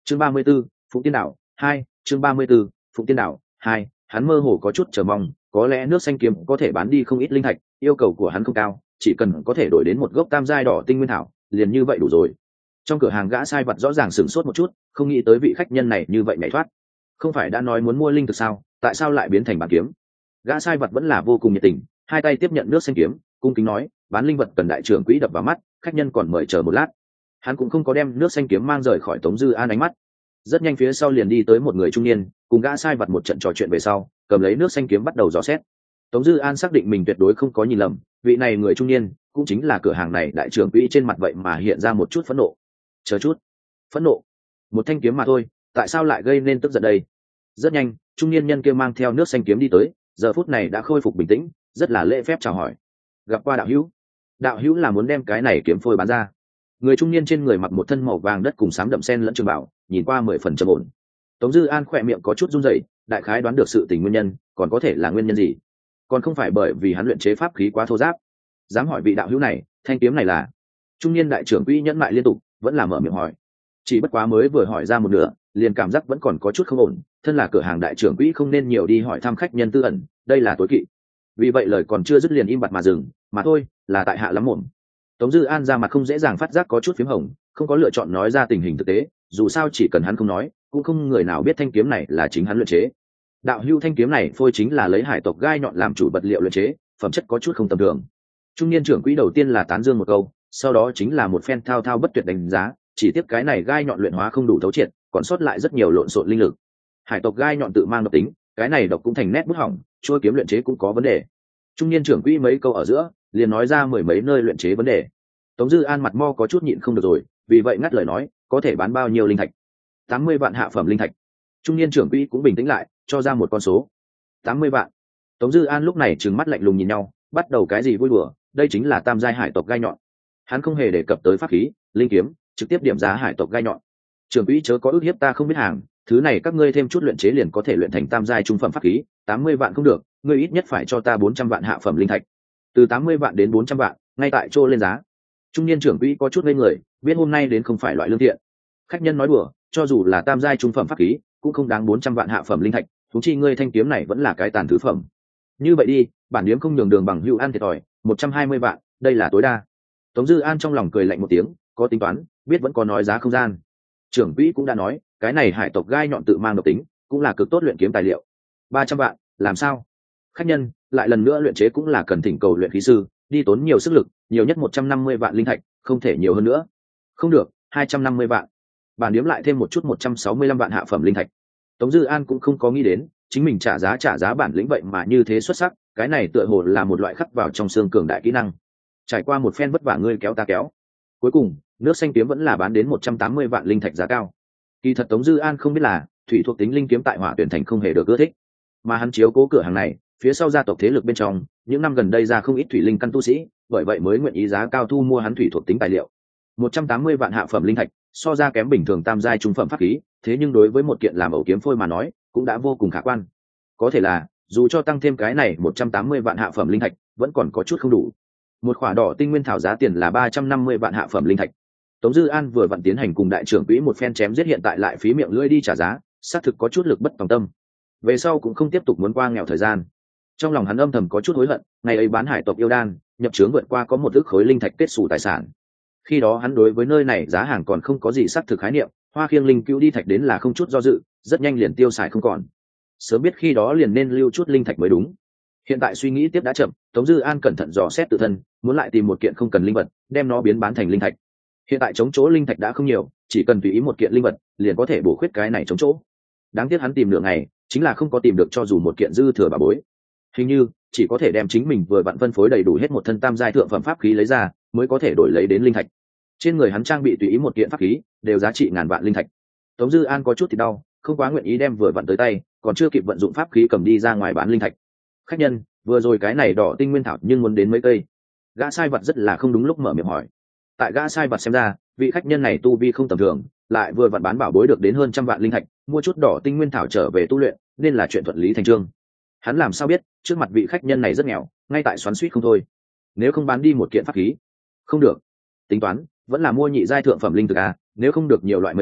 chương 34, Phụng Tiên Đảo 2, chương 34, Phụng Tiên Đảo 2, hắn mơ hồ có chút chờ mong, có lẽ nước xanh kiếm có thể bán đi không ít linh thạch, yêu cầu của hắn không cao, chỉ cần có thể đổi đến một gốc tam giai đỏ tinh nguyên thảo, liền như vậy đủ rồi. Trong cửa hàng gã sai vật rõ ràng sửng sốt một chút, không nghĩ tới vị khách nhân này như vậy nhảy thoát. Không phải đã nói muốn mua linh thực sao, tại sao lại biến thành bán kiếm? Gã sai vật vẫn là vô cùng nhiệt tình, hai tay tiếp nhận nước xanh kiếm, cung kính nói, bán linh vật cần đại trưởng quỹ đập vào mắt, khách nhân còn mời chờ một lát. Hắn cũng không có đem nước xanh kiếm mang rời khỏi Tống Dư An ánh mắt. Rất nhanh phía sau liền đi tới một người trung niên, cùng gã sai vật một trận trò chuyện về sau, cầm lấy nước xanh kiếm bắt đầu dò xét. Tống Dư An xác định mình tuyệt đối không có nhìn lầm, vị này người trung niên cũng chính là cửa hàng này đại trưởng quỹ, trên mặt vậy mà hiện ra một chút phẫn nộ. Chờ chút, phẫn nộ? Một thanh kiếm mà thôi, tại sao lại gây nên tức giận đây? Rất nhanh, trung niên nhân kia mang theo nước xanh kiếm đi tới, giờ phút này đã khôi phục bình tĩnh, rất là lễ phép chào hỏi. Gặp qua đạo hữu. Đạo hữu là muốn đem cái này kiếm phôi bán ra? Người trung niên trên người mặc một thân màu vàng đất cùng xám đậm sen lẫn trường bảo, nhìn qua 10 phần trầm ổn. Tống Dư An khỏe miệng có chút run rẩy, đại khái đoán được sự tình nguyên nhân, còn có thể là nguyên nhân gì? Còn không phải bởi vì hắn luyện chế pháp khí quá thô ráp. Dám hỏi vị đạo hữu này, thanh kiếm này là? Trung niên đại trưởng quỹ nhẫn mại liên tục, vẫn là mở miệng hỏi. Chỉ bất quá mới vừa hỏi ra một nửa, liền cảm giác vẫn còn có chút không ổn, thân là cửa hàng đại trưởng quỹ không nên nhiều đi hỏi thăm khách nhân tư ẩn, đây là tối kỵ. Vì vậy lời còn chưa dứt liền im bặt mà dừng, mà thôi, là tại hạ lắm mồm. Tống Dư An ra mặt không dễ dàng phát giác có chút phím hồng, không có lựa chọn nói ra tình hình thực tế, dù sao chỉ cần hắn không nói, cũng không người nào biết thanh kiếm này là chính hắn luyện chế. Đạo hữu, thanh kiếm này phôi chính là lấy hải tộc gai nhọn làm chủ vật liệu luyện chế, phẩm chất có chút không tầm thường. Trung niên trưởng quỹ đầu tiên là tán dương một câu, sau đó chính là một phen thao thao bất tuyệt đánh giá, chỉ tiếc cái này gai nhọn luyện hóa không đủ thấu triệt, còn sót lại rất nhiều lộn xộn linh lực. Hải tộc gai nhọn tự mang độc tính, cái này độc cũng thành nét bút hỏng, chuôi kiếm luyện chế cũng có vấn đề. Trung niên trưởng quỹ mấy câu ở giữa, liền nói ra mười mấy nơi luyện chế vấn đề. Tống Dư An mặt mo có chút nhịn không được rồi, vì vậy ngắt lời nói, có thể bán bao nhiêu linh thạch? 80 vạn hạ phẩm linh thạch. Trung niên trưởng quỹ cũng bình tĩnh lại, cho ra một con số. 80 vạn. Tống Dư An lúc này trừng mắt lạnh lùng nhìn nhau, bắt đầu cái gì vui đùa, đây chính là tam giai hải tộc gai nhọn. Hắn không hề đề cập tới pháp khí, linh kiếm, trực tiếp điểm giá hải tộc gai nhọn. Trưởng quỹ chớ có ức hiếp ta không biết hàng, thứ này các ngươi thêm chút luyện chế liền có thể luyện thành tam giai trung phẩm pháp khí, 80 vạn không được, ngươi ít nhất phải cho ta 400 vạn hạ phẩm linh thạch. Từ 80 vạn đến 400 vạn, ngay tại chỗ lên giá. Trung niên trưởng quỹ có chút ngây người, biết hôm nay đến không phải loại lương thiện. Khách nhân nói đùa, cho dù là tam giai trung phẩm pháp khí, cũng không đáng 400 vạn hạ phẩm linh thạch, huống chi ngươi thanh kiếm này vẫn là cái tàn thứ phẩm. Như vậy đi, bản điếm không nhường đường bằng hữu ăn thiệt thòi, 120 vạn, đây là tối đa. Tống Dư An trong lòng cười lạnh một tiếng, có tính toán, biết vẫn có nói giá không gian. Trưởng quỹ cũng đã nói, cái này hải tộc gai nhọn tự mang độc tính, cũng là cực tốt luyện kiếm tài liệu. 300 vạn, làm sao? Khách nhân lại lần nữa luyện chế cũng là cần thỉnh cầu luyện khí sư, đi tốn nhiều sức lực, nhiều nhất 150 vạn linh thạch, không thể nhiều hơn nữa. Không được, 250 vạn. Bản điếm lại thêm một chút 165 vạn hạ phẩm linh thạch. Tống Dư An cũng không có nghĩ đến, chính mình trả giá bản lĩnh vậy mà như thế xuất sắc, cái này tựa hồ là một loại khắc vào trong xương cường đại kỹ năng. Trải qua một phen vất vả ngươi kéo ta kéo, cuối cùng nước xanh kiếm vẫn là bán đến 180 vạn linh thạch giá cao. Kỳ thật Tống Dư An không biết là thủy thuộc tính linh kiếm tại Hỏa Tuyển thành không hề được ưa thích, mà hắn chiếu cố cửa hàng này, phía sau gia tộc thế lực bên trong, những năm gần đây ra không ít thủy linh căn tu sĩ, bởi vậy mới nguyện ý giá cao thu mua hắn thủy thuộc tính tài liệu. 180 vạn hạ phẩm linh thạch, so ra kém bình thường tam giai trung phẩm pháp khí, thế nhưng đối với một kiện làm ẩu kiếm phôi mà nói, cũng đã vô cùng khả quan. Có thể là, dù cho tăng thêm cái này 180 vạn hạ phẩm linh thạch, vẫn còn có chút không đủ. Một khỏa đỏ tinh nguyên thảo giá tiền là 350 vạn hạ phẩm linh thạch. Tống Dư An vừa vặn tiến hành cùng đại trưởng quỹ một phen chém giết, hiện tại lại phí miệng lưỡi đi trả giá, xác thực có chút lực bất tòng tâm. Về sau cũng không tiếp tục muốn qua nghèo thời gian. Trong lòng hắn âm thầm có chút hối hận, ngày ấy bán hải tộc yêu đan, nhập trướng vượt qua có một ức khối linh thạch kết sủ tài sản. Khi đó hắn đối với nơi này giá hàng còn không có gì xác thực khái niệm, hoa khiêng linh cứu đi thạch đến là không chút do dự, rất nhanh liền tiêu xài không còn. Sớm biết khi đó liền nên lưu chút linh thạch mới đúng. Hiện tại suy nghĩ tiếp đã chậm, Tống Dư An cẩn thận dò xét tự thân, muốn lại tìm một kiện không cần linh vật, đem nó biến bán thành linh thạch. Hiện tại chống chỗ linh thạch đã không nhiều, chỉ cần tùy ý một kiện linh vật, liền có thể bổ khuyết cái này chống chỗ. Đáng tiếc hắn tìm nửa ngày, chính là không có tìm được cho dù một kiện dư thừa bà bối. Hình như chỉ có thể đem chính mình vừa vặn phân phối đầy đủ hết một thân tam giai thượng phẩm pháp khí lấy ra, mới có thể đổi lấy đến linh thạch. Trên người hắn trang bị tùy ý một kiện pháp khí, đều giá trị ngàn vạn linh thạch. Tống Dư An có chút thì đau, không quá nguyện ý đem vừa vặn tới tay, còn chưa kịp vận dụng pháp khí cầm đi ra ngoài bán linh thạch. Khách nhân, vừa rồi cái này đỏ tinh nguyên thảo nhưng muốn đến mấy cây? Gã sai vật rất là không đúng lúc mở miệng hỏi. Tại gã sai vật xem ra, vị khách nhân này tu vi không tầm thường, lại vừa vặn bán bảo bối được đến hơn trăm vạn linh thạch, mua chút đỏ tinh nguyên thảo trở về tu luyện, nên là chuyện thuận lý thành chương. Hắn làm sao biết, trước mặt vị khách nhân này rất nghèo, ngay tại xoắn xuýt không thôi. Nếu không bán đi một kiện pháp khí, không được. Tính toán, vẫn là mua nhị giai thượng phẩm linh thực a, nếu không được nhiều loại mấy đợt,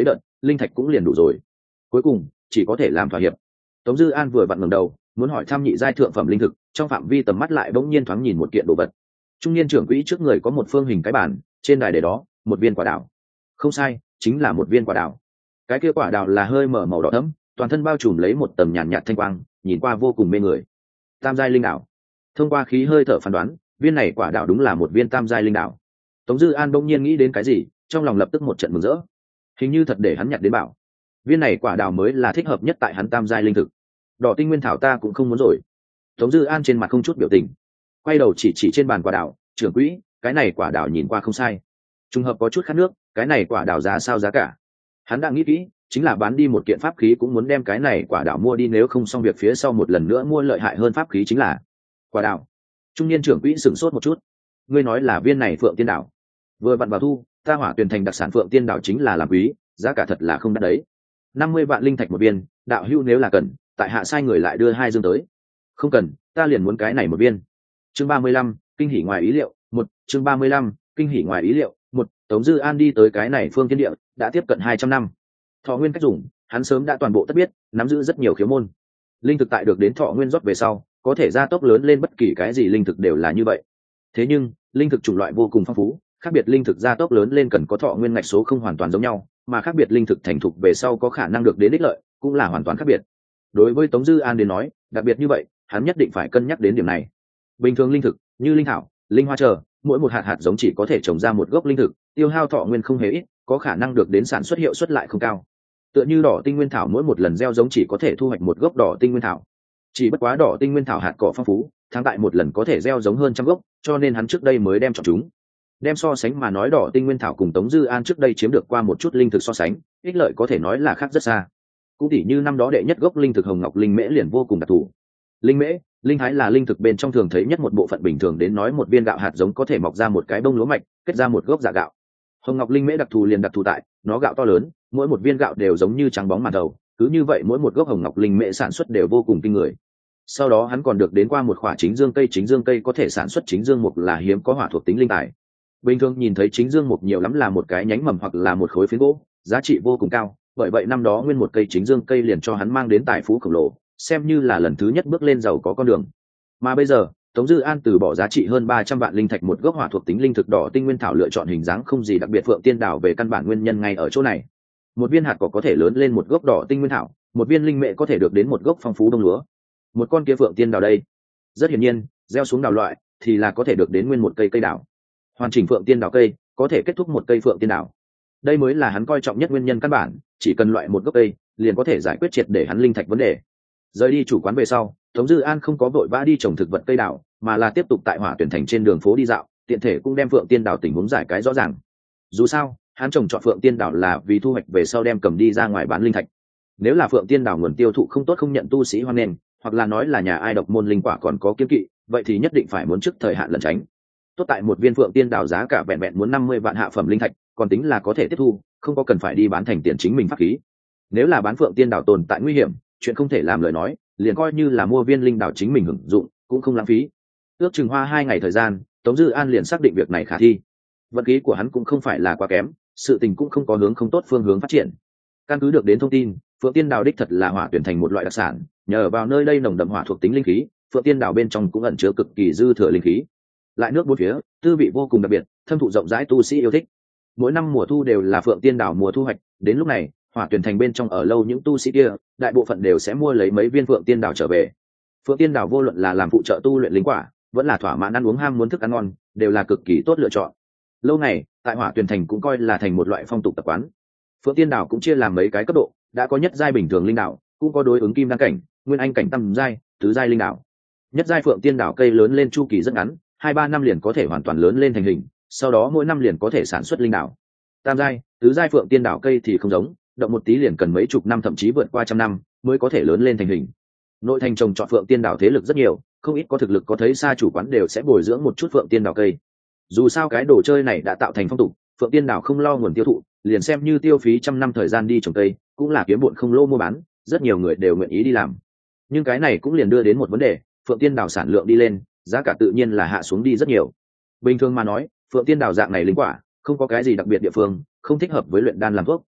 linh thạch cũng liền đủ rồi. Cuối cùng chỉ có thể làm thỏa hiệp. Tống Dư An vừa vặn ngẩng đầu muốn hỏi thăm nhị giai thượng phẩm linh thực, trong phạm vi tầm mắt lại bỗng nhiên thoáng nhìn một kiện đồ vật. Trung niên trưởng quỹ trước người có một phương hình cái bàn, trên đài để đó một viên quả đào. Không sai, chính là một viên quả đào. Cái kia quả đào là hơi mở màu đỏ thẫm, toàn thân bao trùm lấy một tầng nhàn nhạt thanh quang, nhìn qua vô cùng mê người. Tam giai linh đảo. Thông qua khí hơi thở phán đoán, viên này quả đào đúng là một viên tam giai linh đảo. Tống Dư An bỗng nhiên nghĩ đến cái gì, trong lòng lập tức một trận mừng rỡ. Hình như thật để hắn nhặt đến bảo. Viên này quả đào mới là thích hợp nhất tại hắn tam giai linh thực. Đỏ tinh nguyên thảo ta cũng không muốn rồi. Tống Dư An trên mặt không chút biểu tình, quay đầu chỉ trên bàn quả đào, trưởng quỹ, cái này quả đào nhìn qua không sai. Trùng hợp có chút khát nước, cái này quả đào giá sao giá cả? Hắn đang nghĩ kỹ, chính là bán đi một kiện pháp khí cũng muốn đem cái này quả đào mua đi, nếu không xong việc phía sau một lần nữa mua lợi hại hơn pháp khí chính là quả đào. Trung niên trưởng quỹ sửng sốt một chút. Ngươi nói là viên này Phượng Tiên Đảo? Vừa vặn vào thu, ta Hỏa Tuyền thành đặc sản Phượng Tiên Đảo chính là làm quý, giá cả thật là không đắt đấy. 50 vạn linh thạch một viên, đạo hữu nếu là cần, tại hạ sai người lại đưa 2 dương tới. Không cần, ta liền muốn cái này một viên. Chương 35, kinh hỉ ngoài ý liệu, chương 35, kinh hỉ ngoài ý liệu, Tống Dư An đi tới cái này phương thiên địa đã tiếp cận 200 năm. Thọ nguyên cách dùng, hắn sớm đã toàn bộ tất biết, nắm giữ rất nhiều khiếu môn. Linh thực tại được đến thọ nguyên rót về sau, có thể gia tốc lớn lên, bất kỳ cái gì linh thực đều là như vậy. Thế nhưng, linh thực chủng loại vô cùng phong phú, khác biệt linh thực gia tốc lớn lên cần có thọ nguyên ngạch số không hoàn toàn giống nhau, mà khác biệt linh thực thành thục về sau có khả năng được đến ích lợi, cũng là hoàn toàn khác biệt. Đối với Tống Dư An đến nói, đặc biệt như vậy, hắn nhất định phải cân nhắc đến điểm này. Bình thường linh thực, như linh thảo, linh hoa chờ, mỗi một hạt giống chỉ có thể trồng ra một gốc linh thực, tiêu hao thọ nguyên không hề ít, có khả năng được đến sản xuất hiệu suất lại không cao. Tựa như đỏ tinh nguyên thảo mỗi một lần gieo giống chỉ có thể thu hoạch một gốc đỏ tinh nguyên thảo. Chỉ bất quá đỏ tinh nguyên thảo hạt cỏ phong phú, tháng tại một lần có thể gieo giống hơn trăm gốc, cho nên hắn trước đây mới đem chọn chúng. Đem so sánh mà nói, đỏ tinh nguyên thảo cùng Tống Dư An trước đây chiếm được qua một chút linh thực so sánh, ích lợi có thể nói là khác rất xa. Cũng tỉ như năm đó đệ nhất gốc linh thực hồng ngọc linh mễ liền vô cùng đặc thù. Linh mễ, linh thái là linh thực bên trong thường thấy nhất một bộ phận, bình thường đến nói một viên gạo hạt giống có thể mọc ra một cái bông lúa mạch, kết ra một gốc giả gạo. Hồng ngọc linh mễ đặc thù liền đặc thù tại nó gạo to lớn, mỗi một viên gạo đều giống như trắng bóng màn đầu, cứ như vậy mỗi một gốc hồng ngọc linh mễ sản xuất đều vô cùng kinh người. Sau đó hắn còn được đến qua một khoả chính dương cây có thể sản xuất chính dương mục, là hiếm có hỏa thuộc tính linh tài. Bình thường nhìn thấy chính dương mục nhiều lắm là một cái nhánh mầm hoặc là một khối phiến gỗ, giá trị vô cùng cao, bởi vậy năm đó nguyên một cây chính dương cây liền cho hắn mang đến tài phú khổng lồ, xem như là lần thứ nhất bước lên giàu có con đường. Mà bây giờ Tống Dư An từ bỏ giá trị hơn 300 vạn linh thạch một gốc hỏa thuộc tính linh thực đỏ tinh nguyên thảo, lựa chọn hình dáng không gì đặc biệt Phượng Tiên Đảo, về căn bản nguyên nhân ngay ở chỗ này. Một viên hạt cỏ có thể lớn lên một gốc đỏ tinh nguyên thảo, một viên linh mễ có thể được đến một gốc phong phú đông lúa. Một con kia Phượng Tiên Đảo đây, rất hiển nhiên, gieo xuống đào loại thì là có thể được đến nguyên một cây đảo. Hoàn chỉnh Phượng Tiên Đảo cây có thể kết thúc một cây Phượng Tiên Đảo. Đây mới là hắn coi trọng nhất nguyên nhân căn bản, chỉ cần loại một gốc cây liền có thể giải quyết triệt để hắn linh thạch vấn đề. Rời đi chủ quán về sau, Tống Dư An không có vội vã đi trồng thực vật cây đảo, mà là tiếp tục tại Hỏa Tuyển thành trên đường phố đi dạo, tiện thể cũng đem Phượng Tiên Đảo tình huống giải cái rõ ràng. Dù sao, hắn trồng chọn Phượng Tiên Đảo là vì thu hoạch về sau đem cầm đi ra ngoài bán linh thạch. Nếu là Phượng Tiên Đảo nguồn tiêu thụ không tốt, không nhận tu sĩ hoan nghênh, hoặc là nói là nhà ai độc môn linh quả còn có kiêng kỵ, vậy thì nhất định phải muốn trước thời hạn lẩn tránh. Tốt tại một viên Phượng Tiên Đảo giá cả vẹn vẹn muốn 50 vạn hạ phẩm linh thạch, còn tính là có thể tiếp thu, không có cần phải đi bán thành tiền chính mình pháp khí. Nếu là bán Phượng Tiên Đảo tồn tại nguy hiểm, chuyện không thể làm lời nói, liền coi như là mua viên linh đảo chính mình hưởng dụng, cũng không lãng phí. Ước chừng hoa 2 ngày thời gian, Tống Dư An liền xác định việc này khả thi. Vận khí của hắn cũng không phải là quá kém, sự tình cũng không có hướng không tốt phương hướng phát triển. Căn cứ được đến thông tin, Phượng Tiên Đảo đích thật là Hỏa Tuyển thành một loại đặc sản, nhờ vào nơi đây nồng đậm hỏa thuộc tính linh khí, Phượng Tiên Đảo bên trong cũng ẩn chứa cực kỳ dư thừa linh khí. Lại nước bốn phía, tư vị vô cùng đặc biệt, thâm thụ rộng rãi tu sĩ yêu thích. Mỗi năm mùa thu đều là Phượng Tiên Đảo mùa thu hoạch, đến lúc này, Hỏa Tuyển thành bên trong ở lâu những tu sĩ kia, đại bộ phận đều sẽ mua lấy mấy viên Phượng Tiên Đảo trở về. Phượng Tiên Đảo vô luận là làm phụ trợ tu luyện linh quả, vẫn là thỏa mãn ăn uống ham muốn thức ăn ngon, đều là cực kỳ tốt lựa chọn. Lâu này, tại Hỏa Tuyển thành cũng coi là thành một loại phong tục tập quán. Phượng Tiên Đảo cũng chia làm mấy cái cấp độ, đã có nhất giai bình thường linh đảo, cũng có đối ứng kim đăng cảnh, nguyên anh cảnh tam giai, tứ giai linh đảo. Nhất giai Phượng Tiên Đảo cây lớn lên chu kỳ rất ngắn, 2-3 năm liền có thể hoàn toàn lớn lên thành hình, sau đó mỗi năm liền có thể sản xuất linh đảo. Tam giai, tứ giai Phượng Tiên Đảo cây thì không giống, động một tí liền cần mấy chục năm thậm chí vượt qua trăm năm mới có thể lớn lên thành hình. Nội thành trồng trọt Phượng Tiên Đảo thế lực rất nhiều, không ít có thực lực có thấy xa chủ quán đều sẽ bồi dưỡng một chút Phượng Tiên Đảo cây. Dù sao cái đồ chơi này đã tạo thành phong tục, Phượng Tiên Đảo không lo nguồn tiêu thụ, liền xem như tiêu phí trăm năm thời gian đi trồng cây, cũng là kiếm bộn không lỗ mua bán, rất nhiều người đều nguyện ý đi làm. Nhưng cái này cũng liền đưa đến một vấn đề, Phượng Tiên Đảo sản lượng đi lên, giá cả tự nhiên là hạ xuống đi rất nhiều. Bình thường mà nói, Phượng Tiên Đảo dạng này linh quả, không có cái gì đặc biệt địa phương, không thích hợp với luyện đan làm thuốc.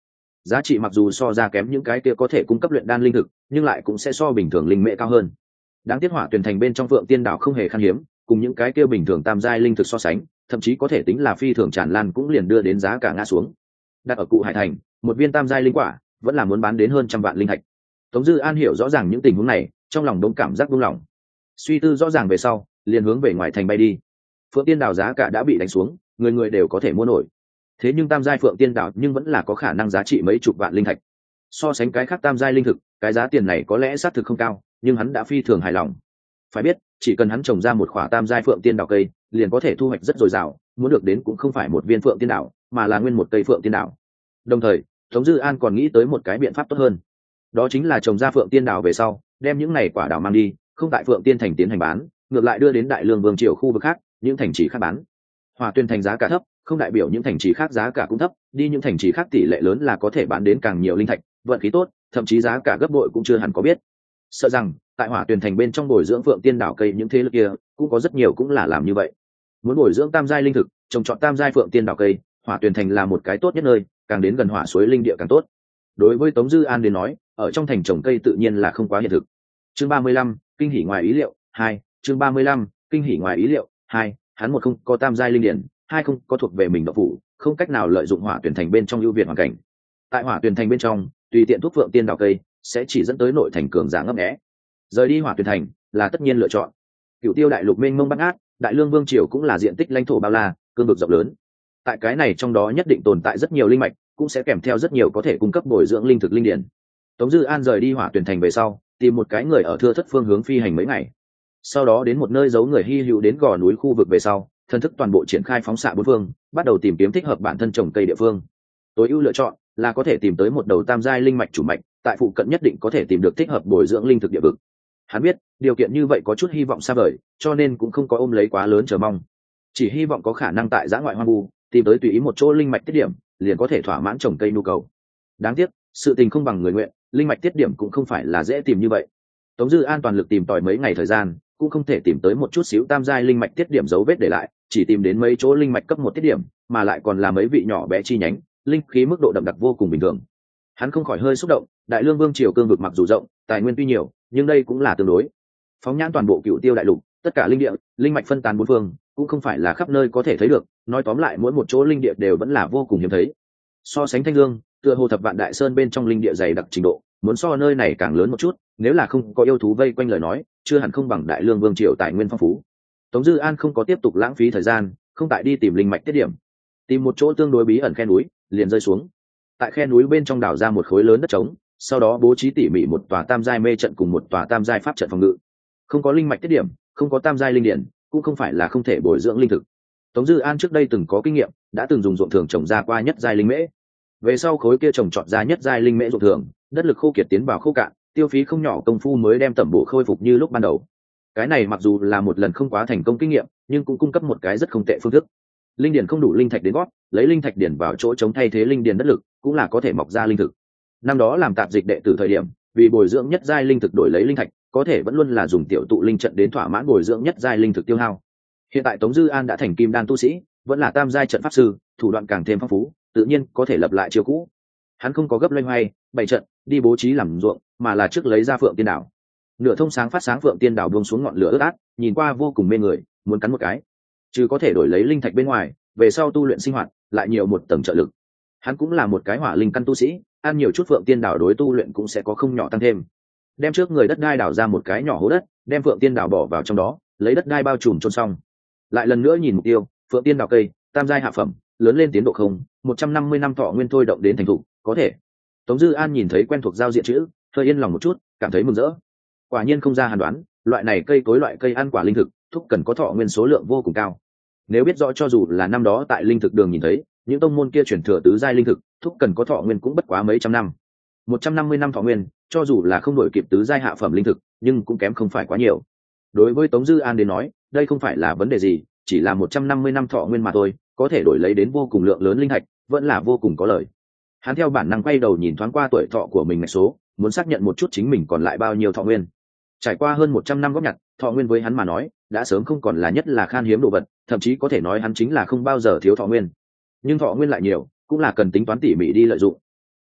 giá trị mặc dù so ra kém những cái kia có thể cung cấp luyện đan linh thực, nhưng lại cũng sẽ so bình thường linh mễ cao hơn. Đáng tiếc Hỏa Tuyền Thành bên trong Phượng Tiên Đảo không hề khan hiếm, cùng những cái kia bình thường tam giai linh thực so sánh, thậm chí có thể tính là phi thường tràn lan, cũng liền đưa đến giá cả ngã xuống. Đặt ở Cụ Hải Thành, một viên tam giai linh quả vẫn là muốn bán đến hơn trăm vạn linh thạch. Tống Dư An hiểu rõ ràng những tình huống này, trong lòng đống cảm giác buông lỏng. Suy tư rõ ràng về sau, liền hướng về ngoài thành bay đi. Phượng Tiên Đảo giá cả đã bị đánh xuống, người người đều có thể mua nổi. Thế nhưng tam giai Phượng Tiên Đảo nhưng vẫn là có khả năng giá trị mấy chục vạn linh thạch. So sánh cái khác tam giai linh thực, cái giá tiền này có lẽ xác thực không cao, nhưng hắn đã phi thường hài lòng. Phải biết, chỉ cần hắn trồng ra một khỏa tam giai Phượng Tiên Đảo cây, liền có thể thu hoạch rất dồi dào, muốn được đến cũng không phải một viên Phượng Tiên Đảo, mà là nguyên một cây Phượng Tiên Đảo. Đồng thời, Tống Dư An còn nghĩ tới một cái biện pháp tốt hơn, đó chính là trồng ra Phượng Tiên Đảo về sau, đem những này quả đảo mang đi, không tại Phượng Tiên Thành tiến hành bán, ngược lại đưa đến Đại Lương Vương triều khu vực khác, những thành trì khác bán. Hỏa Tuyền Thành giá cả thấp, không đại biểu những thành trì khác giá cả cũng thấp, đi những thành trì khác tỷ lệ lớn là có thể bán đến càng nhiều linh thạch, vận khí tốt, thậm chí giá cả gấp bội cũng chưa hẳn có biết. Sợ rằng tại Hỏa Tuyền Thành bên trong bồi dưỡng Phượng Tiên Đảo cây những thế lực kia, cũng có rất nhiều cũng là làm như vậy. Muốn bồi dưỡng tam giai linh thực, trồng trọt tam giai Phượng Tiên Đảo cây, Hỏa Tuyền Thành là một cái tốt nhất nơi, càng đến gần hỏa suối linh địa càng tốt. Đối với Tống Dư An đến nói, ở trong thành trồng cây tự nhiên là không quá hiện thực. Chương 35, kinh hỉ ngoài ý liệu 2, chương 35, kinh hỉ ngoài ý liệu 2, hắn một không có tam giai linh điển, hai không có thuộc về mình độc phủ, không cách nào lợi dụng Hỏa Tuyền Thành bên trong ưu việt hoàn cảnh. Tại Hỏa Tuyền Thành bên trong, tùy tiện thuốc Phượng Tiên Đảo cây sẽ chỉ dẫn tới nội thành cường giả ngấp nghé. Rời đi Hỏa Tuyền Thành là tất nhiên lựa chọn. Cửu Tiêu đại lục mênh mông bát ngát, Đại Lương Vương triều cũng là diện tích lãnh thổ bao la, cương vực rộng lớn. Tại cái này trong đó nhất định tồn tại rất nhiều linh mạch, cũng sẽ kèm theo rất nhiều có thể cung cấp bồi dưỡng linh thực linh điển. Tống Dư An rời đi Hỏa Tuyền Thành về sau, tìm một cái người ở thưa thất phương hướng phi hành mấy ngày. Sau đó đến một nơi giấu người hy hữu đến gò núi khu vực về sau, thân thức toàn bộ triển khai phóng xạ bốn phương, bắt đầu tìm kiếm thích hợp bản thân trồng cây địa phương. Tối ưu lựa chọn là có thể tìm tới một đầu tam giai linh mạch chủ mạch, tại phụ cận nhất định có thể tìm được thích hợp bồi dưỡng linh thực địa vực. Hắn biết điều kiện như vậy có chút hy vọng xa vời, cho nên cũng không có ôm lấy quá lớn chờ mong, chỉ hy vọng có khả năng tại giã ngoại hoang vu tìm tới tùy ý một chỗ linh mạch tiết điểm, liền có thể thỏa mãn trồng cây nhu cầu. Đáng tiếc sự tình không bằng người nguyện, linh mạch tiết điểm cũng không phải là dễ tìm như vậy. Tống Dư An toàn lực tìm tòi mấy ngày thời gian, cũng không thể tìm tới một chút xíu tam giai linh mạch tiết điểm dấu vết để lại, chỉ tìm đến mấy chỗ linh mạch cấp một tiết điểm, mà lại còn là mấy vị nhỏ bé chi nhánh, linh khí mức độ đậm đặc vô cùng bình thường. Hắn không khỏi hơi xúc động, Đại Lương Vương triều cương vực mặc dù rộng, tài nguyên tuy nhiều, nhưng đây cũng là tương đối. Phóng nhãn toàn bộ Cửu Tiêu đại lục, tất cả linh địa, linh mạch phân tán bốn phương, cũng không phải là khắp nơi có thể thấy được, nói tóm lại mỗi một chỗ linh địa đều vẫn là vô cùng hiếm thấy. So sánh Thanh Dương, tựa hồ Thập Vạn Đại Sơn bên trong linh địa dày đặc trình độ, muốn so nơi này càng lớn một chút, nếu là không có yêu thú vây quanh lời nói, chưa hẳn không bằng Đại Lương Vương triều tài nguyên phong phú. Tống Dư An không có tiếp tục lãng phí thời gian, không tại đi tìm linh mạch tiết điểm, tìm một chỗ tương đối bí ẩn khe núi, liền rơi xuống. Tại khe núi bên trong đào ra một khối lớn đất trống, sau đó bố trí tỉ mỉ một tòa tam giai mê trận cùng một tòa tam giai pháp trận phòng ngự. Không có linh mạch tiết điểm, không có tam giai linh điển, cũng không phải là không thể bồi dưỡng linh thực. Tống Dư An trước đây từng có kinh nghiệm, đã từng dùng ruộng thường trồng ra qua nhất giai linh mễ. Về sau khối kia trồng trọt ra nhất giai linh mễ ruộng thường, đất lực khô kiệt tiến vào khô cạn, tiêu phí không nhỏ công phu mới đem tẩm bổ khôi phục như lúc ban đầu. Cái này mặc dù là một lần không quá thành công kinh nghiệm, nhưng cũng cung cấp một cái rất không tệ phương thức. Linh điển không đủ linh thạch đến gót, lấy linh thạch điển vào chỗ chống thay thế linh điển đất lực, cũng là có thể mọc ra linh thực. Năm đó làm tạp dịch đệ tử thời điểm, vì bồi dưỡng nhất giai linh thực đổi lấy linh thạch, có thể vẫn luôn là dùng tiểu tụ linh trận đến thỏa mãn bồi dưỡng nhất giai linh thực tiêu hao. Hiện tại Tống Dư An đã thành kim đan tu sĩ, vẫn là tam giai trận pháp sư, thủ đoạn càng thêm phong phú, tự nhiên có thể lập lại chiêu cũ. Hắn không có gấp loay hoay bày trận đi bố trí làm ruộng, mà là trước lấy ra Phượng Tiên Đảo. Nửa thông sáng phát sáng Phượng Tiên Đảo buông xuống ngọn lửa ướt át, nhìn qua vô cùng mê người, muốn cắn một cái. Chứ có thể đổi lấy linh thạch bên ngoài, về sau tu luyện sinh hoạt lại nhiều một tầng trợ lực. Hắn cũng là một cái hỏa linh căn tu sĩ, ăn nhiều chút Phượng Tiên Đảo đối tu luyện cũng sẽ có không nhỏ tăng thêm. Đem trước người đất đai đào ra một cái nhỏ hố đất, đem Phượng Tiên Đảo bỏ vào trong đó, lấy đất đai bao trùm chôn xong. Lại lần nữa nhìn mục tiêu, Phượng Tiên Đảo cây, tam giai hạ phẩm, lớn lên tiến độ không, 150 năm thọ nguyên thôi động đến thành thục, có thể. Tống Dư An nhìn thấy quen thuộc giao diện chữ, hơi yên lòng một chút, cảm thấy mừng rỡ. Quả nhiên không ra hàn đoán, loại này cây cối loại cây ăn quả linh thực, thúc cần có thọ nguyên số lượng vô cùng cao. Nếu biết rõ cho dù là năm đó tại linh thực đường nhìn thấy, những tông môn kia chuyển thừa tứ giai linh thực, thúc cần có thọ nguyên cũng bất quá mấy trăm năm. 150 năm thọ nguyên, cho dù là không đổi kịp tứ giai hạ phẩm linh thực, nhưng cũng kém không phải quá nhiều. Đối với Tống Dư An đến nói, đây không phải là vấn đề gì, chỉ là 150 năm thọ nguyên mà thôi, có thể đổi lấy đến vô cùng lượng lớn linh thạch, vẫn là vô cùng có lợi. Hắn theo bản năng quay đầu nhìn thoáng qua tuổi thọ của mình ngạch số, muốn xác nhận một chút chính mình còn lại bao nhiêu thọ nguyên. Trải qua hơn 100 năm góp nhặt, thọ nguyên với hắn mà nói, đã sớm không còn là nhất là khan hiếm đồ vật, thậm chí có thể nói hắn chính là không bao giờ thiếu thọ nguyên. Nhưng thọ nguyên lại nhiều, cũng là cần tính toán tỉ mỉ đi lợi dụng.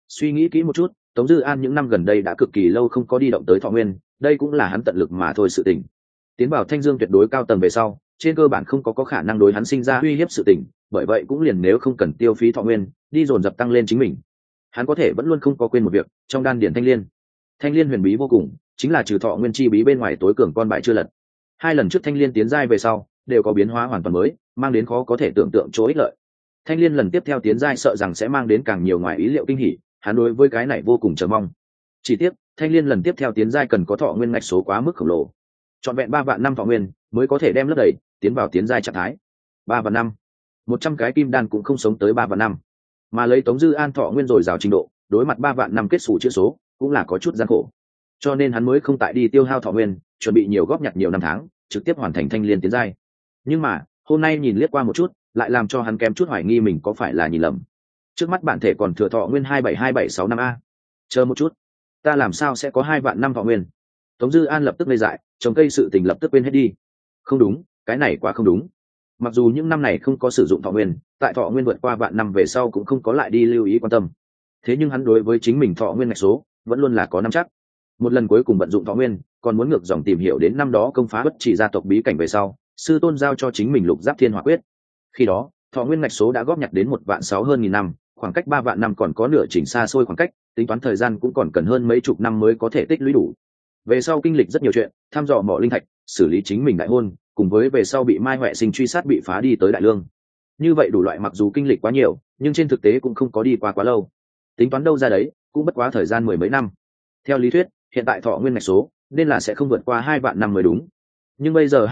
Suy nghĩ kỹ một chút, Tống Dư An những năm gần đây đã cực kỳ lâu không có đi động tới Thọ Nguyên, đây cũng là hắn tận lực mà thôi sự tình. Tiến vào Thanh Dương tuyệt đối cao tầng về sau, trên cơ bản không có khả năng đối hắn sinh ra uy hiếp sự tình, bởi vậy cũng liền nếu không cần tiêu phí Thọ Nguyên, đi dồn dập tăng lên chính mình. Hắn có thể vẫn luôn không có quên một việc, trong đan điển Thanh Liên. Thanh Liên huyền bí vô cùng, chính là trừ Thọ Nguyên chi bí bên ngoài tối cường con bại chưa lật. Hai lần trước Thanh Liên tiến giai về sau, đều có biến hóa hoàn toàn mới, mang đến khó có thể tưởng tượng chỗ ích lợi. Thanh Liên lần tiếp theo tiến giai sợ rằng sẽ mang đến càng nhiều ngoài ý liệu kinh hỉ, hắn đối với cái này vô cùng chờ mong. Chỉ tiếc, Thanh Liên lần tiếp theo tiến giai cần có Thọ Nguyên ngạch số quá mức khổng lồ. Trọn vẹn 3 vạn năm Thọ Nguyên mới có thể đem lấp đầy, tiến vào tiến giai trạng thái. 3 vạn năm. 100 cái kim đan cũng không sống tới 3 vạn năm. Mà lấy Tống Dư An Thọ Nguyên dồi dào trình độ, đối mặt 3 vạn năm kết sủ chữ số, cũng là có chút gian khổ. Cho nên hắn mới không tại đi tiêu hao Thọ Nguyên, chuẩn bị nhiều góp nhặt nhiều năm tháng, trực tiếp hoàn thành Thanh Liên tiến giai. Nhưng mà, hôm nay nhìn liếc qua một chút, lại làm cho hắn kém chút hoài nghi mình có phải là nhìn lầm. Trước mắt bản thể còn thừa Thọ Nguyên 272765 năm a. Chờ một chút, ta làm sao sẽ có 2 vạn năm Thọ Nguyên? Tống Dư An lập tức ngây dại, trồng cây sự tình lập tức quên hết đi. Không đúng, cái này quá không đúng. Mặc dù những năm này không có sử dụng Thọ Nguyên, tại Thọ Nguyên vượt qua vạn năm về sau cũng không có lại đi lưu ý quan tâm. Thế nhưng hắn đối với chính mình Thọ Nguyên ngạch số vẫn luôn là có nắm chắc. Một lần cuối cùng vận dụng Thọ Nguyên, còn muốn ngược dòng tìm hiểu đến năm đó công phá Bất Chỉ gia tộc bí cảnh về sau, sư tôn giao cho chính mình Lục Giáp Thiên Hỏa Quyết. Khi đó, Thọ Nguyên ngạch số đã góp nhặt đến 1.600.000 hơn nghìn năm, khoảng cách 3 vạn năm còn có nửa chỉnh xa xôi khoảng cách, tính toán thời gian cũng còn cần hơn mấy chục năm mới có thể tích lũy đủ. Về sau kinh lịch rất nhiều chuyện, thăm dò mỏ linh thạch, xử lý chính mình đại hôn, cùng với về sau bị Mai Huệ Sinh truy sát bị phá đi tới Đại Lương. Như vậy đủ loại mặc dù kinh lịch quá nhiều, nhưng trên thực tế cũng không có đi qua quá lâu. Tính toán đâu ra đấy, cũng bất quá thời gian 10 mấy năm. Theo lý thuyết, hiện tại Thọ Nguyên ngạch số nên là sẽ không vượt qua 2 vạn năm mới đúng. Nhưng bây giờ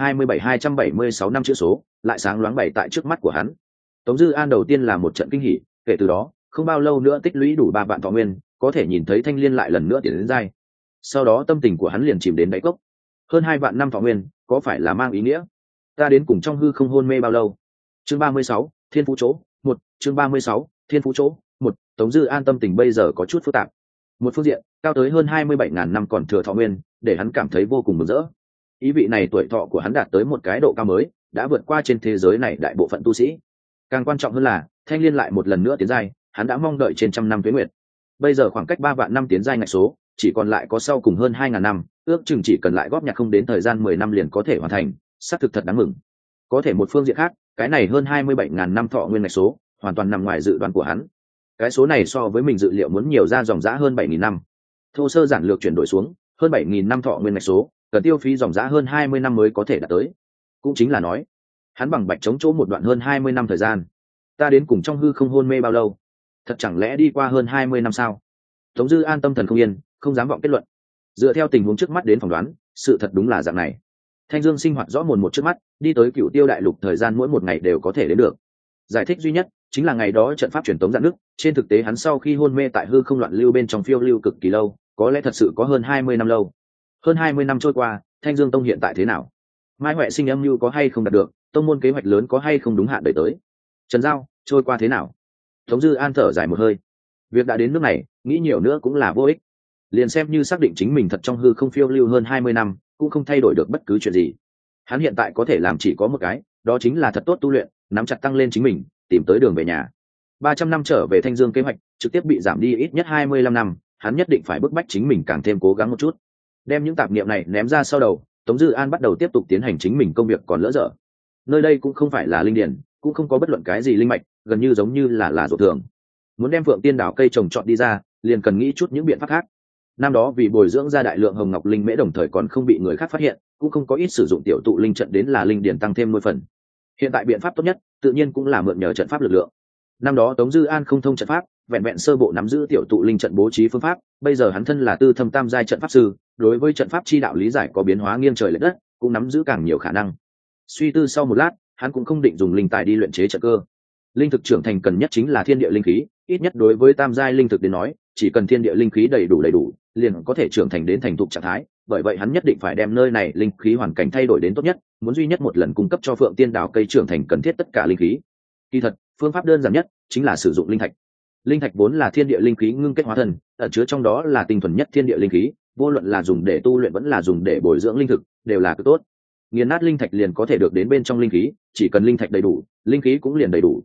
27.276 năm chữ số lại sáng loáng bày tại trước mắt của hắn. Tống Dư An đầu tiên là một trận kinh hỉ, kể từ đó, không bao lâu nữa tích lũy đủ 3 vạn Thọ Nguyên, có thể nhìn thấy Thanh Liên lại lần nữa tiến đến giai. Sau đó tâm tình của hắn liền chìm đến đáy cốc. Hơn 2 vạn năm Thọ Nguyên, có phải là mang ý nghĩa ta đến cùng trong hư không hôn mê bao lâu? Chương 36, Thiên Phú Chỗ 1, chương 36, Thiên Phú Chỗ 1. Tống Dư An tâm tình bây giờ có chút phức tạp. Một phương diện, cao tới hơn 27.000 năm còn thừa Thọ Nguyên, để hắn cảm thấy vô cùng mừng rỡ. Ý vị này tuổi thọ của hắn đạt tới một cái độ cao mới, đã vượt qua trên thế giới này đại bộ phận tu sĩ. Càng quan trọng hơn là, Thanh Liên lại một lần nữa tiến giai, hắn đã mong đợi trên trăm năm tuế nguyệt. Bây giờ khoảng cách 3 vạn năm tiến giai ngạch số, chỉ còn lại có sau cùng hơn 2.000 năm, ước chừng chỉ cần lại góp nhặt không đến thời gian 10 năm liền có thể hoàn thành, xác thực thật đáng mừng. Có thể một phương diện khác, cái này hơn 27.000 năm Thọ Nguyên ngạch số, hoàn toàn nằm ngoài dự đoán của hắn. Cái số này so với mình dự liệu muốn nhiều ra dòng dã hơn 7.000 năm. Thô sơ giản lược chuyển đổi xuống, hơn 7.000 năm Thọ Nguyên ngạch số, cần tiêu phí dòng dã hơn 20 năm mới có thể đạt tới. Cũng chính là nói, hắn bằng bạch chống chỗ một đoạn hơn 20 năm thời gian. Ta đến cùng trong hư không hôn mê bao lâu? Thật chẳng lẽ đi qua hơn 20 năm sao? Tống Dư An tâm thần không yên, không dám vọng kết luận. Dựa theo tình huống trước mắt đến phỏng đoán, sự thật đúng là dạng này. Thanh Dương sinh hoạt rõ mồn một trước mắt, đi tới Cửu Tiêu đại lục thời gian mỗi một ngày đều có thể đến được. Giải thích duy nhất chính là ngày đó trận pháp truyền tống dạn nước, trên thực tế hắn sau khi hôn mê tại hư không loạn lưu bên trong phiêu lưu cực kỳ lâu, có lẽ thật sự có hơn 20 năm lâu. Hơn 20 năm trôi qua, Thanh Dương tông hiện tại thế nào? Mai Huệ Sinh âm mưu có hay không đạt được, tông môn kế hoạch lớn có hay không đúng hạn đợi tới? Trần Giao, trôi qua thế nào? Tống Dư An thở dài một hơi. Việc đã đến nước này, nghĩ nhiều nữa cũng là vô ích. Liền xem như xác định chính mình thật trong hư không phiêu lưu hơn 20 năm, cũng không thay đổi được bất cứ chuyện gì. Hắn hiện tại có thể làm chỉ có một cái, đó chính là thật tốt tu luyện, nắm chặt tăng lên chính mình, tìm tới đường về nhà. 300 năm trở về Thanh Dương kế hoạch, trực tiếp bị giảm đi ít nhất 25 năm, hắn nhất định phải bức bách chính mình càng thêm cố gắng một chút. Đem những tạp niệm này ném ra sau đầu, Tống Dư An bắt đầu tiếp tục tiến hành chính mình công việc còn lỡ dở. Nơi đây cũng không phải là linh điển, cũng không có bất luận cái gì linh mạch, gần như giống như là ruộng thường. Muốn đem Phượng Tiên đảo cây trồng trọt đi ra, liền cần nghĩ chút những biện pháp khác. Năm đó vì bồi dưỡng ra đại lượng hồng ngọc linh mễ đồng thời còn không bị người khác phát hiện, cũng không có ít sử dụng tiểu tụ linh trận đến là linh điển tăng thêm 10 phần. Hiện tại biện pháp tốt nhất, tự nhiên cũng là mượn nhờ trận pháp lực lượng. Năm đó Tống Dư An không thông trận pháp, vẹn vẹn sơ bộ nắm giữ tiểu tụ linh trận bố trí phương pháp, bây giờ hắn thân là tư thâm tam giai trận pháp sư, đối với trận pháp chi đạo lý giải có biến hóa nghiêng trời lệch đất, cũng nắm giữ càng nhiều khả năng. Suy tư sau một lát, hắn cũng không định dùng linh tài đi luyện chế trận cơ. Linh thực trưởng thành cần nhất chính là thiên địa linh khí, ít nhất đối với tam giai linh thực đến nói, chỉ cần thiên địa linh khí đầy đủ, liền có thể trưởng thành đến thành thục trạng thái. Bởi vậy hắn nhất định phải đem nơi này linh khí hoàn cảnh thay đổi đến tốt nhất, muốn duy nhất một lần cung cấp cho Phượng Tiên đảo cây trưởng thành cần thiết tất cả linh khí. Kỳ thật, phương pháp đơn giản nhất chính là sử dụng linh thạch. Linh thạch vốn là thiên địa linh khí ngưng kết hóa thân, ẩn chứa trong đó là tinh thuần nhất thiên địa linh khí, vô luận là dùng để tu luyện vẫn là dùng để bồi dưỡng linh thực, đều là cực tốt. Nghiền nát linh thạch liền có thể được đến bên trong linh khí, chỉ cần linh thạch đầy đủ, linh khí cũng liền đầy đủ.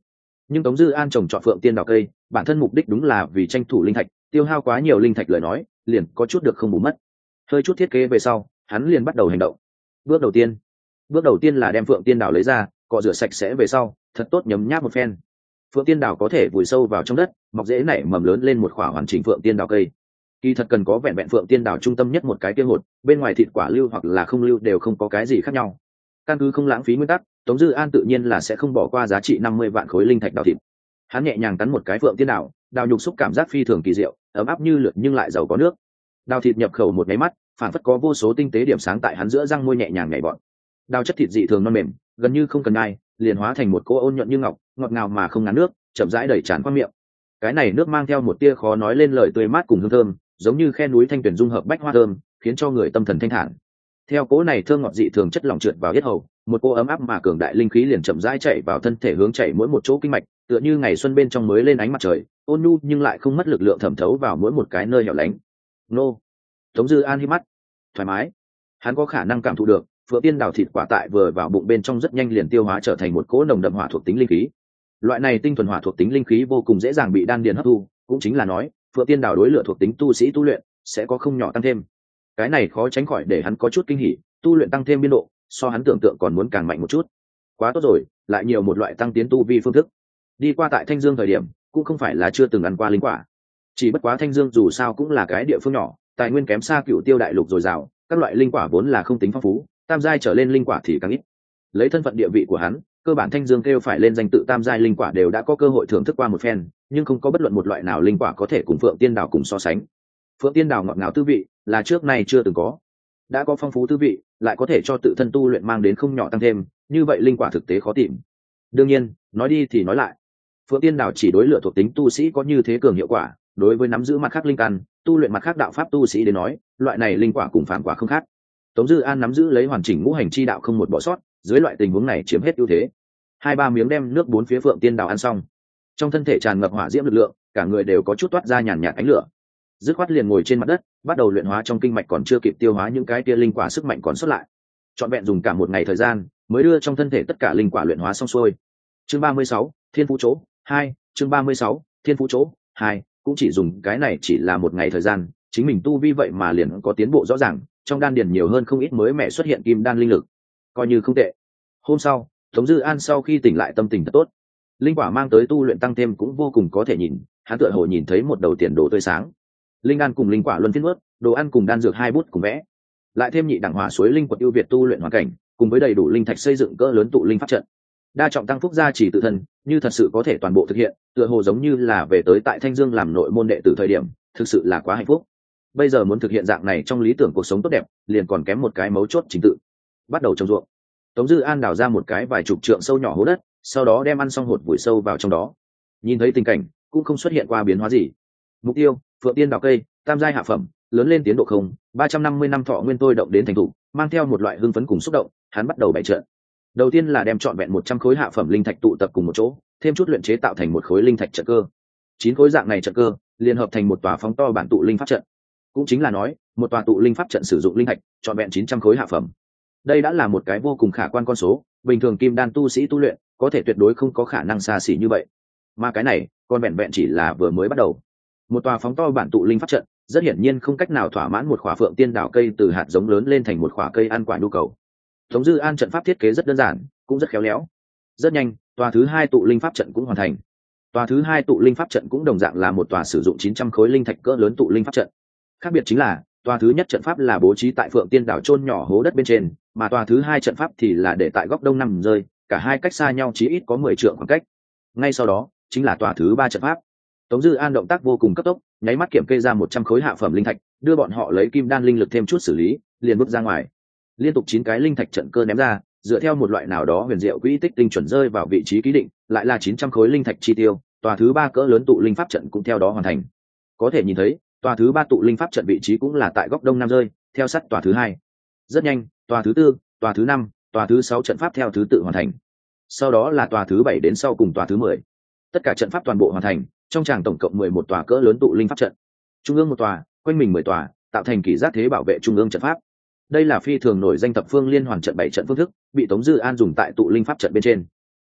Nhưng Tống Dư An trồng trọt phượng tiên đào cây bản thân mục đích đúng là vì tranh thủ linh thạch, tiêu hao quá nhiều linh thạch lời nói liền có chút được không bù mất. Hơi chút thiết kế về sau hắn liền bắt đầu hành động. Bước đầu tiên là đem phượng tiên đào lấy ra, cọ rửa sạch sẽ về sau thật tốt nhấm nháp một phen. Phượng tiên đào có thể vùi sâu vào trong đất, mọc rễ nảy mầm lớn lên một khỏa hoàn chỉnh phượng tiên đào cây. Kỳ thật cần có vẹn vẹn phượng tiên đào trung tâm nhất một cái kia hột, bên ngoài thịt quả lưu hoặc là không lưu đều không có cái gì khác nhau. Căn cứ không lãng phí nguyên tắc, Tống Dư An tự nhiên là sẽ không bỏ qua giá trị 50 vạn khối linh thạch đào thịt. Hắn nhẹ nhàng cắn một cái phượng tiên đào, đào nhục xúc cảm giác phi thường kỳ diệu, ấm áp như lượt nhưng lại giàu có nước. Đào thịt nhập khẩu một máy mắt, phản phất có vô số tinh tế điểm sáng tại hắn giữa răng môi nhẹ nhàng nhảy bọn. Đào chất thịt dị thường non mềm, gần như không cần ai, liền hóa thành một cô ôn nhuận như ngọc, ngọt ngào mà không ngán nước, chậm rãi đẩy tràn qua miệng. Cái này nước mang theo một tia khó nói lên lời tươi mát cùng hương thơm, giống như khe núi thanh tuyển dung hợp bách hoa thơm, khiến cho người tâm thần thanh thản. Theo cỗ này thơm ngọt dị thường chất lỏng trượt vào yết hầu, một cô ấm áp mà cường đại linh khí liền chậm rãi chạy vào thân thể, hướng chạy mỗi một chỗ kinh mạch, tựa như ngày xuân bên trong mới lên ánh mặt trời, ôn nhu nhưng lại không mất lực lượng thẩm thấu vào mỗi một cái nơi hẻo lánh. Nô. Tống Dư An hít mắt, thoải mái. Hắn có khả năng cảm thụ được, phượng tiên đào thịt quả tại vừa vào bụng bên trong rất nhanh liền tiêu hóa trở thành một cỗ nồng đậm hỏa thuộc tính linh khí. Loại này tinh thuần hỏa thuộc tính linh khí vô cùng dễ dàng bị đan điền hấp thu, cũng chính là nói, phượng tiên đào đối lửa thuộc tính tu sĩ tu luyện sẽ có không nhỏ tăng thêm. Cái này khó tránh khỏi để hắn có chút kinh hỉ, tu luyện tăng thêm biên độ, so hắn tưởng tượng còn muốn càng mạnh một chút. Quá tốt rồi, lại nhiều một loại tăng tiến tu vi phương thức. Đi qua tại Thanh Dương thời điểm, cũng không phải là chưa từng ăn qua linh quả. Chỉ bất quá Thanh Dương dù sao cũng là cái địa phương nhỏ, tài nguyên kém xa Cửu Tiêu đại lục dồi dào, các loại linh quả vốn là không tính phong phú, tam giai trở lên linh quả thì càng ít. Lấy thân phận địa vị của hắn, cơ bản Thanh Dương kêu phải lên danh tự tam giai linh quả đều đã có cơ hội thưởng thức qua một phen, nhưng không có bất luận một loại nào linh quả có thể cùng Phượng Tiên Đào cùng so sánh. Phượng Tiên Đào ngọt ngào tư vị là trước nay chưa từng có, đã có phong phú tư vị, lại có thể cho tự thân tu luyện mang đến không nhỏ tăng thêm, như vậy linh quả thực tế khó tìm. Đương nhiên, nói đi thì nói lại, Phượng Tiên Đào chỉ đối lựa thuộc tính tu sĩ có như thế cường hiệu quả, đối với nắm giữ mặt khác linh căn, tu luyện mặt khác đạo pháp tu sĩ đến nói, loại này linh quả cùng phản quả không khác. Tống Dư An nắm giữ lấy hoàn chỉnh ngũ hành chi đạo không một bỏ sót, dưới loại tình huống này chiếm hết ưu thế. 2-3 miếng đem nước bốn phía Phượng Tiên Đào ăn xong, trong thân thể tràn ngập hỏa diễm lực lượng, cả người đều có chút toát ra nhàn nhạt ánh lửa. Dứt khoát liền ngồi trên mặt đất, bắt đầu luyện hóa trong kinh mạch còn chưa kịp tiêu hóa những cái tia linh quả sức mạnh còn sót lại. Trọn vẹn dùng cả một ngày thời gian, mới đưa trong thân thể tất cả linh quả luyện hóa xong xuôi. Chương 36, Thiên Phú Chỗ 2, chương 36, Thiên Phú Chỗ 2, cũng chỉ dùng cái này chỉ là một ngày thời gian, chính mình tu vi vậy mà liền có tiến bộ rõ ràng, trong đan điền nhiều hơn không ít mới mẻ xuất hiện kim đan linh lực, coi như không tệ. Hôm sau, Tống Dư An sau khi tỉnh lại tâm tình thật tốt, linh quả mang tới tu luyện tăng thêm cũng vô cùng có thể nhìn, hắn tựa hồ nhìn thấy một đầu tiền đồ tươi sáng. Linh đan cùng linh quả luân phiên nuốt, đồ ăn cùng đan dược hai bút cùng vẽ, lại thêm nhị đẳng hỏa suối linh quật ưu việt tu luyện hoàn cảnh, cùng với đầy đủ linh thạch xây dựng cỡ lớn tụ linh pháp trận, đa trọng tăng phúc gia chỉ tự thân, như thật sự có thể toàn bộ thực hiện, tựa hồ giống như là về tới tại Thanh Dương làm nội môn đệ tử thời điểm, thực sự là quá hạnh phúc. Bây giờ muốn thực hiện dạng này trong lý tưởng cuộc sống tốt đẹp, liền còn kém một cái mấu chốt trình tự. Bắt đầu trồng ruộng. Tống Dư An đào ra một cái vài chục trượng sâu nhỏ hố đất, sau đó đem ăn xong hột vùi sâu vào trong đó. Nhìn thấy tình cảnh, cũng không xuất hiện qua biến hóa gì. Mục tiêu: Phượng Tiên đào cây, tam giai hạ phẩm, lớn lên tiến độ không, 350 năm thọ nguyên tôi động đến thành thủ, mang theo một loại hưng phấn cùng xúc động, hắn bắt đầu bày trận. Đầu tiên là đem trọn vẹn 100 khối hạ phẩm linh thạch tụ tập cùng một chỗ, thêm chút luyện chế tạo thành một khối linh thạch trận cơ. 9 khối dạng này trận cơ liên hợp thành một tòa phóng to bản tụ linh pháp trận. Cũng chính là nói, một tòa tụ linh pháp trận sử dụng linh thạch trọn vẹn 900 khối hạ phẩm. Đây đã là một cái vô cùng khả quan con số, bình thường kim đan tu sĩ tu luyện có thể tuyệt đối không có khả năng xa xỉ như vậy. Mà cái này, còn vẹn vẹn chỉ là vừa mới bắt đầu. Một tòa phóng to bản tụ linh pháp trận, rất hiển nhiên không cách nào thỏa mãn một khỏa Phượng Tiên đào cây từ hạt giống lớn lên thành một khỏa cây ăn quả nhu cầu. Tống Dư An trận pháp thiết kế rất đơn giản, cũng rất khéo léo. Rất nhanh, tòa thứ 2 tụ linh pháp trận cũng hoàn thành. Tòa thứ 2 tụ linh pháp trận cũng đồng dạng là một tòa sử dụng 900 khối linh thạch cỡ lớn tụ linh pháp trận. Khác biệt chính là, tòa thứ nhất trận pháp là bố trí tại Phượng Tiên đảo chôn nhỏ hố đất bên trên, mà tòa thứ 2 trận pháp thì là để tại góc đông nằm rơi, cả hai cách xa nhau chí ít có 10 trượng khoảng cách. Ngay sau đó, chính là tòa thứ 3 trận pháp. Tống Dư An động tác vô cùng cấp tốc, nháy mắt kiểm kê ra 100 khối hạ phẩm linh thạch, đưa bọn họ lấy kim đan linh lực thêm chút xử lý, liền bước ra ngoài. Liên tục 9 cái linh thạch trận cơ ném ra, dựa theo một loại nào đó huyền diệu quỹ tích tinh chuẩn rơi vào vị trí ký định, lại là 900 khối linh thạch chi tiêu, tòa thứ 3 cỡ lớn tụ linh pháp trận cũng theo đó hoàn thành. Có thể nhìn thấy, tòa thứ 3 tụ linh pháp trận vị trí cũng là tại góc đông nam rơi, theo sát tòa thứ 2. Rất nhanh, tòa thứ 4, tòa thứ 5, tòa thứ 6 trận pháp theo thứ tự hoàn thành. Sau đó là tòa thứ 7 đến sau cùng tòa thứ 10. Tất cả trận pháp toàn bộ hoàn thành, trong tràng tổng cộng 11 tòa cỡ lớn tụ linh pháp trận. Trung ương một tòa, quanh mình 10 tòa, tạo thành kỷ giác thế bảo vệ trung ương trận pháp. Đây là phi thường nổi danh thập phương liên hoàn trận 7 trận phương thức, bị Tống Dư An dùng tại tụ linh pháp trận bên trên.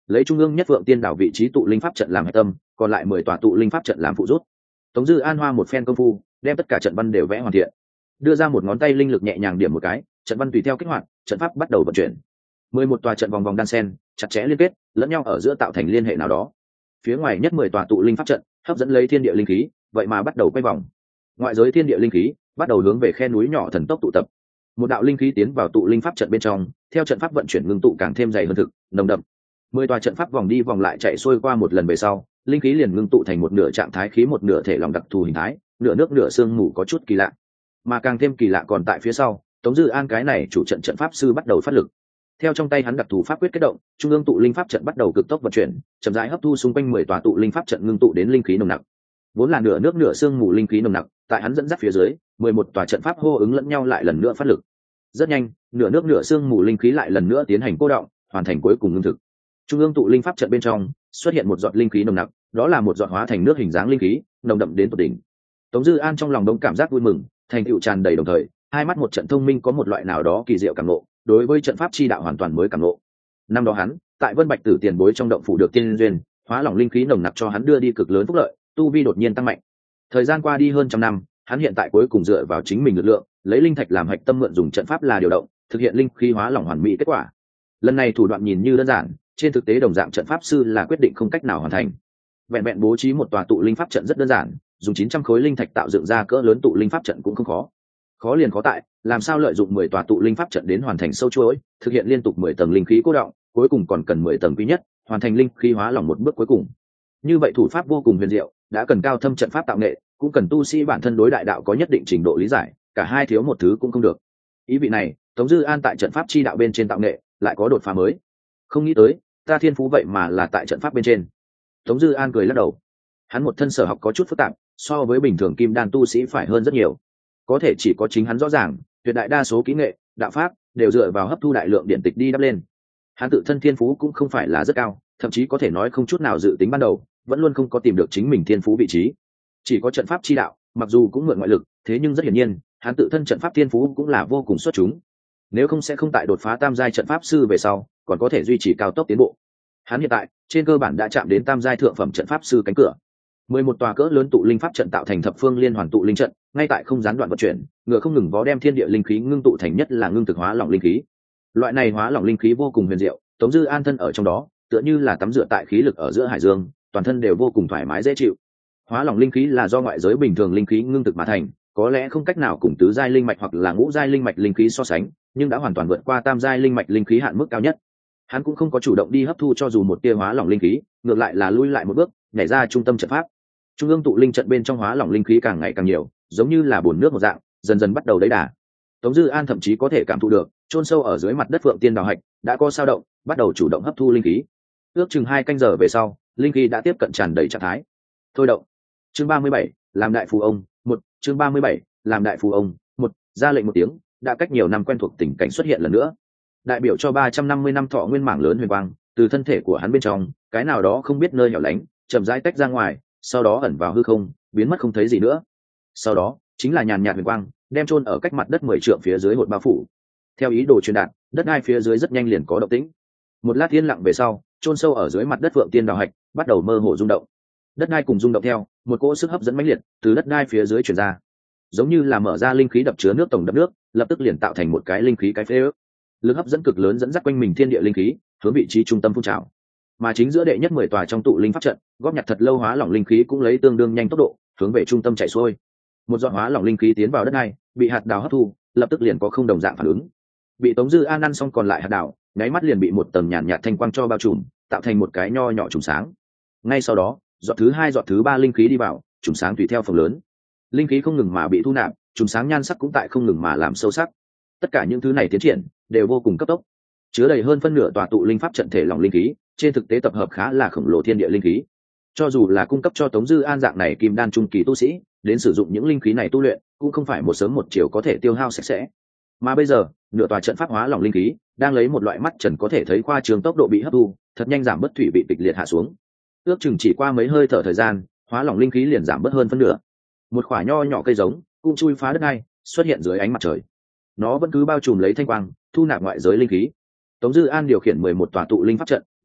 lấy trung ương nhất Phượng Tiên Đảo vị trí tụ linh pháp trận làm hạch tâm, còn lại 10 tòa tụ linh pháp trận làm phụ rút. Tống Dư An hoa một phen công phu, đem tất cả trận văn đều vẽ hoàn thiện, đưa ra một ngón tay linh lực nhẹ nhàng điểm một cái, trận văn tùy theo kích hoạt, trận pháp bắt đầu vận chuyển. 11 tòa trận vòng vòng đan xen, chặt chẽ liên kết, lẫn nhau ở giữa tạo thành liên hệ nào đó. Phía ngoài nhất 10 tòa tụ linh pháp trận, hấp dẫn lấy thiên địa linh khí, vậy mà bắt đầu quay vòng. Ngoại giới thiên địa linh khí bắt đầu hướng về khe núi nhỏ thần tốc tụ tập. Một đạo linh khí tiến vào tụ linh pháp trận bên trong, theo trận pháp vận chuyển ngưng tụ càng thêm dày hơn thực, nồng đậm. 10 tòa trận pháp vòng đi vòng lại chạy xuôi qua một lần về sau, linh khí liền ngưng tụ thành một nửa trạng thái khí một nửa thể lòng đặc thù hình thái, nửa nước nửa sương mù có chút kỳ lạ. Mà càng thêm kỳ lạ còn tại phía sau, Tống Dư An cái này chủ trận trận pháp sư bắt đầu phát lực. Theo trong tay hắn đặc thù pháp quyết kết động, trung ương tụ linh pháp trận bắt đầu cực tốc vận chuyển, chậm rãi hấp thu xung quanh 10 tòa tụ linh pháp trận ngưng tụ đến linh khí nồng nặc. Vốn là nửa nước nửa sương mù linh khí nồng nặc, tại hắn dẫn dắt phía dưới, 11 tòa trận pháp hô ứng lẫn nhau lại lần nữa phát lực. Rất nhanh, nửa nước nửa sương mù linh khí lại lần nữa tiến hành cô động, hoàn thành cuối cùng ngưng thực. Trung ương tụ linh pháp trận bên trong xuất hiện một giọt linh khí nồng nặc, đó là một giọt hóa thành nước hình dáng linh khí, nồng đậm đến tột đỉnh. Tống Dư An trong lòng đống cảm giác vui mừng, thành tựu tràn đầy đồng thời, hai mắt một trận thông minh có một loại nào đó kỳ diệu cảm ngộ, đối với trận pháp chi đạo hoàn toàn mới cảm ngộ. Năm đó hắn, tại Vân Bạch Tử tiền bối trong động phủ được tiên duyên, hóa lỏng linh khí nồng nặc cho hắn đưa đi cực lớn phúc lợi, tu vi đột nhiên tăng mạnh. Thời gian qua đi hơn trăm năm, hắn hiện tại cuối cùng dựa vào chính mình lực lượng, lấy linh thạch làm hạch tâm mượn dùng trận pháp là điều động, thực hiện linh khí hóa lỏng hoàn mỹ kết quả. Lần này thủ đoạn nhìn như đơn giản, trên thực tế đồng dạng trận pháp sư là quyết định không cách nào hoàn thành. Vẹn vẹn bố trí một tòa tụ linh pháp trận rất đơn giản, dùng 900 khối linh thạch tạo dựng ra cỡ lớn tụ linh pháp trận cũng không khó. Khó liền khó tại, làm sao lợi dụng 10 tòa tụ linh pháp trận đến hoàn thành sâu chuỗi, thực hiện liên tục 10 tầng linh khí cố động, cuối cùng còn cần 10 tầng quý nhất, hoàn thành linh khí hóa lỏng một bước cuối cùng. Như vậy thủ pháp vô cùng huyền diệu, đã cần cao thâm trận pháp tạo nghệ, cũng cần tu sĩ bản thân đối đại đạo có nhất định trình độ lý giải, cả hai thiếu một thứ cũng không được. Ý vị này, Tống Dư An tại trận pháp chi đạo bên trên tạo nghệ, lại có đột phá mới. Không nghĩ tới, ta thiên phú vậy mà là tại trận pháp bên trên. Tống Dư An cười lắc đầu. Hắn một thân sở học có chút phức tạp, so với bình thường kim đan tu sĩ phải hơn rất nhiều. Có thể chỉ có chính hắn rõ ràng, tuyệt đại đa số kỹ nghệ, đạo pháp đều dựa vào hấp thu đại lượng điện tịch đi đắp lên. Hắn tự thân thiên phú cũng không phải là rất cao, thậm chí có thể nói không chút nào dự tính ban đầu, vẫn luôn không có tìm được chính mình thiên phú vị trí. Chỉ có trận pháp chi đạo, mặc dù cũng mượn ngoại lực, thế nhưng rất hiển nhiên, hắn tự thân trận pháp thiên phú cũng là vô cùng xuất chúng. Nếu không sẽ không tại đột phá tam giai trận pháp sư về sau, còn có thể duy trì cao tốc tiến bộ. Hắn hiện tại, trên cơ bản đã chạm đến tam giai thượng phẩm trận pháp sư cánh cửa. 11 tòa cỡ lớn tụ linh pháp trận tạo thành thập phương liên hoàn tụ linh trận, ngay tại không gián đoạn vận chuyển, ngựa không ngừng vó đem thiên địa linh khí ngưng tụ thành nhất là ngưng thực hóa lỏng linh khí. Loại này hóa lỏng linh khí vô cùng huyền diệu, Tống Dư An thân ở trong đó, tựa như là tắm rửa tại khí lực ở giữa hải dương, toàn thân đều vô cùng thoải mái dễ chịu. Hóa lỏng linh khí là do ngoại giới bình thường linh khí ngưng thực mà thành, có lẽ không cách nào cùng tứ giai linh mạch hoặc là ngũ giai linh mạch linh khí so sánh, nhưng đã hoàn toàn vượt qua tam giai linh mạch linh khí hạn mức cao nhất. Hắn cũng không có chủ động đi hấp thu cho dù một tia hóa lỏng linh khí, ngược lại là lui lại một bước, nhảy ra trung tâm trận pháp. Trung ương tụ linh trận bên trong hóa lỏng linh khí càng ngày càng nhiều, giống như là bồn nước một dạng, dần dần bắt đầu đẩy đà. Tống Dư An thậm chí có thể cảm thụ được, chôn sâu ở dưới mặt đất Phượng Tiên Đào hạch đã có sao động, bắt đầu chủ động hấp thu linh khí. Ước chừng 2 canh giờ về sau, linh khí đã tiếp cận tràn đầy trạng thái. Thôi động. Chương 37, làm đại phù ông, 1, chương 37, làm đại phù ông, 1, ra lệnh một tiếng, đã cách nhiều năm quen thuộc tình cảnh xuất hiện lần nữa. Đại biểu cho 350 năm thọ nguyên mảng lớn huyền quang, từ thân thể của hắn bên trong, cái nào đó không biết nơi hẻo lánh, chậm rãi tách ra ngoài, sau đó ẩn vào hư không, biến mất không thấy gì nữa. Sau đó, chính là nhàn nhạt huyền quang, đem chôn ở cách mặt đất 10 trượng phía dưới hột bao phủ. Theo ý đồ truyền đạt, đất đai phía dưới rất nhanh liền có động tĩnh. Một lát yên lặng về sau, chôn sâu ở dưới mặt đất Phượng Tiên Đào hạch bắt đầu mơ hồ rung động. Đất đai cùng rung động theo, một cỗ sức hấp dẫn mãnh liệt từ đất đai phía dưới truyền ra, giống như là mở ra linh khí đập chứa nước tổng đập nước, lập tức liền tạo thành một cái linh khí cái phế ước. Lực hấp dẫn cực lớn dẫn dắt quanh mình thiên địa linh khí, hướng vị trí trung tâm phun trào. Mà chính giữa đệ nhất 10 tòa trong tụ linh pháp trận, góp nhặt thật lâu hóa lỏng linh khí cũng lấy tương đương nhanh tốc độ, hướng về trung tâm chảy xuôi. Một giọt hóa lỏng linh khí tiến vào đất này, bị hạt đào hấp thu, lập tức liền có không đồng dạng phản ứng. Bị Tống Dư An ăn xong còn lại hạt đào, nháy mắt liền bị một tầng nhàn nhạt thanh quang cho bao trùm, tạo thành một cái nho nhỏ trùng sáng. Ngay sau đó, giọt thứ 2 giọt thứ 3 linh khí đi vào, trùng sáng tùy theo phần lớn. Linh khí không ngừng mà bị thu nạp, trùng sáng nhan sắc cũng tại không ngừng mà làm sâu sắc. Tất cả những thứ này tiến triển đều vô cùng cấp tốc, chứa đầy hơn phân nửa tòa tụ linh pháp trận thể lỏng linh khí, trên thực tế tập hợp khá là khổng lồ thiên địa linh khí. Cho dù là cung cấp cho Tống Dư An dạng này kim đan trung kỳ tu sĩ, đến sử dụng những linh khí này tu luyện, cũng không phải một sớm một chiều có thể tiêu hao sạch sẽ. Mà bây giờ, nửa tòa trận pháp hóa lỏng linh khí đang lấy một loại mắt trần có thể thấy khoa trương tốc độ bị hấp thu, thật nhanh giảm bất thủy bị kịch liệt hạ xuống. Ước chừng chỉ qua mấy hơi thở thời gian, hóa lỏng linh khí liền giảm bớt hơn phân nửa. Một quả nho nhỏ cây giống cũng chui phá đất này, xuất hiện dưới ánh mặt trời. Nó vẫn cứ bao trùm lấy thanh quang, thu nạp ngoại giới linh khí. Tống Dư An điều khiển 11 tòa tụ linh pháp trận,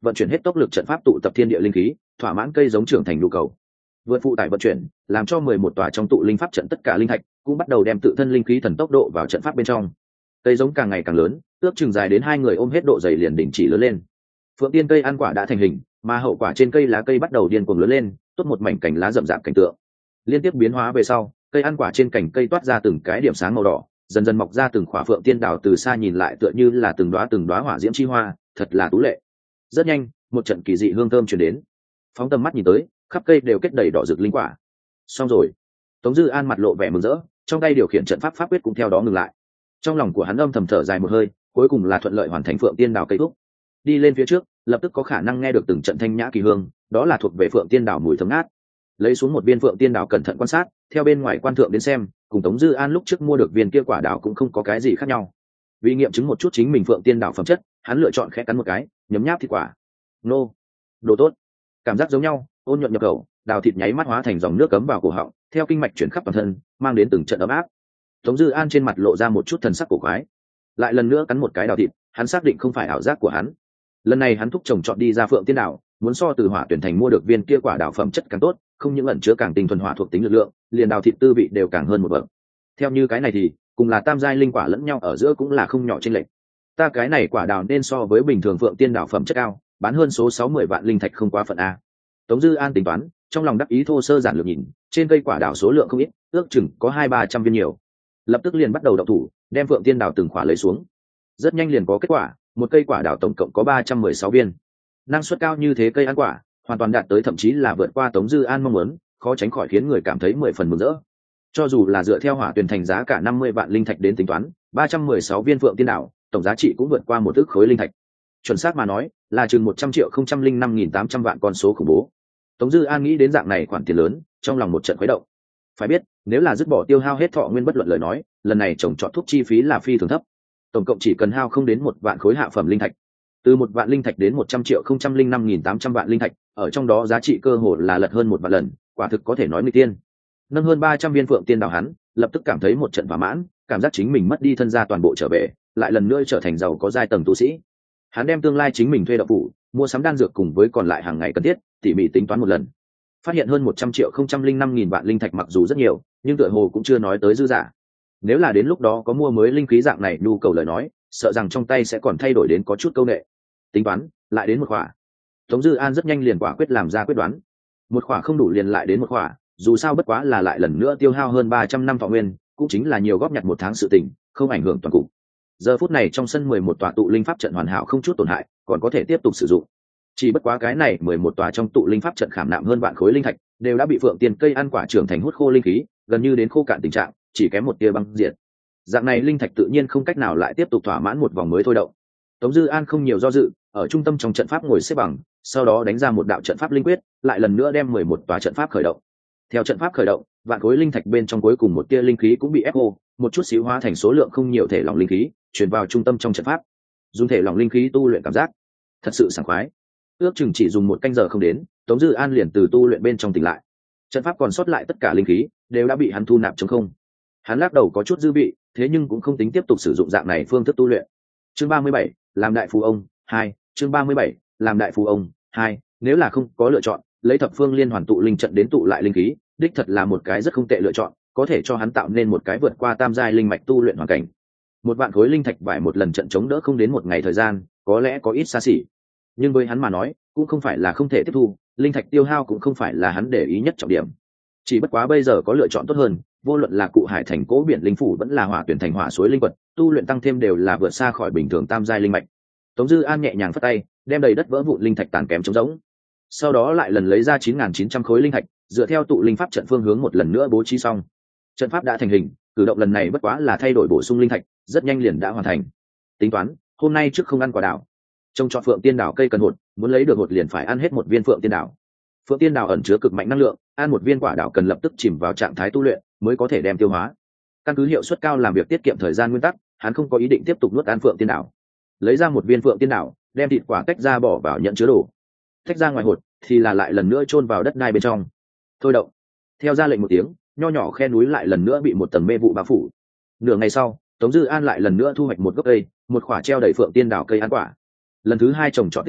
vận chuyển hết tốc lực trận pháp tụ tập thiên địa linh khí, thỏa mãn cây giống trưởng thành nhu cầu. Vượt phụ tải vận chuyển, làm cho 11 tòa trong tụ linh pháp trận tất cả linh thạch cũng bắt đầu đem tự thân linh khí thần tốc độ vào trận pháp bên trong. Cây giống càng ngày càng lớn, ước chừng dài đến 2 người ôm hết độ dày liền đỉnh chỉ lớn lên. Phượng tiên cây ăn quả đã thành hình, mà hậu quả trên cây lá cây bắt đầu điên cuồng lớn lên, tốt một mảnh cành lá rậm rạp cảnh tượng. Liên tiếp biến hóa về sau, cây ăn quả trên cành cây toát ra từng cái điểm sáng màu đỏ, dần dần mọc ra từng khỏa phượng tiên đào, từ xa nhìn lại tựa như là từng đóa hỏa diễm chi hoa, thật là tú lệ. Rất nhanh, một trận kỳ dị hương thơm truyền đến. Phóng tầm mắt nhìn tới, khắp cây đều kết đầy đỏ rực linh quả. Xong rồi. Tống Dư An mặt lộ vẻ mừng rỡ, trong tay điều khiển trận pháp pháp quyết cũng theo đó ngừng lại. Trong lòng của hắn âm thầm thở dài một hơi, cuối cùng là thuận lợi hoàn thành phượng tiên đào cây thúc. Đi lên phía trước, lập tức có khả năng nghe được từng trận thanh nhã kỳ hương, đó là thuộc về phượng tiên đào mùi thơm ngát. Lấy xuống một viên phượng tiên đào cẩn thận quan sát, theo bên ngoài quan thượng đến xem, cùng Tống Dư An lúc trước mua được viên kia quả đào cũng không có cái gì khác nhau. Vì nghiệm chứng một chút chính mình phượng tiên đào phẩm chất, hắn lựa chọn khẽ cắn một cái, nhấm nháp thịt quả. Nô, đồ tốt. Cảm giác giống nhau, ôn nhuận nhập khẩu, đào thịt nháy mắt hóa thành dòng nước cấm vào cổ họng, theo kinh mạch chuyển khắp toàn thân, mang đến từng trận ấm áp. Tống Dư An trên mặt lộ ra một chút thần sắc cổ quái. Lại lần nữa cắn một cái đào thịt, hắn xác định không phải ảo giác của hắn. Lần này hắn thúc chồng chọn đi ra phượng tiên đào, muốn so từ hỏa tuyển thành mua được viên kia quả đào phẩm chất càng tốt, không những ẩn chứa càng tinh thuần hỏa thuộc tính lực lượng, liền đào thịt tư vị đều càng hơn một bậc. Theo như cái này thì, cùng là tam giai linh quả lẫn nhau ở giữa cũng là không nhỏ chênh lệch. Ta cái này quả đào nên so với bình thường phượng tiên đào phẩm chất cao, bán hơn số 60 vạn linh thạch không quá phận a. Tống Dư An tính toán, trong lòng đắc ý thô sơ giản lược nhìn, trên cây quả đào số lượng không ít, ước chừng có 200-300 viên nhiều. Lập tức liền bắt đầu động thủ, đem phượng tiên đào từng quả lấy xuống. Rất nhanh liền có kết quả, một cây quả đào tổng cộng có 316 viên. Năng suất cao như thế cây ăn quả, hoàn toàn đạt tới thậm chí là vượt qua Tống Dư An mong muốn, khó tránh khỏi khiến người cảm thấy 10 phần mừng rỡ. Cho dù là dựa theo hỏa tuyển thành giá cả 50 vạn linh thạch đến tính toán, 316 viên phượng tiên đào, tổng giá trị cũng vượt qua 1 ức khối linh thạch. Chuẩn xác mà nói, là chừng 100.005.800 vạn con số khủng bố. Tống Dư An nghĩ đến dạng này khoản tiền lớn, trong lòng một trận khuấy động. Phải biết, nếu là dứt bỏ tiêu hao hết thọ nguyên bất luận lời nói, lần này trồng trọt thuốc chi phí là phi thường thấp. Tổng cộng chỉ cần hao không đến 1 vạn khối hạ phẩm linh thạch. Từ 1 vạn linh thạch đến 100.005.800 vạn linh thạch, ở trong đó giá trị cơ hồ là lật hơn 1 vạn lần, quả thực có thể nói nguy tiên. Nâng hơn 300 viên phượng tiên đào hắn, lập tức cảm thấy một trận thỏa mãn, cảm giác chính mình mất đi thân gia toàn bộ trở về, lại lần nữa trở thành giàu có giai tầng tu sĩ. Hắn đem tương lai chính mình thuê đạo phủ, mua sắm đan dược cùng với còn lại hàng ngày cần thiết, tỉ mỉ tính toán một lần. Phát hiện hơn 100.005.000 vạn linh thạch mặc dù rất nhiều, nhưng tựa hồ cũng chưa nói tới dư giả. Nếu là đến lúc đó có mua mới linh khí dạng này nhu cầu lời nói, sợ rằng trong tay sẽ còn thay đổi đến có chút câu nệ. Tính toán, lại đến một khỏa. Tống Dư An rất nhanh liền quả quyết làm ra quyết đoán. Một khỏa không đủ liền lại đến một khỏa, dù sao bất quá là lại lần nữa tiêu hao hơn 300 năm thọ nguyên, cũng chính là nhiều góp nhặt 1 tháng sự tình, không ảnh hưởng toàn cục. Giờ phút này trong sân 11 tòa tụ linh pháp trận hoàn hảo không chút tổn hại, còn có thể tiếp tục sử dụng. Chỉ bất quá cái này 11 tòa trong tụ linh pháp trận khảm nạm hơn vạn khối linh thạch, đều đã bị phượng tiên cây ăn quả trưởng thành hút khô linh khí, gần như đến khô cạn tình trạng, chỉ kém một tia băng diệt. Dạng này linh thạch tự nhiên không cách nào lại tiếp tục thỏa mãn một vòng mới thôi động. Tống Dư An không nhiều do dự, ở trung tâm trong trận pháp ngồi xếp bằng, sau đó đánh ra một đạo trận pháp linh quyết, lại lần nữa đem 11 tòa trận pháp khởi động. Theo trận pháp khởi động, vạn khối linh thạch bên trong cuối cùng một tia linh khí cũng bị ép khô, một chút xíu hóa thành số lượng không nhiều thể lỏng linh khí, truyền vào trung tâm trong trận pháp. Dùng thể lỏng linh khí tu luyện cảm giác thật sự sảng khoái. Ước chừng chỉ dùng 1 canh giờ không đến, Tống Dư An liền từ tu luyện bên trong tỉnh lại. Trận pháp còn sót lại tất cả linh khí đều đã bị hắn thu nạp trống không. Hắn lắc đầu có chút dư vị, thế nhưng cũng không tính tiếp tục sử dụng dạng này phương thức tu luyện. Chương 37, làm đại phú ông 2, chương 37, làm đại phú ông 2, nếu là không có lựa chọn, lấy thập phương liên hoàn tụ linh trận đến tụ lại linh khí, đích thật là một cái rất không tệ lựa chọn, có thể cho hắn tạo nên một cái vượt qua tam giai linh mạch tu luyện hoàn cảnh. 1 vạn khối linh thạch vải một lần trận chống đỡ không đến 1 ngày thời gian, có lẽ có ít xa xỉ. Nhưng với hắn mà nói, cũng không phải là không thể tiếp thu, linh thạch tiêu hao cũng không phải là hắn để ý nhất trọng điểm. Chỉ bất quá bây giờ có lựa chọn tốt hơn, vô luận là cụ hải thành cố biển linh phủ vẫn là hỏa tuyển thành hỏa suối linh quật, tu luyện tăng thêm đều là vượt xa khỏi bình thường tam giai linh mạch. Tống Dư An nhẹ nhàng phất tay, đem đầy đất vỡ vụn linh thạch tàn kém trống rỗng. Sau đó lại lần lấy ra 9.900 khối linh thạch, dựa theo tụ linh pháp trận phương hướng một lần nữa bố trí xong. Trận pháp đã thành hình, cử động lần này bất quá là thay đổi bổ sung linh thạch, rất nhanh liền đã hoàn thành. Tính toán, hôm nay trước không ăn quả đào, trông chọn phượng tiên đào cây cần hột, muốn lấy được hột liền phải ăn hết 1 viên phượng tiên đào. Phượng tiên đào ẩn chứa cực mạnh năng lượng, ăn 1 viên quả đào cần lập tức chìm vào trạng thái tu luyện mới có thể đem tiêu hóa. Căn cứ hiệu suất cao làm việc tiết kiệm thời gian nguyên tắc, hắn không có ý định tiếp tục nuốt ăn phượng tiên đào. Lấy ra 1 viên phượng tiên đào, đem thịt quả tách ra bỏ vào nhận chứa đồ. Tách ra ngoài hột thì là lại lần nữa chôn vào đất đai bên trong. Thôi động. Theo ra lệnh một tiếng, nho nhỏ khe núi lại lần nữa bị một tầng mê vụ bao phủ. Nửa ngày sau, Tống Dư An lại lần nữa thu hoạch một gốc cây, một quả treo đầy phượng tiên đào cây ăn quả. Lần thứ 2 trồng trọt tích lợi,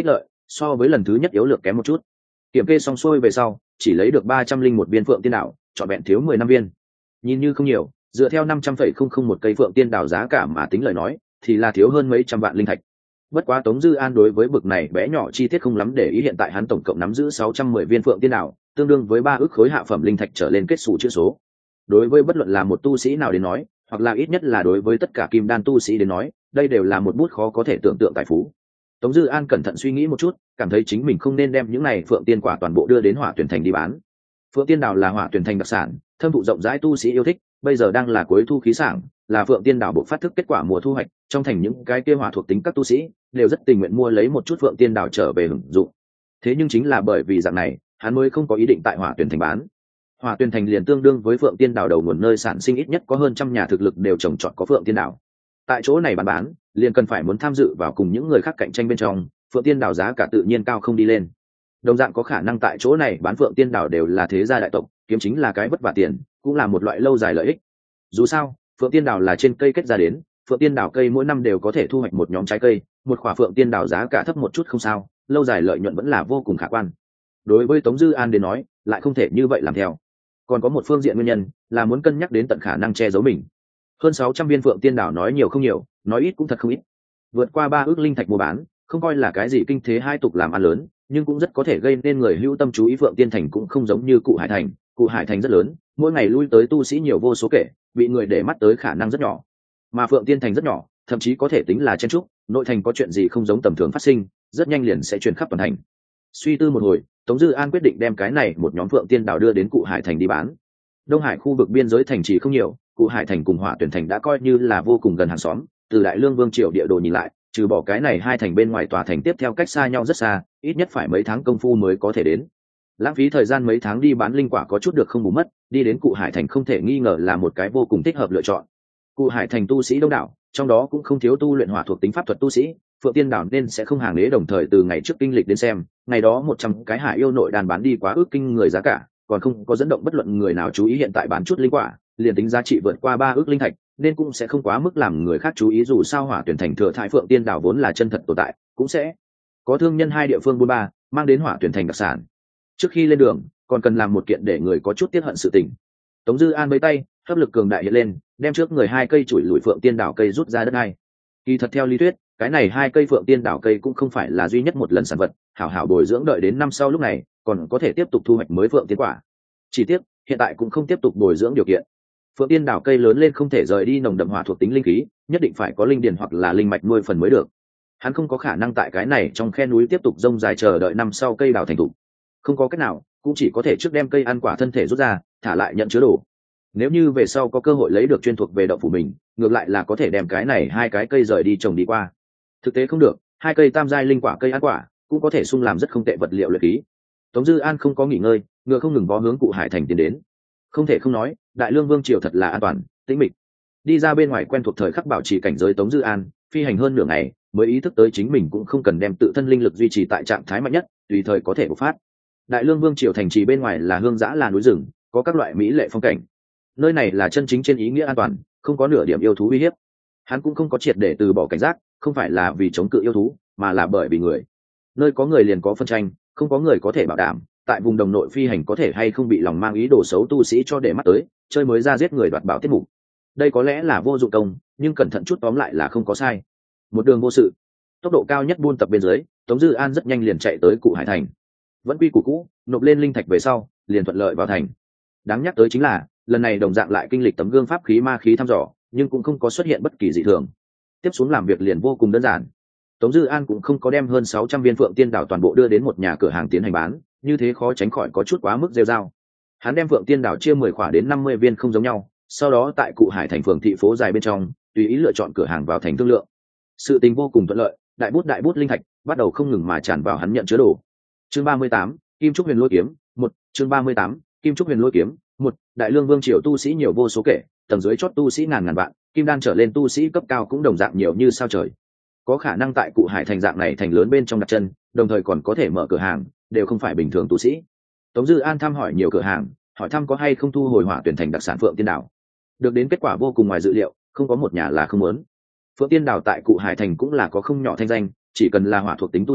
so với lần thứ nhất yếu lược kém một chút. Kiểm kê xong xuôi về sau chỉ lấy được 301 viên phượng tiên đảo, trọn vẹn thiếu 10 năm viên. Nhìn như không nhiều, dựa theo 500,001 cây phượng tiên đảo giá cả mà tính lời nói thì là thiếu hơn mấy trăm vạn linh thạch. Bất quá Tống Dư An đối với bực này bé nhỏ chi tiết không lắm để ý, hiện tại hắn tổng cộng nắm giữ 610 viên phượng tiên đảo, tương đương với 3 ức khối hạ phẩm linh thạch trở lên kết xù chữ số. Đối với bất luận là một tu sĩ nào đến nói, hoặc là ít nhất là đối với tất cả kim đan tu sĩ đến nói, đây đều là một bút khó có thể tưởng tượng tài phú. Tống Dư An cẩn thận suy nghĩ một chút, cảm thấy chính mình không nên đem những này phượng tiên quả toàn bộ đưa đến Hỏa Tuyển Thành đi bán. Phượng tiên đảo là Hỏa Tuyển Thành đặc sản, thâm thụ rộng rãi tu sĩ yêu thích, bây giờ đang là cuối thu khí sảng, là phượng tiên đảo bộ phát thức kết quả mùa thu hoạch, trong thành những cái kia hỏa thuộc tính các tu sĩ đều rất tình nguyện mua lấy một chút phượng tiên đảo trở về hưởng dụng. Thế nhưng chính là bởi vì dạng này, hắn mới không có ý định tại Hỏa Tuyển Thành bán. Hỏa Tuyển Thành liền tương đương với phượng tiên đảo đầu nguồn, nơi sản sinh ít nhất có hơn trăm nhà thực lực đều trồng trọt có phượng tiên đảo. Tại chỗ này bán liền cần phải muốn tham dự vào cùng những người khác cạnh tranh bên trong, phượng tiên đảo giá cả tự nhiên cao không đi lên. Đồng dạng có khả năng tại chỗ này bán phượng tiên đảo đều là thế gia đại tộc, kiếm chính là cái vất vả tiền, cũng là một loại lâu dài lợi ích. Dù sao phượng tiên đảo là trên cây kết ra đến, phượng tiên đảo cây mỗi năm đều có thể thu hoạch một nhóm trái cây, một quả phượng tiên đảo giá cả thấp một chút không sao, lâu dài lợi nhuận vẫn là vô cùng khả quan. Đối với Tống Dư An đến nói lại không thể như vậy làm theo. Còn có một phương diện nguyên nhân là muốn cân nhắc đến tận khả năng che giấu mình. Hơn 600 viên phượng tiên đảo nói nhiều không nhiều, nói ít cũng thật không ít. Vượt qua 3 ước linh thạch mua bán, không coi là cái gì kinh thế hai tục làm ăn lớn, nhưng cũng rất có thể gây nên người hữu tâm chú ý. Phượng Tiên Thành cũng không giống như Cụ Hải Thành, Cụ Hải Thành rất lớn, mỗi ngày lui tới tu sĩ nhiều vô số kể, bị người để mắt tới khả năng rất nhỏ. Mà Phượng Tiên Thành rất nhỏ, thậm chí có thể tính là chen trúc, nội thành có chuyện gì không giống tầm thường phát sinh, rất nhanh liền sẽ truyền khắp toàn thành. Suy tư một hồi, Tống Dư An quyết định đem cái này một nhóm phượng tiên đảo đưa đến Cụ Hải Thành đi bán. Đông Hải khu vực biên giới thành trì không nhiều, Cụ Hải Thành cùng Hỏa Tuyển Thành đã coi như là vô cùng gần hàng xóm. Từ Đại Lương Vương triều địa đồ nhìn lại, trừ bỏ cái này hai thành bên ngoài, tòa thành tiếp theo cách xa nhau rất xa, ít nhất phải mấy tháng công phu mới có thể đến. Lãng phí thời gian mấy tháng đi bán linh quả có chút được không bù mất, đi đến Cụ Hải Thành không thể nghi ngờ là một cái vô cùng thích hợp lựa chọn. Cụ Hải Thành tu sĩ đông đảo, trong đó cũng không thiếu tu luyện hỏa thuộc tính pháp thuật tu sĩ, Phượng Tiên đảo nên sẽ không hàng đế. Đồng thời từ ngày trước kinh lịch đến xem, ngày đó 100 cái hải yêu nội đàn bán đi quá ước kinh người giá cả, còn không có dẫn động bất luận người nào chú ý. Hiện tại bán chút linh quả, liền tính giá trị vượt qua 3 ước linh thạch, nên cũng sẽ không quá mức làm người khác chú ý. Dù sao Hỏa Tuyển Thành thừa thãi Phượng Tiên đảo vốn là chân thật tồn tại, cũng sẽ có thương nhân hai địa phương buôn ba mang đến Hỏa Tuyển Thành đặc sản. Trước khi lên đường, còn cần làm một kiện để người có chút tiếc hận sự tình. Tống Dư An mấy tay hấp lực cường đại hiện lên, đem trước người hai cây chủi lùi Phượng Tiên đảo cây rút ra đất hai. Kỳ thật theo lý thuyết, cái này hai cây Phượng Tiên đảo cây cũng không phải là duy nhất một lần sản vật, hảo hảo bồi dưỡng đợi đến năm sau lúc này còn có thể tiếp tục thu hoạch mới Phượng Tiên quả. Chỉ tiếc hiện tại cũng không tiếp tục bồi dưỡng điều kiện. Phượng Tiên đảo cây lớn lên không thể rời đi nồng đậm hỏa thuộc tính linh khí, nhất định phải có linh điền hoặc là linh mạch nuôi phần mới được. Hắn không có khả năng tại cái này trong khe núi tiếp tục rông dài chờ đợi năm sau cây đào thành thụ. Không có cách nào, cũng chỉ có thể trước đem cây ăn quả thân thể rút ra, thả lại nhận chứa đồ. Nếu như về sau có cơ hội lấy được chuyên thuộc về động phủ mình, ngược lại là có thể đem cái này hai cái cây rời đi trồng đi qua. Thực tế không được, hai cây tam giai linh quả cây ăn quả cũng có thể sung làm rất không tệ vật liệu luyện khí. Tống Dư An không có nghỉ ngơi, ngựa không ngừng vó hướng Cụ Hải Thành tiến đến. Không thể không nói, Đại Lương Vương triều thật là an toàn, tĩnh mịch. Đi ra bên ngoài quen thuộc thời khắc bảo trì cảnh giới, Tống Dư An phi hành hơn nửa ngày mới ý thức tới chính mình cũng không cần đem tự thân linh lực duy trì tại trạng thái mạnh nhất, tùy thời có thể bộc phát. Đại Lương Vương triều thành trì bên ngoài là hương dã, là núi rừng, có các loại mỹ lệ phong cảnh. Nơi này là chân chính trên ý nghĩa an toàn, không có nửa điểm yêu thú uy hiếp. Hắn cũng không có triệt để từ bỏ cảnh giác, không phải là vì chống cự yêu thú, mà là bởi vì người. Nơi có người liền có phân tranh, không có người có thể bảo đảm tại vùng đồng nội phi hành có thể hay không bị lòng mang ý đồ xấu tu sĩ cho để mắt tới, chơi mới ra giết người đoạt bảo tiết mục. Đây có lẽ là vô dụng công, nhưng cẩn thận chút tóm lại là không có sai. Một đường vô sự, tốc độ cao nhất buôn tập bên dưới, Tống Dư An rất nhanh liền chạy tới Cụ Hải Thành. Vẫn quy củ cũ, nộp lên linh thạch về sau, liền thuận lợi vào thành. Đáng nhắc tới chính là, lần này đồng dạng lại kinh lịch tấm gương pháp khí ma khí thăm dò, nhưng cũng không có xuất hiện bất kỳ dị thường. Tiếp xuống làm việc liền vô cùng đơn giản. Tống Dư An cũng không có đem hơn 600 viên Phượng Tiên đảo toàn bộ đưa đến một nhà cửa hàng tiến hành bán, như thế khó tránh khỏi có chút quá mức rêu rao. Hắn đem Phượng Tiên đảo chia 10 khỏa đến 50 viên không giống nhau, sau đó tại Cụ Hải Thành phường thị phố dài bên trong, tùy ý lựa chọn cửa hàng vào thành thương lượng. Sự tình vô cùng thuận lợi, đại bút linh thạch bắt đầu không ngừng mà tràn vào hắn nhận chứa đồ. Chương 38, Kim Trúc Huyền Lôi Kiếm, 1, chương 38, Kim Trúc Huyền Lôi Kiếm, 1, Đại Lương Vương triều tu sĩ nhiều vô số kể, tầng dưới chót tu sĩ ngàn vạn, kim đan trở lên tu sĩ cấp cao cũng đồng dạng nhiều như sao trời. Có khả năng tại Cụ Hải Thành dạng này thành lớn bên trong đặt chân, đồng thời còn có thể mở cửa hàng, đều không phải bình thường tu sĩ. Tống Dư An thăm hỏi nhiều cửa hàng, hỏi thăm có hay không thu hồi Hỏa Tuyển Thành đặc sản Phượng Tiên đảo. Được đến kết quả vô cùng ngoài dự liệu, không có một nhà là không muốn. Phượng Tiên đảo tại Cụ Hải Thành cũng là có không nhỏ thanh danh, chỉ cần là hỏa thuộc tính tu sĩ,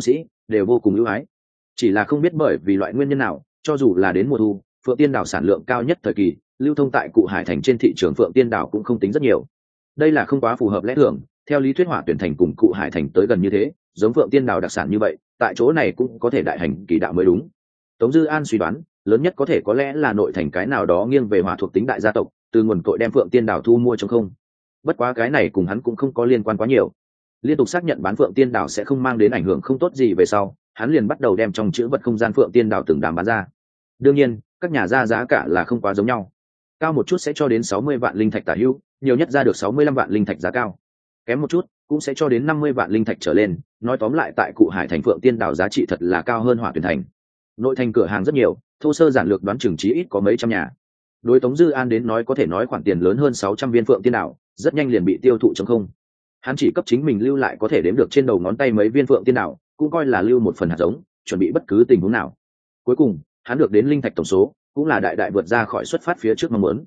đều vô cùng ưu ái. Chỉ là không biết bởi vì loại nguyên nhân nào, cho dù là đến mùa thu, phượng tiên đảo sản lượng cao nhất thời kỳ, lưu thông tại Cụ Hải Thành trên thị trường phượng tiên đảo cũng không tính rất nhiều. Đây là không quá phù hợp lẽ thường, theo lý thuyết Hỏa Tuyển Thành cùng Cụ Hải Thành tới gần như thế, giống phượng tiên đảo đặc sản như vậy, tại chỗ này cũng có thể đại hành kỳ đạo mới đúng. Tống Dư An suy đoán, lớn nhất có thể có lẽ là nội thành cái nào đó nghiêng về hỏa thuộc tính đại gia tộc, từ nguồn cội đem phượng tiên đảo thu mua trong không. Bất quá cái này cùng hắn cũng không có liên quan quá nhiều. Liên tục xác nhận bán phượng tiên đảo sẽ không mang đến ảnh hưởng không tốt gì về sau, hắn liền bắt đầu đem trong chữ vật không gian phượng tiên đảo từng đám bán ra. Đương nhiên, các nhà ra giá cả là không quá giống nhau. Cao một chút sẽ cho đến 60 vạn linh thạch tả hữu, nhiều nhất ra được 65 vạn linh thạch giá cao. Kém một chút cũng sẽ cho đến 50 vạn linh thạch trở lên, nói tóm lại tại Cụ Hải Thành phượng tiên đảo giá trị thật là cao hơn Hỏa Tuyển Thành. Nội thành cửa hàng rất nhiều, thô sơ giản lược đoán chừng chí ít có mấy trăm nhà. Đối Tống Dư An đến nói có thể nói khoản tiền lớn hơn 600 viên phượng tiên đảo, rất nhanh liền bị tiêu thụ trong không. Hắn chỉ cấp chính mình lưu lại có thể đếm được trên đầu ngón tay mấy viên phượng tiên đảo, cũng coi là lưu một phần hạt giống, chuẩn bị bất cứ tình huống nào. Cuối cùng, hắn được đến linh thạch tổng số, cũng là đại đại vượt ra khỏi xuất phát phía trước mong muốn.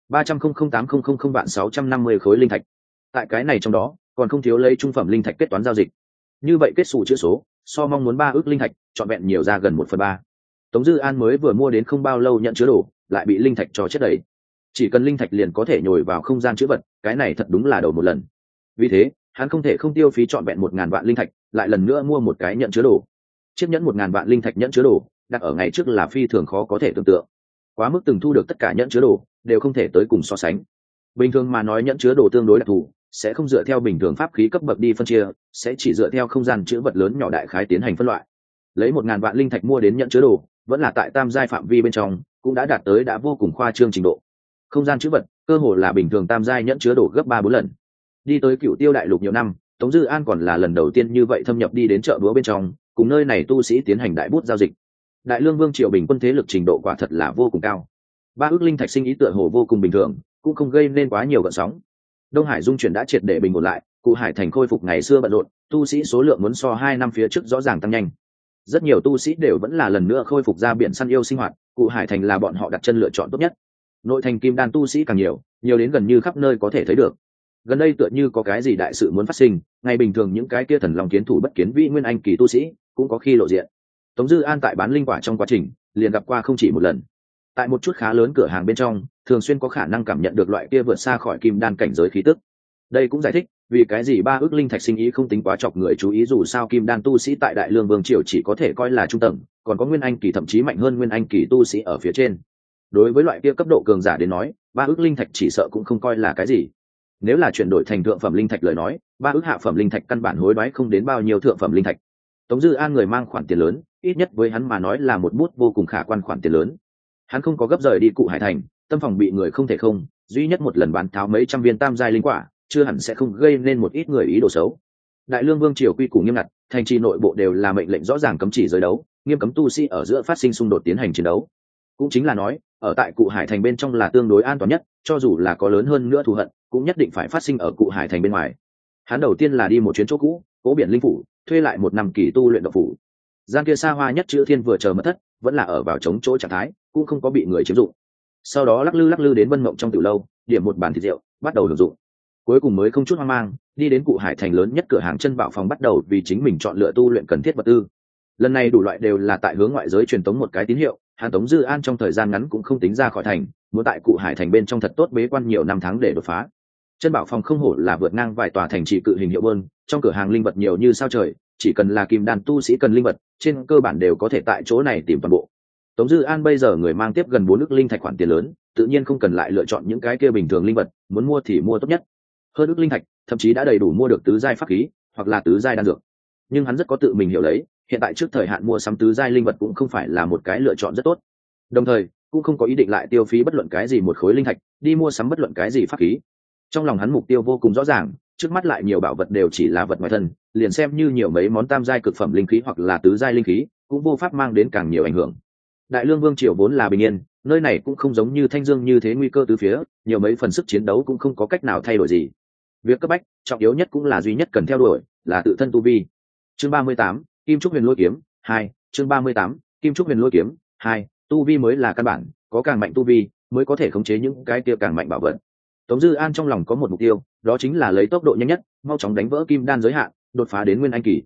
300.008.000 vạn 650 khối linh thạch. Tại cái này trong đó, còn không thiếu lấy trung phẩm linh thạch kết toán giao dịch. Như vậy kết sổ chữ số, so mong muốn 3 ước linh thạch, trọn vẹn nhiều ra gần 1/3. Tống Dư An mới vừa mua đến không bao lâu nhận chứa đồ, lại bị linh thạch cho chất đầy. Chỉ cần linh thạch liền có thể nhồi vào không gian chữ vật, cái này thật đúng là đầu một lần. Vì thế, hắn không thể không tiêu phí trọn vẹn 1000 vạn linh thạch, lại lần nữa mua một cái nhận chứa đồ. Chiếc nhẫn 1000 vạn linh thạch nhẫn chứa đồ, đặt ở ngày trước là phi thường khó có thể tưởng tượng. Quá mức từng thu được tất cả nhẫn chứa đồ, đều không thể tới cùng so sánh. Bình thường mà nói nhẫn chứa đồ tương đối đặc thù, sẽ không dựa theo bình thường pháp khí cấp bậc đi phân chia, sẽ chỉ dựa theo không gian chữ vật lớn nhỏ đại khái tiến hành phân loại. Lấy 1000 vạn linh thạch mua đến nhẫn chứa đồ, vẫn là tại tam giai phạm vi bên trong, cũng đã đạt tới đã vô cùng khoa trương trình độ. Không gian chữ vật, cơ hồ là bình thường tam giai nhẫn chứa đồ gấp 3-4 lần. Đi tới Cửu Tiêu đại lục nhiều năm, Tống Dư An còn là lần đầu tiên như vậy thâm nhập đi đến chợ búa bên trong, cùng nơi này tu sĩ tiến hành đại bút giao dịch. Đại Lương Vương triều bình quân thế lực trình độ quả thật là vô cùng cao. 3 ước linh thạch sinh ý tựa hồ vô cùng bình thường, cũng không gây nên quá nhiều gợn sóng. Đông Hải dung chuyển đã triệt để bình ổn lại, Cụ Hải Thành khôi phục ngày xưa bận rộn, tu sĩ số lượng muốn so 2 năm phía trước rõ ràng tăng nhanh. Rất nhiều tu sĩ đều vẫn là lần nữa khôi phục ra biển săn yêu sinh hoạt, Cụ Hải Thành là bọn họ đặt chân lựa chọn tốt nhất. Nội thành kim đan tu sĩ càng nhiều, nhiều đến gần như khắp nơi có thể thấy được. Gần đây tựa như có cái gì đại sự muốn phát sinh, ngày bình thường những cái kia thần long kiến thủ bất kiến vĩ nguyên anh kỳ tu sĩ cũng có khi lộ diện. Tống Dư An tại bán linh quả trong quá trình liền gặp qua không chỉ một lần. Tại một chút khá lớn cửa hàng bên trong, thường xuyên có khả năng cảm nhận được loại kia vượt xa khỏi kim đan cảnh giới khí tức. Đây cũng giải thích vì cái gì 3 ước linh thạch sinh ý không tính quá chọc người chú ý, dù sao kim đan tu sĩ tại Đại Lương Vương triều chỉ có thể coi là trung tầng, còn có nguyên anh kỳ thậm chí mạnh hơn nguyên anh kỳ tu sĩ ở phía trên. Đối với loại kia cấp độ cường giả đến nói, 3 ước linh thạch chỉ sợ cũng không coi là cái gì. Nếu là chuyển đổi thành thượng phẩm linh thạch lời nói, 3 ước hạ phẩm linh thạch căn bản hối đoái không đến bao nhiêu thượng phẩm linh thạch. Tống Dư An người mang khoản tiền lớn, ít nhất với hắn mà nói là một bút vô cùng khả quan khoản tiền lớn. Hắn không có gấp rời đi Cụ Hải Thành, tâm phòng bị người không thể không, duy nhất một lần bán tháo mấy trăm viên tam giai linh quả, chưa hẳn sẽ không gây nên một ít người ý đồ xấu. Đại Lương Vương triều quy củ nghiêm ngặt, thành trì nội bộ đều là mệnh lệnh rõ ràng cấm chỉ giới đấu, nghiêm cấm tu sĩ ở giữa phát sinh xung đột tiến hành chiến đấu. Cũng chính là nói, ở tại Cụ Hải Thành bên trong là tương đối an toàn nhất, cho dù là có lớn hơn nữa thù hận, cũng nhất định phải phát sinh ở Cụ Hải Thành bên ngoài. Hắn đầu tiên là đi một chuyến chỗ cũ, Cố Biển Linh phủ, thuê lại một năm kỳ tu luyện độc phủ. Gian kia xa hoa nhất chữ thiên vừa chờ mất thất, vẫn là ở vào chống chỗ trạng thái, cũng không có bị người chiếm dụng. Sau đó lắc lư đến Vân Mộng trong tiểu lâu, điểm một bàn thịt rượu, bắt đầu hưởng dụng. Cuối cùng mới không chút hoang mang, đi đến Cụ Hải Thành lớn nhất cửa hàng chân bảo phòng bắt đầu vì chính mình chọn lựa tu luyện cần thiết vật tư. Lần này đủ loại đều là tại hướng ngoại giới truyền tống một cái tín hiệu, Hàn Tống Dư An trong thời gian ngắn cũng không tính ra khỏi thành, muốn tại Cụ Hải Thành bên trong thật tốt bế quan nhiều năm tháng để đột phá. Chân bảo phòng không hổ là vượt ngang vài tòa thành trì cự hình hiệu bơn, trong cửa hàng linh vật nhiều như sao trời, chỉ cần là kim đan tu sĩ cần linh vật, trên cơ bản đều có thể tại chỗ này tìm toàn bộ. Tống Dư An bây giờ người mang tiếp gần 4 ức linh thạch khoản tiền lớn, tự nhiên không cần lại lựa chọn những cái kia bình thường linh vật, muốn mua thì mua tốt nhất. Hơn ức linh thạch, thậm chí đã đầy đủ mua được tứ giai pháp khí, hoặc là tứ giai đan dược. Nhưng hắn rất có tự mình hiểu lấy, hiện tại trước thời hạn mua sắm tứ giai linh vật cũng không phải là một cái lựa chọn rất tốt. Đồng thời, cũng không có ý định lại tiêu phí bất luận cái gì một khối linh thạch, đi mua sắm bất luận cái gì pháp khí. Trong lòng hắn mục tiêu vô cùng rõ ràng, trước mắt lại nhiều bảo vật đều chỉ là vật ngoài thân, liền xem như nhiều mấy món tam giai cực phẩm linh khí hoặc là tứ giai linh khí, cũng vô pháp mang đến càng nhiều ảnh hưởng. Đại Lương Vương triều vốn là bình yên, nơi này cũng không giống như Thanh Dương như thế nguy cơ từ phía, nhiều mấy phần sức chiến đấu cũng không có cách nào thay đổi gì. Việc cấp bách, trọng yếu nhất cũng là duy nhất cần theo đuổi, là tự thân tu vi. Chương 38, Kim Trúc Huyền Lôi Kiếm 2, chương 38, Kim Trúc Huyền Lôi Kiếm 2, tu vi mới là căn bản, có càng mạnh tu vi, mới có thể khống chế những cái kia càng mạnh bảo vật. Tống Dư An trong lòng có một mục tiêu, đó chính là lấy tốc độ nhanh nhất, mau chóng đánh vỡ kim đan giới hạn, đột phá đến nguyên anh kỳ.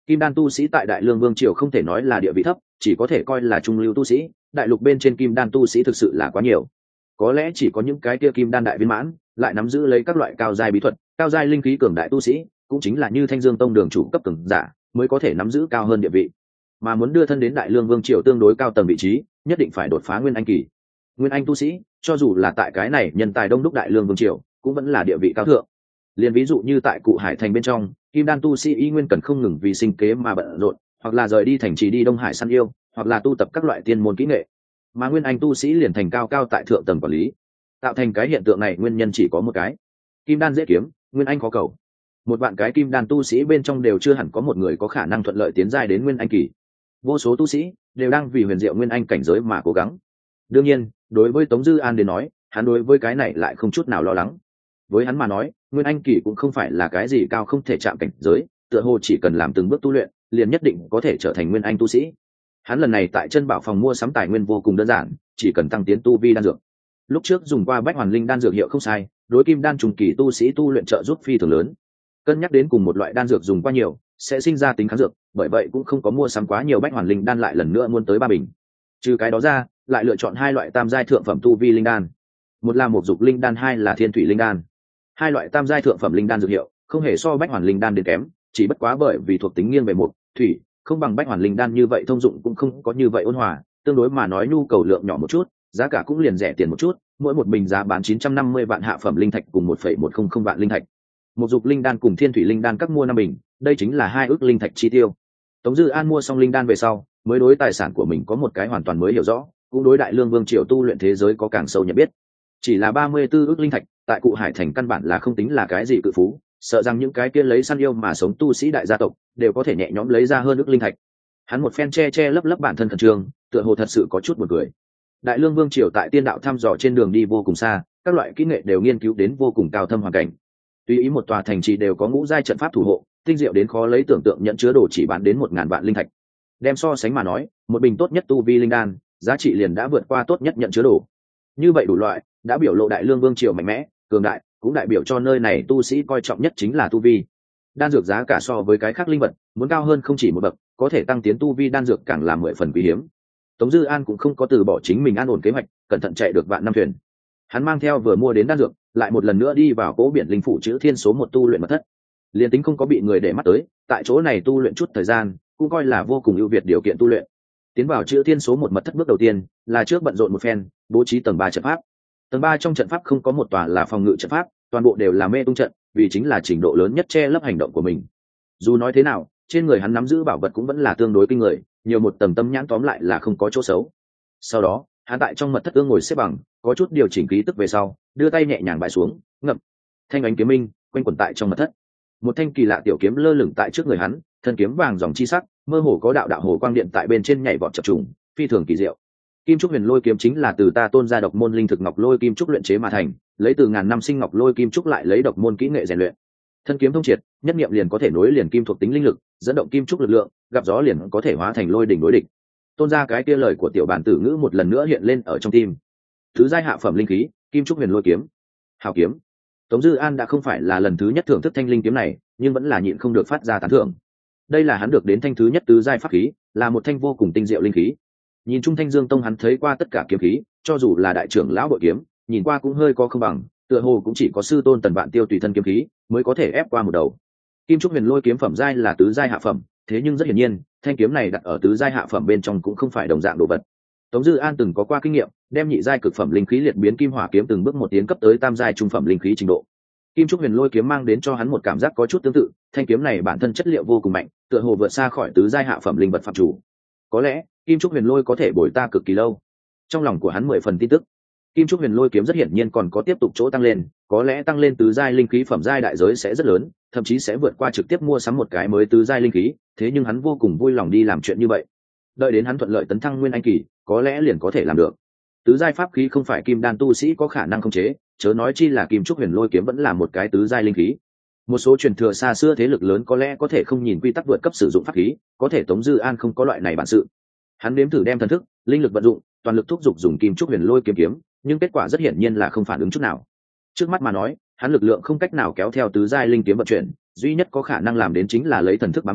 Kim đan tu sĩ tại Đại Lương Vương triều không thể nói là địa vị thấp, chỉ có thể coi là trung lưu tu sĩ. Đại lục bên trên kim đan tu sĩ thực sự là quá nhiều, có lẽ chỉ có những cái kia kim đan đại viên mãn lại nắm giữ lấy các loại cao giai bí thuật, cao giai linh khí cường đại tu sĩ, cũng chính là như Thanh Dương Tông đường chủ cấp cường giả mới có thể nắm giữ cao hơn địa vị. Mà muốn đưa thân đến Đại Lương Vương triều tương đối cao tầng vị trí, nhất định phải đột phá nguyên anh kỳ. Nguyên anh tu sĩ, cho dù là tại cái này nhân tài đông đúc Đại Lương Vương triều, cũng vẫn là địa vị cao thượng. Liên ví dụ như tại Cụ Hải thành bên trong, kim đan tu sĩ y nguyên cần không ngừng vì sinh kế mà bận rộn, hoặc là rời đi thành trì đi Đông Hải săn yêu, hoặc là tu tập các loại tiên môn kỹ nghệ. Mà nguyên anh tu sĩ liền thành cao cao tại thượng tầng quản lý. Tạo thành cái hiện tượng này nguyên nhân chỉ có một cái: kim đan dễ kiếm, nguyên anh khó cầu. Một vạn cái kim đan tu sĩ bên trong đều chưa hẳn có một người có khả năng thuận lợi tiến giai đến nguyên anh kỳ. Vô số tu sĩ đều đang vì huyền diệu nguyên anh cảnh giới mà cố gắng. Đương nhiên, đối với Tống Dư An đến nói, hắn đối với cái này lại không chút nào lo lắng. Với hắn mà nói, nguyên anh kỳ cũng không phải là cái gì cao không thể chạm cảnh giới, tựa hồ chỉ cần làm từng bước tu luyện, liền nhất định có thể trở thành nguyên anh tu sĩ. Hắn lần này tại Chân Bảo phòng mua sắm tài nguyên vô cùng đơn giản, chỉ cần tăng tiến tu vi đan dược. Lúc trước dùng qua Bách Hoàn Linh đan dược hiệu không sai, đối kim đan trùng kỳ tu sĩ tu luyện trợ giúp phi thường lớn. Cân nhắc đến cùng một loại đan dược dùng qua nhiều sẽ sinh ra tính kháng dược, bởi vậy cũng không có mua sắm quá nhiều Bách Hoàn Linh đan, lại lần nữa muốn tới 3 bình. Trừ cái đó ra, lại lựa chọn 2 loại tam giai thượng phẩm tu vi linh đan. Một là Mộc Dục Linh đan, 2 là Thiên Thủy Linh đan. 2 loại tam giai thượng phẩm linh đan dược hiệu không hề so Bách Hoàn Linh đan đến kém, chỉ bất quá bởi vì thuộc tính nghiêng về mộc, thủy, không bằng Bách Hoàn Linh đan như vậy thông dụng, cũng không có như vậy ôn hòa, tương đối mà nói nhu cầu lượng nhỏ một chút, giá cả cũng liền rẻ tiền một chút, mỗi một bình giá bán 950 vạn hạ phẩm linh thạch cùng 1,100 vạn linh thạch. Mộc Dục Linh đan cùng Thiên Thủy Linh đan các mua 5 bình, đây chính là 2 ức linh thạch chi tiêu. Tống Dư An mua xong linh đan về sau, mới đối tài sản của mình có một cái hoàn toàn mới hiểu rõ, cũng đối Đại Lương Vương triều tu luyện thế giới có càng sâu nhận biết. Chỉ là 34 ức linh thạch, tại Cụ Hải thành căn bản là không tính là cái gì cự phú, sợ rằng những cái kia lấy săn yêu mà sống tu sĩ đại gia tộc đều có thể nhẹ nhõm lấy ra hơn ức linh thạch. Hắn một phen che lấp bản thân khẩn trương, tựa hồ thật sự có chút buồn cười. Đại Lương Vương triều tại tiên đạo thăm dò trên đường đi vô cùng xa, các loại kỹ nghệ đều nghiên cứu đến vô cùng cao thâm hoàn cảnh. Tùy ý một tòa thành trì đều có ngũ giai trận pháp thủ hộ, tinh diệu đến khó lấy tưởng tượng, nhận chứa đồ chỉ bán đến 1000 vạn linh thạch. Đem so sánh mà nói, một bình tốt nhất tu vi linh đan, giá trị liền đã vượt qua tốt nhất nhận chứa đồ. Như vậy đủ loại, đã biểu lộ Đại Lương Vương triều mạnh mẽ, cường đại, cũng đại biểu cho nơi này tu sĩ coi trọng nhất chính là tu vi. Đan dược giá cả so với cái khác linh vật muốn cao hơn không chỉ một bậc, có thể tăng tiến tu vi đan dược càng là 10 phần quý hiếm. Tống Dư An cũng không có từ bỏ chính mình an ổn kế hoạch, cẩn thận chạy được vạn năm thuyền. Hắn mang theo vừa mua đến đan dược, lại một lần nữa đi vào Cố Biển Linh phủ chữ Thiên số 1 tu luyện mật thất. Liên tính không có bị người để mắt tới, tại chỗ này tu luyện chút thời gian, cũng coi là vô cùng ưu việt điều kiện tu luyện. Tiến vào chữ Thiên số 1 mật thất bước đầu tiên, là trước bận rộn một phen, bố trí tầng 3 trận pháp. Tầng 3 trong trận pháp không có một tòa là phòng ngự trận pháp, toàn bộ đều là mê tung trận, vì chính là trình độ lớn nhất che lấp hành động của mình. Dù nói thế nào, trên người hắn nắm giữ bảo vật cũng vẫn là tương đối kinh người, nhiều một tầng tâm nhãn tóm lại là không có chỗ xấu. Sau đó, hắn tại trong mật thất ngồi xếp bằng, có chút điều chỉnh khí tức về sau, đưa tay nhẹ nhàng bãi xuống, ngậm. Thanh ánh kiếm minh quanh quẩn tại trong mật thất. Một thanh kỳ lạ tiểu kiếm lơ lửng tại trước người hắn, thân kiếm vàng dòng chi sắc, mơ hồ có đạo đạo hồ quang điện tại bên trên nhảy vọt chập trùng, phi thường kỳ diệu. Kim trúc huyền lôi kiếm chính là từ ta Tôn gia độc môn linh thực ngọc lôi kim trúc luyện chế mà thành, lấy từ ngàn năm sinh ngọc lôi kim trúc lại lấy độc môn kỹ nghệ rèn luyện. Thân kiếm thông triệt, nhất niệm liền có thể nối liền kim thuộc tính linh lực, dẫn động kim trúc lực lượng, gặp gió liền có thể hóa thành lôi đỉnh đối địch. Tôn gia cái kia lời của tiểu bản tử ngữ một lần nữa hiện lên ở trong tim. Thứ giai hạ phẩm linh khí, kim trúc huyền lôi kiếm. Hào kiếm. Tống Dư An đã không phải là lần thứ nhất thưởng thức thanh linh kiếm này, nhưng vẫn là nhịn không được phát ra tán thưởng. Đây là hắn được đến thanh thứ nhất tứ giai pháp khí, là một thanh vô cùng tinh diệu linh khí. Nhìn chung Thanh Dương Tông hắn thấy qua tất cả kiếm khí, cho dù là đại trưởng lão bội kiếm, nhìn qua cũng hơi có không bằng, tựa hồ cũng chỉ có sư tôn Tần Vạn Tiêu tùy thân kiếm khí mới có thể ép qua một đầu. Kim trúc huyền lôi kiếm phẩm giai là tứ giai hạ phẩm, thế nhưng rất hiển nhiên, thanh kiếm này đặt ở tứ giai hạ phẩm bên trong cũng không phải đồng dạng đồ vật. Tống Dư An từng có qua kinh nghiệm, đem nhị giai cực phẩm linh khí liệt biến kim hỏa kiếm từng bước một tiến cấp tới tam giai trung phẩm linh khí trình độ. Kim trúc huyền lôi kiếm mang đến cho hắn một cảm giác có chút tương tự, thanh kiếm này bản thân chất liệu vô cùng mạnh, tựa hồ vượt xa khỏi tứ giai hạ phẩm linh vật phạm chủ. Có lẽ kim trúc huyền lôi có thể bồi ta cực kỳ lâu. Trong lòng của hắn 10 phần tin tức. Kim trúc huyền lôi kiếm rất hiển nhiên còn có tiếp tục chỗ tăng lên, có lẽ tăng lên tứ giai linh khí phẩm giai đại giới sẽ rất lớn, thậm chí sẽ vượt qua trực tiếp mua sắm một cái mới tứ giai linh khí, thế nhưng hắn vô cùng vui lòng đi làm chuyện như vậy. Đợi đến hắn thuận lợi tấn thăng nguyên anh kỳ, có lẽ liền có thể làm được. Tứ giai pháp khí không phải kim đan tu sĩ có khả năng khống chế, chớ nói chi là kim trúc huyền lôi kiếm vẫn là một cái tứ giai linh khí. Một số truyền thừa xa xưa thế lực lớn có lẽ có thể không nhìn quy tắc vượt cấp sử dụng pháp khí, có thể Tống Dư An không có loại này bản sự. Hắn nếm thử đem thần thức, linh lực vận dụng, toàn lực thúc giục dùng kim trúc huyền lôi kiếm kiếm, nhưng kết quả rất hiển nhiên là không phản ứng chút nào. Trước mắt mà nói, hắn lực lượng không cách nào kéo theo tứ giai linh kiếm vận chuyển, duy nhất có khả năng làm đến chính là lấy thần thức bám vào,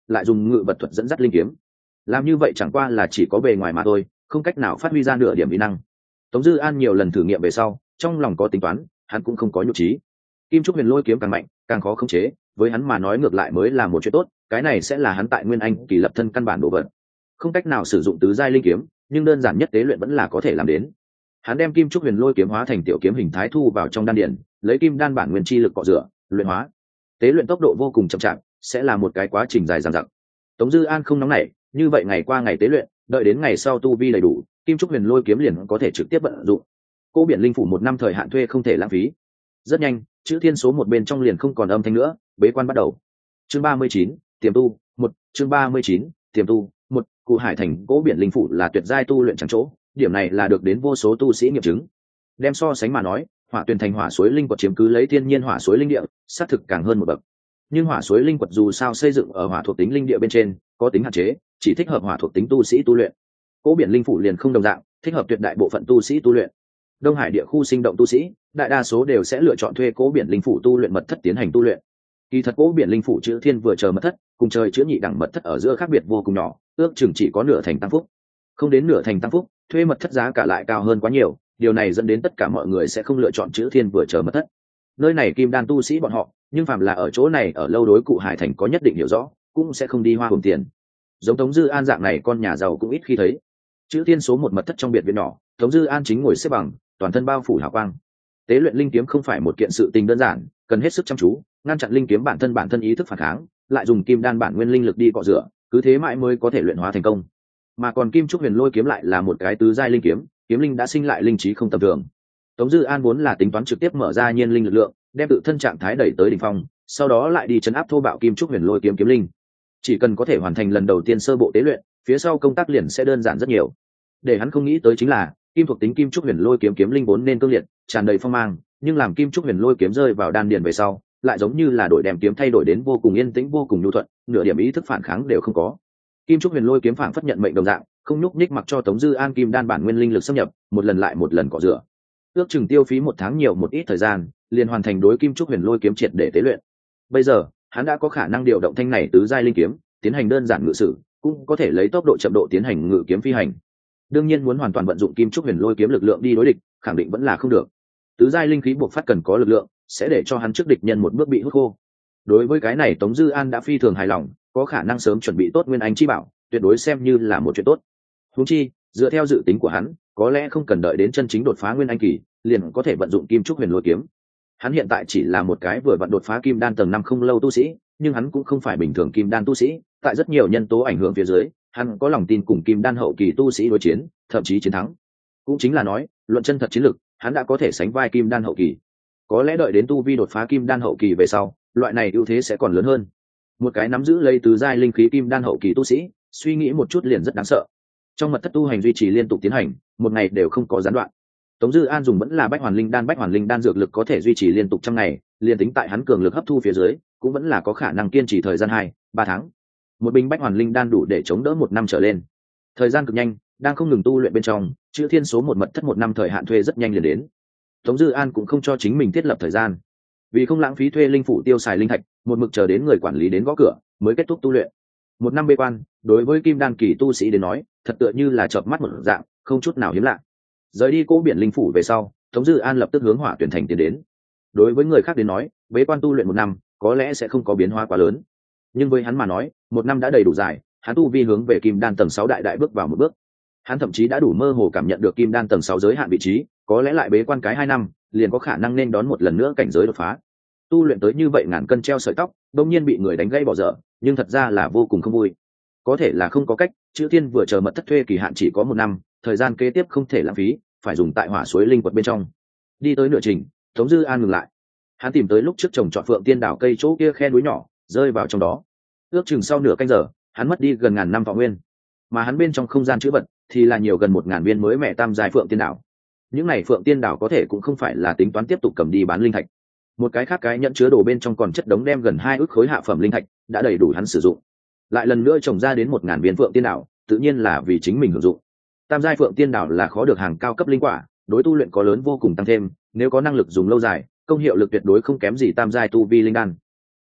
lại dùng ngự vật thuật dẫn dắt linh kiếm. Làm như vậy chẳng qua là chỉ có bề ngoài mà thôi, không cách nào phát huy ra nửa điểm uy năng. Tống Dư An nhiều lần thử nghiệm về sau, trong lòng có tính toán, hắn cũng không có nhục trí. Kim trúc huyền lôi kiếm càng mạnh càng khó khống chế, với hắn mà nói ngược lại mới là một chuyện tốt, cái này sẽ là hắn tại Nguyên Anh kỳ lập thân căn bản đồ vật. Không cách nào sử dụng tứ giai linh kiếm, nhưng đơn giản nhất tế luyện vẫn là có thể làm đến. Hắn đem kim trúc huyền lôi kiếm hóa thành tiểu kiếm hình thái thu vào trong đan điển, lấy kim đan bản nguyên chi lực cọ rửa luyện hóa. Tế luyện tốc độ vô cùng chậm chạp, sẽ là một cái quá trình dài dằng dặc. Tống Dư An không nóng nảy, như vậy ngày qua ngày tế luyện, đợi đến ngày sau tu vi đầy đủ, kim trúc huyền lôi kiếm liền có thể trực tiếp vận dụng. Cô biển linh phủ 1 năm thời hạn thuê không thể lãng phí. Rất nhanh, chữ thiên số 1 bên trong liền không còn âm thanh nữa, bế quan bắt đầu. Chương 39, tiềm tu 1, chương 39, tiềm tu 1, Cụ Hải Thành Cố Biển Linh Phủ là tuyệt giai tu luyện chẳng chỗ, điểm này là được đến vô số tu sĩ nghiệm chứng. Đem so sánh mà nói, Hỏa Tuyền Thành hỏa suối linh quật chiếm cứ lấy thiên nhiên hỏa suối linh địa, xác thực càng hơn một bậc. Nhưng hỏa suối linh quật dù sao xây dựng ở hỏa thuộc tính linh địa bên trên, có tính hạn chế, chỉ thích hợp hỏa thuộc tính tu sĩ tu luyện. Cố Biển Linh Phủ liền không đồng dạng, thích hợp tuyệt đại bộ phận tu sĩ tu luyện. Đông Hải địa khu sinh động tu sĩ, đại đa số đều sẽ lựa chọn thuê Cố Biển Linh Phủ tu luyện mật thất tiến hành tu luyện. Kỳ thật Cố Biển Linh Phủ chữ thiên vừa chờ mật thất, cùng trời chữ nhị đẳng mật thất ở giữa khác biệt vô cùng nhỏ, ước chừng chỉ có nửa thành tăng phúc. Không đến nửa thành tăng phúc, thuê mật thất giá cả lại cao hơn quá nhiều, điều này dẫn đến tất cả mọi người sẽ không lựa chọn chữ thiên vừa chờ mật thất. Nơi này kim đan tu sĩ bọn họ, nhưng phàm là ở chỗ này ở lâu đối Cụ Hải Thành có nhất định hiểu rõ, cũng sẽ không đi hoa hồng tiền. Giống Tống Dư An dạng này con nhà giàu cũng ít khi thấy. Chữ thiên số 1 mật thất trong biệt viện nhỏ, Tống Dư An chính ngồi xếp bằng, toàn thân bao phủ hào quang. Tế luyện linh kiếm không phải một kiện sự tình đơn giản, cần hết sức chăm chú, ngăn chặn linh kiếm bản thân ý thức phản kháng, lại dùng kim đan bản nguyên linh lực đi cọ rửa, cứ thế mãi mới có thể luyện hóa thành công. Mà còn kim trúc huyền lôi kiếm lại là một cái tứ giai linh kiếm, kiếm linh đã sinh lại linh trí không tầm thường. Tống Dư An vốn là tính toán trực tiếp mở ra nhiên linh lực lượng, đem tự thân trạng thái đẩy tới đỉnh phong, sau đó lại đi chấn áp thô bạo kim trúc huyền lôi kiếm kiếm linh. Chỉ cần có thể hoàn thành lần đầu tiên sơ bộ tế luyện, phía sau công tác liền sẽ đơn giản rất nhiều. Để hắn không nghĩ tới chính là, kim thuộc tính kim trúc huyền lôi kiếm kiếm linh vốn nên cương liệt, tràn đầy phong mang, nhưng làm kim trúc huyền lôi kiếm rơi vào đan điền về sau, lại giống như là đổi đem kiếm thay đổi đến vô cùng yên tĩnh vô cùng nhu thuận, nửa điểm ý thức phản kháng đều không có. Kim trúc huyền lôi kiếm phản phất nhận mệnh đồng dạng, không nhúc nhích mặc cho Tống Dư An kim đan bản nguyên linh lực xâm nhập, một lần lại một lần cọ rửa. Ước chừng tiêu phí 1 tháng nhiều một ít thời gian, liền hoàn thành đối kim trúc huyền lôi kiếm triệt để tế luyện. Bây giờ, hắn đã có khả năng điều động thanh này tứ giai linh kiếm, tiến hành đơn giản ngự sử, cũng có thể lấy tốc độ chậm độ tiến hành ngự kiếm phi hành. Đương nhiên muốn hoàn toàn vận dụng kim trúc huyền lôi kiếm lực lượng đi đối địch, khẳng định vẫn là không được. Tứ giai linh khí buộc phát cần có lực lượng, sẽ để cho hắn trước địch nhân một bước bị hút khô. Đối với cái này Tống Dư An đã phi thường hài lòng, có khả năng sớm chuẩn bị tốt nguyên anh chi bảo, tuyệt đối xem như là một chuyện tốt. Huống chi, dựa theo dự tính của hắn, có lẽ không cần đợi đến chân chính đột phá nguyên anh kỳ, liền có thể vận dụng kim trúc huyền lôi kiếm. Hắn hiện tại chỉ là một cái vừa vận đột phá kim đan tầng 5 không lâu tu sĩ, nhưng hắn cũng không phải bình thường kim đan tu sĩ, tại rất nhiều nhân tố ảnh hưởng phía dưới, hắn có lòng tin cùng kim đan hậu kỳ tu sĩ đối chiến, thậm chí chiến thắng. Cũng chính là nói, luận chân thật chiến lực, hắn đã có thể sánh vai kim đan hậu kỳ. Có lẽ đợi đến tu vi đột phá kim đan hậu kỳ về sau, loại này ưu thế sẽ còn lớn hơn. Một cái nắm giữ lấy tứ giai linh khí kim đan hậu kỳ tu sĩ, suy nghĩ một chút liền rất đáng sợ. Trong mật thất tu hành duy trì liên tục tiến hành, một ngày đều không có gián đoạn. Tống Dư An dùng vẫn là bách hoàn linh đan dược lực có thể duy trì liên tục trong ngày, liền tính tại hắn cường lực hấp thu phía dưới, cũng vẫn là có khả năng kiên trì thời gian 2-3 tháng. Một bình bách hoàn linh đan đủ để chống đỡ 1 năm trở lên. Thời gian cực nhanh, đang không ngừng tu luyện bên trong, chữ thiên số 1 mật thất 1 năm thời hạn thuê rất nhanh liền đến. Tống Dư An cũng không cho chính mình thiết lập thời gian, vì không lãng phí thuê linh phủ tiêu xài linh thạch, một mực chờ đến người quản lý đến gõ cửa mới kết thúc tu luyện. 1 năm bế quan, đối với kim đan kỳ tu sĩ đến nói, thật tựa như là chợp mắt một dạng, không chút nào hiếm lạ. Rời đi Cố Biển Linh phủ về sau, Tống Dư An lập tức hướng Hỏa Tuyển Thành tiến đến. Đối với người khác đến nói, bế quan tu luyện 1 năm, có lẽ sẽ không có biến hóa quá lớn, nhưng với hắn mà nói, 1 năm đã đầy đủ dài, hắn tu vi hướng về kim đan tầng 6 đại bước vào một bước. Hắn thậm chí đã đủ mơ hồ cảm nhận được kim đan tầng 6 giới hạn vị trí, có lẽ lại bế quan cái 2 năm, liền có khả năng nên đón một lần nữa cảnh giới đột phá. Tu luyện tới như vậy ngàn cân treo sợi tóc, đột nhiên bị người đánh gãy bỏ dở, nhưng thật ra là vô cùng không vui. Có thể là không có cách, chữ thiên vừa chờ mật thất thuê kỳ hạn chỉ có 1 năm, thời gian kế tiếp không thể lãng phí, phải dùng tại hỏa suối linh quật bên trong. Đi tới nửa trình, Tống Dư An ngừng lại. Hắn tìm tới lúc trước trồng trọt phượng tiên đảo cây chỗ kia khe núi nhỏ, rơi vào trong đó. Ước chừng sau nửa canh giờ, hắn mất đi gần ngàn năm vọng nguyên, mà hắn bên trong không gian chữ vật thì là nhiều gần 1000 viên mới mẹ tam giai phượng tiên đảo. Những này phượng tiên đảo có thể cũng không phải là tính toán tiếp tục cầm đi bán linh thạch. Một cái khác cái nhận chứa đồ bên trong còn chất đống đem gần 2 ức khối hạ phẩm linh thạch, đã đầy đủ hắn sử dụng. Lại lần nữa trồng ra đến 1000 viên phượng tiên đảo, tự nhiên là vì chính mình hưởng dụng. Tam giai phượng tiên đảo là khó được hàng cao cấp linh quả, đối tu luyện có lớn vô cùng tăng thêm, nếu có năng lực dùng lâu dài, công hiệu lực tuyệt đối không kém gì tam giai tu vi linh đan.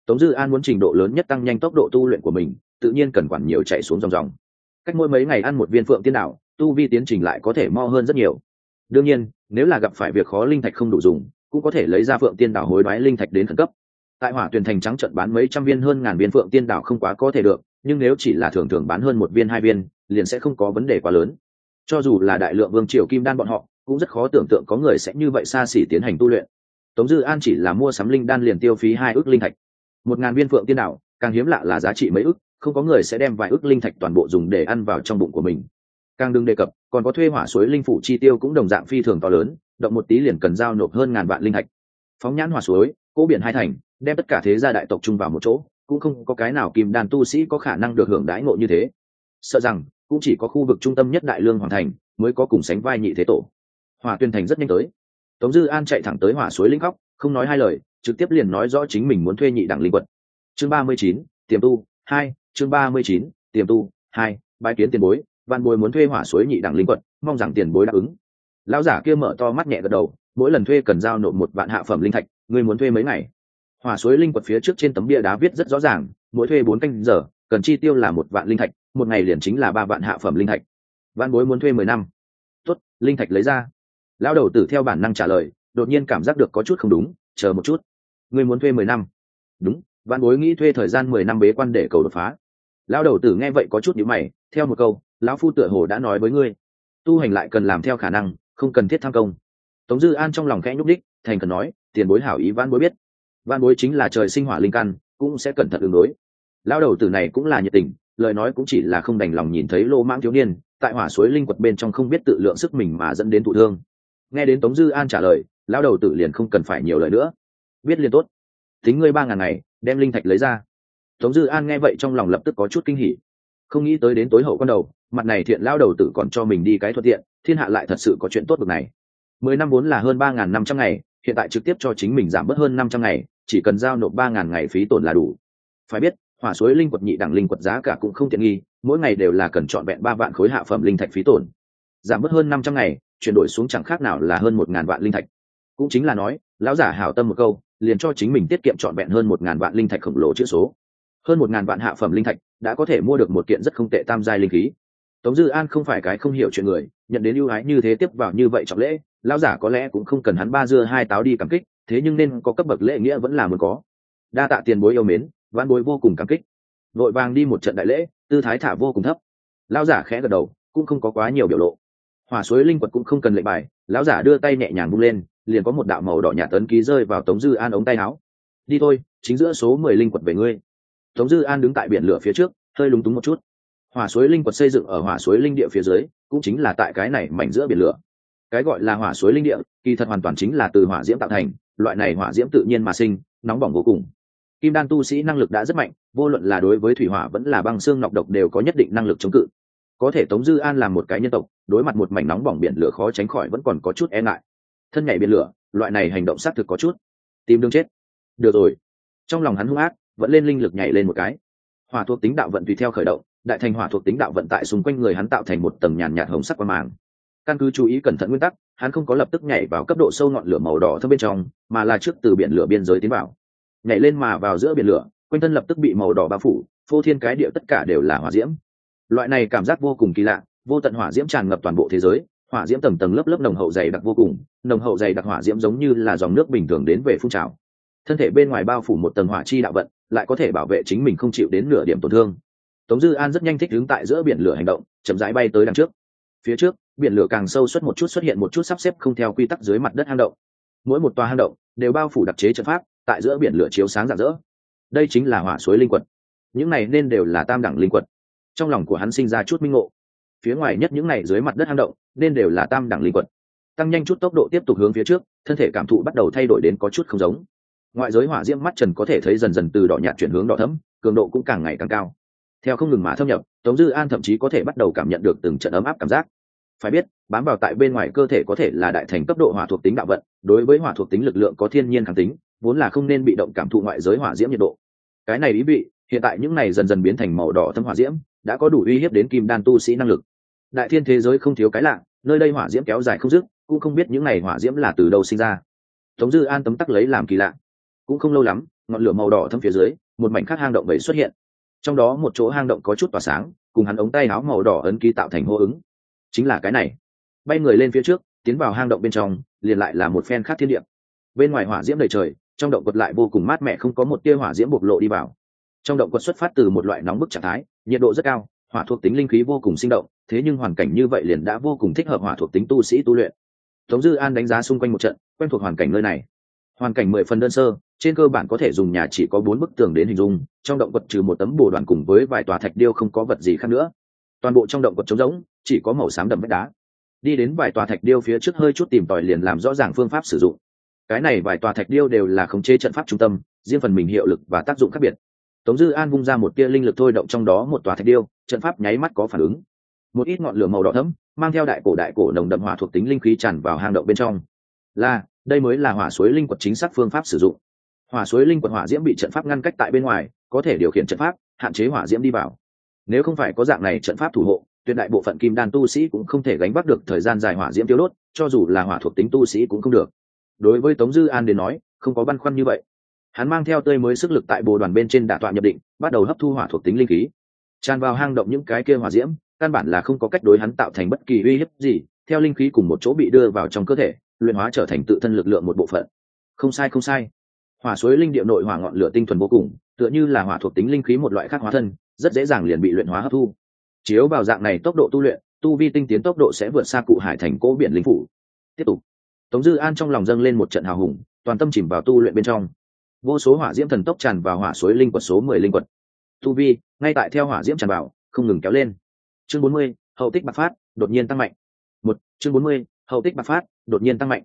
Tống Dư An muốn trình độ lớn nhất tăng nhanh tốc độ tu luyện của mình, tự nhiên cần quản nhiều chạy xuống dòng dòng. Cách mỗi mấy ngày ăn một viên phượng tiên đảo, tu vi tiến trình lại có thể mo hơn rất nhiều. Đương nhiên, nếu là gặp phải việc khó linh thạch không đủ dùng, cũng có thể lấy ra phượng tiên đảo hối đoái linh thạch đến khẩn cấp. Tại Hỏa Tuyền Thành trắng trận bán mấy trăm viên hơn ngàn viên phượng tiên đảo không quá có thể được, nhưng nếu chỉ là thường thường bán hơn một viên hai viên, liền sẽ không có vấn đề quá lớn. Cho dù là đại lượng vương triều kim đan bọn họ, cũng rất khó tưởng tượng có người sẽ như vậy xa xỉ tiến hành tu luyện. Tống Dư An chỉ là mua sắm linh đan liền tiêu phí 2 ức linh thạch. 1000 viên phượng tiên đảo, càng hiếm lạ là giá trị mấy ức, không có người sẽ đem vài ức linh thạch toàn bộ dùng để ăn vào trong bụng của mình. Càng đừng đề cập, còn có thuê hỏa suối linh phủ chi tiêu cũng đồng dạng phi thường to lớn, động một tí liền cần giao nộp hơn ngàn vạn linh thạch. Phóng nhãn hỏa suối, cố biển hai thành, đem tất cả thế gia đại tộc chung vào một chỗ, cũng không có cái nào kim đan tu sĩ có khả năng được hưởng đãi ngộ như thế. Sợ rằng cũng chỉ có khu vực trung tâm nhất Đại Lương Hoàng thành mới có cùng sánh vai nhị thế tổ. Hỏa Tuyền Thành rất nhanh tới. Tống Dư An chạy thẳng tới hỏa suối linh khóc, không nói hai lời, trực tiếp liền nói rõ chính mình muốn thuê nhị đẳng linh quật. Chương 39, tiềm tu 2, chương 39, tiềm tu 2, bái kiến tiền bối, Văn bối muốn thuê hỏa suối nhị đẳng linh quật, mong rằng tiền bối đáp ứng. Lão giả kia mở to mắt nhẹ gật đầu, mỗi lần thuê cần giao nộp 1 vạn hạ phẩm linh thạch, ngươi muốn thuê mấy ngày? Hỏa suối linh quật phía trước trên tấm bia đá viết rất rõ ràng, mỗi thuê 4 canh giờ, cần chi tiêu là 1 vạn linh thạch, một ngày liền chính là 3 vạn hạ phẩm linh thạch. Văn bối muốn thuê 10 năm. Tốt, linh thạch lấy ra. Lão đầu tử theo bản năng trả lời, đột nhiên cảm giác được có chút không đúng, chờ một chút. Ngươi muốn thuê 10 năm? Đúng, văn bối nghĩ thuê thời gian 10 năm bế quan để cầu đột phá. Lão đầu tử nghe vậy có chút nhíu mày, theo một câu, lão phu tựa hồ đã nói với ngươi, tu hành lại cần làm theo khả năng, không cần thiết tham công. Tống Dư An trong lòng khẽ nhúc đích, thành cần nói, tiền bối hảo ý văn bối biết. Văn bối chính là trời sinh hỏa linh căn, cũng sẽ cẩn thận ứng đối. Lão đầu tử này cũng là nhiệt tình, lời nói cũng chỉ là không đành lòng nhìn thấy lô mãng thiếu niên tại hỏa suối linh quật bên trong không biết tự lượng sức mình mà dẫn đến thụ thương. Nghe đến Tống Dư An trả lời, lão đầu tử liền không cần phải nhiều lời nữa, biết liền tốt. Tính ngươi 3.000 ngày, đem linh thạch lấy ra. Tống Dư An nghe vậy trong lòng lập tức có chút kinh hỉ, không nghĩ tới đến tối hậu quan đầu, mặt này thiện lão đầu tử còn cho mình đi cái thuận tiện, thiên hạ lại thật sự có chuyện tốt bực này. 10 năm vốn là hơn 3.500 ngày, hiện tại trực tiếp cho chính mình giảm bớt hơn 500 ngày, chỉ cần giao nộp 3.000 ngày phí tổn là đủ. Phải biết, hỏa suối linh quật nhị đẳng linh quật giá cả cũng không tiện nghi, mỗi ngày đều là cần trọn vẹn 3 vạn khối hạ phẩm linh thạch phí tổn. Giảm bớt hơn 500 ngày, chuyển đổi xuống chẳng khác nào là hơn 1.000 vạn linh thạch. Cũng chính là nói, lão giả hảo tâm một câu, liền cho chính mình tiết kiệm trọn vẹn hơn 1.000 vạn linh thạch khổng lồ chữ số. Hơn 1.000 vạn hạ phẩm linh thạch, đã có thể mua được một kiện rất không tệ tam giai linh khí. Tống Dư An không phải cái không hiểu chuyện người, nhận đến ưu ái như thế tiếp vào như vậy trọng lễ, lão giả có lẽ cũng không cần hắn ba dưa hai táo đi cảm kích, thế nhưng nên có cấp bậc lễ nghĩa vẫn là muốn có. Đa tạ tiền bối yêu mến, vãn bối vô cùng cảm kích. Vội vàng đi một trận đại lễ, tư thái thả vô cùng thấp. Lão giả khẽ gật đầu, cũng không có quá nhiều biểu lộ. Hỏa suối linh quật cũng không cần lệnh bài, lão giả đưa tay nhẹ nhàng vung lên, liền có một đạo màu đỏ nhạt ấn ký rơi vào Tống Dư An ống tay áo. Đi thôi, chính giữa số 10 linh quật về ngươi. Tống Dư An đứng tại biển lửa phía trước, hơi lúng túng một chút. Hỏa suối linh quật xây dựng ở hỏa suối linh địa phía dưới, cũng chính là tại cái này mảnh giữa biển lửa. Cái gọi là hỏa suối linh địa, kỳ thật hoàn toàn chính là từ hỏa diễm tạo thành, loại này hỏa diễm tự nhiên mà sinh, nóng bỏng vô cùng. Kim đan tu sĩ năng lực đã rất mạnh, vô luận là đối với thủy hỏa vẫn là băng xương nọc độc đều có nhất định năng lực chống cự. Có thể Tống Dư An làm một cái nhân tộc, đối mặt một mảnh nóng bỏng biển lửa khó tránh khỏi vẫn còn có chút e ngại. Thân nhảy biển lửa, loại này hành động xác thực có chút tìm đường chết. Được rồi, trong lòng hắn hung ác, vẫn lên linh lực nhảy lên một cái. Hỏa thuộc tính đạo vận tùy theo khởi động, đại thành hỏa thuộc tính đạo vận tại xung quanh người hắn tạo thành một tầng nhàn nhạt hồng sắc quang màng. Căn cứ chú ý cẩn thận nguyên tắc, hắn không có lập tức nhảy vào cấp độ sâu ngọn lửa màu đỏ thâm bên trong, mà là trước từ biển lửa biên giới tiến vào. Nhảy lên mà vào giữa biển lửa, quanh thân lập tức bị màu đỏ bao phủ, phô thiên cái địa tất cả đều là hỏa diễm. Loại này cảm giác vô cùng kỳ lạ, vô tận hỏa diễm tràn ngập toàn bộ thế giới, hỏa diễm tầng tầng lớp lớp nồng hậu dày đặc vô cùng, nồng hậu dày đặc hỏa diễm giống như là dòng nước bình thường đến về phun trào. Thân thể bên ngoài bao phủ một tầng hỏa chi đạo vận, lại có thể bảo vệ chính mình không chịu đến nửa điểm tổn thương. Tống Dư An rất nhanh thích ứng tại giữa biển lửa hành động, chậm rãi bay tới đằng trước. Phía trước, biển lửa càng sâu xuất một chút xuất hiện một chút sắp xếp không theo quy tắc dưới mặt đất hang động. Mỗi một tòa hang động đều bao phủ đặc chế trận pháp, tại giữa biển lửa chiếu sáng rạng rỡ. Đây chính là hỏa suối linh quật. Những này nên đều là tam đẳng linh quật. Trong lòng của hắn sinh ra chút minh ngộ. Phía ngoài nhất những này dưới mặt đất hang động nên đều là tam đẳng linh quật. Tăng nhanh chút tốc độ tiếp tục hướng phía trước, thân thể cảm thụ bắt đầu thay đổi đến có chút không giống. Ngoại giới hỏa diễm mắt trần có thể thấy dần dần từ đỏ nhạt chuyển hướng đỏ thẫm, cường độ cũng càng ngày càng cao. Theo không ngừng mà thâm nhập, Tống Dư An thậm chí có thể bắt đầu cảm nhận được từng trận ấm áp cảm giác. Phải biết, bám vào tại bên ngoài cơ thể có thể là đại thành cấp độ hỏa thuộc tính đạo vận, đối với hỏa thuộc tính lực lượng có thiên nhiên kháng tính, vốn là không nên bị động cảm thụ ngoại giới hỏa diễm nhiệt độ. Cái này ý vị, hiện tại những này dần dần biến thành màu đỏ thâm hỏa diễm, đã có đủ uy hiếp đến kim đan tu sĩ năng lực. Đại thiên thế giới không thiếu cái lạ, nơi đây hỏa diễm kéo dài không dứt, cũng không biết những này hỏa diễm là từ đâu sinh ra. Tống Dư An tấm tắc lấy làm kỳ lạ. Cũng không lâu lắm, ngọn lửa màu đỏ thâm phía dưới một mảnh khác hang động bầy xuất hiện, trong đó một chỗ hang động có chút tỏa sáng, cùng hắn ống tay áo màu đỏ ấn ký tạo thành hô ứng. Chính là cái này. Bay người lên phía trước, tiến vào hang động bên trong, liền lại là một phen khác thiên địa. Bên ngoài hỏa diễm đầy trời, trong động quật lại vô cùng mát mẻ, không có một tia hỏa diễm bộc lộ đi vào. Trong động quật xuất phát từ một loại nóng bức trạng thái, nhiệt độ rất cao, hỏa thuộc tính linh khí vô cùng sinh động, thế nhưng hoàn cảnh như vậy liền đã vô cùng thích hợp hỏa thuộc tính tu sĩ tu luyện. Tống Dư An đánh giá xung quanh một trận, quen thuộc hoàn cảnh nơi này. Hoàn cảnh 10 phần đơn sơ, trên cơ bản có thể dùng nhà chỉ có 4 bức tường đến hình dung, trong động quật trừ một tấm bồ đoàn cùng với vài tòa thạch điêu không có vật gì khác nữa. Toàn bộ trong động quật trống rỗng, chỉ có màu xám đậm vách đá. Đi đến vài tòa thạch điêu phía trước hơi chút tìm tòi liền làm rõ ràng phương pháp sử dụng. Cái này vài tòa thạch điêu đều là khống chế trận pháp trung tâm, riêng phần mình hiệu lực và tác dụng khác biệt. Tống Dư An vung ra một tia linh lực thôi động trong đó một tòa thạch điêu, trận pháp nháy mắt có phản ứng. Một ít ngọn lửa màu đỏ thẫm, mang theo đại cổ nồng đậm hỏa thuộc tính linh khí tràn vào hang động bên trong. Đây mới là hỏa suối linh quật chính xác phương pháp sử dụng. Hỏa suối linh quật hỏa diễm bị trận pháp ngăn cách tại bên ngoài, có thể điều khiển trận pháp, hạn chế hỏa diễm đi vào. Nếu không phải có dạng này trận pháp thủ hộ, tuyệt đại bộ phận kim đan tu sĩ cũng không thể gánh vác được thời gian dài hỏa diễm tiêu đốt, cho dù là hỏa thuộc tính tu sĩ cũng không được. Đối với Tống Dư An đến nói, không có băn khoăn như vậy. Hắn mang theo tươi mới sức lực tại bồ đoàn bên trên đả tọa nhập định, bắt đầu hấp thu hỏa thuộc tính linh khí. Tràn vào hang động những cái kia hỏa diễm, căn bản là không có cách đối hắn tạo thành bất kỳ uy hiếp gì, theo linh khí cùng một chỗ bị đưa vào trong cơ thể, luyện hóa trở thành tự thân lực lượng một bộ phận. Không sai. Hỏa suối linh địa nội hỏa ngọn lửa tinh thuần vô cùng, tựa như là hỏa thuộc tính linh khí một loại khác hóa thân, rất dễ dàng liền bị luyện hóa hấp thu. Chiếu vào dạng này tốc độ tu luyện, tu vi tinh tiến tốc độ sẽ vượt xa cụ hải thành cỗ biển linh phủ. Tiếp tục. Tống Dư An trong lòng dâng lên một trận hào hùng, toàn tâm chìm vào tu luyện bên trong. Vô số hỏa diễm thần tốc tràn vào hỏa suối linh quật số 10 linh quật. Tu vi ngay tại theo hỏa diễm tràn vào, không ngừng kéo lên. Chương 40, hậu tích bạc phát, đột nhiên tăng mạnh. Chương 40, hậu tích bạc phát, đột nhiên tăng mạnh.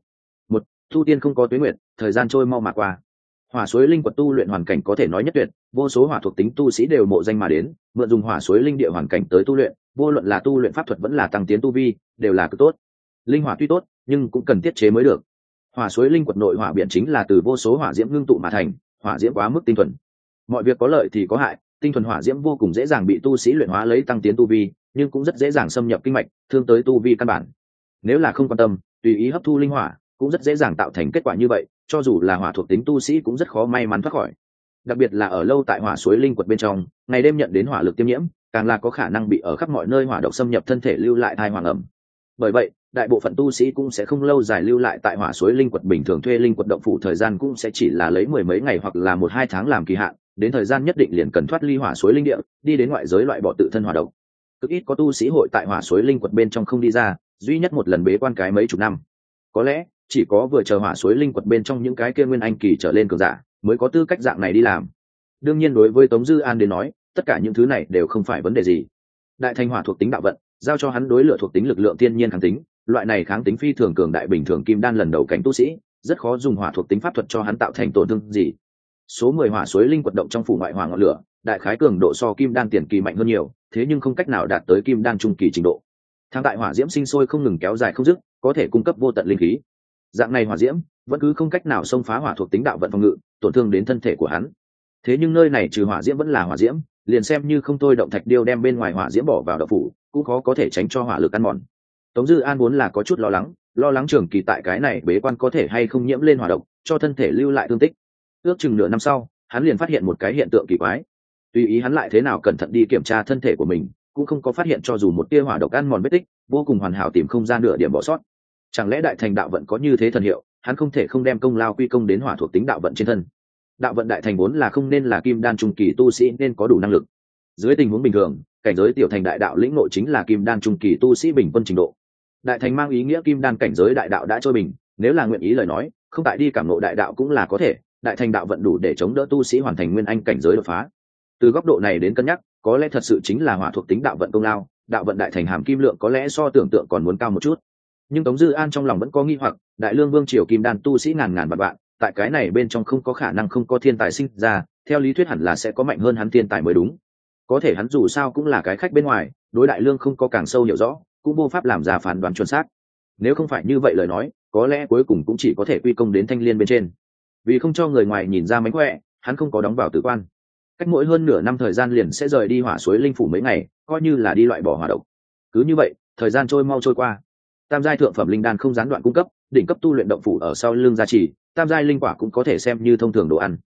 Thu tiên không có tuế nguyệt, thời gian trôi mau mà qua. Hỏa suối linh quật tu luyện hoàn cảnh có thể nói nhất tuyệt, vô số hỏa thuộc tính tu sĩ đều mộ danh mà đến, mượn dùng hỏa suối linh địa hoàn cảnh tới tu luyện, vô luận là tu luyện pháp thuật vẫn là tăng tiến tu vi, đều là cực tốt. Linh hỏa tuy tốt, nhưng cũng cần tiết chế mới được. Hỏa suối linh quật nội hỏa biển chính là từ vô số hỏa diễm ngưng tụ mà thành, hỏa diễm quá mức tinh thuần. Mọi việc có lợi thì có hại, tinh thuần hỏa diễm vô cùng dễ dàng bị tu sĩ luyện hóa lấy tăng tiến tu vi, nhưng cũng rất dễ dàng xâm nhập kinh mạch, thương tới tu vi căn bản. Nếu là không quan tâm, tùy ý hấp thu linh hỏa, cũng rất dễ dàng tạo thành kết quả như vậy, cho dù là hỏa thuộc tính tu sĩ cũng rất khó may mắn thoát khỏi. Đặc biệt là ở lâu tại hỏa suối linh quật bên trong, ngày đêm nhận đến hỏa lực tiêm nhiễm, càng là có khả năng bị ở khắp mọi nơi hỏa độc xâm nhập thân thể lưu lại thai hoàng ẩm. Bởi vậy, đại bộ phận tu sĩ cũng sẽ không lâu dài lưu lại tại hỏa suối linh quật, bình thường thuê linh quật động phủ thời gian cũng sẽ chỉ là lấy 10 mấy ngày hoặc là 1-2 tháng làm kỳ hạn, đến thời gian nhất định liền cần thoát ly hỏa suối linh địa, đi đến ngoại giới loại bỏ tự thân hỏa độc. Cực ít có tu sĩ hội tại hỏa suối linh quật bên trong không đi ra, duy nhất một lần bế quan cái mấy chục năm. Có lẽ chỉ có vừa chờ hỏa suối linh quật bên trong những cái kia nguyên anh kỳ trở lên cường giả mới có tư cách dạng này đi làm. Đương nhiên đối với Tống Dư An đến nói, tất cả những thứ này đều không phải vấn đề gì. Đại thành hỏa thuộc tính đạo vận, giao cho hắn đối lửa thuộc tính lực lượng thiên nhiên kháng tính, loại này kháng tính phi thường cường đại, bình thường kim đan lần đầu cảnh tu sĩ rất khó dùng hỏa thuộc tính pháp thuật cho hắn tạo thành tổn thương gì. Số 10 hỏa suối linh quật động trong phủ ngoại hỏa ngọn lửa, đại khái cường độ so kim đan tiền kỳ mạnh hơn nhiều, thế nhưng không cách nào đạt tới kim đan trung kỳ trình độ. Thang tại hỏa diễm sinh sôi không ngừng kéo dài không dứt, có thể cung cấp vô tận linh khí. Dạng này hỏa diễm vẫn cứ không cách nào xông phá hỏa thuộc tính đạo vận phòng ngự, tổn thương đến thân thể của hắn. Thế nhưng nơi này trừ hỏa diễm vẫn là hỏa diễm, liền xem như không thôi động thạch điêu đem bên ngoài hỏa diễm bỏ vào động phủ, cũng khó có thể tránh cho hỏa lực ăn mòn. Tống Dư An vốn là có chút lo lắng trường kỳ tại cái này bế quan có thể hay không nhiễm lên hỏa độc, cho thân thể lưu lại thương tích. Ước chừng nửa năm sau, hắn liền phát hiện một cái hiện tượng kỳ quái. Tùy ý hắn lại thế nào cẩn thận đi kiểm tra thân thể của mình, cũng không có phát hiện cho dù một tia hỏa độc ăn mòn vết tích, vô cùng hoàn hảo, tìm không ra nửa điểm bỏ sót. Chẳng lẽ đại thành đạo vận có như thế thần hiệu, hắn không thể không đem công lao quy công đến hỏa thuộc tính đạo vận trên thân. Đạo vận đại thành vốn là không nên là kim đan trung kỳ tu sĩ nên có đủ năng lực. Dưới tình huống bình thường, cảnh giới tiểu thành đại đạo lĩnh ngộ chính là kim đan trung kỳ tu sĩ bình quân trình độ. Đại thành mang ý nghĩa kim đan cảnh giới đại đạo đã trôi bình, nếu là nguyện ý lời nói, không tại đi cảm ngộ đại đạo cũng là có thể, đại thành đạo vận đủ để chống đỡ tu sĩ hoàn thành nguyên anh cảnh giới đột phá. Từ góc độ này đến cân nhắc, có lẽ thật sự chính là hỏa thuộc tính đạo vận công lao, đạo vận đại thành hàm kim lượng có lẽ so tưởng tượng còn muốn cao một chút. Nhưng Tống Dư An trong lòng vẫn có nghi hoặc, đại lương vương triều kim đan tu sĩ ngàn ngàn vạn, tại cái này bên trong không có khả năng không có thiên tài sinh ra, theo lý thuyết hẳn là sẽ có mạnh hơn hắn thiên tài mới đúng. Có thể hắn dù sao cũng là cái khách bên ngoài, đối đại lương không có càng sâu hiểu rõ, cũng vô pháp làm ra phán đoán chuẩn xác. Nếu không phải như vậy lời nói, có lẽ cuối cùng cũng chỉ có thể quy công đến Thanh Liên bên trên. Vì không cho người ngoài nhìn ra mánh khỏe, hắn không có đóng vào tử quan. Cách mỗi hơn nửa năm thời gian liền sẽ rời đi hỏa suối linh phủ mấy ngày, coi như là đi loại bỏ hỏa độc. Cứ như vậy, thời gian trôi mau trôi qua. Tam giai thượng phẩm linh đan không gián đoạn cung cấp, đỉnh cấp tu luyện động phủ ở sau lưng gia trì, tam giai linh quả cũng có thể xem như thông thường đồ ăn.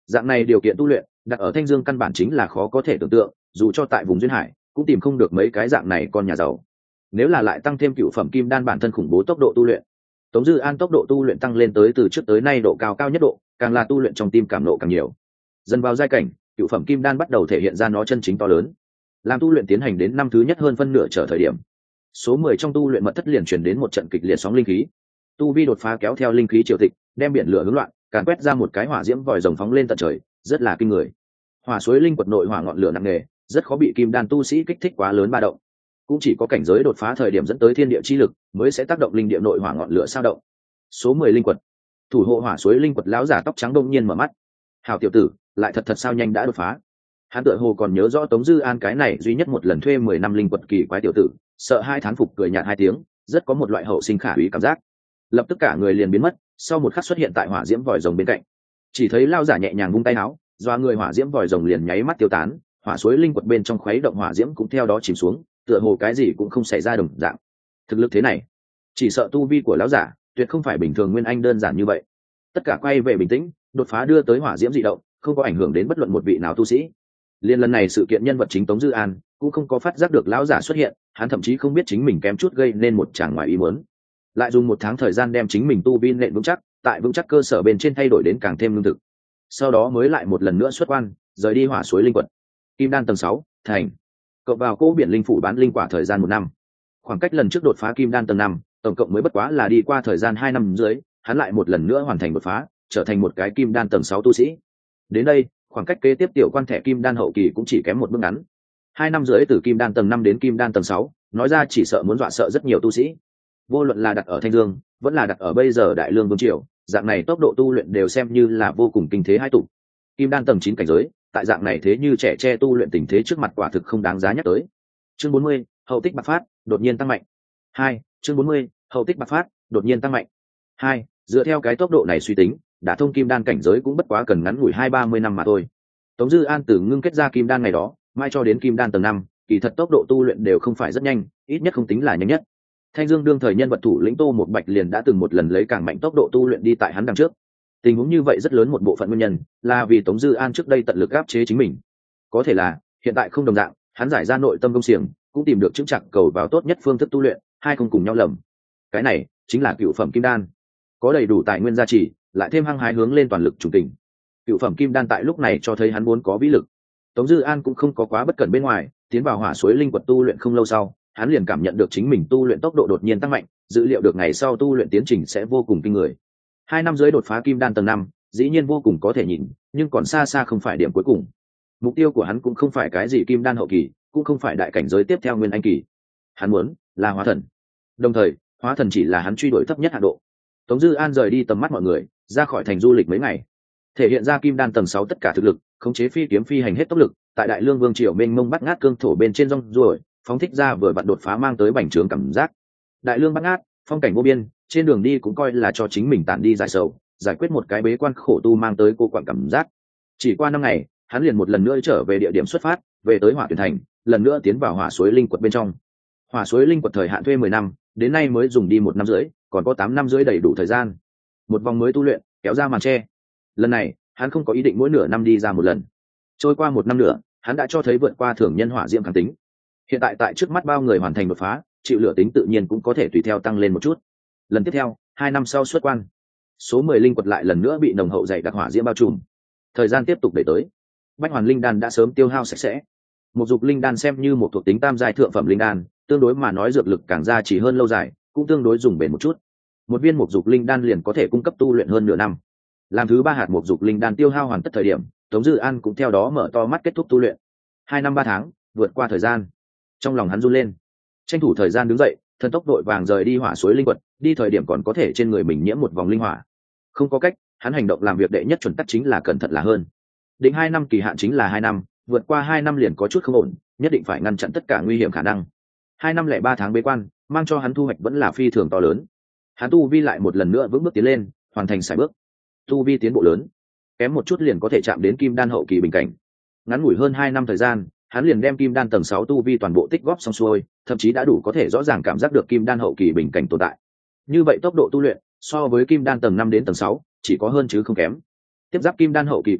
Dạng này điều kiện tu luyện đặt ở Thanh Dương căn bản chính là khó có thể tưởng tượng, dù cho tại vùng duyên hải cũng tìm không được mấy cái dạng này con nhà giàu. Nếu là lại tăng thêm cựu phẩm kim đan bản thân khủng bố tốc độ tu luyện, Tống Dư An tốc độ tu luyện tăng lên tới từ trước tới nay độ cao cao nhất độ, càng là tu luyện trong tim cảm nộ càng nhiều. Dần vào giai cảnh, cựu phẩm kim đan bắt đầu thể hiện ra nó chân chính to lớn. Làm tu luyện tiến hành đến năm thứ nhất hơn phân nửa trở thời điểm, số 10 trong tu luyện mật thất liền truyền đến một trận kịch liệt sóng linh khí. Tu vi đột phá kéo theo linh khí triều tịch, đem biển lửa hỗn loạn, càn quét ra một cái hỏa diễm vòi rồng phóng lên tận trời, rất là kinh người. Hỏa suối linh quật nội hỏa ngọn lửa nặng nề, rất khó bị kim đan tu sĩ kích thích quá lớn ba động. Cũng chỉ có cảnh giới đột phá thời điểm dẫn tới thiên địa chi lực, mới sẽ tác động linh địa nội hỏa ngọn lửa sao động. Số 10 linh quật, thủ hộ hỏa suối linh quật lão giả tóc trắng đông nhiên mở mắt. Hảo tiểu tử, lại thật sao nhanh đã đột phá. Hắn tựa hồ còn nhớ rõ Tống Dư An cái này duy nhất một lần thuê 10 năm linh quật kỳ quái tiểu tử, sợ hai thán phục cười nhạt hai tiếng, rất có một loại hậu sinh khả úy cảm giác. Lập tức cả người liền biến mất, sau một khắc xuất hiện tại hỏa diễm vòi rồng bên cạnh. Chỉ thấy lão giả nhẹ nhàng vung tay áo, doa người hỏa diễm vòi rồng liền nháy mắt tiêu tán, hỏa suối linh quật bên trong khuấy động hỏa diễm cũng theo đó chìm xuống, tựa hồ cái gì cũng không xảy ra đồng dạng. Thực lực thế này, chỉ sợ tu vi của lão giả tuyệt không phải bình thường nguyên anh đơn giản như vậy. Tất cả quay về bình tĩnh, đột phá đưa tới hỏa diễm dị động, không có ảnh hưởng đến bất luận một vị nào tu sĩ. Liên lần này sự kiện nhân vật chính Tống Dư An cũng không có phát giác được lão giả xuất hiện, hắn thậm chí không biết chính mình kém chút gây nên một tràng ngoài ý muốn. Lại dùng 1 tháng thời gian đem chính mình tu vi nện vững chắc, tại vững chắc cơ sở bên trên thay đổi đến càng thêm lương thực. Sau đó mới lại một lần nữa xuất quan, rời đi hỏa suối linh quật. Kim đan tầng 6, thành. Cộng vào cỗ biển linh phủ bán linh quả thời gian 1 năm. Khoảng cách lần trước đột phá kim đan tầng 5, tổng cộng mới bất quá là đi qua thời gian 2 năm dưới, hắn lại một lần nữa hoàn thành đột phá, trở thành một cái kim đan tầng 6 tu sĩ. Đến đây, khoảng cách kế tiếp tiểu quan thẻ kim đan hậu kỳ cũng chỉ kém một bước ngắn. 2 năm rưỡi từ kim đan tầng 5 đến kim đan tầng 6, nói ra chỉ sợ muốn dọa sợ rất nhiều tu sĩ. Vô luận là đặt ở Thanh Dương, vẫn là đặt ở bây giờ Đại Lương Vương triều, dạng này tốc độ tu luyện đều xem như là vô cùng kinh thế hai tụ. Kim đan tầng 9 cảnh giới, tại dạng này thế như trẻ tre tu luyện tình thế trước mặt quả thực không đáng giá nhắc tới. Chương 40, hậu tích bạc phát, đột nhiên tăng mạnh. 2, chương 40, hậu tích bạc phát, đột nhiên tăng mạnh. 2, dựa theo cái tốc độ này suy tính, đã thông kim đan cảnh giới cũng bất quá cần ngắn ngủi 20-30 năm mà thôi. Tống Dư An từ ngưng kết ra kim đan ngày đó, mai cho đến kim đan tầng 5, kỳ thật tốc độ tu luyện đều không phải rất nhanh, ít nhất không tính là nhanh nhất. Thanh Dương đương thời nhân vật thủ lĩnh Tô Một Bạch liền đã từng một lần lấy càng mạnh tốc độ tu luyện đi tại hắn đằng trước. Tình huống như vậy rất lớn một bộ phận nguyên nhân là vì Tống Dư An trước đây tận lực áp chế chính mình. Có thể là hiện tại không đồng dạng, hắn giải ra nội tâm công xiềng, cũng tìm được chứng chặt cầu vào tốt nhất phương thức tu luyện, hai không cùng nhau lầm. Cái này chính là cựu phẩm kim đan, có đầy đủ tài nguyên gia trì, lại thêm hăng hái hướng lên toàn lực trùng tình. Cựu phẩm kim đan tại lúc này cho thấy hắn muốn có vĩ lực. Tống Dư An cũng không có quá bất cẩn bên ngoài, tiến vào hỏa suối linh quật tu luyện không lâu sau, hắn liền cảm nhận được chính mình tu luyện tốc độ đột nhiên tăng mạnh, dự liệu được ngày sau tu luyện tiến trình sẽ vô cùng kinh người. 2 năm dưới đột phá kim đan tầng 5, dĩ nhiên vô cùng có thể nhìn, nhưng còn xa xa không phải điểm cuối cùng. Mục tiêu của hắn cũng không phải cái gì kim đan hậu kỳ, cũng không phải đại cảnh giới tiếp theo nguyên anh kỳ. Hắn muốn là hóa thần. Đồng thời, hóa thần chỉ là hắn truy đuổi thấp nhất hạn độ. Tống Dư An rời đi tầm mắt mọi người, ra khỏi thành du lịch mấy ngày, thể hiện ra kim đan tầng 6 tất cả thực lực, khống chế phi kiếm phi hành hết tốc lực, tại Đại Lương Vương triều mênh mông bắt ngát cương thổ bên trên rong ruổi, phóng thích ra vừa vặn đột phá mang tới bành trướng cảm giác. Đại Lương bắt ngát, phong cảnh vô biên, trên đường đi cũng coi là cho chính mình tản đi giải sầu, giải quyết một cái bế quan khổ tu mang tới cô quặn cảm giác. Chỉ qua 5 ngày, hắn liền một lần nữa trở về địa điểm xuất phát, về tới Hỏa Tuyển thành, lần nữa tiến vào hỏa suối linh quật bên trong. Hỏa suối linh quật thời hạn thuê 10 năm, đến nay mới dùng đi 1 năm rưỡi, còn có 8 năm rưỡi đầy đủ thời gian. Một vòng mới tu luyện, kéo ra màn che. Lần này, hắn không có ý định mỗi nửa năm đi ra một lần. Trôi qua 1 năm nữa, hắn đã cho thấy vượt qua thường nhân hỏa diễm kháng tính. Hiện tại tại trước mắt bao người hoàn thành đột phá, chịu lửa tính tự nhiên cũng có thể tùy theo tăng lên một chút. Lần tiếp theo, 2 năm sau xuất quan, số 10 linh quật lại lần nữa bị nồng hậu dày đặc hỏa diễm bao trùm. Thời gian tiếp tục đẩy tới, bách hoàn linh đan đã sớm tiêu hao sạch sẽ. Một dục linh đan xem như một thuộc tính tam giai thượng phẩm linh đan, tương đối mà nói dược lực càng ra chỉ hơn lâu dài, cũng tương đối dùng bền một chút. Một viên một dục linh đan liền có thể cung cấp tu luyện hơn nửa năm. Làm thứ 3 hạt một dục linh đan tiêu hao hoàn tất thời điểm, Tống Dư An cũng theo đó mở to mắt kết thúc tu luyện. 2 năm 3 tháng vượt qua thời gian, trong lòng hắn run lên, tranh thủ thời gian đứng dậy, thần tốc đội vàng rời đi hỏa suối linh quật, đi thời điểm còn có thể trên người mình nhiễm một vòng linh hỏa. Không có cách, hắn hành động làm việc đệ nhất chuẩn tắc chính là cẩn thận là hơn. Định 2 năm kỳ hạn chính là 2 năm, vượt qua 2 năm liền có chút không ổn, nhất định phải ngăn chặn tất cả nguy hiểm khả năng. 2 năm lẻ 3 tháng bế quan, mang cho hắn thu hoạch vẫn là phi thường to lớn. Hắn tu vi lại một lần nữa vững bước tiến lên, hoàn thành sải bước. Tu vi tiến bộ lớn, kém một chút liền có thể chạm đến kim đan hậu kỳ bình cảnh. Ngắn ngủi hơn 2 năm thời gian, hắn liền đem kim đan tầng 6 tu vi toàn bộ tích góp xong xuôi, thậm chí đã đủ có thể rõ ràng cảm giác được kim đan hậu kỳ bình cảnh tồn tại. Như vậy tốc độ tu luyện so với kim đan tầng 5 đến tầng 6 chỉ có hơn chứ không kém. Tiếp giáp kim đan hậu kỳ cửa ải,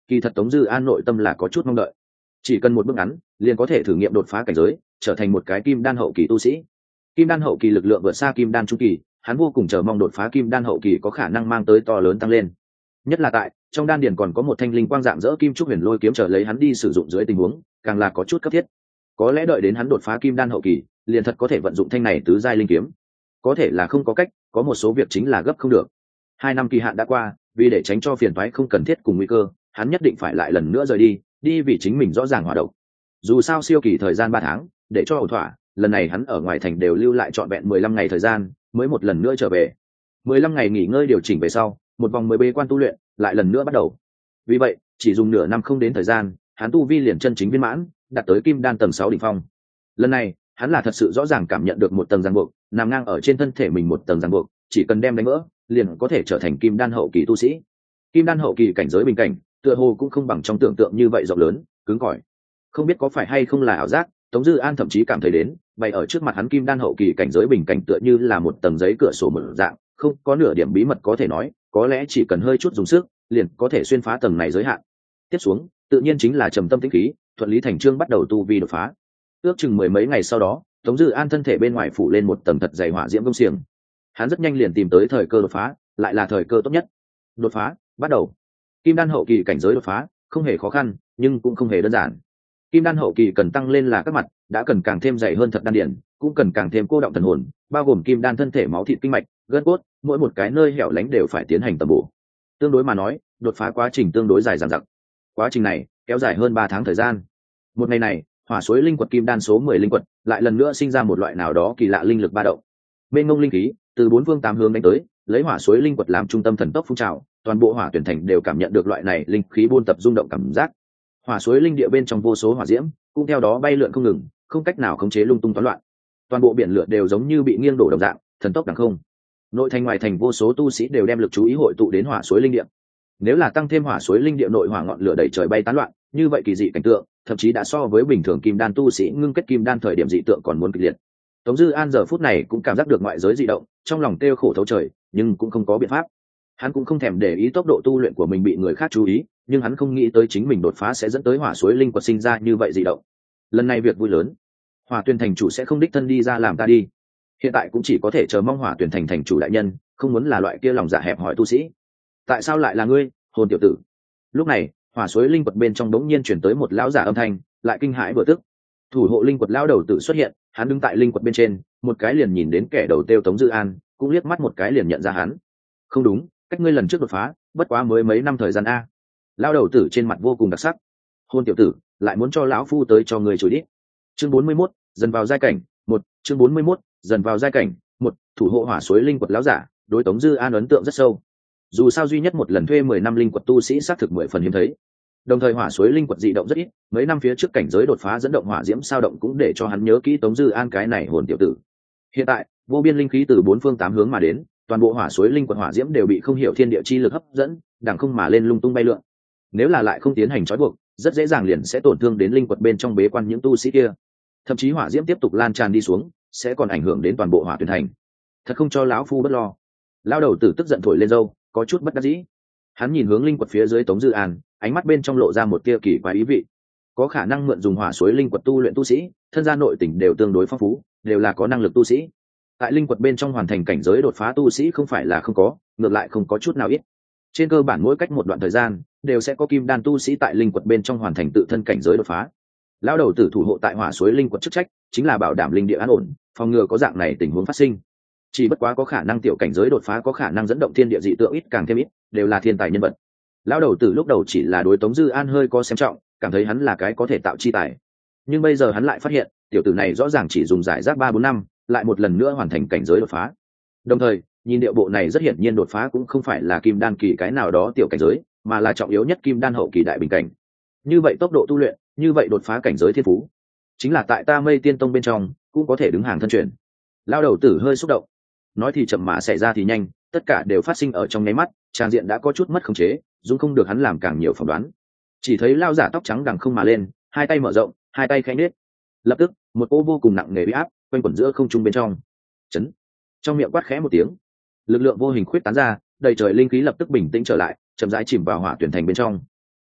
kỳ thật Tống Dư An nội tâm là có chút mong đợi, chỉ cần một bước ngắn liền có thể thử nghiệm đột phá cảnh giới, trở thành một cái kim đan hậu kỳ tu sĩ. Kim đan hậu kỳ lực lượng vượt xa kim đan trung kỳ, hắn vô cùng chờ mong đột phá kim đan hậu kỳ có khả năng mang tới to lớn tăng lên, nhất là tại trong đan điền còn có một thanh linh quang dạng dỡ kim trúc huyền lôi kiếm chờ lấy hắn đi sử dụng dưới tình huống, càng là có chút cấp thiết. Có lẽ đợi đến hắn đột phá kim đan hậu kỳ, liền thật có thể vận dụng thanh này tứ giai linh kiếm. Có thể là không có cách, có một số việc chính là gấp không được. 2 năm kỳ hạn đã qua, vì để tránh cho phiền toái không cần thiết cùng nguy cơ, hắn nhất định phải lại lần nữa rời đi vì chính mình rõ ràng hòa độc. Dù sao siêu kỳ thời gian 3 tháng, để cho ổn thỏa, lần này hắn ở ngoài thành đều lưu lại trọn vẹn 15 ngày thời gian, mới một lần nữa trở về. 15 ngày nghỉ ngơi điều chỉnh về sau, một vòng mới bế quan tu luyện, lại lần nữa bắt đầu. Vì vậy, chỉ dùng nửa năm không đến thời gian, hắn tu vi liền chân chính viên mãn, đạt tới kim đan tầng 6 đỉnh phong. Lần này, hắn là thật sự rõ ràng cảm nhận được một tầng ràng buộc, nằm ngang ở trên thân thể mình một tầng ràng buộc, chỉ cần đem đánh vỡ, liền có thể trở thành kim đan hậu kỳ tu sĩ. Kim đan hậu kỳ cảnh giới bình cảnh, tựa hồ cũng không bằng trong tưởng tượng như vậy rộng lớn, cứng cỏi. Không biết có phải hay không là ảo giác, Tống Dư An thậm chí cảm thấy đến, bày ở trước mặt hắn kim đan hậu kỳ cảnh giới bình cảnh tựa như là một tầng giấy cửa sổ mở dạng, không có nửa điểm bí mật có thể nói, có lẽ chỉ cần hơi chút dùng sức, liền có thể xuyên phá tầng này giới hạn. Tiếp xuống, tự nhiên chính là trầm tâm tĩnh khí, thuận lý thành chương bắt đầu tu vi đột phá. Ước chừng mười mấy ngày sau đó, Tống Dư An thân thể bên ngoài phủ lên một tầng thật dày hỏa diễm công xiềng. Hắn rất nhanh liền tìm tới thời cơ đột phá, lại là thời cơ tốt nhất. Đột phá, bắt đầu. Kim đan hậu kỳ cảnh giới đột phá, không hề khó khăn, nhưng cũng không hề đơn giản. Kim đan hậu kỳ cần tăng lên là các mặt, đã cần càng thêm dày hơn thật đan điển, cũng cần càng thêm cô động thần hồn, bao gồm kim đan thân thể máu thịt kinh mạch, gân cốt, mỗi một cái nơi hẻo lánh đều phải tiến hành tầm bổ. Tương đối mà nói, đột phá quá trình tương đối dài dằng dặc. Quá trình này kéo dài hơn 3 tháng thời gian. Một ngày này, hỏa suối linh quật kim đan số 10 linh quật lại lần nữa sinh ra một loại nào đó kỳ lạ linh lực ba động. Mênh mông linh khí từ 4 phương 8 hướng đánh tới, lấy hỏa suối linh quật làm trung tâm thần tốc phun trào, toàn bộ hỏa tuyển thành đều cảm nhận được loại này linh khí buôn tập rung động cảm giác. Hỏa suối linh địa bên trong vô số hỏa diễm cũng theo đó bay lượn không ngừng, không cách nào khống chế, lung tung toán loạn. Toàn bộ biển lửa đều giống như bị nghiêng đổ đồng dạng, thần tốc đằng không. Nội thành ngoài thành vô số tu sĩ đều đem lực chú ý hội tụ đến hỏa suối linh địa. Nếu là tăng thêm hỏa suối linh địa nội hỏa ngọn lửa đầy trời bay tán loạn, như vậy kỳ dị cảnh tượng thậm chí đã so với bình thường kim đan tu sĩ ngưng kết kim đan thời điểm dị tượng còn muốn kịch liệt. Tống Dư An giờ phút này cũng cảm giác được ngoại giới dị động, trong lòng kêu khổ thấu trời, nhưng cũng không có biện pháp. Hắn cũng không thèm để ý tốc độ tu luyện của mình bị người khác chú ý, nhưng hắn không nghĩ tới chính mình đột phá sẽ dẫn tới hỏa suối linh quật sinh ra như vậy dị động. Lần này việc vui lớn, Hỏa Tuyền thành chủ sẽ không đích thân đi ra làm ta đi. Hiện tại cũng chỉ có thể chờ mong Hỏa Tuyền thành thành chủ đại nhân không muốn là loại kia lòng dạ hẹp hòi tu sĩ. Tại sao lại là ngươi, hồn tiểu tử? Lúc này, hỏa suối linh quật bên trong đống nhiên chuyển tới một lão giả âm thanh, lại kinh hãi vừa tức. Thủ hộ linh quật lão đầu tử xuất hiện, hắn đứng tại linh quật bên trên, một cái liền nhìn đến kẻ đầu tiêu Tống Dư An, cũng liếc mắt một cái liền nhận ra hắn. Không đúng, cách ngươi lần trước đột phá, bất quá mới mấy năm thời gian a. Lão đầu tử trên mặt vô cùng đặc sắc. Hôn tiểu tử, lại muốn cho lão phu tới cho người chửi đít. Chương 41, dần vào giai cảnh, 1, chương 41, dần vào giai cảnh, 1, thủ hộ hỏa suối linh quật lão giả, đối Tống Dư An ấn tượng rất sâu. Dù sao duy nhất một lần thuê 10 năm linh quật tu sĩ xác thực 10 phần hiếm thấy. Đồng thời hỏa suối linh quật dị động rất ít, mấy năm phía trước cảnh giới đột phá dẫn động hỏa diễm sao động cũng để cho hắn nhớ kỹ Tống Dư An cái này hồn tiểu tử. Hiện tại, vô biên linh khí từ 4 phương 8 hướng mà đến, toàn bộ hỏa suối linh quật hỏa diễm đều bị không hiểu thiên địa chi lực hấp dẫn, đằng không mà lên lung tung bay lượn. Nếu là lại không tiến hành trói buộc, rất dễ dàng liền sẽ tổn thương đến linh quật bên trong bế quan những tu sĩ kia. Thậm chí hỏa diễm tiếp tục lan tràn đi xuống, sẽ còn ảnh hưởng đến toàn bộ hỏa tuyển thành. Thật không cho lão phu bất lo. Lão đầu tử tức giận thổi lên râu, có chút bất đắc dĩ. Hắn nhìn hướng linh quật phía dưới Tống Dư An, ánh mắt bên trong lộ ra một tia kỳ quái ý vị. Có khả năng mượn dùng hỏa suối linh quật tu luyện tu sĩ, thân gia nội tình đều tương đối phong phú, đều là có năng lực tu sĩ. Tại linh quật bên trong hoàn thành cảnh giới đột phá tu sĩ không phải là không có, ngược lại không có chút nào ít. Trên cơ bản mỗi cách một đoạn thời gian, đều sẽ có kim đan tu sĩ tại linh quật bên trong hoàn thành tự thân cảnh giới đột phá. Lão đầu tử thủ hộ tại hỏa suối linh quật chức trách chính là bảo đảm linh địa an ổn, phòng ngừa có dạng này tình huống phát sinh. Chỉ bất quá có khả năng tiểu cảnh giới đột phá có khả năng dẫn động thiên địa dị tượng ít càng thêm ít, đều là thiên tài nhân vật. Lão đầu tử lúc đầu chỉ là đối Tống Dư An hơi có xem trọng, cảm thấy hắn là cái có thể tạo chi tài. Nhưng bây giờ hắn lại phát hiện, tiểu tử này rõ ràng chỉ dùng giải rác 3-4 năm, lại một lần nữa hoàn thành cảnh giới đột phá. Đồng thời, nhìn điệu bộ này rất hiển nhiên đột phá cũng không phải là kim đan kỳ cái nào đó tiểu cảnh giới, mà là trọng yếu nhất kim đan hậu kỳ đại bình cảnh. Như vậy tốc độ tu luyện, như vậy đột phá cảnh giới thiên phú, chính là tại ta Mây Tiên Tông bên trong cũng có thể đứng hàng thân truyền. Lão đầu tử hơi xúc động, nói thì chậm mà xảy ra thì nhanh, tất cả đều phát sinh ở trong nháy mắt, tràng diện đã có chút mất khống chế, dung không được hắn làm càng nhiều phỏng đoán. Chỉ thấy lão giả tóc trắng đằng không mà lên, hai tay mở rộng, hai tay khẽ nhếch, lập tức một cỗ vô cùng nặng nề uy áp quanh quẩn giữa không trung bên trong. Chấn! Trong miệng quát khẽ một tiếng, lực lượng vô hình khuyết tán ra, đầy trời linh khí lập tức bình tĩnh trở lại, chậm rãi chìm vào hỏa tuyển thành bên trong.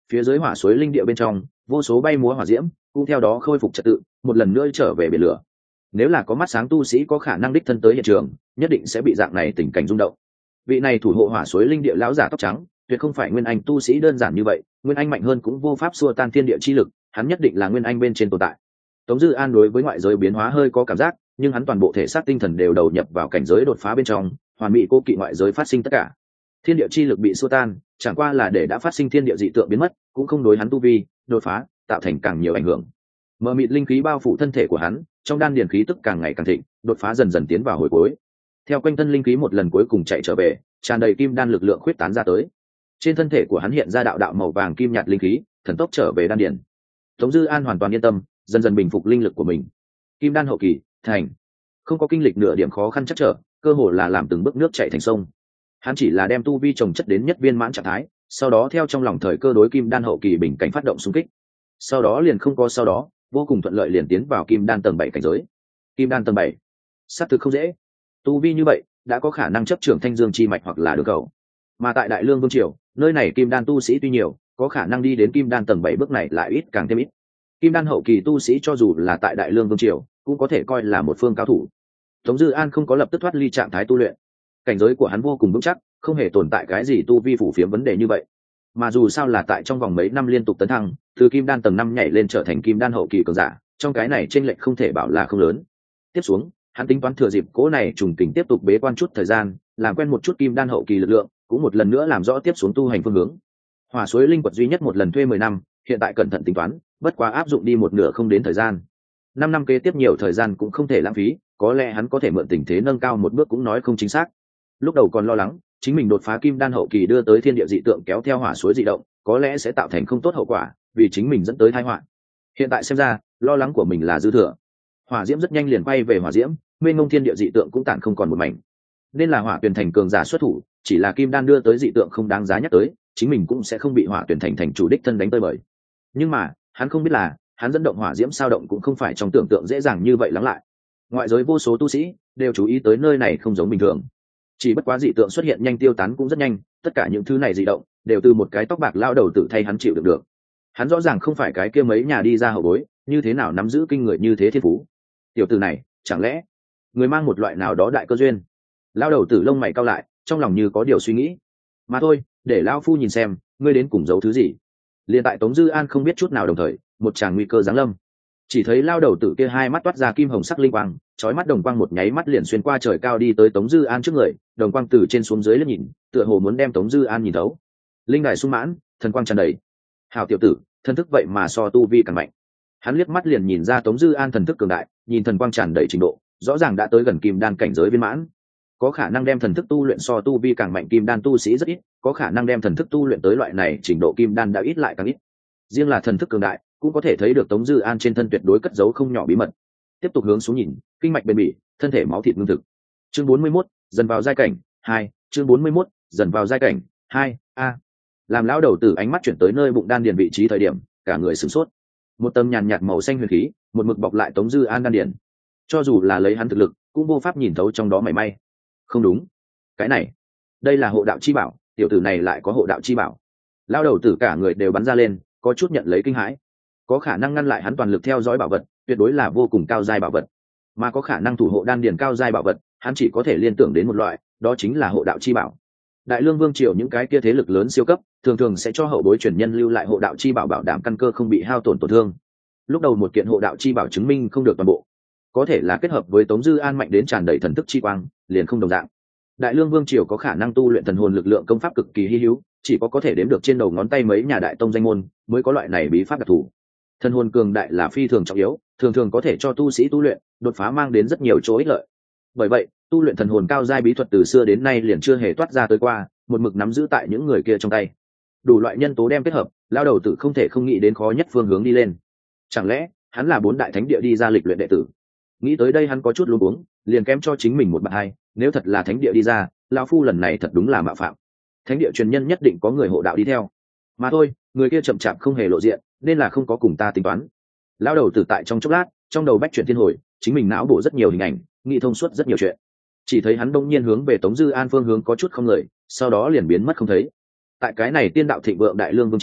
phía dưới hỏa suối linh địa bên trong vô số bay múa hỏa diễm cũng theo đó khôi phục trật tự, một lần nữa trở về biển lửa. Nếu là có mắt sáng tu sĩ có khả năng đích thân tới hiện trường, nhất định sẽ bị dạng này tình cảnh rung động. Vị này thủ hộ hỏa suối linh địa lão giả tóc trắng tuyệt không phải nguyên anh tu sĩ đơn giản như vậy, nguyên anh mạnh hơn cũng vô pháp xua tan thiên địa chi lực, hắn nhất định là nguyên anh bên trên tồn tại. Tống Dư An đối với ngoại giới biến hóa hơi có cảm giác, nhưng hắn toàn bộ thể xác tinh thần đều đầu nhập vào cảnh giới đột phá bên trong, hoàn mỹ cố kỵ ngoại giới phát sinh tất cả. Thiên địa chi lực bị xua tan, chẳng qua là để đã phát sinh thiên địa dị tượng biến mất, cũng không đối hắn tu vi đột phá tạo thành càng nhiều ảnh hưởng. Mờ mịt linh khí bao phủ thân thể của hắn, trong đan điền khí tức càng ngày càng thịnh, đột phá dần dần tiến vào hồi cuối. Theo quanh thân linh khí một lần cuối cùng chạy trở về, tràn đầy kim đan lực lượng khuyết tán ra tới. Trên thân thể của hắn hiện ra đạo đạo màu vàng kim nhạt linh khí, thần tốc trở về đan điền. Tống Dư An hoàn toàn yên tâm, dần dần bình phục linh lực của mình. Kim đan hậu kỳ thành, không có kinh lịch nửa điểm khó khăn chắc trở, cơ hồ là làm từng bước nước chảy thành sông. Hắn chỉ là đem tu vi trồng chất đến nhất viên mãn trạng thái, sau đó theo trong lòng thời cơ đối kim đan hậu kỳ bình cảnh phát động xung kích. Sau đó liền không có sau đó, vô cùng thuận lợi liền tiến vào kim đan tầng 7 cảnh giới. Kim đan tầng 7, xác thực không dễ. Tu vi như vậy, đã có khả năng chấp trưởng thanh dương chi mạch hoặc là đường cầu. Mà tại Đại Lương Vương triều, nơi này kim đan tu sĩ tuy nhiều, có khả năng đi đến kim đan tầng 7 bước này lại ít càng thêm ít. Kim đan hậu kỳ tu sĩ cho dù là tại Đại Lương Vương triều, cũng có thể coi là một phương cao thủ. Tống Dư An không có lập tức thoát ly trạng thái tu luyện, cảnh giới của hắn vô cùng vững chắc, không hề tồn tại cái gì tu vi phủ phiếm vấn đề như vậy. Mà dù sao là tại trong vòng mấy năm liên tục tấn thăng, từ kim đan tầng 5 nhảy lên trở thành kim đan hậu kỳ cường giả, trong cái này chênh lệch không thể bảo là không lớn. Tiếp xuống, hắn tính toán thừa dịp cố này trùng kình tiếp tục bế quan chút thời gian, làm quen một chút kim đan hậu kỳ lực lượng, cũng một lần nữa làm rõ tiếp xuống tu hành phương hướng. Hỏa suối linh quật duy nhất một lần thuê 10 năm, hiện tại cẩn thận tính toán, bất quá áp dụng đi một nửa không đến thời gian. 5 năm kế tiếp nhiều thời gian cũng không thể lãng phí, có lẽ hắn có thể mượn tình thế nâng cao một bước cũng nói không chính xác. Lúc đầu còn lo lắng, chính mình đột phá kim đan hậu kỳ đưa tới thiên địa dị tượng kéo theo hỏa suối dị động, có lẽ sẽ tạo thành không tốt hậu quả, vì chính mình dẫn tới tai họa. Hiện tại xem ra, lo lắng của mình là dư thừa. Hỏa diễm rất nhanh liền quay về hỏa diễm, mênh mông thiên địa dị tượng cũng tản không còn một mảnh. Nên là hỏa tuyển thành cường giả xuất thủ, chỉ là kim đan đưa tới dị tượng không đáng giá nhắc tới, chính mình cũng sẽ không bị hỏa tuyển thành chủ đích thân đánh tơi bời. Nhưng mà, hắn không biết là, hắn dẫn động hỏa diễm sao động cũng không phải trong tưởng tượng dễ dàng như vậy lắng lại. Ngoại giới vô số tu sĩ đều chú ý tới nơi này không giống bình thường. Chỉ bất quá dị tượng xuất hiện nhanh tiêu tán cũng rất nhanh, tất cả những thứ này dị động đều từ một cái tóc bạc lao đầu tự thay hắn chịu được. Hắn rõ ràng không phải cái kia mấy nhà đi ra hậu bối, như thế nào nắm giữ kinh người như thế thiên phú. Tiểu tử này, chẳng lẽ người mang một loại nào đó đại cơ duyên? Lao đầu tử lông mày cau lại, trong lòng như có điều suy nghĩ. Mà thôi, để lão phu nhìn xem, ngươi đến cùng giấu thứ gì. Liên tại Tống Dư An không biết chút nào đồng thời, một tràng nguy cơ giáng lâm. Chỉ thấy lao đầu tử kia hai mắt toát ra kim hồng sắc linh quang, chói mắt đồng quang một nháy mắt liền xuyên qua trời cao đi tới Tống Dư An trước người, đồng quang từ trên xuống dưới liếc nhìn, tựa hồ muốn đem Tống Dư An nhìn thấu. Linh đài sung mãn, thần quang tràn đầy. Hảo tiểu tử, thần thức vậy mà so tu vi càng mạnh. Hắn liếc mắt liền nhìn ra Tống Dư An thần thức cường đại, nhìn thần quang tràn đầy trình độ, rõ ràng đã tới gần kim đan cảnh giới viên mãn. Có khả năng đem thần thức tu luyện so tu vi càng mạnh kim đan tu sĩ rất ít, có khả năng đem thần thức tu luyện tới loại này trình độ kim đan đã ít lại càng ít. Riêng là thần thức cường đại, cũng có thể thấy được Tống Dư An trên thân tuyệt đối cất giấu không nhỏ bí mật. Tiếp tục hướng xuống nhìn, kinh mạch bền bỉ, thân thể máu thịt ngưng thực. Chương 41, dần vào giai cảnh 2, chương 41, dần vào giai cảnh 2, a. Làm lão đầu tử ánh mắt chuyển tới nơi bụng đan điền vị trí thời điểm, cả người sửng sốt. Một tấm nhàn nhạt màu xanh huyền khí, một mực bọc lại Tống Dư An đan điền. Cho dù là lấy hắn thực lực, cũng vô pháp nhìn thấu trong đó mảy may. Không đúng, cái này, đây là hộ đạo chi bảo, tiểu tử này lại có hộ đạo chi bảo. Lão đầu tử cả người đều bắn ra lên, có chút nhận lấy kinh hãi. Có khả năng ngăn lại hắn toàn lực theo dõi bảo vật, tuyệt đối là vô cùng cao giai bảo vật. Mà có khả năng thủ hộ đan điền cao giai bảo vật, hắn chỉ có thể liên tưởng đến một loại, đó chính là hộ đạo chi bảo. Đại Lương Vương triều những cái kia thế lực lớn siêu cấp, thường thường sẽ cho hậu bối truyền nhân lưu lại hộ đạo chi bảo bảo đảm căn cơ không bị hao tổn tổn thương. Lúc đầu một kiện hộ đạo chi bảo chứng minh không được toàn bộ, có thể là kết hợp với Tống Dư An mạnh đến tràn đầy thần thức chi quang, liền không đồng dạng. Đại Lương Vương triều có khả năng tu luyện thần hồn lực lượng công pháp cực kỳ hi hữu, chỉ có thể đếm được trên đầu ngón tay mấy nhà đại tông danh môn mới có loại này bí pháp đặc thù. Thần hồn cường đại là phi thường trọng yếu, thường thường có thể cho tu sĩ tu luyện đột phá mang đến rất nhiều chỗ ích lợi. Bởi vậy, tu luyện thần hồn cao giai bí thuật từ xưa đến nay liền chưa hề toát ra tới qua, một mực nắm giữ tại những người kia trong tay. Đủ loại nhân tố đem kết hợp, lao đầu tử không thể không nghĩ đến khó nhất phương hướng đi lên. Chẳng lẽ hắn là 4 đại thánh địa đi ra lịch luyện đệ tử? Nghĩ tới đây hắn có chút luống cuống, liền kém cho chính mình một bậc hai, nếu thật là thánh địa đi ra, lão phu lần này thật đúng là mạo phạm. Thánh địa truyền nhân nhất định có người hộ đạo đi theo. Mà thôi, người kia chậm chạp không hề lộ diện, nên là không có cùng ta tính toán. Lao đầu tử tại trong chốc lát, trong đầu bách chuyển thiên hồi, chính mình não bổ rất nhiều hình ảnh, nghĩ thông suốt rất nhiều chuyện. Chỉ thấy hắn đông nhiên hướng về Tống Dư An phương hướng có chút không người, sau đó liền biến mất không thấy. Tại cái này tiên đạo thịnh vượng Đại Lương Vương triều,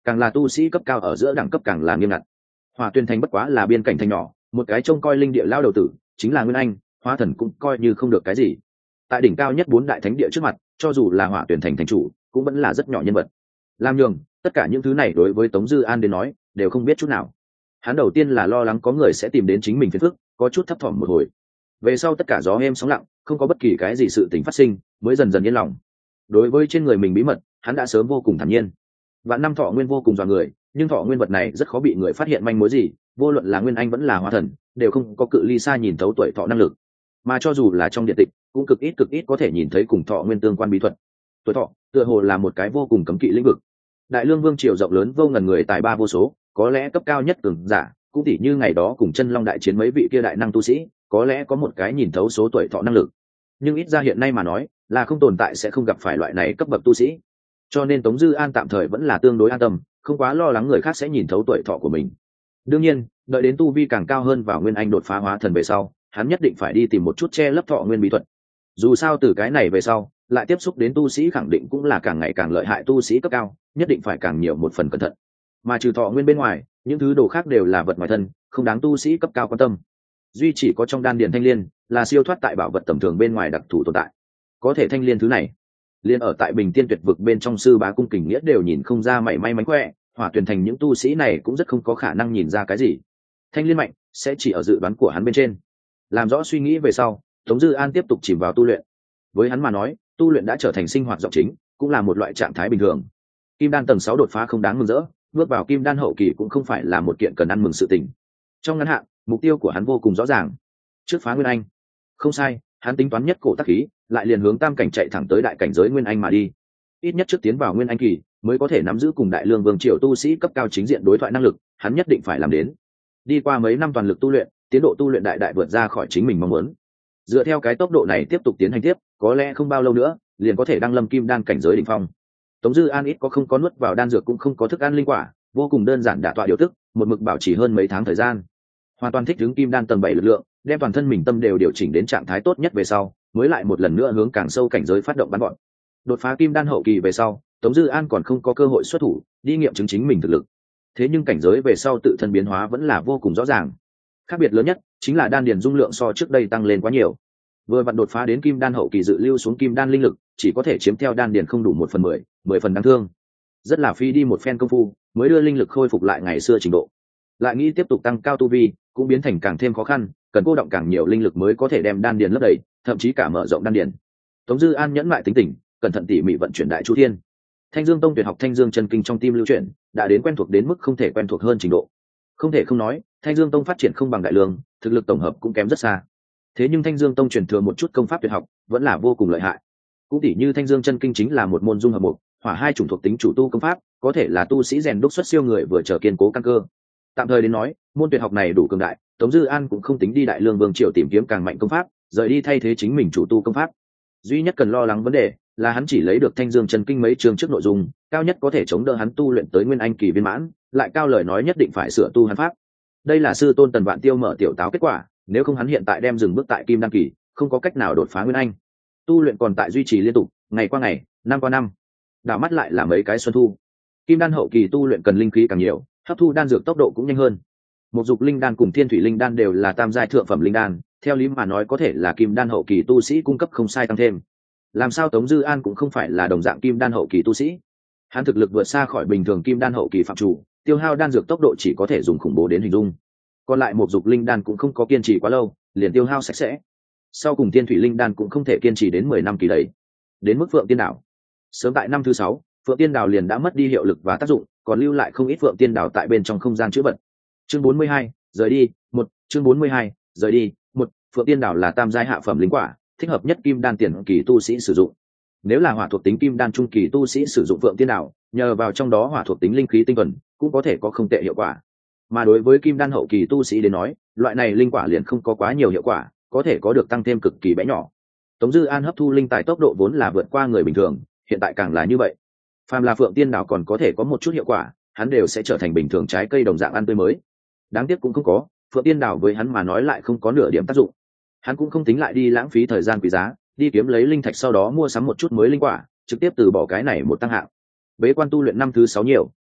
càng là tu sĩ cấp cao ở giữa đẳng cấp càng là nghiêm ngặt. Hỏa Tuyền Thành bất quá là biên cảnh thành nhỏ, một cái trông coi linh địa lao đầu tử chính là Nguyên Anh, Hóa Thần cũng coi như không được cái gì. Tại đỉnh cao nhất 4 đại thánh địa trước mặt, cho dù là Hỏa Tuyền Thành thành chủ cũng vẫn là rất nhỏ nhân vật. Lam nhường, tất cả những thứ này đối với Tống Dư An đến nói đều không biết chút nào. Hắn đầu tiên là lo lắng có người sẽ tìm đến chính mình phiền phức, có chút thấp thỏm một hồi. Về sau tất cả gió êm sóng lặng, không có bất kỳ cái gì sự tình phát sinh, mới dần dần yên lòng. Đối với trên người mình bí mật, hắn đã sớm vô cùng thản nhiên. Vạn năm thọ nguyên vô cùng dọa người, nhưng thọ nguyên vật này rất khó bị người phát hiện manh mối gì, vô luận là Nguyên Anh vẫn là Hóa Thần, đều không có cự ly xa nhìn thấu tuổi thọ năng lực. Mà cho dù là trong điện tịch, cũng cực ít có thể nhìn thấy cùng thọ nguyên tương quan bí thuật. Tuổi thọ, tựa hồ là một cái vô cùng cấm kỵ lĩnh vực. Đại Lương Vương triều rộng lớn vô ngần người tài ba vô số, có lẽ cấp cao nhất cường giả, cũng tỉ như ngày đó cùng Chân Long đại chiến mấy vị kia đại năng tu sĩ, có lẽ có một cái nhìn thấu số tuổi thọ năng lực. Nhưng ít ra hiện nay mà nói, là không tồn tại sẽ không gặp phải loại này cấp bậc tu sĩ. Cho nên Tống Dư An tạm thời vẫn là tương đối an tâm, không quá lo lắng người khác sẽ nhìn thấu tuổi thọ của mình. Đương nhiên, đợi đến tu vi càng cao hơn vào Nguyên Anh đột phá Hóa Thần về sau, hắn nhất định phải đi tìm một chút che lấp thọ nguyên bí thuật. Dù sao từ cái này về sau, lại tiếp xúc đến tu sĩ khẳng định cũng là càng ngày càng lợi hại tu sĩ cấp cao, nhất định phải càng nhiều một phần cẩn thận. Mà trừ thọ nguyên bên ngoài, những thứ đồ khác đều là vật ngoài thân, không đáng tu sĩ cấp cao quan tâm. Duy chỉ có trong đan điền thanh liên là siêu thoát tại bảo vật tầm thường bên ngoài đặc thù tồn tại. Có thể thanh liên thứ này, liên ở tại Bình Tiên Tuyệt Vực bên trong sư bá cung kình nghĩa đều nhìn không ra mảy may mánh khỏe, Hỏa Tuyền Thành những tu sĩ này cũng rất không có khả năng nhìn ra cái gì. Thanh liên mạnh sẽ chỉ ở dự đoán của hắn bên trên. Làm rõ suy nghĩ về sau, Tống Dư An tiếp tục chìm vào tu luyện. Với hắn mà nói, tu luyện đã trở thành sinh hoạt giọng chính, cũng là một loại trạng thái bình thường. Kim đan tầng 6 đột phá không đáng mừng rỡ, bước vào kim đan hậu kỳ cũng không phải là một kiện cần ăn mừng sự tình. Trong ngắn hạn, mục tiêu của hắn vô cùng rõ ràng. Trước phá Nguyên Anh. Không sai, hắn tính toán nhất cổ tác khí, lại liền hướng tam cảnh chạy thẳng tới đại cảnh giới Nguyên Anh mà đi. Ít nhất trước tiến vào Nguyên Anh kỳ, mới có thể nắm giữ cùng Đại Lương Vương triều tu sĩ cấp cao chính diện đối thoại năng lực, hắn nhất định phải làm đến. Đi qua mấy năm toàn lực tu luyện, tiến độ tu luyện đại vượt ra khỏi chính mình mong muốn. Dựa theo cái tốc độ này tiếp tục tiến hành tiếp, có lẽ không bao lâu nữa, liền có thể đăng lâm kim đan cảnh giới đỉnh phong. Tống Dư An ít có không có nuốt vào đan dược cũng không có thức ăn linh quả, vô cùng đơn giản đả tọa điều tức, một mực bảo trì hơn mấy tháng thời gian. Hoàn toàn thích ứng kim đan tầng 7 lực lượng, đem toàn thân mình tâm đều điều chỉnh đến trạng thái tốt nhất về sau, mới lại một lần nữa hướng càng sâu cảnh giới phát động bắn gọn. Đột phá kim đan hậu kỳ về sau, Tống Dư An còn không có cơ hội xuất thủ, đi nghiệm chứng chính mình thực lực. Thế nhưng cảnh giới về sau tự thân biến hóa vẫn là vô cùng rõ ràng. Khác biệt lớn nhất chính là đan điền dung lượng so trước đây tăng lên quá nhiều. Vừa vặn đột phá đến kim đan hậu kỳ dự lưu xuống kim đan linh lực, chỉ có thể chiếm theo đan điền không đủ 1/10, 10 phần đáng thương. Rất là phi đi một phen công phu, mới đưa linh lực khôi phục lại ngày xưa trình độ. Lại nghĩ tiếp tục tăng cao tu vi, cũng biến thành càng thêm khó khăn, cần cô động càng nhiều linh lực mới có thể đem đan điền lấp đầy, thậm chí cả mở rộng đan điền. Tống Dư An nhẫn lại tính tình, cẩn thận tỉ mỉ vận chuyển đại chu thiên. Thanh Dương Tông tuyệt học Thanh Dương chân kinh trong tim lưu chuyển, đã đến quen thuộc đến mức không thể quen thuộc hơn trình độ. Không thể không nói, Thanh Dương Tông phát triển không bằng Đại Lương, thực lực tổng hợp cũng kém rất xa. Thế nhưng Thanh Dương Tông truyền thừa một chút công pháp tuyệt học, vẫn là vô cùng lợi hại. Cũng tỉ như Thanh Dương chân kinh chính là một môn dung hợp mục, hỏa hai chủng thuộc tính chủ tu công pháp, có thể là tu sĩ rèn đúc xuất siêu người vừa trở kiên cố căn cơ. Tạm thời đến nói, môn tuyệt học này đủ cường đại, Tống Dư An cũng không tính đi Đại Lương Vương triều tìm kiếm càng mạnh công pháp, rời đi thay thế chính mình chủ tu công pháp. Duy nhất cần lo lắng vấn đề là hắn chỉ lấy được Thanh Dương chân kinh mấy chương trước nội dung, cao nhất có thể chống đỡ hắn tu luyện tới Nguyên Anh kỳ viên mãn, lại cao lời nói nhất định phải sửa tu hắn pháp. Đây là sư tôn Tần Vạn Tiêu mở tiểu táo kết quả, nếu không hắn hiện tại đem dừng bước tại kim đan kỳ, không có cách nào đột phá Nguyên Anh. Tu luyện còn tại duy trì liên tục, ngày qua ngày, năm qua năm. Đảo mắt lại là mấy cái xuân thu. Kim đan hậu kỳ tu luyện cần linh khí càng nhiều, hấp thu đan dược tốc độ cũng nhanh hơn. Một dục linh đan cùng thiên thủy linh đan đều là tam giai thượng phẩm linh đan, theo lý mà nói có thể là kim đan hậu kỳ tu sĩ cung cấp không sai tăng thêm. Làm sao Tống Dư An cũng không phải là đồng dạng kim đan hậu kỳ tu sĩ. Hắn thực lực vượt xa khỏi bình thường kim đan hậu kỳ phạm chủ, tiêu hao đan dược tốc độ chỉ có thể dùng khủng bố đến hình dung. Còn lại một dục linh đan cũng không có kiên trì quá lâu, liền tiêu hao sạch sẽ. Sau cùng thiên thủy linh đan cũng không thể kiên trì đến 10 năm kỳ đấy. Đến mức Phượng Tiên Đảo, sớm tại năm thứ 6, Phượng Tiên Đảo liền đã mất đi hiệu lực và tác dụng, còn lưu lại không ít Phượng Tiên Đảo tại bên trong không gian chứa vật. Chương 42, rời đi, 1, chương 42, rời đi, 1, Phượng Tiên Đảo là tam giai hạ phẩm linh quả, thích hợp nhất kim đan tiền kỳ tu sĩ sử dụng. Nếu là hỏa thuộc tính kim đan trung kỳ tu sĩ sử dụng Phượng Tiên Đảo, nhờ vào trong đó hỏa thuộc tính linh khí tinh thuần, cũng có thể có không tệ hiệu quả. Mà đối với kim đan hậu kỳ tu sĩ đến nói, loại này linh quả liền không có quá nhiều hiệu quả, có thể có được tăng thêm cực kỳ bé nhỏ. Tống Dư An hấp thu linh tài tốc độ vốn là vượt qua người bình thường, hiện tại càng là như vậy. Phàm là Phượng Tiên Đảo còn có thể có một chút hiệu quả, hắn đều sẽ trở thành bình thường trái cây đồng dạng ăn tươi mới. Đáng tiếc cũng không có, Phượng Tiên Đảo với hắn mà nói lại không có nửa điểm tác dụng. Hắn cũng không tính lại đi lãng phí thời gian quý giá, đi kiếm lấy linh thạch sau đó mua sắm một chút mới linh quả, trực tiếp từ bỏ cái này một tăng hạng. Bế quan tu luyện năm thứ 6 nhiều,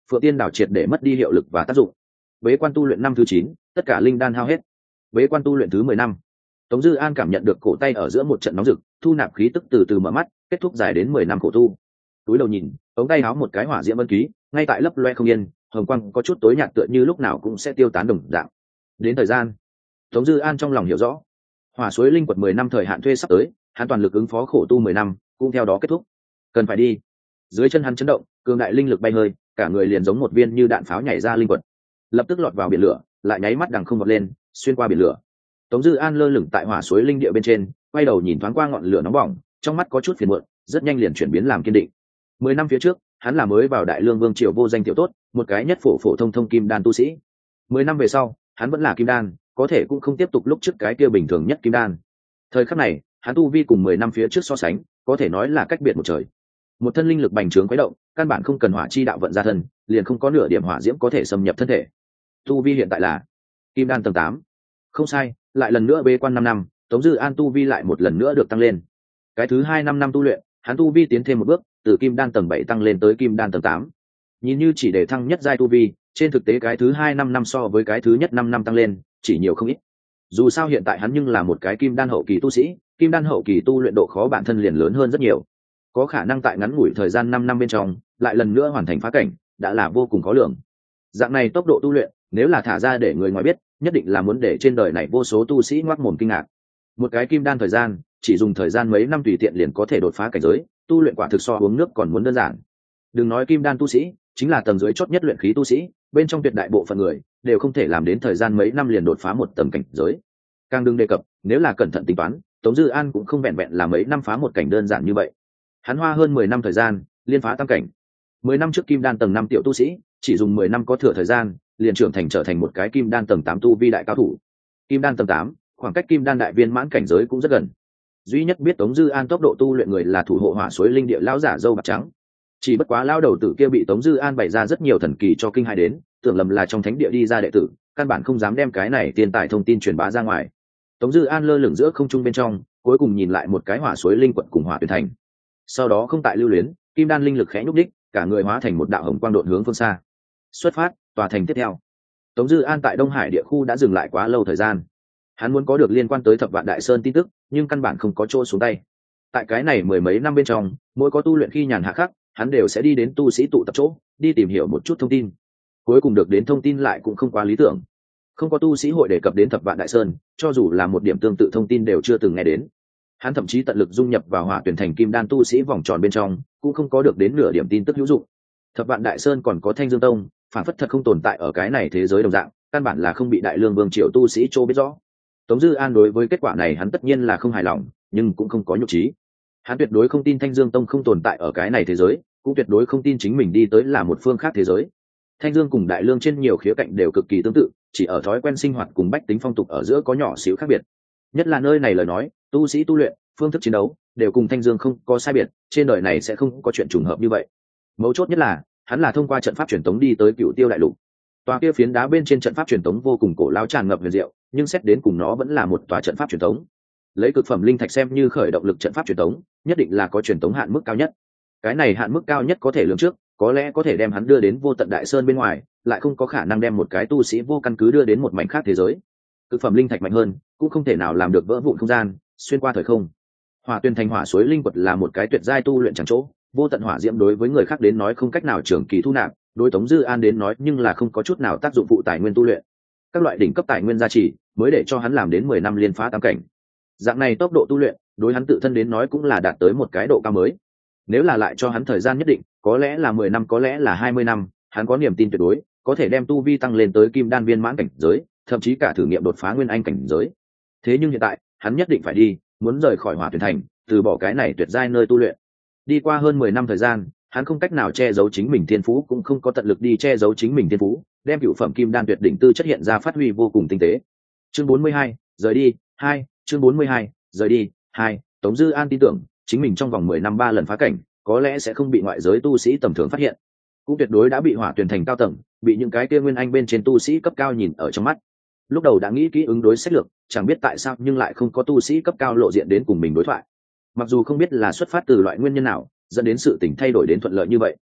Phượng Tiên Đảo triệt để mất đi hiệu lực và tác dụng. Bế quan tu luyện năm thứ 9, tất cả linh đan hao hết. Bế quan tu luyện thứ 10 năm. Tống Dư An cảm nhận được cổ tay ở giữa một trận nóng rực, thu nạp khí tức từ từ mở mắt, kết thúc dài đến 10 năm khổ tu. Túi đầu nhìn, ống tay áo một cái hỏa diễm ân ký, ngay tại lấp loe không yên, hồng quang có chút tối nhạt tựa như lúc nào cũng sẽ tiêu tán đồng dạng. Đến thời gian, Tống Dư An trong lòng hiểu rõ, hỏa suối linh quật 10 năm thời hạn thuê sắp tới, hắn toàn lực ứng phó khổ tu 10 năm, cũng theo đó kết thúc. Cần phải đi. Dưới chân hắn chấn động, cường đại linh lực bay hơi, cả người liền giống một viên như đạn pháo nhảy ra linh quật, lập tức lọt vào biển lửa, lại nháy mắt đằng không vọt lên, xuyên qua biển lửa. Tống Dư An lơ lửng tại hỏa suối linh địa bên trên, quay đầu nhìn thoáng qua ngọn lửa nóng bỏng, trong mắt có chút phiền muộn, rất nhanh liền chuyển biến làm kiên định. 10 năm phía trước, hắn là mới vào Đại Lương Vương triều vô danh tiểu tốt, một cái nhất phổ phổ thông thông kim đan tu sĩ. 10 năm về sau, hắn vẫn là kim đan, có thể cũng không tiếp tục lúc trước cái kia bình thường nhất kim đan. Thời khắc này, hắn tu vi cùng 10 năm phía trước so sánh, có thể nói là cách biệt một trời. Một thân linh lực bành trướng khuấy động, căn bản không cần hỏa chi đạo vận ra thân, liền không có nửa điểm hỏa diễm có thể xâm nhập thân thể. Tu vi hiện tại là kim đan tầng 8. Không sai, lại lần nữa bế quan 5 năm, Tống Dư An tu vi lại một lần nữa được tăng lên. Cái thứ 2 năm tu luyện, hắn tu vi tiến thêm một bước, từ kim đan tầng 7 tăng lên tới kim đan tầng 8. Nhìn như chỉ để thăng nhất giai tu vi, trên thực tế cái thứ 2 năm so với cái thứ nhất 5 năm tăng lên, chỉ nhiều không ít. Dù sao hiện tại hắn nhưng là một cái kim đan hậu kỳ tu sĩ, kim đan hậu kỳ tu luyện độ khó bản thân liền lớn hơn rất nhiều. Có khả năng tại ngắn ngủi thời gian 5 năm bên trong, lại lần nữa hoàn thành phá cảnh, đã là vô cùng khó lường. Dạng này tốc độ tu luyện, nếu là thả ra để người ngoài biết, nhất định là muốn để trên đời này vô số tu sĩ ngoác mồm kinh ngạc. Một cái kim đan thời gian, chỉ dùng thời gian mấy năm tùy tiện liền có thể đột phá cảnh giới, tu luyện quả thực so uống nước còn muốn đơn giản. Đừng nói kim đan tu sĩ, chính là tầng dưới chót nhất luyện khí tu sĩ, bên trong tuyệt đại bộ phận người đều không thể làm đến thời gian mấy năm liền đột phá một tầng cảnh giới. Càng đừng đề cập, nếu là cẩn thận tính toán, Tống Dư An cũng không vẹn vẹn là mấy năm phá một cảnh đơn giản như vậy. Hắn hoa hơn 10 năm thời gian, liên phá tam cảnh. 10 năm trước kim đan tầng 5 tiểu tu sĩ, chỉ dùng 10 năm có thừa thời gian, liền trưởng thành trở thành một cái kim đan tầng 8 tu vi đại cao thủ. Kim đan tầng 8, khoảng cách kim đan đại viên mãn cảnh giới cũng rất gần. Duy nhất biết Tống Dư An tốc độ tu luyện người là thủ hộ hỏa suối linh địa lão giả dâu bạc trắng. Chỉ bất quá lão đầu tử kia bị Tống Dư An bày ra rất nhiều thần kỳ cho kinh hãi đến, tưởng lầm là trong thánh địa đi ra đệ tử, căn bản không dám đem cái này tiền tài thông tin truyền bá ra ngoài. Tống Dư An lơ lửng giữa không trung bên trong, cuối cùng nhìn lại một cái hỏa suối linh quận cùng hỏa tuyển thành. Sau đó không tại lưu luyến, kim đan linh lực khẽ nhúc đích, cả người hóa thành một đạo hồng quang độn hướng phương xa. Xuất phát, tòa thành tiếp theo. Tống Dư An tại Đông Hải địa khu đã dừng lại quá lâu thời gian. Hắn muốn có được liên quan tới Thập Vạn Đại Sơn tin tức, nhưng căn bản không có chỗ xuống tay. Tại cái này mười mấy năm bên trong, mỗi có tu luyện khi nhàn hạ khắc, hắn đều sẽ đi đến tu sĩ tụ tập chỗ, đi tìm hiểu một chút thông tin. Cuối cùng được đến thông tin lại cũng không quá lý tưởng. Không có tu sĩ hội đề cập đến Thập Vạn Đại Sơn, cho dù là một điểm tương tự thông tin đều chưa từng nghe đến. Hắn thậm chí tận lực dung nhập vào hỏa tuyển thành kim đan tu sĩ vòng tròn bên trong, cũng không có được đến nửa điểm tin tức hữu dụng. Thập Vạn Đại Sơn còn có Thanh Dương Tông, phản phất thật không tồn tại ở cái này thế giới đồng dạng, căn bản là không bị Đại Lương Vương triều tu sĩ chỗ biết rõ. Tống Dư An đối với kết quả này hắn tất nhiên là không hài lòng, nhưng cũng không có nhục trí. Hắn tuyệt đối không tin Thanh Dương Tông không tồn tại ở cái này thế giới, cũng tuyệt đối không tin chính mình đi tới là một phương khác thế giới. Thanh Dương cùng Đại Lương trên nhiều khía cạnh đều cực kỳ tương tự, chỉ ở thói quen sinh hoạt cùng bách tính phong tục ở giữa có nhỏ xíu khác biệt. Nhất là nơi này lời nói, tu sĩ tu luyện, phương thức chiến đấu đều cùng Thanh Dương không có sai biệt, trên đời này sẽ không có chuyện trùng hợp như vậy. Mấu chốt nhất là, hắn là thông qua trận pháp truyền tống đi tới Cửu Tiêu đại lục. Tòa kia phiến đá bên trên trận pháp truyền tống vô cùng cổ lão tràn ngập huyền diệu, nhưng xét đến cùng nó vẫn là một tòa trận pháp truyền tống. Lấy cực phẩm linh thạch xem như khởi động lực trận pháp truyền tống, nhất định là có truyền tống hạn mức cao nhất. Cái này hạn mức cao nhất có thể lường trước, có lẽ có thể đem hắn đưa đến vô tận đại sơn bên ngoài, lại không có khả năng đem một cái tu sĩ vô căn cứ đưa đến một mảnh khác thế giới. Cực phẩm linh thạch mạnh hơn, cũng không thể nào làm được vỡ vụn không gian, xuyên qua thời không. Hỏa Tuyển thành hỏa suối linh quật là một cái tuyệt giai tu luyện chẳng chỗ, vô tận hỏa diễm đối với người khác đến nói không cách nào trường kỳ thu nạp, đối Tống Dư An đến nói nhưng là không có chút nào tác dụng phụ tài nguyên tu luyện. Các loại đỉnh cấp tài nguyên gia trì, mới để cho hắn làm đến 10 năm liên phá tam cảnh. Dạng này tốc độ tu luyện, đối hắn tự thân đến nói cũng là đạt tới một cái độ cao mới. Nếu là lại cho hắn thời gian nhất định, có lẽ là 10 năm có lẽ là 20 năm, hắn có niềm tin tuyệt đối, có thể đem tu vi tăng lên tới kim đan viên mãn cảnh giới, thậm chí cả thử nghiệm đột phá nguyên anh cảnh giới. Thế nhưng hiện tại, hắn nhất định phải đi, muốn rời khỏi Hỏa Tuyển thành, từ bỏ cái này tuyệt giai nơi tu luyện. Đi qua hơn 10 năm thời gian, hắn không cách nào che giấu chính mình thiên phú, cũng không có tận lực đi che giấu chính mình thiên phú, đem cửu phẩm kim đan tuyệt đỉnh tư chất hiện ra phát huy vô cùng tinh tế. Chương 42, rời đi, 2, chương 42, rời đi, 2, Tống Dư An tin tưởng, chính mình trong vòng 10 năm 3 lần phá cảnh, có lẽ sẽ không bị ngoại giới tu sĩ tầm thường phát hiện. Cũng tuyệt đối đã bị Hỏa Tuyển thành cao tầng, bị những cái kia nguyên anh bên trên tu sĩ cấp cao nhìn ở trong mắt. Lúc đầu đã nghĩ kỹ ứng đối sách lược, chẳng biết tại sao nhưng lại không có tu sĩ cấp cao lộ diện đến cùng mình đối thoại. Mặc dù không biết là xuất phát từ loại nguyên nhân nào, dẫn đến sự tình thay đổi đến thuận lợi như vậy.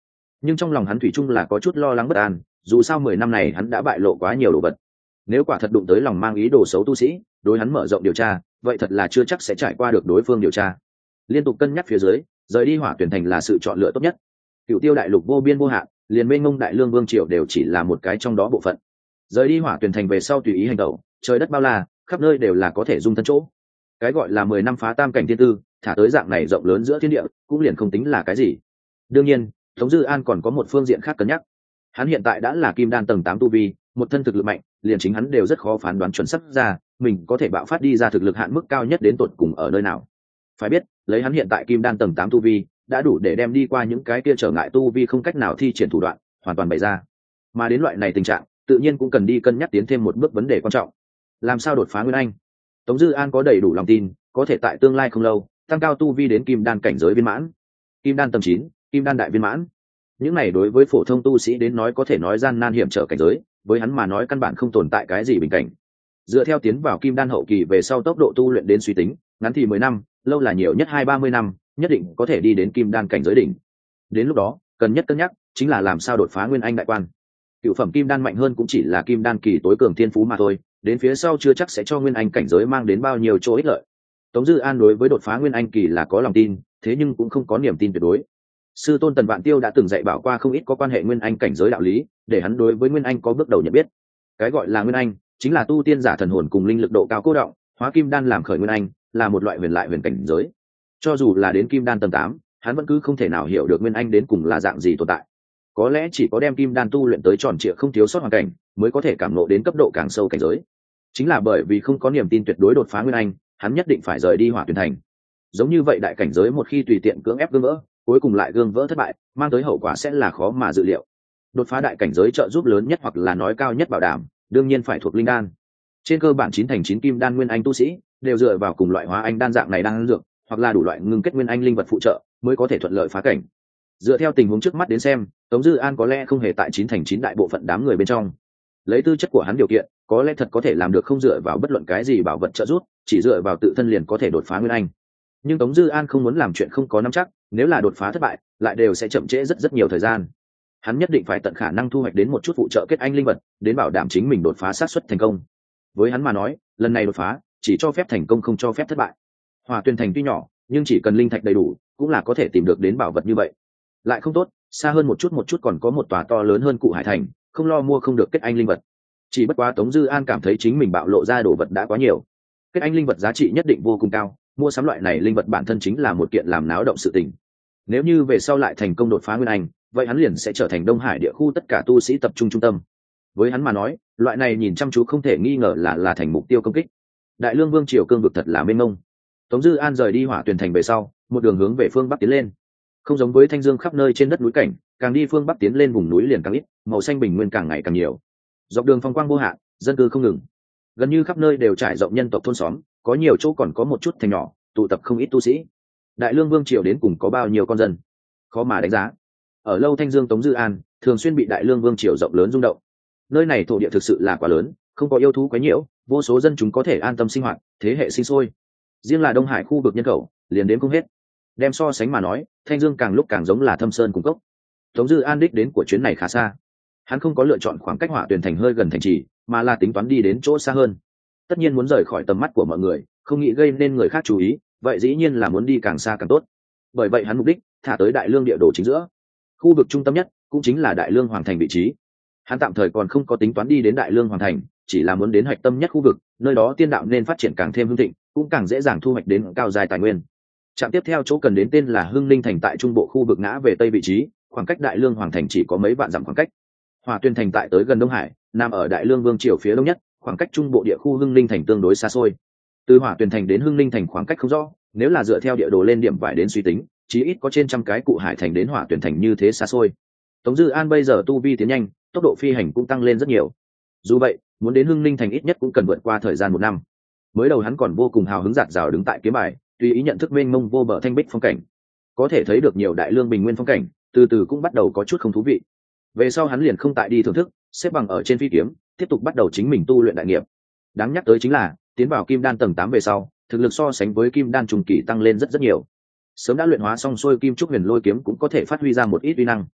nhưng trong lòng hắn thủy chung là có chút lo lắng bất an, dù sao 10 năm này hắn đã bại lộ quá nhiều đồ vật. Nếu quả thật đụng tới lòng mang ý đồ xấu tu sĩ, đối hắn mở rộng điều tra, vậy thật là chưa chắc sẽ trải qua được đối phương điều tra. Liên tục cân nhắc phía dưới, rời đi Hỏa Tuyển thành là sự chọn lựa tốt nhất. Cửu Tiêu đại lục vô biên vô hạn, liền mênh mông đại lương vương triều đều chỉ là một cái trong đó bộ phận. Rời đi Hỏa Tuyển thành về sau tùy ý hành động, trời đất bao la, khắp nơi đều là có thể dung thân chỗ. Cái gọi là 10 năm phá tam cảnh thiên tư, thả tới dạng này rộng lớn giữa thiên địa, cũng liền không tính là cái gì. Đương nhiên, Tống Dư An còn có một phương diện khác cân nhắc. Hắn hiện tại đã là kim đan tầng 8 tu vi, một thân thực lực mạnh, liền chính hắn đều rất khó phán đoán chuẩn xác ra, mình có thể bạo phát đi ra thực lực hạn mức cao nhất đến tột cùng ở nơi nào. Phải biết, lấy hắn hiện tại kim đan tầng 8 tu vi, đã đủ để đem đi qua những cái kia trở ngại tu vi không cách nào thi triển thủ đoạn, hoàn toàn bày ra. Mà đến loại này tình trạng, tự nhiên cũng cần đi cân nhắc tiến thêm một bước vấn đề quan trọng. Làm sao đột phá nguyên anh? Tống Dư An có đầy đủ lòng tin, có thể tại tương lai không lâu, tăng cao tu vi đến kim đan cảnh giới viên mãn. Kim đan tầng 9, kim đan đại viên mãn. Những này đối với phổ thông tu sĩ đến nói có thể nói gian nan hiểm trở cảnh giới, với hắn mà nói căn bản không tồn tại cái gì bình cảnh. Dựa theo tiến vào kim đan hậu kỳ về sau tốc độ tu luyện đến suy tính, ngắn thì 10 năm, lâu là nhiều nhất 20-30 năm, nhất định có thể đi đến kim đan cảnh giới đỉnh. Đến lúc đó, cần nhất cân nhắc chính là làm sao đột phá nguyên anh đại quan. Cựu phẩm kim đan mạnh hơn cũng chỉ là kim đan kỳ tối cường thiên phú mà thôi, đến phía sau chưa chắc sẽ cho nguyên anh cảnh giới mang đến bao nhiêu chỗ ích lợi. Tống Dư An đối với đột phá nguyên anh kỳ là có lòng tin, thế nhưng cũng không có niềm tin tuyệt đối. Sư tôn Tần Vạn Tiêu đã từng dạy bảo qua không ít có quan hệ nguyên anh cảnh giới đạo lý, để hắn đối với nguyên anh có bước đầu nhận biết. Cái gọi là nguyên anh, chính là tu tiên giả thần hồn cùng linh lực độ cao cố động, hóa kim đan làm khởi nguyên anh, là một loại huyền lại huyền cảnh giới. Cho dù là đến kim đan tầng 8, hắn vẫn cứ không thể nào hiểu được nguyên anh đến cùng là dạng gì tồn tại. Có lẽ chỉ có đem kim đan tu luyện tới tròn trịa không thiếu sót hoàn cảnh, mới có thể cảm ngộ đến cấp độ càng sâu cảnh giới. Chính là bởi vì không có niềm tin tuyệt đối đột phá nguyên anh, hắn nhất định phải rời đi Hỏa Tuyển thành. Giống như vậy đại cảnh giới một khi tùy tiện cưỡng ép gương vỡ, cuối cùng lại gương vỡ thất bại, mang tới hậu quả sẽ là khó mà dự liệu. Đột phá đại cảnh giới trợ giúp lớn nhất hoặc là nói cao nhất bảo đảm, đương nhiên phải thuộc linh đan. Trên cơ bản 9 thành 9 kim đan nguyên anh tu sĩ đều dựa vào cùng loại hóa anh đan dạng này đang dược, hoặc là đủ loại ngưng kết nguyên anh linh vật phụ trợ, mới có thể thuận lợi phá cảnh. Dựa theo tình huống trước mắt đến xem, Tống Dư An có lẽ không hề tại 9 thành 9 đại bộ phận đám người bên trong. Lấy tư chất của hắn điều kiện, có lẽ thật có thể làm được không dựa vào bất luận cái gì bảo vật trợ giúp, chỉ dựa vào tự thân liền có thể đột phá nguyên anh. Nhưng Tống Dư An không muốn làm chuyện không có nắm chắc, nếu là đột phá thất bại, lại đều sẽ chậm trễ rất nhiều thời gian. Hắn nhất định phải tận khả năng thu hoạch đến một chút phụ trợ kết anh linh vật, đến bảo đảm chính mình đột phá xác suất thành công. Với hắn mà nói, lần này đột phá chỉ cho phép thành công không cho phép thất bại. Hỏa Tuyển thành tuy nhỏ, nhưng chỉ cần linh thạch đầy đủ, cũng là có thể tìm được đến bảo vật như vậy. Lại không tốt, xa hơn một chút còn có một tòa to lớn hơn Cụ Hải thành, không lo mua không được kết anh linh vật. Chỉ bất quá Tống Dư An cảm thấy chính mình bạo lộ ra đồ vật đã quá nhiều. Kết anh linh vật giá trị nhất định vô cùng cao, mua sắm loại này linh vật bản thân chính là một kiện làm náo động sự tình. Nếu như về sau lại thành công đột phá nguyên anh, vậy hắn liền sẽ trở thành Đông Hải địa khu tất cả tu sĩ tập trung trung tâm. Với hắn mà nói, loại này nhìn chăm chú không thể nghi ngờ là thành mục tiêu công kích. Đại Lương Vương triều cương vực thật là mênh mông. Tống Dư An rời đi Hỏa Tuyển thành về sau, một đường hướng về phương bắc tiến lên. Không giống với Thanh Dương khắp nơi trên đất núi cảnh, càng đi phương bắc tiến lên vùng núi liền càng ít, màu xanh bình nguyên càng ngày càng nhiều. Dọc đường phong quang vô hạn, dân cư không ngừng. Gần như khắp nơi đều trải rộng nhân tộc thôn xóm, có nhiều chỗ còn có một chút thành nhỏ, tụ tập không ít tu sĩ. Đại Lương Vương triều đến cùng có bao nhiêu con dân, khó mà đánh giá. Ở lâu Thanh Dương Tống Dư An thường xuyên bị Đại Lương Vương triều rộng lớn rung động. Nơi này thổ địa thực sự là quá lớn, không có yêu thú quấy nhiễu, vô số dân chúng có thể an tâm sinh hoạt, thế hệ sinh sôi. Riêng là Đông Hải khu vực nhân khẩu, liền đến không hết. Đem so sánh mà nói, Thanh Dương càng lúc càng giống là thâm sơn cung cốc. Tống Dư An đích đến của chuyến này khá xa. Hắn không có lựa chọn khoảng cách Hỏa Tuyển thành hơi gần thành trì, mà là tính toán đi đến chỗ xa hơn. Tất nhiên muốn rời khỏi tầm mắt của mọi người, không nghĩ gây nên người khác chú ý, vậy dĩ nhiên là muốn đi càng xa càng tốt. Bởi vậy hắn mục đích thả tới Đại Lương địa đồ chính giữa, khu vực trung tâm nhất cũng chính là Đại Lương hoàng thành vị trí. Hắn tạm thời còn không có tính toán đi đến Đại Lương hoàng thành, chỉ là muốn đến hạch tâm nhất khu vực, nơi đó tiên đạo nên phát triển càng thêm hưng thịnh, cũng càng dễ dàng thu hoạch đến cao dài tài nguyên. Trạm tiếp theo chỗ cần đến tên là Hưng Linh thành tại trung bộ khu vực ngã về tây vị trí, khoảng cách Đại Lương hoàng thành chỉ có mấy vạn dặm khoảng cách. Hỏa Tuyển thành tại tới gần Đông Hải, nằm ở Đại Lương Vương triều phía đông nhất, khoảng cách trung bộ địa khu Hưng Linh thành tương đối xa xôi. Từ Hỏa Tuyển thành đến Hưng Linh thành khoảng cách không rõ, nếu là dựa theo địa đồ lên điểm vải đến suy tính, chí ít có trên trăm cái Cụ Hải thành đến Hỏa Tuyển thành như thế xa xôi. Tống Dư An bây giờ tu vi tiến nhanh, tốc độ phi hành cũng tăng lên rất nhiều. Dù vậy, muốn đến Hưng Linh thành ít nhất cũng cần vượt qua thời gian 1 năm. Mới đầu hắn còn vô cùng hào hứng dạt dào đứng tại kiếm bài, tùy ý nhận thức mênh mông vô bờ thanh bích phong cảnh. Có thể thấy được nhiều Đại Lương bình nguyên phong cảnh, từ từ cũng bắt đầu có chút không thú vị. Về sau hắn liền không tại đi thưởng thức, xếp bằng ở trên phi kiếm, tiếp tục bắt đầu chính mình tu luyện đại nghiệp. Đáng nhắc tới chính là, tiến vào kim đan tầng 8 về sau, thực lực so sánh với kim đan trung kỳ tăng lên rất nhiều. Sớm đã luyện hóa xong xuôi kim trúc huyền lôi kiếm cũng có thể phát huy ra một ít uy năng.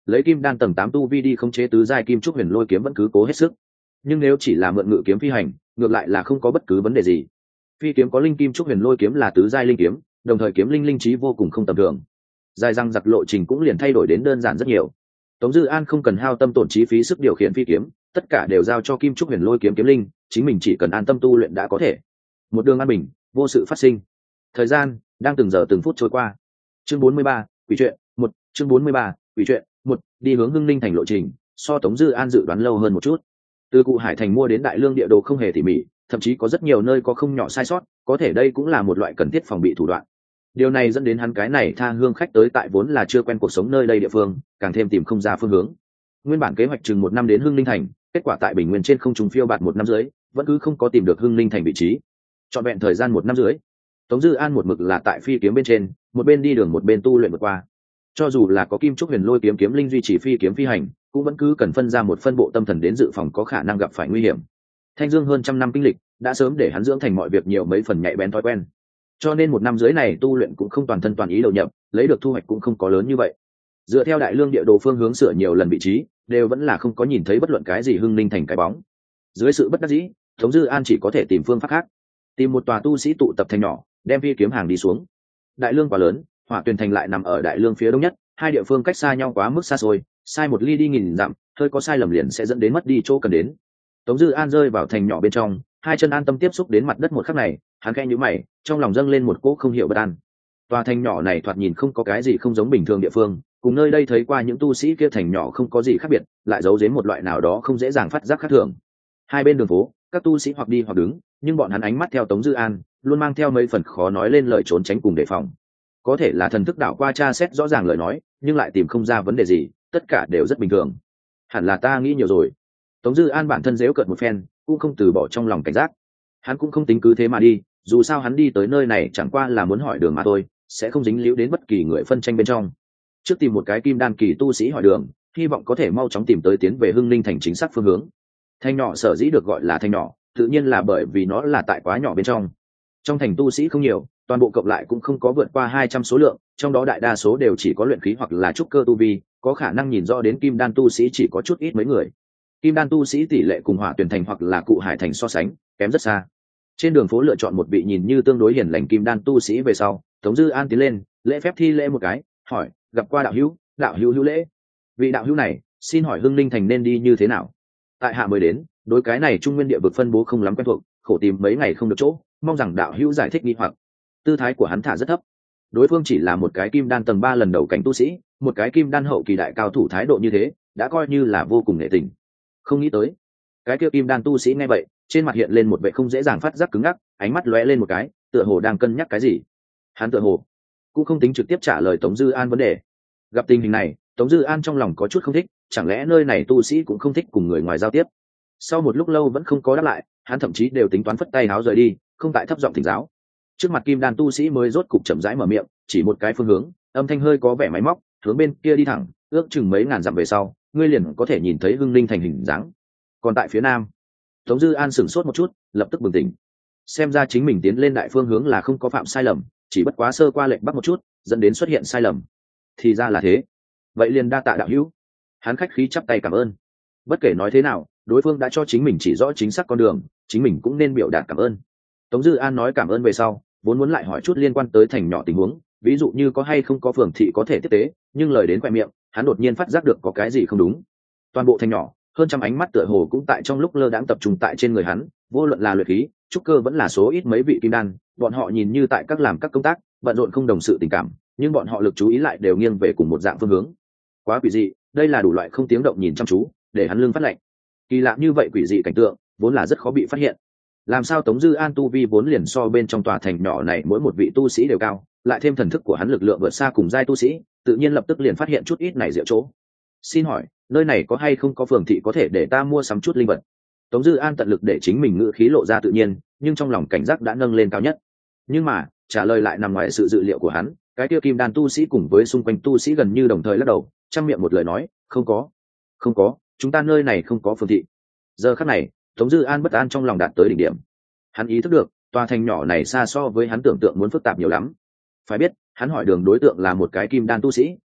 lấy kim đan tầng 8 tu vi đi khống chế tứ giai kim trúc huyền lôi kiếm vẫn cứ cố hết sức, nhưng nếu chỉ là mượn ngự kiếm phi hành ngược lại là không có bất cứ vấn đề gì. Phi kiếm có linh kim trúc huyền lôi kiếm là tứ giai linh kiếm, đồng thời kiếm linh trí vô cùng không tầm thường, dài răng giặc lộ trình cũng liền thay đổi đến đơn giản rất nhiều. Tống Dư An không cần hao tâm tổn trí phí sức điều khiển phi kiếm, tất cả đều giao cho kim trúc huyền lôi kiếm kiếm linh, chính mình chỉ cần an tâm tu luyện đã có thể. Một đường an bình, vô sự phát sinh. Thời gian đang từng giờ từng phút trôi qua. Chương 43, quỷ truyện 1, chương 43, quỷ truyện 1, đi hướng Hưng Ninh thành lộ trình, so Tống Dư An dự đoán lâu hơn một chút. Từ Cụ Hải thành mua đến Đại Lương địa đồ không hề tỉ mỉ, thậm chí có rất nhiều nơi có không nhỏ sai sót, có thể đây cũng là một loại cần thiết phòng bị thủ đoạn. Điều này dẫn đến hắn cái này tha hương khách tới tại vốn là chưa quen cuộc sống nơi đây địa phương, càng thêm tìm không ra phương hướng. Nguyên bản kế hoạch chừng 1 năm đến Hưng Ninh thành, kết quả tại Bình Nguyên trên không trung phiêu bạt 1 năm dưới, vẫn cứ không có tìm được Hưng Ninh thành vị trí. Trọn vẹn thời gian 1 năm dưới, Tống Dư An một mực là tại phi kiếm bên trên, một bên đi đường một bên tu luyện vượt qua. Cho dù là có kim trúc huyền lôi kiếm kiếm linh duy trì phi kiếm phi hành, cũng vẫn cứ cần phân ra một phân bộ tâm thần đến dự phòng có khả năng gặp phải nguy hiểm. Thanh Dương hơn 100 năm kinh lịch, đã sớm để hắn dưỡng thành mọi việc nhiều mấy phần nhạy bén thói quen. Cho nên 1 năm dưới này tu luyện cũng không toàn thân toàn ý đầu nhập, lấy được thu hoạch cũng không có lớn như vậy. Dựa theo Đại Lương địa đồ phương hướng sửa nhiều lần vị trí, đều vẫn là không có nhìn thấy bất luận cái gì Hưng Ninh thành cái bóng. Dưới sự bất đắc dĩ, Tống Dư An chỉ có thể tìm phương pháp khác, tìm một tòa tu sĩ tụ tập thành nhỏ, đem phi kiếm hàng đi xuống. Đại Lương quá lớn, Hỏa Tuyền thành lại nằm ở Đại Lương phía đông nhất, hai địa phương cách xa nhau quá mức xa xôi, sai một ly đi nghìn dặm, hơi có sai lầm liền sẽ dẫn đến mất đi chỗ cần đến. Tống Dư An rơi vào thành nhỏ bên trong, hai chân an tâm tiếp xúc đến mặt đất một khắc này, hắn khẽ nhíu mày, trong lòng dâng lên một cỗ không hiểu bất an. Tòa thành nhỏ này thoạt nhìn không có cái gì không giống bình thường địa phương, cùng nơi đây thấy qua những tu sĩ kia thành nhỏ không có gì khác biệt, lại giấu giếm một loại nào đó không dễ dàng phát giác khác thường. Hai bên đường phố, các tu sĩ hoặc đi hoặc đứng, nhưng bọn hắn ánh mắt theo Tống Dư An, luôn mang theo mấy phần khó nói lên lời trốn tránh cùng đề phòng. Có thể là thần thức đảo qua tra xét rõ ràng lời nói, nhưng lại tìm không ra vấn đề gì, tất cả đều rất bình thường. Hẳn là ta nghĩ nhiều rồi. Tống Dư An bản thân giễu cợt một phen, cũng không từ bỏ trong lòng cảnh giác. Hắn cũng không tính cứ thế mà đi, dù sao hắn đi tới nơi này chẳng qua là muốn hỏi đường mà thôi, sẽ không dính líu đến bất kỳ người phân tranh bên trong. Trước tìm một cái kim đan kỳ tu sĩ hỏi đường, hy vọng có thể mau chóng tìm tới tiến về Hưng Ninh thành chính xác phương hướng. Thành nhỏ sở dĩ được gọi là thành nhỏ, tự nhiên là bởi vì nó là tại quá nhỏ bên trong. Trong thành tu sĩ không nhiều, toàn bộ cộng lại cũng không có vượt qua 200 số lượng, trong đó đại đa số đều chỉ có luyện khí hoặc là trúc cơ tu vi, có khả năng nhìn rõ đến kim đan tu sĩ chỉ có chút ít mấy người. Kim đan tu sĩ tỷ lệ cùng Hỏa Tuyền thành hoặc là Cụ Hải thành so sánh, kém rất xa. Trên đường phố lựa chọn một vị nhìn như tương đối hiền lành kim đan tu sĩ về sau, Tống Dư An tiến lên, lễ phép thi lễ một cái, hỏi, gặp qua đạo hữu hữu lễ. Vị đạo hữu này, xin hỏi Hưng Ninh thành nên đi như thế nào? Tại hạ mới đến, đối cái này trung nguyên địa vực phân bố không lắm quen thuộc, khổ tìm mấy ngày không được chỗ, mong rằng đạo hữu giải thích nghi hoặc. Tư thái của hắn thả rất thấp. Đối phương chỉ là một cái kim đan tầng 3 lần đầu cảnh tu sĩ, một cái kim đan hậu kỳ đại cao thủ thái độ như thế, đã coi như là vô cùng nể tình. Không nghĩ tới, cái kia kim đan tu sĩ nghe vậy, trên mặt hiện lên một vẻ không dễ dàng phát giác cứng ngắc, ánh mắt lóe lên một cái, tựa hồ đang cân nhắc cái gì. Hắn tựa hồ cũng không tính trực tiếp trả lời Tống Dư An vấn đề. Gặp tình hình này, Tống Dư An trong lòng có chút không thích, chẳng lẽ nơi này tu sĩ cũng không thích cùng người ngoài giao tiếp. Sau một lúc lâu vẫn không có đáp lại, hắn thậm chí đều tính toán phất tay áo rời đi, không tại thấp giọng thỉnh giáo. Trước mặt kim đan tu sĩ mới rốt cục chậm rãi mở miệng, chỉ một cái phương hướng, âm thanh hơi có vẻ máy móc, hướng bên kia đi thẳng, ước chừng mấy ngàn dặm về sau, ngươi liền có thể nhìn thấy Hưng Ninh thành hình dáng. Còn tại phía nam, Tống Dư An sửng sốt một chút, lập tức bừng tỉnh. Xem ra chính mình tiến lên đại phương hướng là không có phạm sai lầm, chỉ bất quá sơ qua lệnh bắc một chút, dẫn đến xuất hiện sai lầm. Thì ra là thế. Vậy liền đa tạ đạo hữu. Hắn khách khí chắp tay cảm ơn. Bất kể nói thế nào, đối phương đã cho chính mình chỉ rõ chính xác con đường, chính mình cũng nên biểu đạt cảm ơn. Tống Dư An nói cảm ơn về sau, vốn muốn lại hỏi chút liên quan tới thành nhỏ tình huống, ví dụ như có hay không có phường thị có thể tiếp tế, nhưng lời đến quẹt miệng, hắn đột nhiên phát giác được có cái gì không đúng. Toàn bộ thành nhỏ, hơn trăm ánh mắt tựa hồ cũng tại trong lúc lơ đãng tập trung tại trên người hắn, vô luận là luyện khí, trúc cơ vẫn là số ít mấy vị kim đan, bọn họ nhìn như tại các làm các công tác, bận rộn không đồng sự tình cảm, nhưng bọn họ lực chú ý lại đều nghiêng về cùng một dạng phương hướng. Quá quỷ dị, đây là đủ loại không tiếng động nhìn chăm chú, để hắn lưng phát lạnh. Kỳ lạ như vậy quỷ dị cảnh tượng, vốn là rất khó bị phát hiện. Làm sao Tống Dư An tu vi vốn liền so bên trong tòa thành nhỏ này mỗi một vị tu sĩ đều cao, lại thêm thần thức của hắn lực lượng vượt xa cùng giai tu sĩ, tự nhiên lập tức liền phát hiện chút ít này diệu chỗ. Xin hỏi, nơi này có hay không có phường thị có thể để ta mua sắm chút linh vật? Tống Dư An tận lực để chính mình ngữ khí lộ ra tự nhiên, nhưng trong lòng cảnh giác đã nâng lên cao nhất. Nhưng mà, trả lời lại nằm ngoài sự dự liệu của hắn, cái kia kim đan tu sĩ cùng với xung quanh tu sĩ gần như đồng thời lắc đầu, trăm miệng một lời nói, không có, chúng ta nơi này không có phường thị. Giờ khắc này, Tống Dư An bất an trong lòng đạt tới đỉnh điểm. Hắn ý thức được, tòa thành nhỏ này xa so với hắn tưởng tượng muốn phức tạp nhiều lắm. Phải biết, hắn hỏi đường đối tượng là một cái kim đan tu sĩ,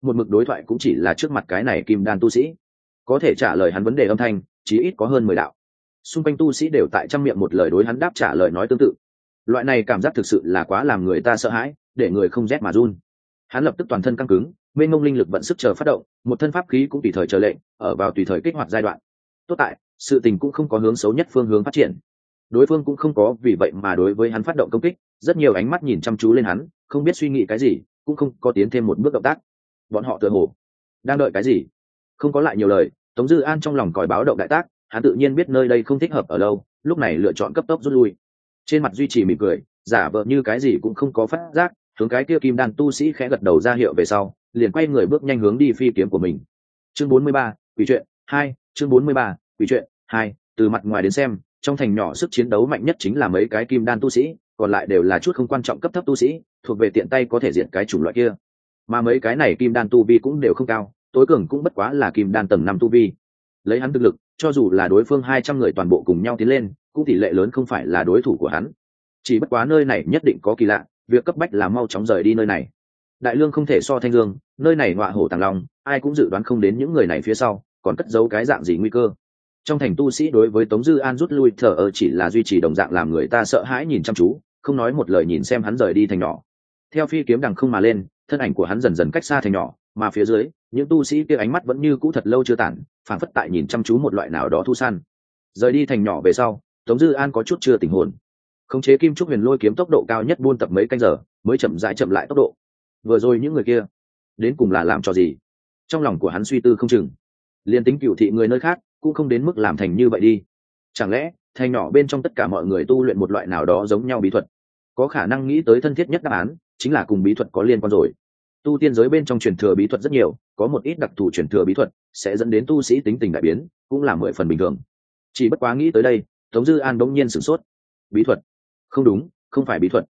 một mực đối thoại cũng chỉ là trước mặt cái này kim đan tu sĩ có thể trả lời hắn vấn đề âm thanh chí ít có hơn 10 đạo. Xung quanh tu sĩ đều tại trăm miệng một lời đối hắn đáp trả lời nói tương tự. Loại này cảm giác thực sự là quá làm người ta sợ hãi, để người không rét mà run. Hắn lập tức toàn thân căng cứng, mênh mông linh lực vận sức chờ phát động, một thân pháp khí cũng tùy thời chờ lệnh, ở vào tùy thời kích hoạt giai đoạn. Tốt tại, sự tình cũng không có hướng xấu nhất phương hướng phát triển. Đối phương cũng không có vì vậy mà đối với hắn phát động công kích, rất nhiều ánh mắt nhìn chăm chú lên hắn, không biết suy nghĩ cái gì, cũng không có tiến thêm một bước động tác. Bọn họ tựa hồ đang đợi cái gì. Không có lại nhiều lời, Tống Dư An trong lòng còi báo động đại tác, hắn tự nhiên biết nơi đây không thích hợp ở lâu, lúc này lựa chọn cấp tốc rút lui. Trên mặt duy trì mỉm cười, giả vờ như cái gì cũng không có phát giác, hướng cái kia kim đan tu sĩ khẽ gật đầu ra hiệu về sau, liền quay người bước nhanh hướng đi phi kiếm của mình. Chương 43, quỷ truyện 2, chương 43, quỷ truyện 2, từ mặt ngoài đến xem, trong thành nhỏ sức chiến đấu mạnh nhất chính là mấy cái kim đan tu sĩ, còn lại đều là chút không quan trọng cấp thấp tu sĩ, thuộc về tiện tay có thể diện cái chủng loại kia. Mà mấy cái này kim đan tu vi cũng đều không cao, tối cường cũng bất quá là kim đan tầng 5 tu vi. Lấy hắn thực lực, cho dù là đối phương 200 người toàn bộ cùng nhau tiến lên, cũng tỷ lệ lớn không phải là đối thủ của hắn. Chỉ bất quá nơi này nhất định có kỳ lạ, việc cấp bách là mau chóng rời đi nơi này. Đại lương không thể so thanh dương, nơi này ngọa hổ tàng long, ai cũng dự đoán không đến những người này phía sau còn cất giấu cái dạng gì nguy cơ. Trong thành tu sĩ đối với Tống Dư An rút lui thở ơ chỉ là duy trì đồng dạng làm người ta sợ hãi nhìn chăm chú, không nói một lời nhìn xem hắn rời đi thành nhỏ. Theo phi kiếm đằng không mà lên, thân ảnh của hắn dần dần cách xa thành nhỏ, mà phía dưới, những tu sĩ kia ánh mắt vẫn như cũ thật lâu chưa tản, phảng phất tại nhìn chăm chú một loại nào đó thu săn. Rời đi thành nhỏ về sau, Tống Dư An có chút chưa tỉnh hồn. Khống chế kim trúc huyền lôi kiếm tốc độ cao nhất buôn tập mấy canh giờ, mới chậm rãi chậm lại tốc độ. Vừa rồi những người kia, đến cùng là làm cho gì? Trong lòng của hắn suy tư không chừng. Liên tính cửu thị người nơi khác, cũng không đến mức làm thành như vậy đi. Chẳng lẽ, thành nhỏ bên trong tất cả mọi người tu luyện một loại nào đó giống nhau bí thuật? Có khả năng nghĩ tới thân thiết nhất đáp án, chính là cùng bí thuật có liên quan rồi. Tu tiên giới bên trong truyền thừa bí thuật rất nhiều, có một ít đặc thù truyền thừa bí thuật sẽ dẫn đến tu sĩ tính tình đại biến, cũng là 10 phần bình thường. Chỉ bất quá nghĩ tới đây, Tống Dư An bỗng nhiên sửng sốt. Bí thuật? Không đúng, không phải bí thuật,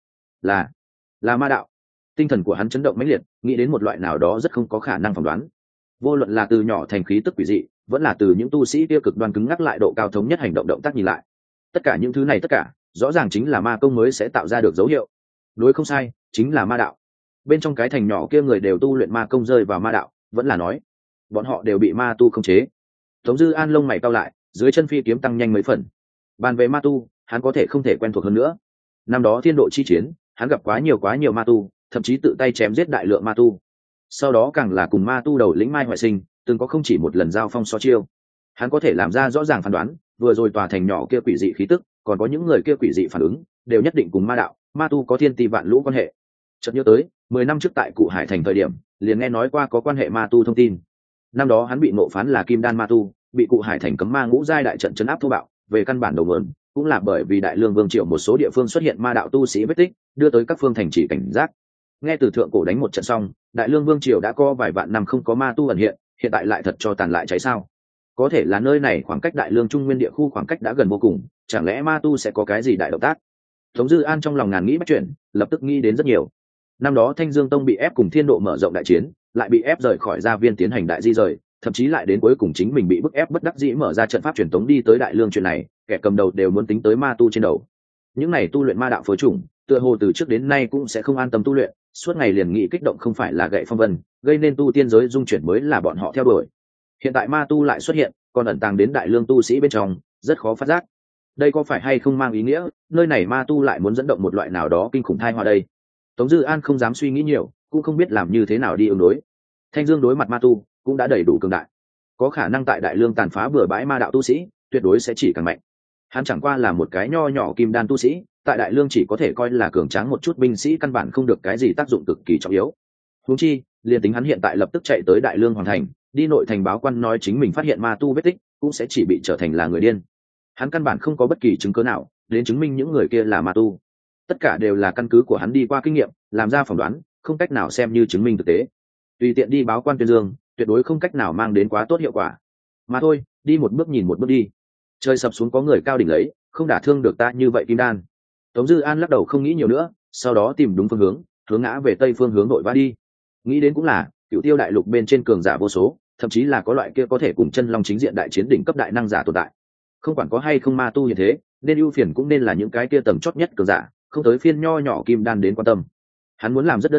là ma đạo. Tinh thần của hắn chấn động mãnh liệt, nghĩ đến một loại nào đó rất không có khả năng phỏng đoán. Vô luận là từ nhỏ thành khí tức quỷ dị, vẫn là từ những tu sĩ kia cực đoan cứng ngắc lại độ cao thống nhất hành động động tác nhìn lại, tất cả những thứ này tất cả rõ ràng chính là ma công mới sẽ tạo ra được dấu hiệu. Đối không sai, chính là ma đạo. Bên trong cái thành nhỏ kia người đều tu luyện ma công rơi vào ma đạo, vẫn là nói bọn họ đều bị ma tu khống chế. Tống Dư An lông mày cau lại, dưới chân phi kiếm tăng nhanh mấy phần. Bàn về ma tu, hắn có thể không thể quen thuộc hơn nữa. Năm đó thiên độ chi chiến, hắn gặp quá nhiều ma tu, thậm chí tự tay chém giết đại lượng ma tu. Sau đó càng là cùng ma tu đầu lĩnh Mai Hoại Sinh, từng có không chỉ một lần giao phong so chiêu. Hắn có thể làm ra rõ ràng phán đoán, vừa rồi tòa thành nhỏ kia quỷ dị khí tức, còn có những người kia quỷ dị phản ứng, đều nhất định cùng ma đạo, ma tu có thiên ti vạn lũ quan hệ. Chợt nhớ tới, 10 năm trước tại Cụ Hải thành thời điểm, liền nghe nói qua có quan hệ ma tu thông tin. Năm đó hắn bị ngộ phán là kim đan ma tu, bị Cụ Hải thành cấm ma ngũ giai đại trận trấn áp thô bạo, về căn bản đầu nguồn cũng là bởi vì Đại Lương Vương triều một số địa phương xuất hiện ma đạo tu sĩ vết tích, đưa tới các phương thành chỉ cảnh giác. Nghe từ thượng cổ đánh một trận xong, Đại Lương Vương triều đã có vài vạn năm không có ma tu ẩn hiện tại lại thật cho tàn lại cháy sao? Có thể là nơi này khoảng cách Đại Lương Trung Nguyên địa khu khoảng cách đã gần vô cùng, chẳng lẽ ma tu sẽ có cái gì đại động tác? Tống Dư An trong lòng ngàn nghĩ bách chuyển, lập tức nghĩ đến rất nhiều. Năm đó Thanh Dương Tông bị ép cùng Thiên Độ mở rộng đại chiến, lại bị ép rời khỏi gia viên tiến hành đại di rời, thậm chí lại đến cuối cùng chính mình bị bức ép bất đắc dĩ mở ra trận pháp truyền tống đi tới Đại Lương chuyện này, kẻ cầm đầu đều muốn tính tới ma tu trên đầu. Những này tu luyện ma đạo phối chủng, tựa hồ từ trước đến nay cũng sẽ không an tâm tu luyện, suốt ngày liền nghĩ kích động không phải là gậy phong vân, gây nên tu tiên giới dung chuyển mới là bọn họ theo đuổi. Hiện tại ma tu lại xuất hiện, còn ẩn tàng đến Đại Lương tu sĩ bên trong, rất khó phát giác. Đây có phải hay không mang ý nghĩa, nơi này ma tu lại muốn dẫn động một loại nào đó kinh khủng thai họa đây? Tống Dư An không dám suy nghĩ nhiều, cũng không biết làm như thế nào đi ứng đối. Thanh Dương đối mặt ma tu cũng đã đầy đủ cường đại, có khả năng tại Đại Lương tàn phá bừa bãi ma đạo tu sĩ, tuyệt đối sẽ chỉ càng mạnh. Hắn chẳng qua là một cái nho nhỏ kim đan tu sĩ, tại Đại Lương chỉ có thể coi là cường tráng một chút binh sĩ, căn bản không được cái gì tác dụng cực kỳ trọng yếu. Huống chi, liền tính hắn hiện tại lập tức chạy tới Đại Lương hoàng thành, đi nội thành báo quan nói chính mình phát hiện ma tu vết tích, cũng sẽ chỉ bị trở thành là người điên. Hắn căn bản không có bất kỳ chứng cứ nào đến chứng minh những người kia là ma tu. Tất cả đều là căn cứ của hắn đi qua kinh nghiệm làm ra phỏng đoán, không cách nào xem như chứng minh thực tế. Tùy tiện đi báo quan tuyên dương, tuyệt đối không cách nào mang đến quá tốt hiệu quả. Mà thôi, đi một bước nhìn một bước đi. Trời sập xuống có người cao đỉnh lấy, không đả thương được ta như vậy kim đan. Tống Dư An lắc đầu không nghĩ nhiều nữa, sau đó tìm đúng phương hướng, hướng ngã về tây phương hướng đội vã đi. Nghĩ đến cũng là, Cửu Tiêu đại lục bên trên cường giả vô số, thậm chí là có loại kia có thể cùng chân long chính diện đại chiến đỉnh cấp đại năng giả tồn tại. Không quản có hay không ma tu như thế, nên ưu phiền cũng nên là những cái kia tầng chót nhất cường giả, không tới phiên nho nhỏ kim đan đến quan tâm. Hắn muốn làm rất đơn giản,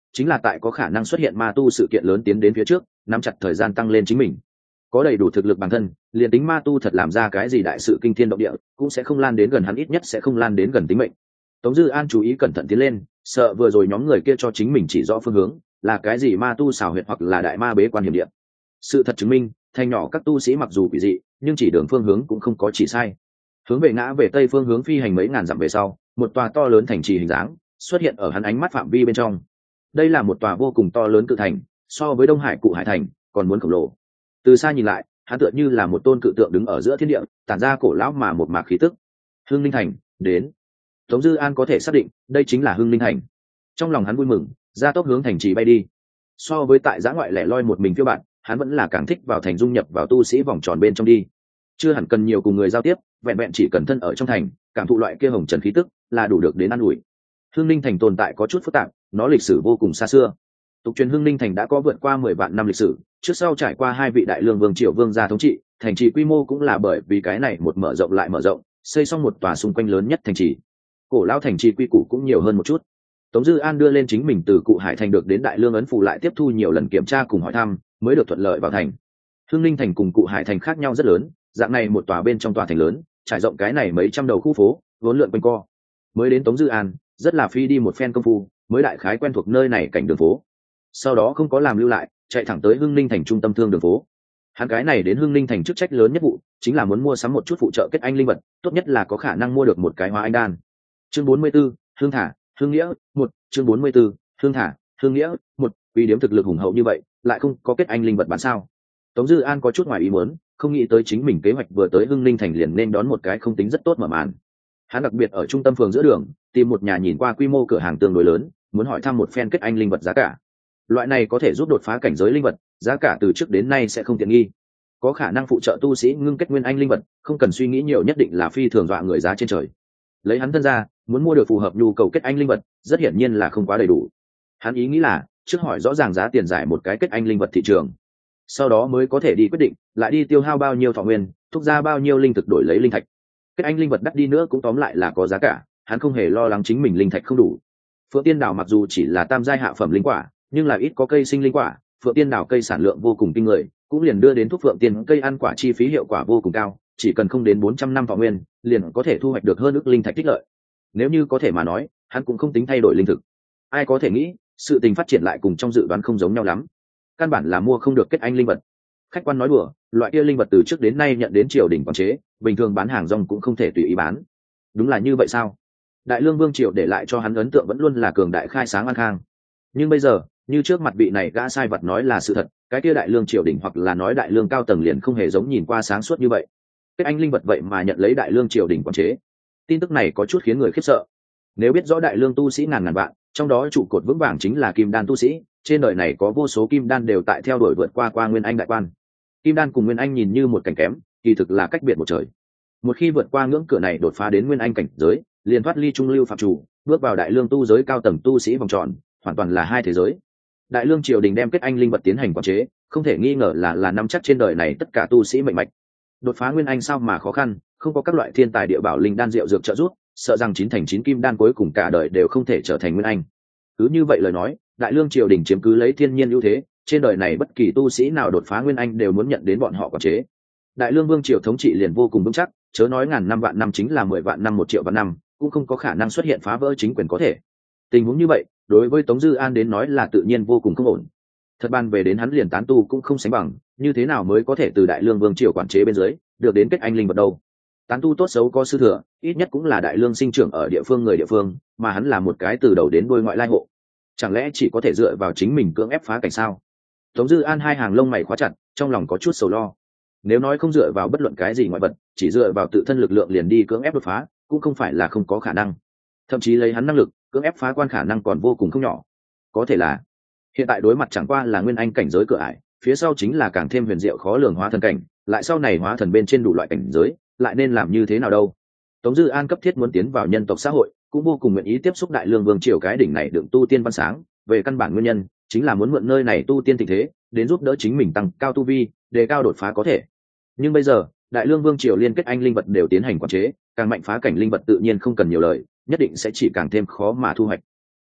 chính là tại có khả năng xuất hiện ma tu sự kiện lớn tiến đến phía trước, nắm chặt thời gian tăng lên chính mình. Có đầy đủ thực lực bản thân, liền tính ma tu thật làm ra cái gì đại sự kinh thiên động địa, cũng sẽ không lan đến gần hắn, ít nhất sẽ không lan đến gần tính mệnh. Tống Dư An chú ý cẩn thận tiến lên, sợ vừa rồi nhóm người kia cho chính mình chỉ rõ phương hướng, là cái gì ma tu xảo huyệt hoặc là đại ma bế quan hiểm địa. Sự thật chứng minh, thành nhỏ các tu sĩ mặc dù quỷ dị, nhưng chỉ đường phương hướng cũng không có chỉ sai. Hướng về ngã về tây phương hướng phi hành mấy ngàn dặm về sau, một tòa to lớn thành trì hình dáng xuất hiện ở hắn ánh mắt phạm vi bên trong. Đây là một tòa vô cùng to lớn cự thành, so với Đông Hải Cụ Hải thành còn muốn khổng lồ. Từ xa nhìn lại, hắn tựa như là một tôn cự tượng đứng ở giữa thiên địa, tản ra cổ lão mà một mạc khí tức. Hưng Linh thành đến. Tống Dư An có thể xác định, đây chính là Hưng Linh thành. Trong lòng hắn vui mừng, ra tốc hướng thành trì bay đi. So với tại giã ngoại lẻ loi một mình phiêu bạn, hắn vẫn là càng thích vào thành, dung nhập vào tu sĩ vòng tròn bên trong đi. Chưa hẳn cần nhiều cùng người giao tiếp, vẹn vẹn chỉ cần thân ở trong thành, cảm thụ loại kia hồng trần khí tức là đủ được đến an ủi. Hưng Linh thành tồn tại có chút phức tạp, nó lịch sử vô cùng xa xưa. Tục truyền Hưng Linh thành đã có vượt qua 10 vạn năm lịch sử, trước sau trải qua 2 vị đại lương vương triều vương gia thống trị, thành trì quy mô cũng là bởi vì cái này một mở rộng lại mở rộng, xây xong một tòa xung quanh lớn nhất thành trì. Cổ lão thành trì quy củ cũng nhiều hơn một chút. Tống Dư An đưa lên chính mình từ Cụ Hải thành được đến đại lương ấn phù lại tiếp thu nhiều lần kiểm tra cùng hỏi thăm, mới được thuận lợi vào thành. Hưng Linh thành cùng Cụ Hải thành khác nhau rất lớn, dạng này một tòa bên trong tòa thành lớn, trải rộng cái này mấy trăm đầu khu phố, vốn lượn quanh co. Mới đến Tống Dư An, rất là phi đi một phen công phu, mới đại khái quen thuộc nơi này cảnh đường phố. Sau đó không có làm lưu lại, chạy thẳng tới Hưng Linh thành trung tâm thương đường phố. Hắn cái này đến Hưng Linh thành chức trách lớn nhất vụ, chính là muốn mua sắm một chút phụ trợ kết anh linh vật, tốt nhất là có khả năng mua được một cái hóa anh đan. Chương 44, Hương Thả, Hương Nghĩa, một. Chương 44, Hương Thả, Hương Nghĩa, một. Vì điểm thực lực hùng hậu như vậy, lại không có kết anh linh vật bán sao? Tống Dư An có chút ngoài ý muốn, không nghĩ tới chính mình kế hoạch vừa tới Hưng Linh thành liền nên đón một cái không tính rất tốt mở màn. Hắn đặc biệt ở trung tâm phường giữa đường, tìm một nhà nhìn qua quy mô cửa hàng tương đối lớn, muốn hỏi thăm một phen kết anh linh vật giá cả. Loại này có thể giúp đột phá cảnh giới linh vật, giá cả từ trước đến nay sẽ không tiện nghi. Có khả năng phụ trợ tu sĩ ngưng kết nguyên anh linh vật, không cần suy nghĩ nhiều, nhất định là phi thường dọa người giá trên trời. Lấy hắn thân ra, muốn mua được phù hợp nhu cầu kết anh linh vật, rất hiển nhiên là không quá đầy đủ. Hắn ý nghĩ là trước hỏi rõ ràng giá tiền giải một cái kết anh linh vật thị trường, sau đó mới có thể đi quyết định lại đi tiêu hao bao nhiêu thọ nguyên, thúc ra bao nhiêu linh thực đổi lấy linh thạch. Kết anh linh vật đắt đi nữa cũng tóm lại là có giá cả, hắn không hề lo lắng chính mình linh thạch không đủ. Phượng Tiên Đảo mặc dù chỉ là tam giai hạ phẩm linh quả, nhưng là ít có cây sinh linh quả, Phượng Tiên Đảo cây sản lượng vô cùng kinh người, cũng liền đưa đến thuốc Phượng Tiên cây ăn quả chi phí hiệu quả vô cùng cao, chỉ cần không đến 400 năm thọ nguyên, liền có thể thu hoạch được hơn ức linh thạch tích lợi. Nếu như có thể mà nói, hắn cũng không tính thay đổi linh thực. Ai có thể nghĩ, sự tình phát triển lại cùng trong dự đoán không giống nhau lắm. Căn bản là mua không được kết anh linh vật. Khách quan nói đùa, loại kia linh vật từ trước đến nay nhận đến triều đình quản chế, bình thường bán hàng rong cũng không thể tùy ý bán. Đúng là như vậy sao? Đại lương vương triều để lại cho hắn ấn tượng vẫn luôn là cường đại khai sáng an khang. Nhưng bây giờ, như trước mặt vị này gã sai vật nói là sự thật, cái kia đại lương triều đình hoặc là nói đại lương cao tầng liền không hề giống nhìn qua sáng suốt như vậy. Kết anh linh vật vậy mà nhận lấy đại lương triều đình quản chế. Tin tức này có chút khiến người khiếp sợ. Nếu biết rõ đại lương tu sĩ ngàn ngàn vạn, trong đó trụ cột vững vàng chính là kim đan tu sĩ, trên đời này có vô số kim đan đều tại theo đuổi vượt qua nguyên anh đại quan. Kim đan cùng nguyên anh nhìn như một cảnh kém, kỳ thực là cách biệt một trời. Một khi vượt qua ngưỡng cửa này, đột phá đến nguyên anh cảnh giới, liền thoát ly trung lưu phạm chủ, bước vào đại lương tu giới cao tầng tu sĩ vòng tròn, hoàn toàn là hai thế giới. Đại lương triều đình đem kết anh linh vật tiến hành quản chế, không thể nghi ngờ là nắm chắc trên đời này tất cả tu sĩ mệnh mạch. Đột phá nguyên anh sao mà khó khăn, không có các loại thiên tài địa bảo linh đan rượu dược trợ giúp, sợ rằng 9 thành 9 kim đan cuối cùng cả đời đều không thể trở thành nguyên anh. Cứ như vậy lời nói, đại lương triều đình chiếm cứ lấy thiên nhiên ưu thế, trên đời này bất kỳ tu sĩ nào đột phá nguyên anh đều muốn nhận đến bọn họ quản chế. Đại lương vương triều thống trị liền vô cùng vững chắc, chớ nói ngàn năm vạn năm, chính là 10 vạn năm 1 triệu vạn năm, cũng không có khả năng xuất hiện phá vỡ chính quyền có thể. Tình huống như vậy, đối với Tống Dư An đến nói là tự nhiên vô cùng không ổn. Thật ban về đến hắn liền tán tu cũng không sánh bằng, như thế nào mới có thể từ đại lương vương triều quản chế bên dưới được đến kết anh linh vật đâu? Tán tu tốt xấu có sư thừa, ít nhất cũng là đại lương sinh trưởng ở địa phương người địa phương, mà hắn là một cái từ đầu đến đuôi ngoại lai hộ, chẳng lẽ chỉ có thể dựa vào chính mình cưỡng ép phá cảnh sao? Tống Dư An hai hàng lông mày khóa chặt, trong lòng có chút sầu lo. Nếu nói không dựa vào bất luận cái gì ngoại vật, chỉ dựa vào tự thân lực lượng liền đi cưỡng ép đột phá, cũng không phải là không có khả năng. Thậm chí lấy hắn năng lực, cưỡng ép phá quan khả năng còn vô cùng không nhỏ. Có thể là hiện tại đối mặt chẳng qua là nguyên anh cảnh giới cửa ải, phía sau chính là càng thêm huyền diệu khó lường hóa thần cảnh, lại sau này hóa thần bên trên đủ loại cảnh giới, lại nên làm như thế nào đâu? Tống Dư An cấp thiết muốn tiến vào nhân tộc xã hội, cũng vô cùng nguyện ý tiếp xúc đại lương vương triều cái đỉnh này đựng tu tiên văn sáng, về căn bản nguyên nhân chính là muốn mượn nơi này tu tiên tình thế, đến giúp đỡ chính mình tăng cao tu vi, đề cao đột phá có thể. Nhưng bây giờ, đại lương vương triều liên kết anh linh vật đều tiến hành quản chế, càng mạnh phá cảnh linh vật tự nhiên không cần nhiều lời, nhất định sẽ chỉ càng thêm khó mà thu hoạch.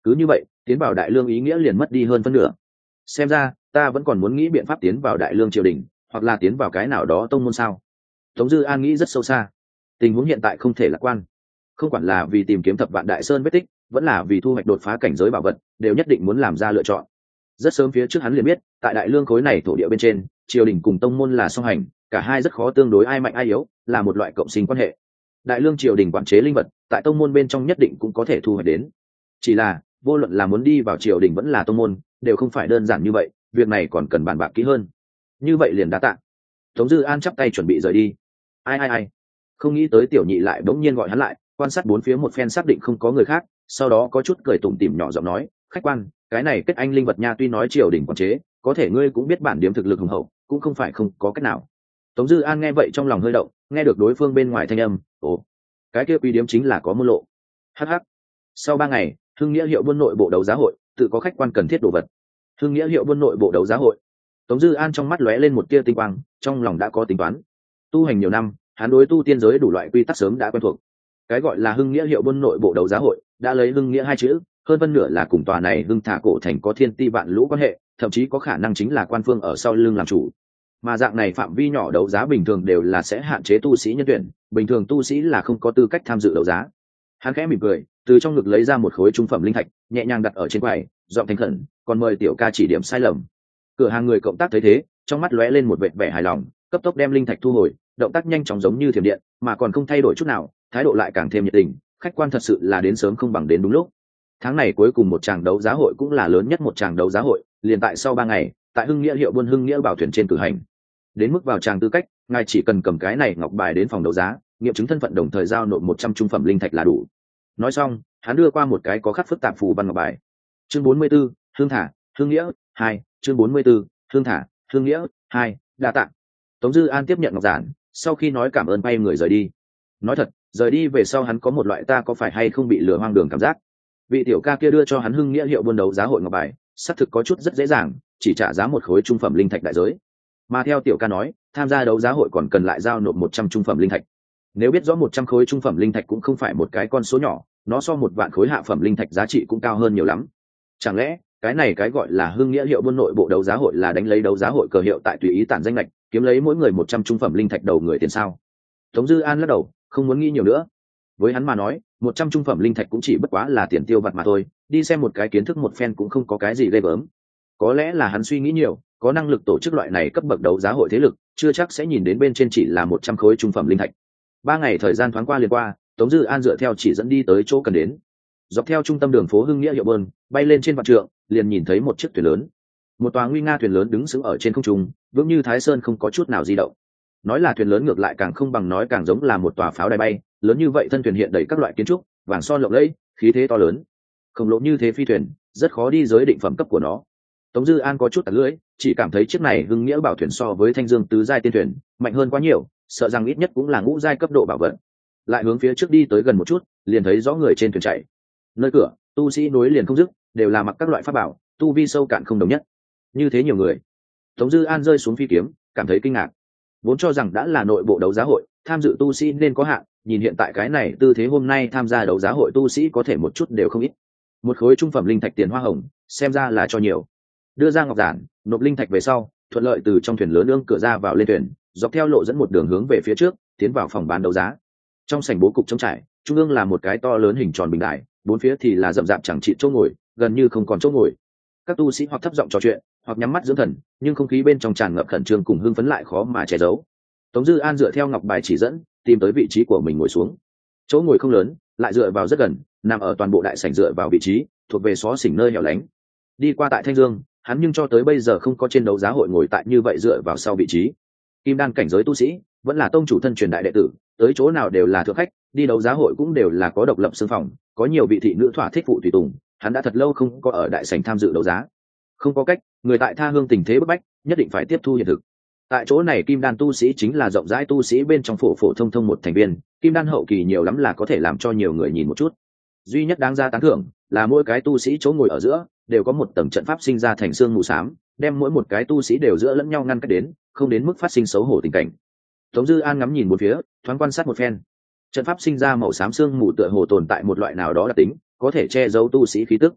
cứ như vậy tiến vào đại lương ý nghĩa liền mất đi hơn phân nửa. Xem ra ta vẫn còn muốn nghĩ biện pháp tiến vào đại lương triều đình, hoặc là tiến vào cái nào đó tông môn sao. Tống Dư An nghĩ rất sâu xa. Tình huống hiện tại không thể lạc quan, không quản là vì tìm kiếm thập vạn đại sơn vết tích, vẫn là vì thu hoạch đột phá cảnh giới bảo vật, đều nhất định muốn làm ra lựa chọn. Rất sớm phía trước hắn liền biết, tại đại lương khối này thổ địa bên trên, triều đình cùng tông môn là song hành, cả hai rất khó tương đối ai mạnh ai yếu, là một loại cộng sinh quan hệ. Đại lương triều đình quản chế linh vật, tại tông môn bên trong nhất định cũng có thể thu hoạch đến. Chỉ là vô luận là muốn đi vào triều đình vẫn là tông môn, đều không phải đơn giản như vậy, việc này còn cần bàn bạc kỹ hơn. Như vậy liền đa tạ. Tống Dư An chắp tay chuẩn bị rời đi. Ai, không nghĩ tới tiểu nhị lại bỗng nhiên gọi hắn lại, quan sát bốn phía một phen xác định không có người khác, sau đó có chút cười tủm tỉm nhỏ giọng nói, khách quan, cái này kết anh linh vật nha, tuy nói triều đình quản chế, có thể ngươi cũng biết bản điếm thực lực hùng hậu, cũng không phải không có cách nào. Tống Dư An nghe vậy trong lòng hơi động, nghe được đối phương bên ngoài thanh âm, ồ, cái kia quý điếm chính là có môn lộ. Hắc. Sau 3 ngày, Hưng Nghĩa Hiệu Buôn nội bộ đấu giá hội, tự có khách quan cần thiết đồ vật. Hưng Nghĩa Hiệu Buôn nội bộ đấu giá hội. Tống Dư An trong mắt lóe lên một tia tinh quang, trong lòng đã có tính toán. Tu hành nhiều năm, hắn đối tu tiên giới đủ loại quy tắc sớm đã quen thuộc. Cái gọi là Hưng Nghĩa Hiệu Buôn nội bộ đấu giá hội, đã lấy Hưng Nghĩa hai chữ, hơn phân nửa là cùng tòa này Hưng Thả cổ thành có thiên ti vạn lũ quan hệ, thậm chí có khả năng chính là quan phương ở sau lưng làm chủ. Mà dạng này phạm vi nhỏ đấu giá bình thường đều là sẽ hạn chế tu sĩ nhân tuyển, bình thường tu sĩ là không có tư cách tham dự đấu giá. Hắn khẽ mỉm cười, từ trong ngực lấy ra một khối trung phẩm linh thạch, nhẹ nhàng đặt ở trên quầy, giọng thành khẩn, còn mời tiểu ca chỉ điểm sai lầm. Cửa hàng người cộng tác thấy thế, trong mắt lóe lên một vệt vẻ hài lòng, cấp tốc đem linh thạch thu hồi, động tác nhanh chóng giống như thiểm điện, mà còn không thay đổi chút nào, thái độ lại càng thêm nhiệt tình. Khách quan thật sự là đến sớm không bằng đến đúng lúc. Tháng này cuối cùng một tràng đấu giá hội cũng là lớn nhất một tràng đấu giá hội, liền tại sau 3 ngày, tại Hưng Nghĩa Hiệu Buôn Hưng Nghĩa bảo thuyền trên cử hành. Đến mức vào tràng tư cách, ngài chỉ cần cầm cái này ngọc bài đến phòng đấu giá, nghiệm chứng thân phận đồng thời giao nộp 100 trung phẩm linh thạch là đủ. Nói xong, hắn đưa qua một cái có khắc phức tạp phù văn ngọc bài. Chương 44, Hương Thả, Hương Nghĩa 2, chương 44, Hương Thả, Hương Nghĩa 2, đa tạ. Tống Dư An tiếp nhận ngọc giản, sau khi nói cảm ơn bay người rời đi. Nói thật, rời đi về sau hắn có một loại ta có phải hay không bị lừa hoang đường cảm giác. Vị tiểu ca kia đưa cho hắn Hưng Nghĩa Hiệu Buôn đấu giá hội ngọc bài, xác thực có chút rất dễ dàng, chỉ trả giá một khối trung phẩm linh thạch đại giới. Mà theo tiểu ca nói, tham gia đấu giá hội còn cần lại giao nộp 100 trung phẩm linh thạch. Nếu biết rõ 100 khối trung phẩm linh thạch cũng không phải một cái con số nhỏ, nó so 1 vạn khối hạ phẩm linh thạch giá trị cũng cao hơn nhiều lắm. Chẳng lẽ cái này cái gọi là Hưng Nghĩa Hiệu Buôn nội bộ đấu giá hội là đánh lấy đấu giá hội cờ hiệu tại tùy ý tản danh lệch, kiếm lấy mỗi người 100 trung phẩm linh thạch đầu người tiền sao? Tống Dư An lắc đầu, không muốn nghĩ nhiều nữa. Với hắn mà nói, 100 trung phẩm linh thạch cũng chỉ bất quá là tiền tiêu vặt mà thôi, đi xem một cái kiến thức một phen cũng không có cái gì ghê gớm. Có lẽ là hắn suy nghĩ nhiều, có năng lực tổ chức loại này cấp bậc đấu giá hội thế lực, chưa chắc sẽ nhìn đến bên trên chỉ là 100 khối trung phẩm linh thạch. 3 ngày thời gian thoáng qua liền qua, Tống Dư An dựa theo chỉ dẫn đi tới chỗ cần đến. Dọc theo trung tâm đường phố Hưng Nghĩa Hiệu Buôn, bay lên trên vạn trượng, liền nhìn thấy một chiếc thuyền lớn. Một tòa nguy nga thuyền lớn đứng sững ở trên không trung, vững như Thái Sơn không có chút nào di động. Nói là thuyền lớn ngược lại càng không bằng nói càng giống là một tòa pháo đài bay, lớn như vậy thân thuyền hiện đầy các loại kiến trúc, vàng son lộng lẫy, khí thế to lớn. Khổng lồ như thế phi thuyền, rất khó đi giới định phẩm cấp của nó. Tống Dư An có chút tặc lưỡi, chỉ cảm thấy chiếc này Hưng Nghĩa bảo thuyền so với Thanh Dương tứ giai tiên thuyền mạnh hơn quá nhiều, sợ rằng ít nhất cũng là ngũ giai cấp độ bảo vật. Lại hướng phía trước đi tới gần một chút, liền thấy rõ người trên thuyền chạy. Nơi cửa, tu sĩ nối liền không dứt, đều là mặc các loại pháp bảo, tu vi sâu cạn không đồng nhất. Như thế nhiều người. Tống Dư An rơi xuống phi kiếm, cảm thấy kinh ngạc. Vốn cho rằng đã là nội bộ đấu giá hội, tham dự tu sĩ nên có hạn, nhìn hiện tại cái này tư thế hôm nay tham gia đấu giá hội tu sĩ có thể một chút đều không ít. Một khối trung phẩm linh thạch tiền hoa hồng, xem ra là cho nhiều. Đưa ra ngọc giản, nộp linh thạch về sau, thuận lợi từ trong thuyền lớn ương cửa ra vào lên thuyền, dọc theo lộ dẫn một đường hướng về phía trước, tiến vào phòng bán đấu giá. Trong sảnh bố cục trống trải, trung ương là một cái to lớn hình tròn bình đài, bốn phía thì là rậm rạp chẳng trị chỗ ngồi, gần như không còn chỗ ngồi. Các tu sĩ hoặc thấp giọng trò chuyện, hoặc nhắm mắt dưỡng thần, nhưng không khí bên trong tràn ngập khẩn trương cùng hưng phấn lại khó mà che giấu. Tống Dư An dựa theo ngọc bài chỉ dẫn, tìm tới vị trí của mình ngồi xuống. Chỗ ngồi không lớn, lại dựa vào rất gần, nằm ở toàn bộ đại sảnh dựa vào vị trí, thuộc về xó xỉnh nơi hẻo lánh. Đi qua tại Thanh Dương, hắn nhưng cho tới bây giờ không có trên đấu giá hội ngồi tại như vậy dựa vào sau vị trí. Kim đan cảnh giới tu sĩ, vẫn là tông chủ thân truyền đại đệ tử, tới chỗ nào đều là thượng khách, đi đấu giá hội cũng đều là có độc lập xương phòng, có nhiều vị thị nữ thỏa thích phụ tùy tùng, hắn đã thật lâu không có ở đại sảnh tham dự đấu giá. Không có cách, người tại tha hương tình thế bức bách, nhất định phải tiếp thu hiện thực. Tại chỗ này kim đan tu sĩ chính là rộng rãi tu sĩ bên trong phổ phổ thông thông một thành viên, kim đan hậu kỳ nhiều lắm là có thể làm cho nhiều người nhìn một chút. Duy nhất đáng ra tán thưởng là mỗi cái tu sĩ chỗ ngồi ở giữa đều có một tầng trận pháp sinh ra thành xương mù xám, đem mỗi một cái tu sĩ đều giữa lẫn nhau ngăn cách đến, không đến mức phát sinh xấu hổ tình cảnh. Tống Dư An ngắm nhìn một phía, thoáng quan sát một phen. Trận pháp sinh ra màu xám xương mù tựa hồ tồn tại một loại nào đó đặc tính, có thể che giấu tu sĩ khí tức.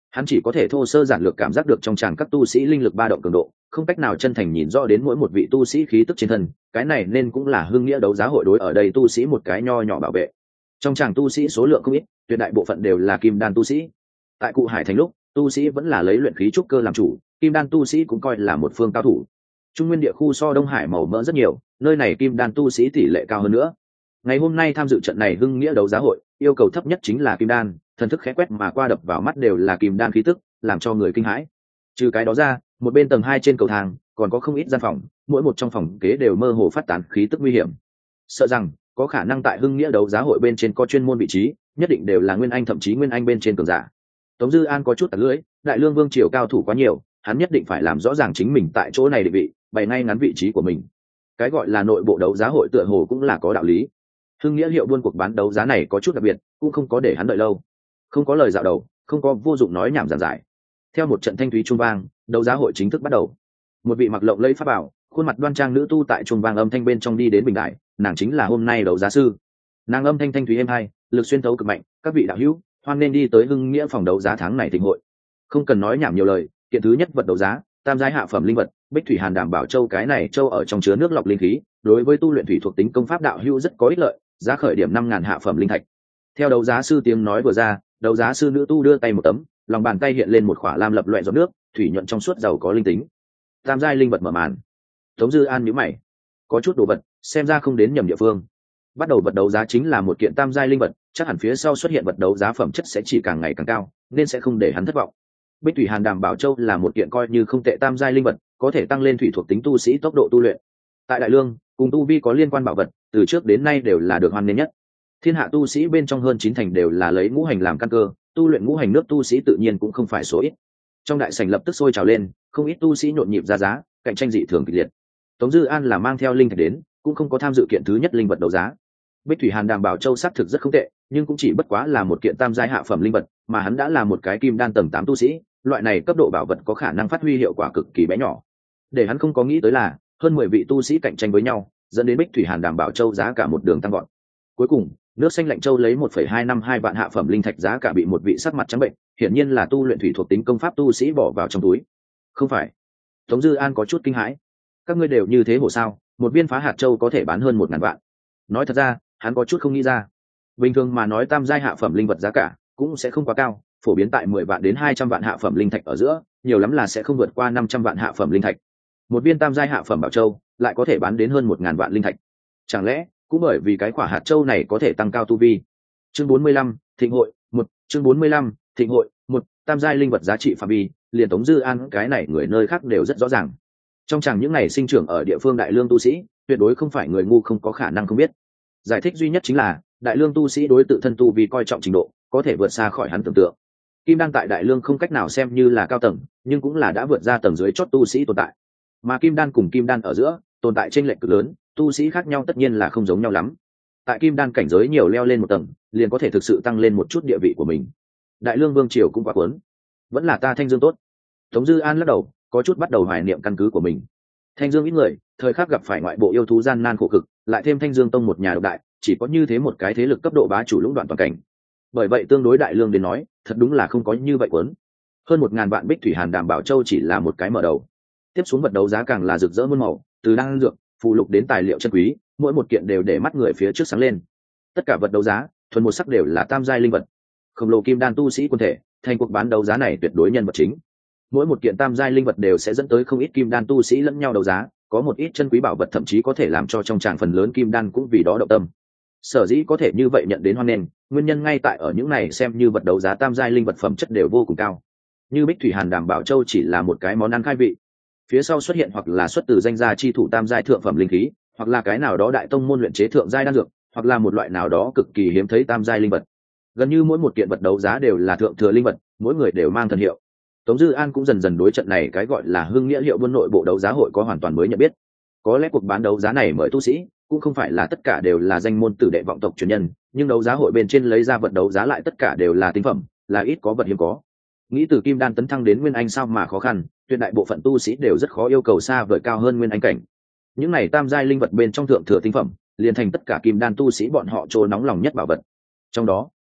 Hắn chỉ có thể thô sơ giản lược cảm giác được trong tràng các tu sĩ linh lực ba động cường độ, không cách nào chân thành nhìn rõ đến mỗi một vị tu sĩ khí tức trên thân. Cái này nên cũng là hưng nghĩa đấu giá hội đối ở đây tu sĩ một cái nho nhỏ bảo vệ. Trong tràng tu sĩ số lượng không ít, tuyệt đại bộ phận đều là kim đan tu sĩ. Tại Cụ Hải thành lúc, tu sĩ vẫn là lấy luyện khí trúc cơ làm chủ, kim đan tu sĩ cũng coi là một phương cao thủ. Trung nguyên địa khu so Đông Hải màu mỡ rất nhiều, nơi này kim đan tu sĩ tỷ lệ cao hơn nữa. Ngày hôm nay tham dự trận này hưng nghĩa đấu giá hội, yêu cầu thấp nhất chính là kim đan, thần thức khẽ quét mà qua đập vào mắt đều là kim đan khí tức, làm cho người kinh hãi. Trừ cái đó ra, một bên tầng 2 trên cầu thang còn có không ít gian phòng, mỗi một trong phòng kế đều mơ hồ phát tán khí tức nguy hiểm. Sợ rằng có khả năng tại hưng nghĩa đấu giá hội bên trên có chuyên môn vị trí, nhất định đều là nguyên anh, thậm chí nguyên anh bên trên cường giả. Tống Dư An có chút tặc lưỡi, đại lương vương triều cao thủ quá nhiều, hắn nhất định phải làm rõ ràng chính mình tại chỗ này định vị, bày ngay ngắn vị trí của mình. Cái gọi là nội bộ đấu giá hội tựa hồ cũng là có đạo lý. Hưng nghĩa hiệu buôn cuộc bán đấu giá này có chút đặc biệt, cũng không có để hắn đợi lâu. Không có lời dạo đầu, không có vô dụng nói nhảm giản giải. Theo một trận thanh thúy chuông vang, đấu giá hội chính thức bắt đầu. Một vị mặc lộng lẫy pháp bảo, khuôn mặt đoan trang nữ tu tại chuông vang âm thanh bên trong đi đến bình đại, nàng chính là hôm nay đấu giá sư. Nàng âm thanh thanh thúy êm hai, lực xuyên thấu cực mạnh, các vị đạo hữu, hoan nên đi tới hưng nghĩa phòng đấu giá tháng này thịnh hội. Không cần nói nhảm nhiều lời, kiện thứ nhất vật đấu giá, tam giai hạ phẩm linh vật, Bích Thủy Hàn Đảm Bảo Châu. Cái này châu ở trong chứa nước lọc linh khí, đối với tu luyện thủy thuộc tính công pháp đạo hữu rất có ích lợi, giá khởi điểm 5.000 hạ phẩm linh thạch. Theo đấu giá sư tiếng nói vừa ra, đấu giá sư nữ tu đưa tay một tấm, lòng bàn tay hiện lên một khỏa lam lập loè giọt nước, thủy nhuận trong suốt giàu có linh tính. Tam giai linh vật mở màn. Tống Dư An nhíu mày, có chút đồ vật, xem ra không đến nhầm địa phương. Bắt đầu vật đấu giá chính là một kiện tam giai linh vật, chắc hẳn phía sau xuất hiện vật đấu giá phẩm chất sẽ chỉ càng ngày càng cao, nên sẽ không để hắn thất vọng. Bích Thủy Hàn Đảm Bảo Châu là một kiện coi như không tệ tam giai linh vật, có thể tăng lên thủy thuộc tính tu sĩ tốc độ tu luyện. Tại Đại Lương, cùng tu vi có liên quan bảo vật, từ trước đến nay đều là được hoan nghênh nhất. Thiên hạ tu sĩ bên trong hơn 9 thành đều là lấy ngũ hành làm căn cơ, tu luyện ngũ hành nước tu sĩ tự nhiên cũng không phải số ít. Trong đại sảnh lập tức sôi trào lên, không ít tu sĩ nhộn nhịp ra giá, cạnh tranh dị thường kịch liệt. Tống Dư An là mang theo linh thạch đến, cũng không có tham dự kiện thứ nhất linh vật đấu giá. Bích Thủy Hàn Đảm Bảo Châu xác thực rất không tệ, nhưng cũng chỉ bất quá là một kiện tam giai hạ phẩm linh vật, mà hắn đã là một cái kim đan tầng 8 tu sĩ, loại này cấp độ bảo vật có khả năng phát huy hiệu quả cực kỳ bé nhỏ. Để hắn không có nghĩ tới là, hơn 10 vị tu sĩ cạnh tranh với nhau, dẫn đến Bích Thủy Hàn Đảm Bảo Châu giá cả một đường tăng vọt. Cuối cùng, nước xanh lạnh châu lấy 1,252 vạn hạ phẩm linh thạch giá cả bị một vị sắc mặt trắng bệnh, hiển nhiên là tu luyện thủy thuộc tính công pháp tu sĩ bỏ vào trong túi. Không phải. Tống Dư An có chút kinh hãi. Các ngươi đều như thế hồ sao? Một viên phá hạt châu có thể bán hơn 1.000 vạn. Nói thật ra, hắn có chút không nghĩ ra. Bình thường mà nói tam giai hạ phẩm linh vật giá cả cũng sẽ không quá cao, phổ biến tại 10 vạn đến 200 vạn hạ phẩm linh thạch ở giữa, nhiều lắm là sẽ không vượt qua 500 vạn hạ phẩm linh thạch. Một viên tam giai hạ phẩm bảo châu lại có thể bán đến hơn 1.000 vạn linh thạch. Chẳng lẽ cũng bởi vì cái quả hạt châu này có thể tăng cao tu vi? Chương 45, thịnh hội 1, chương 45, thịnh hội 1, tam giai linh vật giá trị phạm vi, liền Tống Dư An cái này người nơi khác đều rất rõ ràng. Trong chàng những này sinh trưởng ở địa phương đại lương tu sĩ, tuyệt đối không phải người ngu không có khả năng không biết. Giải thích duy nhất chính là, đại lương tu sĩ đối tự thân tu vi coi trọng trình độ, có thể vượt xa khỏi hắn tưởng tượng. Kim đan tại đại lương không cách nào xem như là cao tầng, nhưng cũng là đã vượt ra tầng dưới chót tu sĩ tồn tại. Mà kim đan cùng kim đan ở giữa, tồn tại chênh lệch cực lớn, tu sĩ khác nhau tất nhiên là không giống nhau lắm. Tại kim đan cảnh giới nhiều leo lên một tầng, liền có thể thực sự tăng lên một chút địa vị của mình. Đại lương vương triều cũng quá cuốn, vẫn là ta Thanh Dương tốt. Tống Dư An lắc đầu, có chút bắt đầu hoài niệm căn cứ của mình. Thanh Dương ít người, thời khắc gặp phải ngoại bộ yêu thú gian nan khổ cực, lại thêm Thanh Dương tông một nhà độc đại, chỉ có như thế một cái thế lực cấp độ bá chủ lũng đoạn toàn cảnh. Bởi vậy tương đối đại lương đến nói, thật đúng là không có như vậy cuốn. Hơn 1.000 vạn Bích Thủy Hàn Đảm Bảo Châu chỉ là một cái mở đầu. Tiếp xuống vật đấu giá càng là rực rỡ muôn màu, từ đan dược, phụ lục đến tài liệu chân quý, mỗi một kiện đều để mắt người phía trước sáng lên. Tất cả vật đấu giá, thuần một sắc đều là tam giai linh vật. Khổng lồ kim đan tu sĩ quân thể, thành cuộc bán đấu giá này tuyệt đối nhân vật chính. Mỗi một kiện tam giai linh vật đều sẽ dẫn tới không ít kim đan tu sĩ lẫn nhau đấu giá, có một ít chân quý bảo vật thậm chí có thể làm cho trong tràng phần lớn kim đan cũng vì đó động tâm. Sở dĩ có thể như vậy nhận đến hoan nghênh, nguyên nhân ngay tại ở những này xem như vật đấu giá tam giai linh vật phẩm chất đều vô cùng cao. Như Bích Thủy Hàn Đảm Bảo Châu chỉ là một cái món ăn khai vị, phía sau xuất hiện hoặc là xuất từ danh gia chi thủ tam giai thượng phẩm linh khí, hoặc là cái nào đó đại tông môn luyện chế thượng giai đan dược, hoặc là một loại nào đó cực kỳ hiếm thấy tam giai linh vật. Gần như mỗi một kiện vật đấu giá đều là thượng thừa linh vật, mỗi người đều mang thần hiệu. Tống Dư An cũng dần dần đối trận này cái gọi là hưng nghĩa hiệu buôn nội bộ đấu giá hội có hoàn toàn mới nhận biết. Có lẽ cuộc bán đấu giá này mời tu sĩ cũng không phải là tất cả đều là danh môn tử đệ vọng tộc truyền nhân, nhưng đấu giá hội bên trên lấy ra vật đấu giá lại tất cả đều là tinh phẩm, là ít có vật hiếm có. Nghĩ từ kim đan tấn thăng đến nguyên anh sao mà khó khăn, tuyệt đại bộ phận tu sĩ đều rất khó yêu cầu xa vời cao hơn nguyên anh cảnh. Những này tam giai linh vật bên trong thượng thừa tinh phẩm, liền thành tất cả kim đan tu sĩ bọn họ trô nóng lòng nhất bảo vật. Trong đó,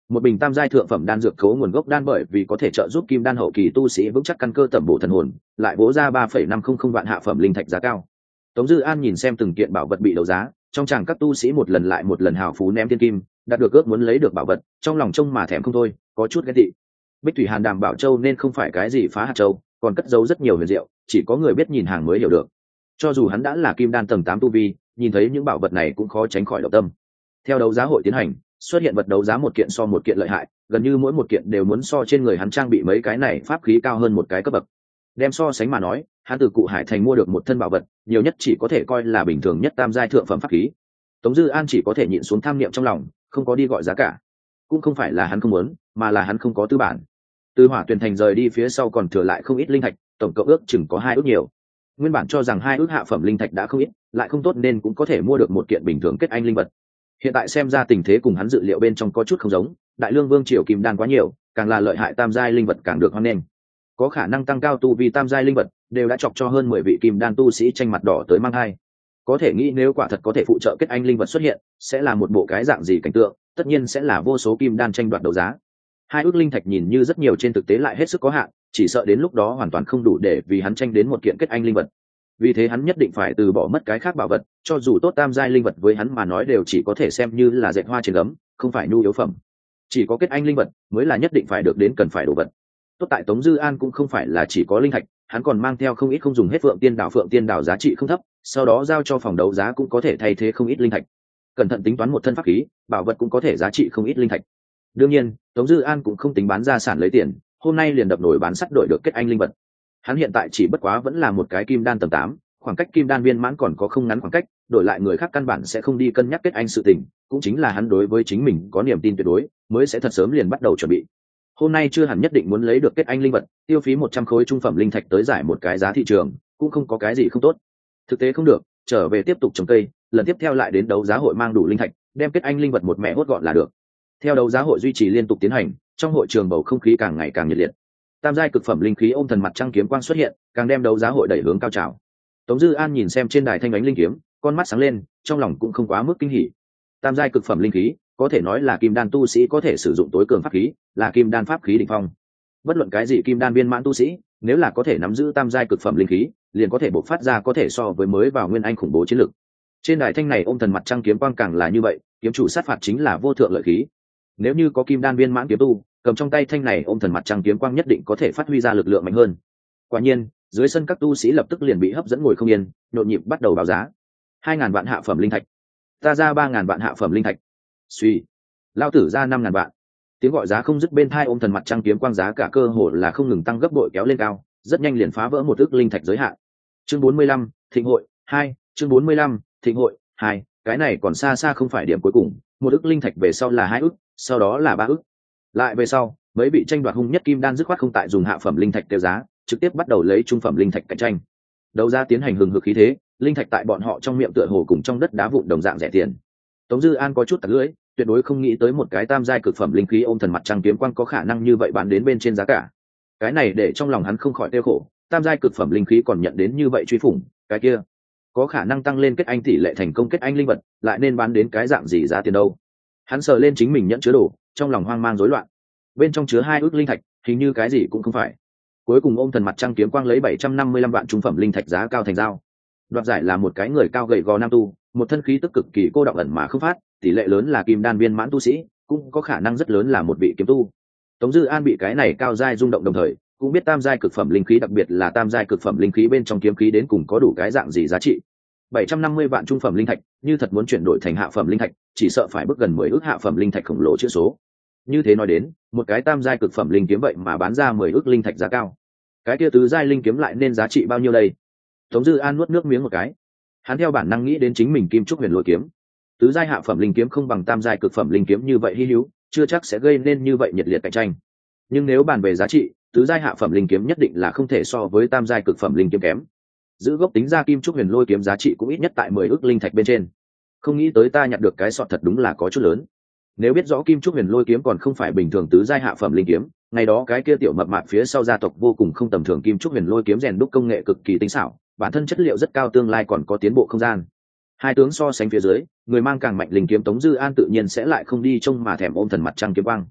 một bình tam giai thượng phẩm đan dược khấu nguồn gốc đan bởi vì có thể trợ giúp kim đan hậu kỳ tu sĩ vững chắc căn cơ tẩm bổ thần hồn, lại vỗ ra 3,500 vạn hạ phẩm linh thạch giá cao. Tống Dư An nhìn xem từng kiện bảo vật bị đấu giá, trong chàng các tu sĩ một lần lại một lần hào phú ném tiên kim, đạt được ước muốn lấy được bảo vật, trong lòng trông mà thèm không thôi, có chút ghen tị. Bích Thủy Hàn Đàm Bảo Châu nên không phải cái gì phá hạt châu, còn cất giấu rất nhiều huyền diệu, chỉ có người biết nhìn hàng mới hiểu được. Cho dù hắn đã là kim đan tầng 8 tu vi, nhìn thấy những bảo vật này cũng khó tránh khỏi động tâm. Theo đấu giá hội tiến hành, xuất hiện vật đấu giá một kiện so một kiện lợi hại, gần như mỗi một kiện đều muốn so trên người hắn trang bị mấy cái này pháp khí cao hơn một cái cấp bậc. Đem so sánh mà nói, hắn từ Cụ Hải Thành mua được một thân bảo vật, nhiều nhất chỉ có thể coi là bình thường nhất tam giai thượng phẩm pháp khí. Tống Dư An chỉ có thể nhịn xuống tham niệm trong lòng, không có đi gọi giá cả. Cũng không phải là hắn không muốn, mà là hắn không có tư bản. Từ Hỏa Tuyền Thành rời đi phía sau còn thừa lại không ít linh thạch, tổng cộng ước chừng có 2 ước nhiều. Nguyên bản cho rằng 2 ước hạ phẩm linh thạch đã không ít, lại không tốt nên cũng có thể mua được một kiện bình thường kết anh linh vật. Hiện tại xem ra tình thế cùng hắn dự liệu bên trong có chút không giống, Đại Lương Vương triều kim đan quá nhiều, càng là lợi hại tam giai linh vật càng được hoan nghênh. Có khả năng tăng cao tu vi tam giai linh vật, đều đã chọc cho hơn 10 vị kim đan tu sĩ tranh mặt đỏ tới mang hai. Có thể nghĩ nếu quả thật có thể phụ trợ kết anh linh vật xuất hiện, sẽ là một bộ cái dạng gì cảnh tượng, tất nhiên sẽ là vô số kim đan tranh đoạt đấu giá. 2 ước linh thạch nhìn như rất nhiều trên thực tế lại hết sức có hạn, chỉ sợ đến lúc đó hoàn toàn không đủ để vì hắn tranh đến một kiện kết anh linh vật. Vì thế hắn nhất định phải từ bỏ mất cái khác bảo vật, cho dù tốt tam giai linh vật với hắn mà nói đều chỉ có thể xem như là dệt hoa trên gấm, không phải nhu yếu phẩm. Chỉ có kết anh linh vật mới là nhất định phải được đến cần phải đồ vật. Tốt tại Tống Dư An cũng không phải là chỉ có linh thạch, hắn còn mang theo không ít không dùng hết Phượng Tiên Đảo giá trị không thấp, sau đó giao cho phòng đấu giá cũng có thể thay thế không ít linh thạch. Cẩn thận tính toán một thân pháp khí, bảo vật cũng có thể giá trị không ít linh thạch. Đương nhiên, Tống Dư An cũng không tính bán gia sản lấy tiền, hôm nay liền đập nổi bán sắt đổi được kết anh linh vật. Hắn hiện tại chỉ bất quá vẫn là một cái kim đan tầng 8, khoảng cách kim đan viên mãn còn có không ngắn khoảng cách, đổi lại người khác căn bản sẽ không đi cân nhắc kết anh sự tình, cũng chính là hắn đối với chính mình có niềm tin tuyệt đối, mới sẽ thật sớm liền bắt đầu chuẩn bị. Hôm nay chưa hẳn nhất định muốn lấy được kết anh linh vật, tiêu phí 100 khối trung phẩm linh thạch tới giải một cái giá thị trường, cũng không có cái gì không tốt. Thực tế không được, trở về tiếp tục trồng cây, lần tiếp theo lại đến đấu giá hội mang đủ linh thạch, đem kết anh linh vật một mẹ hốt gọn là được. Theo đấu giá hội duy trì liên tục tiến hành, trong hội trường bầu không khí càng ngày càng nhiệt liệt. Tam giai cực phẩm linh khí ôm thần mặt trăng kiếm quang xuất hiện, càng đem đấu giá hội đẩy hướng cao trào. Tống Dư An nhìn xem trên đài thanh ánh linh kiếm, con mắt sáng lên, trong lòng cũng không quá mức kinh hỉ. Tam giai cực phẩm linh khí, có thể nói là kim đan tu sĩ có thể sử dụng tối cường pháp khí, là kim đan pháp khí đỉnh phong. Bất luận cái gì kim đan viên mãn tu sĩ, nếu là có thể nắm giữ tam giai cực phẩm linh khí, liền có thể bộc phát ra có thể so với mới vào nguyên anh khủng bố chiến lực. Trên đài thanh này ôm thần mặt trăng kiếm quang càng là như vậy, kiếm chủ sát phạt chính là vô thượng lợi khí. Nếu như có kim đan viên mãn kiếm tu, cầm trong tay thanh này ôm thần mặt trăng kiếm quang nhất định có thể phát huy ra lực lượng mạnh hơn. Quả nhiên, dưới sân các tu sĩ lập tức liền bị hấp dẫn ngồi không yên, nhộn nhịp bắt đầu báo giá. 2.000 vạn hạ phẩm linh thạch, ta ra 3.000 vạn hạ phẩm linh thạch. Suy, lao tử ra 5.000 vạn. Tiếng gọi giá không dứt bên tai ôm thần mặt trăng kiếm quang giá cả cơ hồ là không ngừng tăng gấp bội kéo lên cao, rất nhanh liền phá vỡ một ức linh thạch giới hạn. Chương 45, Thịnh hội 2, chương 45, Thịnh hội 2, cái này còn xa xa không phải điểm cuối cùng, một ức linh thạch về sau là 2 ức, sau đó là 3 ức. Lại về sau, mấy bị tranh đoạt hung nhất kim đan dứt khoát không tại dùng hạ phẩm linh thạch tiêu giá, trực tiếp bắt đầu lấy trung phẩm linh thạch cạnh tranh. Đấu giá tiến hành hừng hực khí thế, linh thạch tại bọn họ trong miệng tựa hồ cùng trong đất đá vụn đồng dạng rẻ tiền. Tống Dư An có chút tặc lưỡi, tuyệt đối không nghĩ tới một cái tam giai cực phẩm linh khí ôm thần mặt trăng kiếm quang có khả năng như vậy bán đến bên trên giá cả. Cái này để trong lòng hắn không khỏi tiêu khổ, tam giai cực phẩm linh khí còn nhận đến như vậy truy phủng, cái kia có khả năng tăng lên kết anh tỷ lệ thành công kết anh linh vật, lại nên bán đến cái dạng gì giá tiền đâu. Hắn sờ lên chính mình nhẫn chứa đồ, trong lòng hoang mang rối loạn. Bên trong chứa 2 ức linh thạch, hình như cái gì cũng không phải. Cuối cùng ôm thần mặt trăng kiếm quang lấy 755 vạn trung phẩm linh thạch giá cao thành giao. Đoạt giải là một cái người cao gầy gò nam tu, một thân khí tức cực kỳ cô đọng ẩn mà không phát, tỷ lệ lớn là kim đan viên mãn tu sĩ, cũng có khả năng rất lớn là một vị kiếm tu. Tống Dư An bị cái này cao giai rung động đồng thời, cũng biết tam giai cực phẩm linh khí, đặc biệt là tam giai cực phẩm linh khí bên trong kiếm khí đến cùng có đủ cái dạng gì giá trị. 750 vạn trung phẩm linh thạch, như thật muốn chuyển đổi thành hạ phẩm linh thạch, chỉ sợ phải bước gần 10 ức hạ phẩm linh thạch khổng lồ chữ số. Như thế nói đến, một cái tam giai cực phẩm linh kiếm vậy mà bán ra 10 ức linh thạch giá cao. Cái kia tứ giai linh kiếm lại nên giá trị bao nhiêu đây? Tống Dư An nuốt nước miếng một cái. Hắn theo bản năng nghĩ đến chính mình Kim Trúc Huyền Lôi kiếm. Tứ giai hạ phẩm linh kiếm không bằng tam giai cực phẩm linh kiếm như vậy hi hữu, chưa chắc sẽ gây nên như vậy nhiệt liệt cạnh tranh. Nhưng nếu bàn về giá trị, tứ giai hạ phẩm linh kiếm nhất định là không thể so với tam giai cực phẩm linh kiếm kém. Giữ gốc tính ra Kim Trúc Huyền Lôi kiếm giá trị cũng ít nhất tại 10 ức linh thạch bên trên. Không nghĩ tới ta nhặt được cái sọt thật đúng là có chút lớn. Nếu biết rõ Kim Trúc Huyền Lôi kiếm còn không phải bình thường tứ giai hạ phẩm linh kiếm, ngày đó cái kia tiểu mập mạp phía sau gia tộc vô cùng không tầm thường Kim Trúc Huyền Lôi kiếm rèn đúc công nghệ cực kỳ tinh xảo, bản thân chất liệu rất cao, tương lai còn có tiến bộ không gian. Hai tướng so sánh phía dưới, người mang càng mạnh linh kiếm Tống Dư An tự nhiên sẽ lại không đi trông mà thèm ôm thần mặt trăng kiếm quang.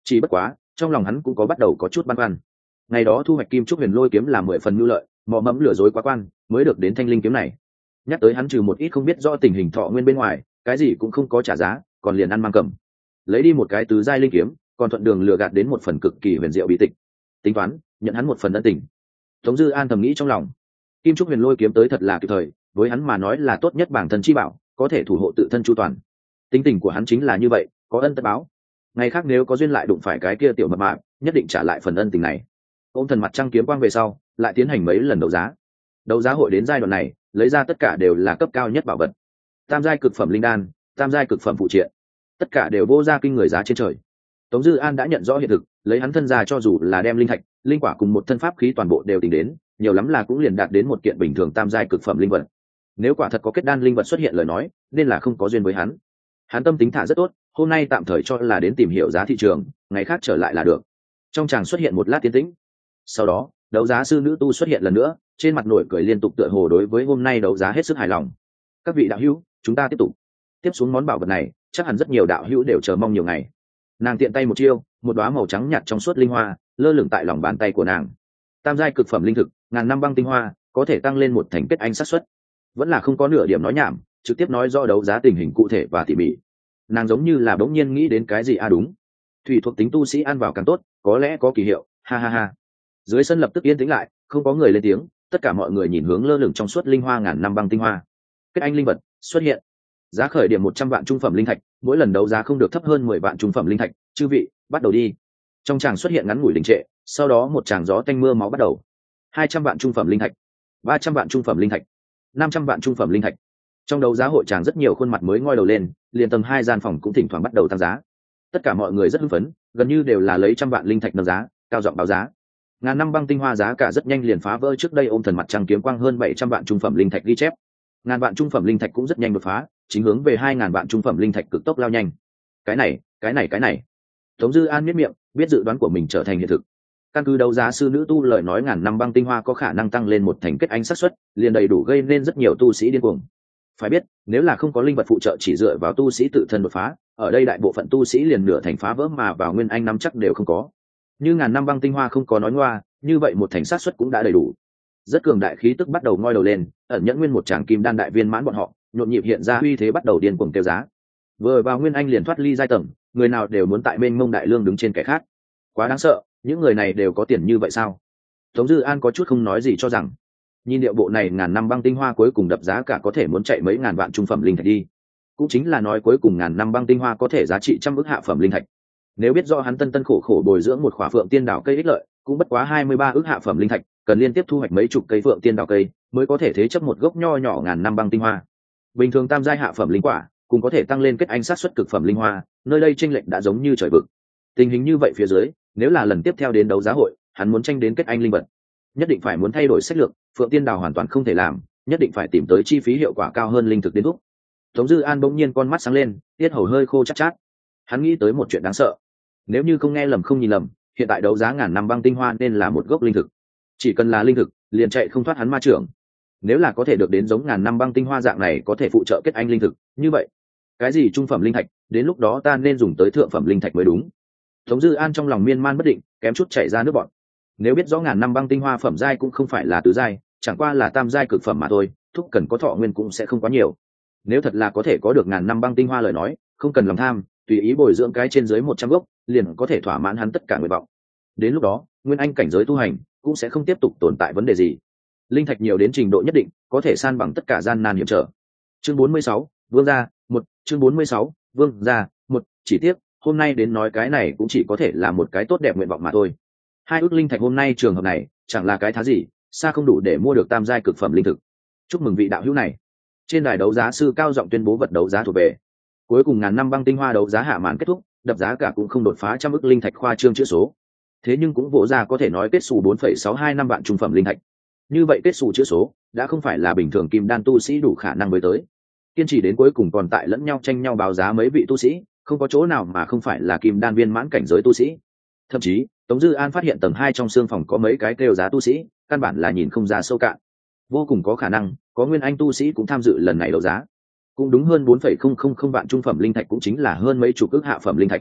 Chỉ bất quá trong lòng hắn cũng có bắt đầu có chút băn khoăn. Ngày đó thu hoạch kim trúc huyền lôi kiếm là 10 phần mưu lợi, mò mẫm lừa dối quá quan mới được đến thanh linh kiếm này. Nhắc tới hắn trừ một ít không biết rõ tình hình thọ nguyên bên ngoài, cái gì cũng không có trả giá, còn liền ăn mang cầm, lấy đi một cái tứ giai linh kiếm, còn thuận đường lừa gạt đến một phần cực kỳ huyền diệu bí tịch. Tính toán nhận hắn một phần ân tình. Tống Dư An thầm nghĩ trong lòng, kim trúc huyền lôi kiếm tới thật là kịp thời, với hắn mà nói là tốt nhất bản thân chi bảo, có thể thủ hộ tự thân chu toàn. Tính tình của hắn chính là như vậy, có ân tất báo. Ngày khác nếu có duyên lại đụng phải cái kia tiểu mập mạp, nhất định trả lại phần ân tình này. Ôm thần mặt trăng kiếm quang về sau, lại tiến hành mấy lần đấu giá. Đấu giá hội đến giai đoạn này, lấy ra tất cả đều là cấp cao nhất bảo vật. Tam giai cực phẩm linh đan, tam giai cực phẩm phụ triện, tất cả đều vô ra kinh người giá trên trời. Tống Dư An đã nhận rõ hiện thực, lấy hắn thân ra cho dù là đem linh thạch, linh quả cùng một thân pháp khí toàn bộ đều tính đến, nhiều lắm là cũng liền đạt đến một kiện bình thường tam giai cực phẩm linh vật. Nếu quả thật có kết đan linh vật xuất hiện lời nói, nên là không có duyên với hắn. Hắn tâm tính thả rất tốt, hôm nay tạm thời cho là đến tìm hiểu giá thị trường, ngày khác trở lại là được. Trong chàng xuất hiện một lát tiến tĩnh. Sau đó, đấu giá sư nữ tu xuất hiện lần nữa, trên mặt nổi cười liên tục tựa hồ đối với hôm nay đấu giá hết sức hài lòng. Các vị đạo hữu, chúng ta tiếp tục. Tiếp xuống món bảo vật này, chắc hẳn rất nhiều đạo hữu đều chờ mong nhiều ngày. Nàng tiện tay một chiêu, một đóa màu trắng nhạt trong suốt linh hoa lơ lửng tại lòng bàn tay của nàng. Tam giai cực phẩm linh thực, ngàn năm băng tinh hoa, có thể tăng lên một thành kết anh xác suất. Vẫn là không có nửa điểm nói nhảm, trực tiếp nói rõ đấu giá tình hình cụ thể và tỉ mỉ. Nàng giống như là bỗng nhiên nghĩ đến cái gì đúng. Thủy thuộc tính tu sĩ ăn vào càng tốt, có lẽ có kỳ hiệu, ha ha ha. Dưới sân lập tức yên tĩnh lại, không có người lên tiếng, tất cả mọi người nhìn hướng lơ lửng trong suốt linh hoa ngàn năm băng tinh hoa. Kết anh linh vật xuất hiện. Giá khởi điểm 100 vạn trung phẩm linh thạch, mỗi lần đấu giá không được thấp hơn 10 vạn trung phẩm linh thạch, chư vị, bắt đầu đi. Trong tràng xuất hiện ngắn ngủi đình trệ, sau đó một tràng gió tanh mưa máu bắt đầu. 200 vạn trung phẩm linh thạch, 300 vạn trung phẩm linh thạch, 500 vạn trung phẩm linh thạch. Trong đấu giá hội tràng rất nhiều khuôn mặt mới ngoi đầu lên, liền tầng 2 gian phòng cũng thỉnh thoảng bắt đầu tăng giá. Tất cả mọi người rất hưng phấn, gần như đều là lấy trăm vạn linh thạch nâng giá, cao giọng báo giá. Ngàn năm băng tinh hoa giá cả rất nhanh liền phá vỡ trước đây ôm thần mặt trăng kiếm quang hơn 700 vạn trung phẩm linh thạch ghi chép. Ngàn vạn trung phẩm linh thạch cũng rất nhanh đột phá, chính hướng về 2000 vạn trung phẩm linh thạch cực tốc lao nhanh. Cái này. Tống Dư An miết miệng, biết dự đoán của mình trở thành hiện thực. Căn cứ đấu giá sư nữ tu lời nói ngàn năm băng tinh hoa có khả năng tăng lên một thành kết anh xác suất, liền đầy đủ gây nên rất nhiều tu sĩ điên cuồng. Phải biết, nếu là không có linh vật phụ trợ chỉ dựa vào tu sĩ tự thân đột phá, ở đây đại bộ phận tu sĩ liền nửa thành phá vỡ mà vào nguyên anh năm chắc đều không có. Như ngàn năm băng tinh hoa không có nói ngoa, như vậy một thành xác suất cũng đã đầy đủ. Rất cường đại khí tức bắt đầu ngoi đầu lên, ẩn nhẫn nguyên một tràng kim đan đại viên mãn bọn họ, nhộn nhịp hiện ra uy thế bắt đầu điên cuồng tiêu giá. Vừa vào nguyên anh liền thoát ly giai tầng, người nào đều muốn tại bên mông đại lương đứng trên kẻ khác. Quá đáng sợ, những người này đều có tiền như vậy sao? Tống Dư An có chút không nói gì cho rằng, nhìn điệu bộ này ngàn năm băng tinh hoa cuối cùng đập giá cả có thể muốn chạy mấy ngàn vạn trung phẩm linh thạch đi. Cũng chính là nói cuối cùng ngàn năm băng tinh hoa có thể giá trị trăm ức hạ phẩm linh thạch. Nếu biết rõ hắn tân khổ khổ bồi dưỡng một khỏa phượng tiên đảo cây ích lợi, cũng bất quá 23 ức hạ phẩm linh thạch, cần liên tiếp thu hoạch mấy chục cây phượng tiên đảo cây mới có thể thế chấp một gốc nho nhỏ ngàn năm băng tinh hoa. Bình thường tam giai hạ phẩm linh quả cũng có thể tăng lên kết anh sát xuất cực phẩm linh hoa, nơi đây chênh lệch đã giống như trời vực. Tình hình như vậy phía dưới, nếu là lần tiếp theo đến đấu giá hội, hắn muốn tranh đến kết anh linh vật, nhất định phải muốn thay đổi sách lược, phượng tiên đảo hoàn toàn không thể làm, nhất định phải tìm tới chi phí hiệu quả cao hơn linh thực đến thúc. Tống Dư An bỗng nhiên con mắt sáng lên, tiết hầu hơi khô chát chát. Hắn nghĩ tới một chuyện đáng sợ. Nếu như không nghe lầm không nhìn lầm, hiện tại đấu giá ngàn năm băng tinh hoa nên là một gốc linh thực. Chỉ cần là linh thực, liền chạy không thoát hắn ma trưởng. Nếu là có thể được đến giống ngàn năm băng tinh hoa dạng này có thể phụ trợ kết anh linh thực, như vậy, cái gì trung phẩm linh thạch, đến lúc đó ta nên dùng tới thượng phẩm linh thạch mới đúng. Tống Dư An trong lòng miên man bất định, kém chút chảy ra nước bọt. Nếu biết rõ ngàn năm băng tinh hoa phẩm giai cũng không phải là tứ giai, chẳng qua là tam giai cực phẩm mà thôi, thúc cần có thọ nguyên cũng sẽ không quá nhiều. Nếu thật là có thể có được ngàn năm băng tinh hoa lời nói, không cần lòng tham, tùy ý bồi dưỡng cái trên dưới 100 gốc, liền có thể thỏa mãn hắn tất cả nguyện vọng. Đến lúc đó, nguyên anh cảnh giới tu hành cũng sẽ không tiếp tục tồn tại vấn đề gì. Linh thạch nhiều đến trình độ nhất định, có thể san bằng tất cả gian nan hiểm trở. Chương 46, Vương gia, 1, chương 46, Vương gia, 1, chỉ tiếc, hôm nay đến nói cái này cũng chỉ có thể là một cái tốt đẹp nguyện vọng mà thôi. 2 ức linh thạch hôm nay trường hợp này, chẳng là cái thá gì, xa không đủ để mua được tam giai cực phẩm linh thực. Chúc mừng vị đạo hữu này. Trên đài đấu giá sư cao giọng tuyên bố vật đấu giá thuộc về. Cuối cùng ngàn năm băng tinh hoa đấu giá hạ màn kết thúc, đập giá cả cũng không đột phá trăm ức linh thạch khoa trương chữ số. Thế nhưng cũng vỗ ra có thể nói kết xù 4,625 vạn trung phẩm linh thạch. Như vậy kết xù chữ số đã không phải là bình thường kim đan tu sĩ đủ khả năng với tới. Kiên trì đến cuối cùng còn tại lẫn nhau tranh nhau báo giá mấy vị tu sĩ, không có chỗ nào mà không phải là kim đan viên mãn cảnh giới tu sĩ. Thậm chí, Tống Dư An phát hiện tầng 2 trong xương phòng có mấy cái kêu giá tu sĩ, căn bản là nhìn không ra sâu cạn. Vô cùng có khả năng, có nguyên anh tu sĩ cũng tham dự lần này đấu giá. Cũng đúng hơn 4,000 vạn trung phẩm linh thạch cũng chính là hơn mấy chục ức hạ phẩm linh thạch.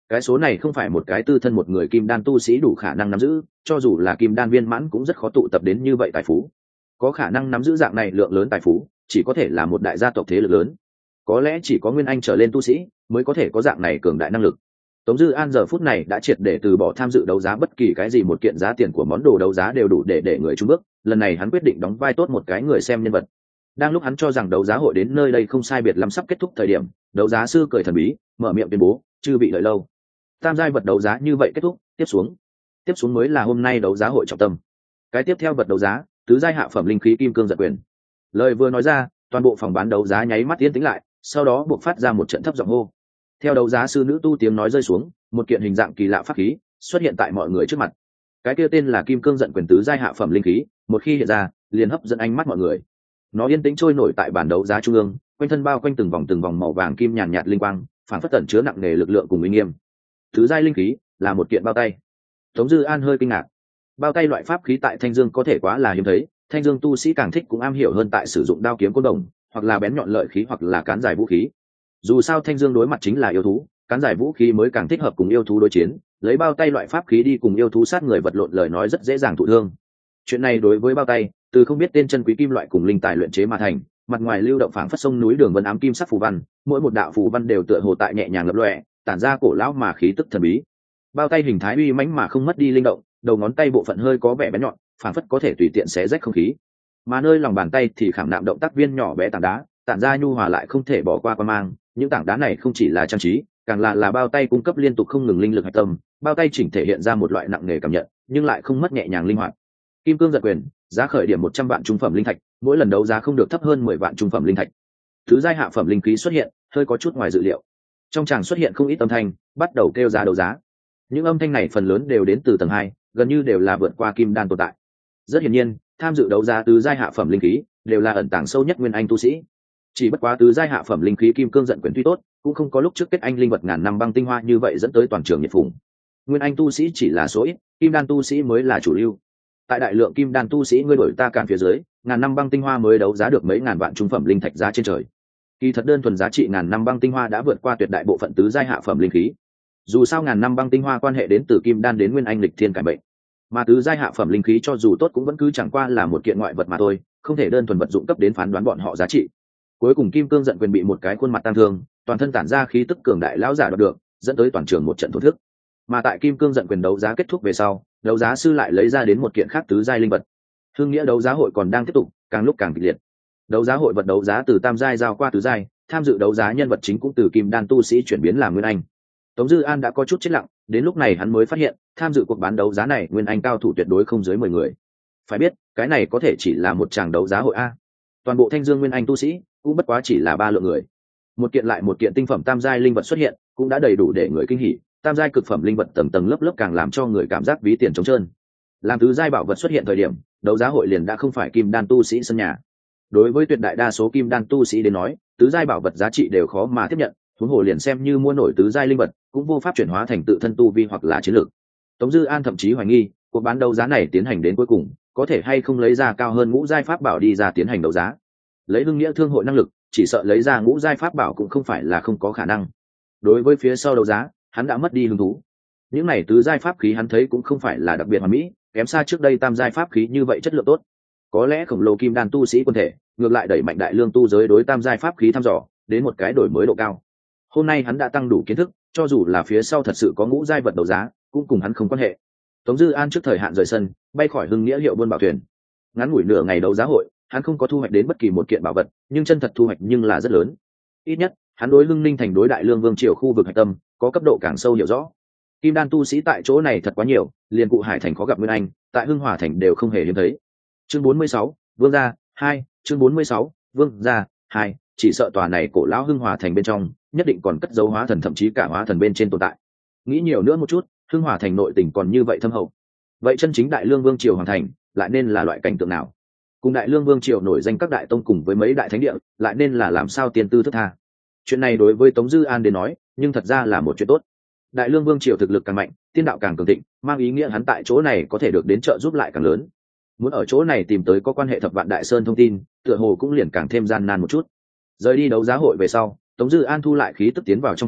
Cái số này không phải một cái tư thân một người kim đan tu sĩ đủ khả năng nắm giữ, cho dù là kim đan viên mãn cũng rất khó tụ tập đến như vậy tài phú. Có khả năng nắm giữ dạng này lượng lớn tài phú chỉ có thể là một đại gia tộc thế lực lớn, có lẽ chỉ có nguyên anh trở lên tu sĩ mới có thể có dạng này cường đại năng lực. Tống Dư An giờ phút này đã triệt để từ bỏ tham dự đấu giá bất kỳ cái gì một kiện giá tiền của món đồ đấu giá đều đủ để người trung bước, lần này hắn quyết định đóng vai tốt một cái người xem nhân vật. Đang lúc hắn cho rằng đấu giá hội đến nơi đây không sai biệt lắm sắp kết thúc thời điểm, đấu giá sư cười thần bí mở miệng tuyên bố, chưa bị đợi lâu. Tam giai vật đấu giá như vậy kết thúc, tiếp xuống mới là hôm nay đấu giá hội trọng tâm. Cái tiếp theo vật đấu giá, tứ giai hạ phẩm linh khí kim cương giật quyền. Lời vừa nói ra, toàn bộ phòng bán đấu giá nháy mắt yên tĩnh lại, sau đó buộc phát ra một trận thấp giọng hô. Theo đấu giá sư nữ tu tiếng nói rơi xuống, một kiện hình dạng kỳ lạ pháp khí xuất hiện tại mọi người trước mặt. Cái kia tên là kim cương giận quyền tứ giai hạ phẩm linh khí, một khi hiện ra liền hấp dẫn ánh mắt mọi người. Nó yên tĩnh trôi nổi tại bàn đấu giá trung ương, quanh thân bao quanh từng vòng màu vàng kim nhàn nhạt linh quang, phản phất tẩn chứa nặng nề lực lượng cùng uy nghiêm. Tứ giai linh khí là một kiện bao tay. Tống Dư An hơi kinh ngạc. Bao tay loại pháp khí tại Thanh Dương có thể quá là hiếm thấy, Thanh Dương tu sĩ càng thích cũng am hiểu hơn tại sử dụng đao kiếm côn đồng, hoặc là bén nhọn lợi khí hoặc là cán dài vũ khí. Dù sao Thanh Dương đối mặt chính là yêu thú, cán dài vũ khí mới càng thích hợp cùng yêu thú đối chiến, lấy bao tay loại pháp khí đi cùng yêu thú sát người vật lộn lời nói rất dễ dàng thụ thương. Chuyện này đối với bao tay, từ không biết tên chân quý kim loại cùng linh tài luyện chế mà thành, mặt ngoài lưu động phảng phất sông núi đường vân ám kim sắc phù văn, mỗi một đạo phù văn đều tựa hồ tại nhẹ nhàng lập lòe, tản ra cổ lão mà khí tức thần bí. Bao tay hình thái uy mãnh mà không mất đi linh động, đầu ngón tay bộ phận hơi có vẻ bén nhọn, phảng phất có thể tùy tiện xé rách không khí. Mà nơi lòng bàn tay thì khảm nạm động tác viên nhỏ bé tảng đá, tản ra nhu hòa lại không thể bỏ qua quan mang. Những tảng đá này không chỉ là trang trí, càng là bao tay cung cấp liên tục không ngừng linh lực hạch tâm. Bao tay chỉnh thể hiện ra một loại nặng nề cảm nhận, nhưng lại không mất nhẹ nhàng linh hoạt. Kim cương giật quyền, giá khởi điểm 100 vạn trung phẩm linh thạch, mỗi lần đấu giá không được thấp hơn 10 vạn trung phẩm linh thạch. Thứ giai hạ phẩm linh khí xuất hiện, hơi có chút ngoài dự liệu. Trong tràng xuất hiện không ít âm thanh, bắt đầu kêu giá đấu giá. Những âm thanh này phần lớn đều đến từ tầng 2, gần như đều là vượt qua kim đan tồn tại. Rất hiển nhiên, tham dự đấu giá tứ giai hạ phẩm linh khí đều là ẩn tàng sâu nhất nguyên anh tu sĩ. Chỉ bất quá tứ giai hạ phẩm linh khí kim cương giận quyền tuy tốt, cũng không có lúc trước kết anh linh vật ngàn năm băng tinh hoa như vậy dẫn tới toàn trường nhiệt phủng. Nguyên anh tu sĩ chỉ là số ít, kim đan tu sĩ mới là chủ lưu. Tại đại lượng kim đan tu sĩ ngươi đổi ta càn phía dưới, ngàn năm băng tinh hoa mới đấu giá được mấy ngàn vạn trung phẩm linh thạch giá trên trời. Kỳ thật đơn thuần giá trị ngàn năm băng tinh hoa đã vượt qua tuyệt đại bộ phận tứ giai hạ phẩm linh khí. Dù sao ngàn năm băng tinh hoa quan hệ đến từ kim đan đến nguyên anh lịch thiên cải bệnh, mà tứ giai hạ phẩm linh khí cho dù tốt cũng vẫn cứ chẳng qua là một kiện ngoại vật mà thôi, không thể đơn thuần vật dụng cấp đến phán đoán bọn họ giá trị. Cuối cùng kim cương giận quyền bị một cái khuôn mặt tang thương, toàn thân tản ra khí tức cường đại lão giả đoạt được, dẫn tới toàn trường một trận thổ thức. Mà tại kim cương giận quyền đấu giá kết thúc về sau, đấu giá sư lại lấy ra đến một kiện khác tứ giai linh vật. Hương nghĩa đấu giá hội còn đang tiếp tục, càng lúc càng kịch liệt. Đấu giá hội vật đấu giá từ tam giai giao qua tứ giai, tham dự đấu giá nhân vật chính cũng từ kim đan tu sĩ chuyển biến làm nguyên anh. Tống Dư An đã có chút chết lặng, đến lúc này hắn mới phát hiện, tham dự cuộc bán đấu giá này nguyên anh cao thủ tuyệt đối không dưới 10 người. Phải biết, cái này có thể chỉ là một tràng đấu giá hội a. Toàn bộ Thanh Dương nguyên anh tu sĩ cũng bất quá chỉ là 3 lượng người. Một kiện lại một kiện tinh phẩm tam giai linh vật xuất hiện, cũng đã đầy đủ để người kinh hỉ, tam giai cực phẩm linh vật tầng tầng lớp lớp càng làm cho người cảm giác ví tiền trống trơn. Làm tứ giai bảo vật xuất hiện thời điểm, đấu giá hội liền đã không phải kim đan tu sĩ sân nhà. Đối với tuyệt đại đa số kim đan tu sĩ đến nói, tứ giai bảo vật giá trị đều khó mà tiếp nhận, huống hồ liền xem như mua nổi tứ giai linh vật, cũng vô pháp chuyển hóa thành tự thân tu vi hoặc là chiến lược. Tống Dư An thậm chí hoài nghi, cuộc bán đấu giá này tiến hành đến cuối cùng, có thể hay không lấy ra cao hơn ngũ giai pháp bảo đi ra tiến hành đấu giá. Lấy Hưng Nghĩa thương hội năng lực, chỉ sợ lấy ra ngũ giai pháp bảo cũng không phải là không có khả năng. Đối với phía sau đấu giá, hắn đã mất đi hứng thú. Những này tứ giai pháp khí hắn thấy cũng không phải là đặc biệt hoàn mỹ, kém xa trước đây tam giai pháp khí như vậy chất lượng tốt. Có lẽ khổng lồ kim đan tu sĩ quân thể, ngược lại đẩy mạnh đại lương tu giới đối tam giai pháp khí thăm dò, đến một cái đổi mới độ cao. Hôm nay hắn đã tăng đủ kiến thức, cho dù là phía sau thật sự có ngũ giai vật đấu giá, cũng cùng hắn không quan hệ. Tống Dư An trước thời hạn rời sân, bay khỏi Hưng Nghĩa hiệu buôn bảo thuyền. Ngắn ngủi nửa ngày đấu giá hội, hắn không có thu hoạch đến bất kỳ một kiện bảo vật, nhưng chân thật thu hoạch nhưng là rất lớn. Ít nhất, hắn đối Lưng Ninh thành đối đại lương vương triều khu vực hạch tâm có cấp độ càng sâu hiểu rõ. Kim đan tu sĩ tại chỗ này thật quá nhiều, liền Cụ Hải thành khó gặp Nguyên Anh, tại Hưng Hòa thành đều không hề hiếm thấy. Chương 46, Vương gia 2, chương 46, Vương gia 2, chỉ sợ tòa này cổ lão Hưng Hòa thành bên trong, nhất định còn cất dấu hóa thần thậm chí cả hóa thần bên trên tồn tại. Nghĩ nhiều nữa một chút, Hưng Hòa thành nội tình còn như vậy thâm hậu. Vậy chân chính đại lương vương triều hoàn thành, lại nên là loại cảnh tượng nào? Cùng đại lương vương triều nổi danh các đại tông cùng với mấy đại thánh địa, lại nên là làm sao tiên tư thức tha? Chuyện này đối với Tống Dư An đến nói, nhưng thật ra là một chuyện tốt. Đại lương vương triều thực lực càng mạnh, tiên đạo càng cường thịnh, mang ý nghĩa hắn tại chỗ này có thể được đến trợ giúp lại càng lớn. Muốn ở chỗ này tìm tới có quan hệ Thập Vạn Đại Sơn thông tin, tựa hồ cũng liền càng thêm gian nan một chút. Rời đi đấu giá hội về sau, Tống Dư An thu lại khí tức tiến vào trong thành,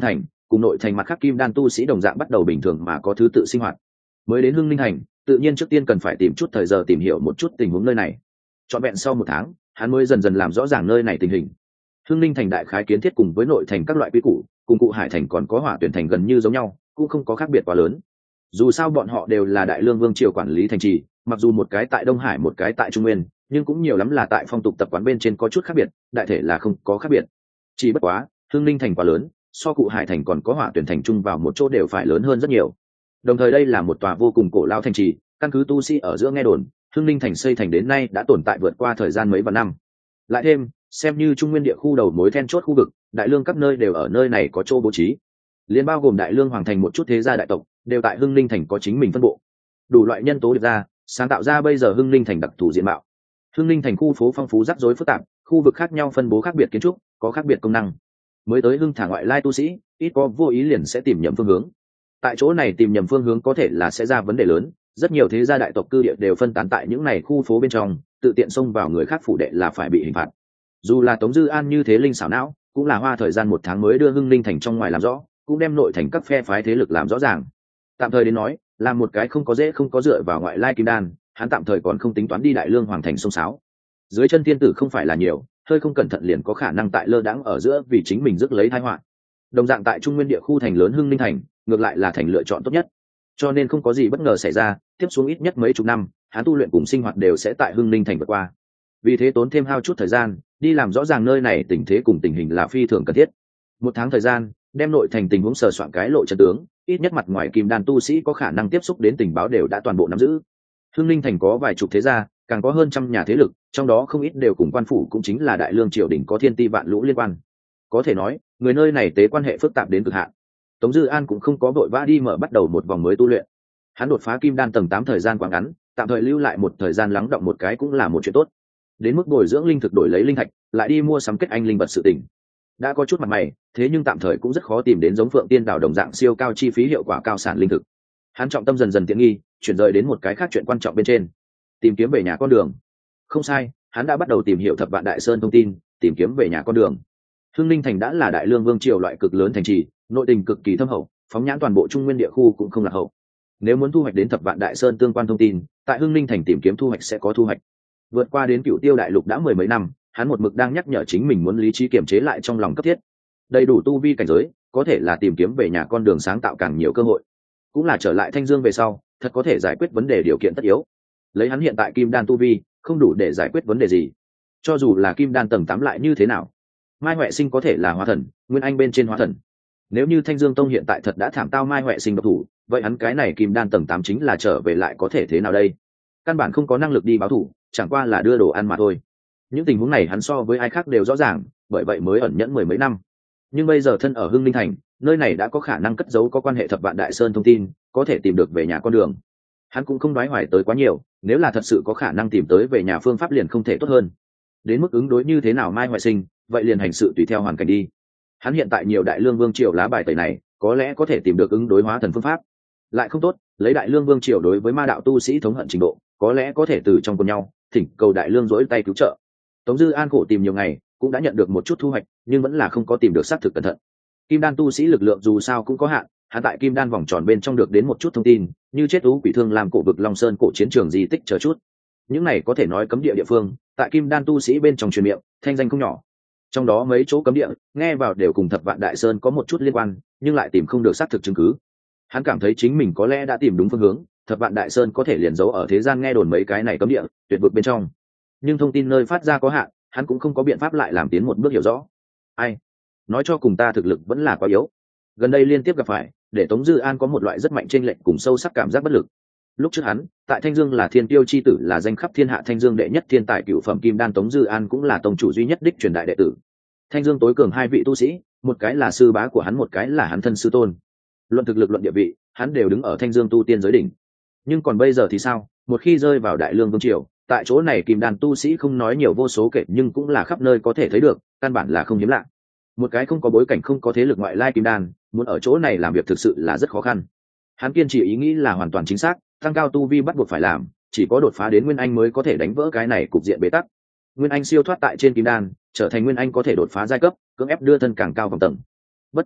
cùng nội thành mặt khác kim đan tu sĩ đồng dạng bắt đầu bình thường mà có thứ tự sinh hoạt. Mới đến Hưng Ninh Thành, tự nhiên trước tiên cần phải tìm chút thời giờ tìm hiểu một chút tình huống nơi này. Trọn vẹn sau 1 tháng, hắn mới dần dần làm rõ ràng nơi này tình hình. Hưng Ninh Thành đại khái kiến thiết cùng với nội thành các loại quy củ, cùng Cụ Hải Thành còn có Hỏa Tuyển Thành gần như giống nhau, cũng không có khác biệt quá lớn. Dù sao bọn họ đều là Đại Lương Vương triều quản lý thành trì, mặc dù một cái tại Đông Hải một cái tại Trung Nguyên, nhưng cũng nhiều lắm là tại phong tục tập quán bên trên có chút khác biệt, đại thể là không có khác biệt. Chỉ bất quá, Hưng Ninh Thành quá lớn, so Cụ Hải Thành còn có Hỏa Tuyển Thành chung vào một chỗ đều phải lớn hơn rất nhiều. Đồng thời đây là một tòa vô cùng cổ lão thành trì, căn cứ tu sĩ ở giữa nghe đồn, Hưng Ninh Thành xây thành đến nay đã tồn tại vượt qua thời gian mấy vạn năm. Lại thêm, xem như Trung Nguyên địa khu đầu mối then chốt khu vực, Đại Lương các nơi đều ở nơi này có chỗ bố trí. Liên bao gồm Đại Lương hoàng thành một chút thế gia đại tộc, đều tại Hưng Ninh Thành có chính mình phân bộ. Đủ loại nhân tố được ra, sáng tạo ra bây giờ Hưng Ninh Thành đặc thù diện mạo. Hưng Ninh Thành khu phố phong phú rắc rối phức tạp, khu vực khác nhau phân bố khác biệt kiến trúc, có khác biệt công năng. Mới tới Hưng thả ngoại lai tu sĩ, ít có vô ý liền sẽ tìm nhầm phương hướng. Tại chỗ này tìm nhầm phương hướng có thể là sẽ ra vấn đề lớn, rất nhiều thế gia đại tộc cư địa đều phân tán tại những này khu phố bên trong, tự tiện xông vào người khác phủ đệ là phải bị hình phạt. Dù là Tống Dư An như thế linh xảo não, cũng là hoa thời gian 1 tháng mới đưa Hưng Ninh Thành trong ngoài làm rõ, cũng đem nội thành các phe phái thế lực làm rõ ràng. Tạm thời đến nói, làm một cái không có dễ không có dựa vào ngoại lai kim đan, hắn tạm thời còn không tính toán đi Đại Lương hoàng thành sông sáo. Dưới chân thiên tử không phải là nhiều, hơi không cẩn thận liền có khả năng tại lơ đãng ở giữa vì chính mình rước lấy tai họa. Đồng dạng tại Trung Nguyên địa khu thành lớn Hưng Ninh Thành, ngược lại là thành lựa chọn tốt nhất. Cho nên không có gì bất ngờ xảy ra, tiếp xuống ít nhất mấy chục năm, hắn tu luyện cùng sinh hoạt đều sẽ tại Hưng Ninh Thành vượt qua. Vì thế tốn thêm hao chút thời gian, đi làm rõ ràng nơi này tình thế cùng tình hình là phi thường cần thiết. 1 tháng thời gian, đem nội thành tình huống sờ soạn cái lộ trận tướng, ít nhất mặt ngoài kim đan tu sĩ có khả năng tiếp xúc đến tình báo đều đã toàn bộ nắm giữ. Hưng Ninh Thành có vài chục thế gia, càng có hơn 100 nhà thế lực, trong đó không ít đều cùng quan phủ cũng chính là Đại Lương triều đình có thiên ti vạn lũ liên quan. Có thể nói, người nơi này tế quan hệ phức tạp đến cực hạn. Tống Dư An cũng không có vội vã đi mở bắt đầu một vòng mới tu luyện. Hắn đột phá kim đan tầng 8 thời gian quá ngắn, tạm thời lưu lại một thời gian lắng động một cái cũng là một chuyện tốt. Đến mức bồi dưỡng linh thực đổi lấy linh thạch, lại đi mua sắm kết anh linh vật sự tình. Đã có chút mặt mày, thế nhưng tạm thời cũng rất khó tìm đến giống Phượng Tiên Đảo đồng dạng siêu cao chi phí hiệu quả cao sản linh thực. Hắn trọng tâm dần dần tiện nghi, chuyển rời đến một cái khác chuyện quan trọng bên trên. Tìm kiếm về nhà con đường. Không sai, hắn đã bắt đầu tìm hiểu Thập Vạn Đại Sơn thông tin, tìm kiếm về nhà con đường. Hưng Ninh Thành đã là Đại Lương Vương triều loại cực lớn thành trì, nội tình cực kỳ thâm hậu, phóng nhãn toàn bộ Trung Nguyên địa khu cũng không lạc hậu. Nếu muốn thu hoạch đến Thập Vạn Đại Sơn tương quan thông tin, tại Hưng Ninh Thành tìm kiếm thu hoạch sẽ có thu hoạch. Vượt qua đến Cửu Tiêu Đại Lục đã 10 mấy năm, hắn một mực đang nhắc nhở chính mình muốn lý trí kiềm chế lại trong lòng cấp thiết. Đầy đủ tu vi cảnh giới, có thể là tìm kiếm về nhà con đường sáng tạo càng nhiều cơ hội. Cũng là trở lại Thanh Dương về sau, thật có thể giải quyết vấn đề điều kiện tất yếu. Lấy hắn hiện tại kim đan tu vi, không đủ để giải quyết vấn đề gì. Cho dù là kim đan tầng 8 lại như thế nào? Mai Huệ Sinh có thể là hóa thần, Nguyên Anh bên trên hóa thần. Nếu như Thanh Dương Tông hiện tại thật đã thảm tao Mai Huệ Sinh độc thủ, vậy hắn cái này kim đan tầng 8 chính là trở về lại có thể thế nào đây? Căn bản không có năng lực đi báo thủ, chẳng qua là đưa đồ ăn mà thôi. Những tình huống này hắn so với ai khác đều rõ ràng, bởi vậy mới ẩn nhẫn 10 mấy năm. Nhưng bây giờ thân ở Hưng Ninh Thành, nơi này đã có khả năng cất giấu có quan hệ Thập Vạn Đại Sơn thông tin, có thể tìm được về nhà con đường. Hắn cũng không đoái hoài tới quá nhiều, nếu là thật sự có khả năng tìm tới về nhà phương pháp liền không thể tốt hơn. Đến mức ứng đối như thế nào Mai Hoài Sinh, vậy liền hành sự tùy theo hoàn cảnh đi. Hắn hiện tại nhiều Đại Lương Vương triều lá bài tẩy này, có lẽ có thể tìm được ứng đối hóa thần phương pháp. Lại không tốt, lấy Đại Lương Vương triều đối với ma đạo tu sĩ thống hận trình độ, có lẽ có thể từ trong cùng nhau, thỉnh cầu Đại Lương rỗi tay cứu trợ. Tống Dư An khổ tìm nhiều ngày, cũng đã nhận được một chút thu hoạch, nhưng vẫn là không có tìm được xác thực cẩn thận. Kim đan tu sĩ lực lượng dù sao cũng có hạn, hắn tại kim đan vòng tròn bên trong được đến một chút thông tin, như chết ú quỷ thương làm cổ vực Long Sơn cổ chiến trường di tích chờ chút. Những này có thể nói cấm địa địa phương, tại kim đan tu sĩ bên trong truyền miệng, thanh danh không nhỏ. Trong đó mấy chỗ cấm địa, nghe vào đều cùng Thập Vạn Đại Sơn có một chút liên quan, nhưng lại tìm không được xác thực chứng cứ. Hắn cảm thấy chính mình có lẽ đã tìm đúng phương hướng, Thập Vạn Đại Sơn có thể liền giấu ở thế gian nghe đồn mấy cái này cấm địa, tuyệt vực bên trong. Nhưng thông tin nơi phát ra có hạn, hắn cũng không có biện pháp lại làm tiến một bước hiểu rõ. Ai nói cho cùng ta thực lực vẫn là quá yếu. Gần đây liên tiếp gặp phải, để Tống Dư An có một loại rất mạnh chênh lệch cùng sâu sắc cảm giác bất lực. Lúc trước hắn, tại Thanh Dương là thiên tiêu chi tử, là danh khắp thiên hạ Thanh Dương đệ nhất thiên tài cửu phẩm kim đan, Tống Dư An cũng là tông chủ duy nhất đích truyền đại đệ tử. Thanh Dương tối cường 2 vị tu sĩ, một cái là sư bá của hắn, một cái là hắn thân sư tôn. Luận thực lực luận địa vị, hắn đều đứng ở Thanh Dương tu tiên giới đỉnh. Nhưng còn bây giờ thì sao? Một khi rơi vào Đại Lương Vương triều, tại chỗ này kim đan tu sĩ không nói nhiều vô số kể, nhưng cũng là khắp nơi có thể thấy được, căn bản là không hiếm lạ. Một cái không có bối cảnh, không có thế lực ngoại lai kim đan, muốn ở chỗ này làm việc thực sự là rất khó khăn. Hắn kiên trì ý nghĩ là hoàn toàn chính xác, tăng cao tu vi bắt buộc phải làm, chỉ có đột phá đến Nguyên Anh mới có thể đánh vỡ cái này cục diện bế tắc. Nguyên Anh siêu thoát tại trên kim đan, trở thành Nguyên Anh có thể đột phá giai cấp, cưỡng ép đưa thân càng cao vòng tầng. Bất quá,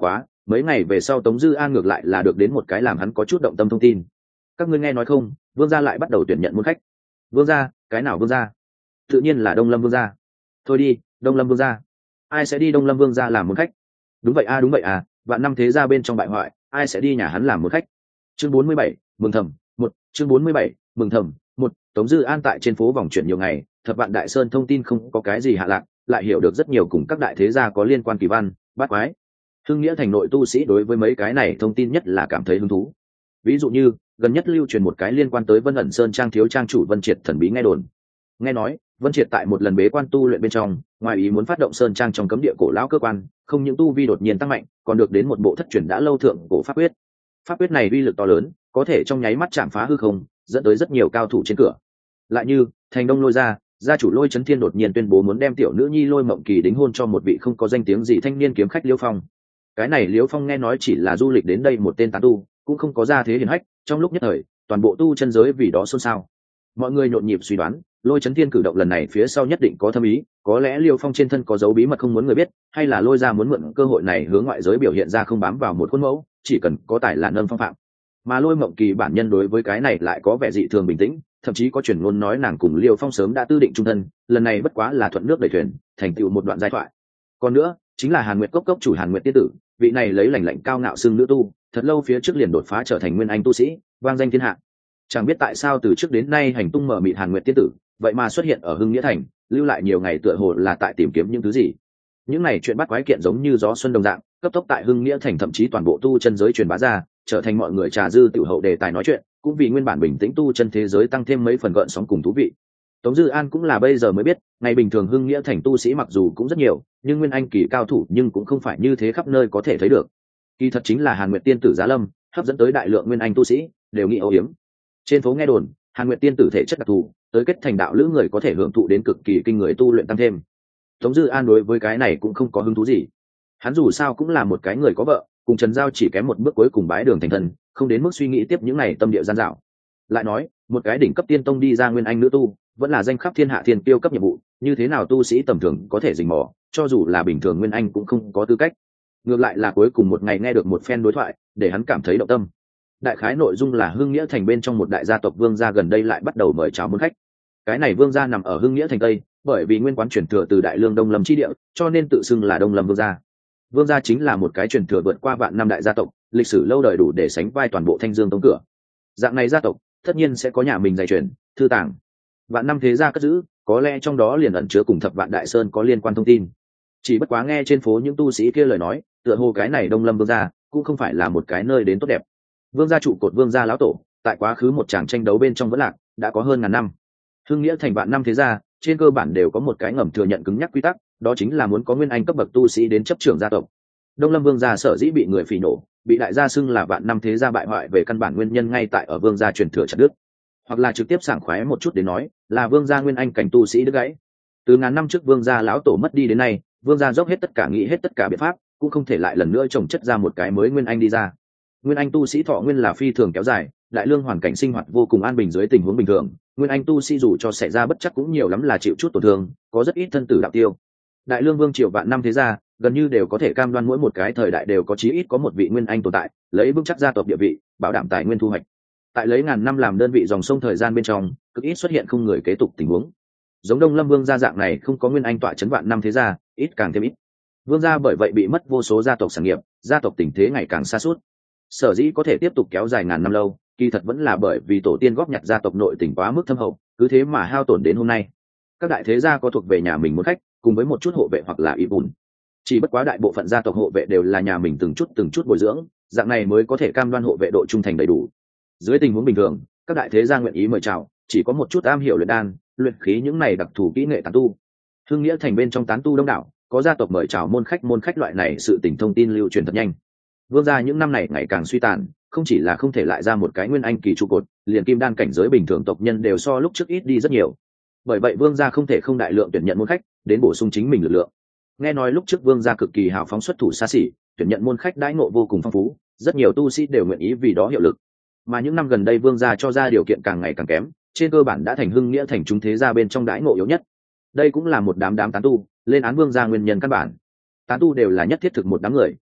Mấy ngày về sau Tống Dư An ngược lại là được đến một cái làm hắn có chút động tâm thông tin. Các ngươi nghe nói không, vương gia lại bắt đầu tuyển nhận môn khách. Vương gia? Cái nào vương gia? Tự nhiên là Đông Lâm vương gia. Thôi đi, Đông Lâm vương gia. Ai sẽ đi Đông Lâm vương gia làm môn khách? Đúng vậy a, đúng vậy à, vạn năm thế gia bên trong bại hoại, ai sẽ đi nhà hắn làm môn khách? Chương 47, mừng thầm. Chương 47, mừng thầm. Tống Dư An tại trên phố vòng chuyển nhiều ngày, Thập Vạn Đại Sơn thông tin không có cái gì hạ lạc, lại hiểu được rất nhiều cùng các đại thế gia có liên quan kỳ văn, bát quái. Hưng Nghĩa thành nội tu sĩ đối với mấy cái này thông tin nhất là cảm thấy hứng thú. Ví dụ như gần nhất lưu truyền một cái liên quan tới Vân ẩn Sơn trang thiếu trang chủ Vân Triệt thần bí nghe đồn. Nghe nói Vân Triệt tại một lần bế quan tu luyện bên trong, ngoài ý muốn phát động sơn trang trong cấm địa cổ lão cơ quan, không những tu vi đột nhiên tăng mạnh, còn được đến một bộ thất truyền đã lâu thượng cổ pháp quyết. Pháp quyết này uy lực to lớn, có thể trong nháy mắt chạm phá hư không, dẫn tới rất nhiều cao thủ trên cửa. Lại như thành Đông Lôi gia chủ Lôi Chấn Thiên đột nhiên tuyên bố muốn đem tiểu nữ nhi Lôi Mộng Kỳ đính hôn cho một vị không có danh tiếng gì thanh niên kiếm khách Liễu Phong. Cái này Liễu Phong nghe nói chỉ là du lịch đến đây một tên tán tu, cũng không có gia thế hiển hách, trong lúc nhất thời toàn bộ tu chân giới vì đó xôn xao. Mọi người nhộn nhịp suy đoán Lôi Chấn Thiên cử động lần này phía sau nhất định có thâm ý, có lẽ Liễu Phong trên thân có dấu bí mật không muốn người biết, hay là Lôi gia muốn mượn cơ hội này hướng ngoại giới biểu hiện ra không bám vào một khuôn mẫu, chỉ cần có tài là nâng phong phạm. Mà Lôi Mộng Kỳ bản nhân đối với cái này lại có vẻ dị thường bình tĩnh, thậm chí có truyền ngôn nói nàng cùng Liêu Phong sớm đã tư định chung thân, lần này bất quá là thuận nước đẩy thuyền, thành tựu một đoạn giai thoại. Còn nữa chính là Hàn Nguyệt Cốc chủ Hàn Nguyệt tiên tử, vị này lấy lành lạnh cao ngạo xưng nữ tu, thật lâu phía trước liền đột phá trở thành nguyên anh tu sĩ, vang danh thiên hạ. Chẳng biết tại sao từ trước đến nay hành tung mở mịt Hàn Nguyệt tiên tử, vậy mà xuất hiện ở Hưng Nghĩa thành, lưu lại nhiều ngày tựa hồ là tại tìm kiếm những thứ gì. Những này chuyện bắt quái kiện giống như gió xuân đồng dạng, cấp tốc tại Hưng Nghĩa thành thậm chí toàn bộ tu chân giới truyền bá ra, trở thành mọi người trà dư tiểu hậu đề tài nói chuyện, cũng vì nguyên bản bình tĩnh tu chân thế giới tăng thêm mấy phần gợn sóng cùng thú vị. Tống Dư An cũng là bây giờ mới biết, ngày bình thường Hưng Nghĩa thành tu sĩ mặc dù cũng rất nhiều, nhưng nguyên anh kỳ cao thủ nhưng cũng không phải như thế khắp nơi có thể thấy được. Kỳ thật chính là Hàn Nguyệt tiên tử giá lâm, hấp dẫn tới đại lượng nguyên anh tu sĩ, đều nghĩ âu yếm. Trên phố nghe đồn, Hàn Nguyệt tiên tử thể chất đặc thù, tới kết thành đạo lữ người có thể hưởng thụ đến cực kỳ kinh người tu luyện tăng thêm. Tống Dư An đối với cái này cũng không có hứng thú gì. Hắn dù sao cũng là một cái người có vợ, cùng Trần Giao chỉ kém một bước cuối cùng bái đường thành thân, không đến mức suy nghĩ tiếp những này tâm địa gian dảo. Lại nói, một cái đỉnh cấp tiên tông đi ra nguyên anh nữ tu, vẫn là danh khắp thiên hạ thiên tiêu cấp nhiệm vụ, như thế nào tu sĩ tầm thường có thể rình mò, cho dù là bình thường nguyên anh cũng không có tư cách. Ngược lại là cuối cùng một ngày nghe được một phen đối thoại, để hắn cảm thấy động tâm. Đại khái nội dung là Hưng Nghĩa thành bên trong một đại gia tộc vương gia gần đây lại bắt đầu mời chào môn khách. Cái này vương gia nằm ở Hưng Nghĩa thành Tây, bởi vì nguyên quán truyền thừa từ Đại Lương Đông Lâm chi địa, cho nên tự xưng là Đông Lâm vương gia. Vương gia chính là một cái truyền thừa vượt qua vạn năm đại gia tộc, lịch sử lâu đời đủ để sánh vai toàn bộ Thanh Dương Tông cửa. Dạng này gia tộc, tất nhiên sẽ có nhà mình dạy truyền, thư tàng. Vạn năm thế gia cất giữ, có lẽ trong đó liền ẩn chứa cùng Thập Vạn Đại Sơn có liên quan thông tin. Chỉ bất quá nghe trên phố những tu sĩ kia lời nói, tựa hồ cái này Đông Lâm vương gia cũng không phải là một cái nơi đến tốt đẹp. Vương gia trụ cột vương gia lão tổ, tại quá khứ một tràng tranh đấu bên trong vẫn lạc, đã có hơn ngàn năm. Hưng Nghĩa thành vạn năm thế gia, trên cơ bản đều có một cái ngầm thừa nhận cứng nhắc quy tắc, đó chính là muốn có nguyên anh cấp bậc tu sĩ đến chấp trưởng gia tộc. Đông Lâm vương gia sở dĩ bị người phỉ nổ, bị đại gia xưng là vạn năm thế gia bại hoại về căn bản nguyên nhân ngay tại ở vương gia truyền thừa chặt đứt, hoặc là trực tiếp sảng khoái một chút đến nói, là vương gia nguyên anh cảnh tu sĩ đứt gãy. Từ ngàn năm trước vương gia lão tổ mất đi đến nay, vương gia dốc hết tất cả nghĩ hết tất cả biện pháp, cũng không thể lại lần nữa trồng chất ra một cái mới nguyên anh đi ra. Nguyên anh tu sĩ thọ nguyên là phi thường kéo dài, đại lương hoàn cảnh sinh hoạt vô cùng an bình dưới tình huống bình thường, nguyên anh tu sĩ dù cho xảy ra bất chắc cũng nhiều lắm là chịu chút tổn thương, có rất ít thân tử đạo tiêu. Đại lương vương triều vạn năm thế gia, gần như đều có thể cam đoan mỗi một cái thời đại đều có chí ít có một vị nguyên anh tồn tại, lấy vững chắc gia tộc địa vị, bảo đảm tài nguyên thu hoạch. Tại lấy ngàn năm làm đơn vị dòng sông thời gian bên trong, cực ít xuất hiện không người kế tục tình huống. Giống Đông Lâm vương gia dạng này không có nguyên anh tọa chấn vạn năm thế gia, ít càng thêm ít. Vương gia bởi vậy bị mất vô số gia tộc sản nghiệp, gia tộc tình thế ngày càng sa sút. Sở dĩ có thể tiếp tục kéo dài ngàn năm lâu, kỳ thật vẫn là bởi vì tổ tiên góp nhặt gia tộc nội tình quá mức thâm hậu, cứ thế mà hao tổn đến hôm nay. Các đại thế gia có thuộc về nhà mình muốn khách, cùng với một chút hộ vệ hoặc là y bùn. Chỉ bất quá đại bộ phận gia tộc hộ vệ đều là nhà mình từng chút bồi dưỡng, dạng này mới có thể cam đoan hộ vệ độ trung thành đầy đủ. Dưới tình huống bình thường, các đại thế gia nguyện ý mời chào, chỉ có một chút am hiểu luyện đan, luyện khí những này đặc thù kỹ nghệ tán tu. Hưng Nghĩa thành bên trong tán tu đông đảo, có gia tộc mời chào môn khách loại này sự tình thông tin lưu truyền thật nhanh. Vương gia những năm này ngày càng suy tàn, không chỉ là không thể lại ra một cái nguyên anh kỳ trụ cột, liền kim đan cảnh giới bình thường tộc nhân đều so lúc trước ít đi rất nhiều. Bởi vậy vương gia không thể không đại lượng tuyển nhận môn khách đến bổ sung chính mình lực lượng. Nghe nói lúc trước vương gia cực kỳ hào phóng xuất thủ xa xỉ, tuyển nhận môn khách đãi ngộ vô cùng phong phú, rất nhiều tu sĩ đều nguyện ý vì đó hiệu lực. Mà những năm gần đây vương gia cho ra điều kiện càng ngày càng kém, trên cơ bản đã thành Hưng Nghĩa thành chúng thế gia bên trong đãi ngộ yếu nhất. Đây cũng là một đám tán tu lên án vương gia nguyên nhân căn bản. Tán tu đều là nhất thiết thực một đám người,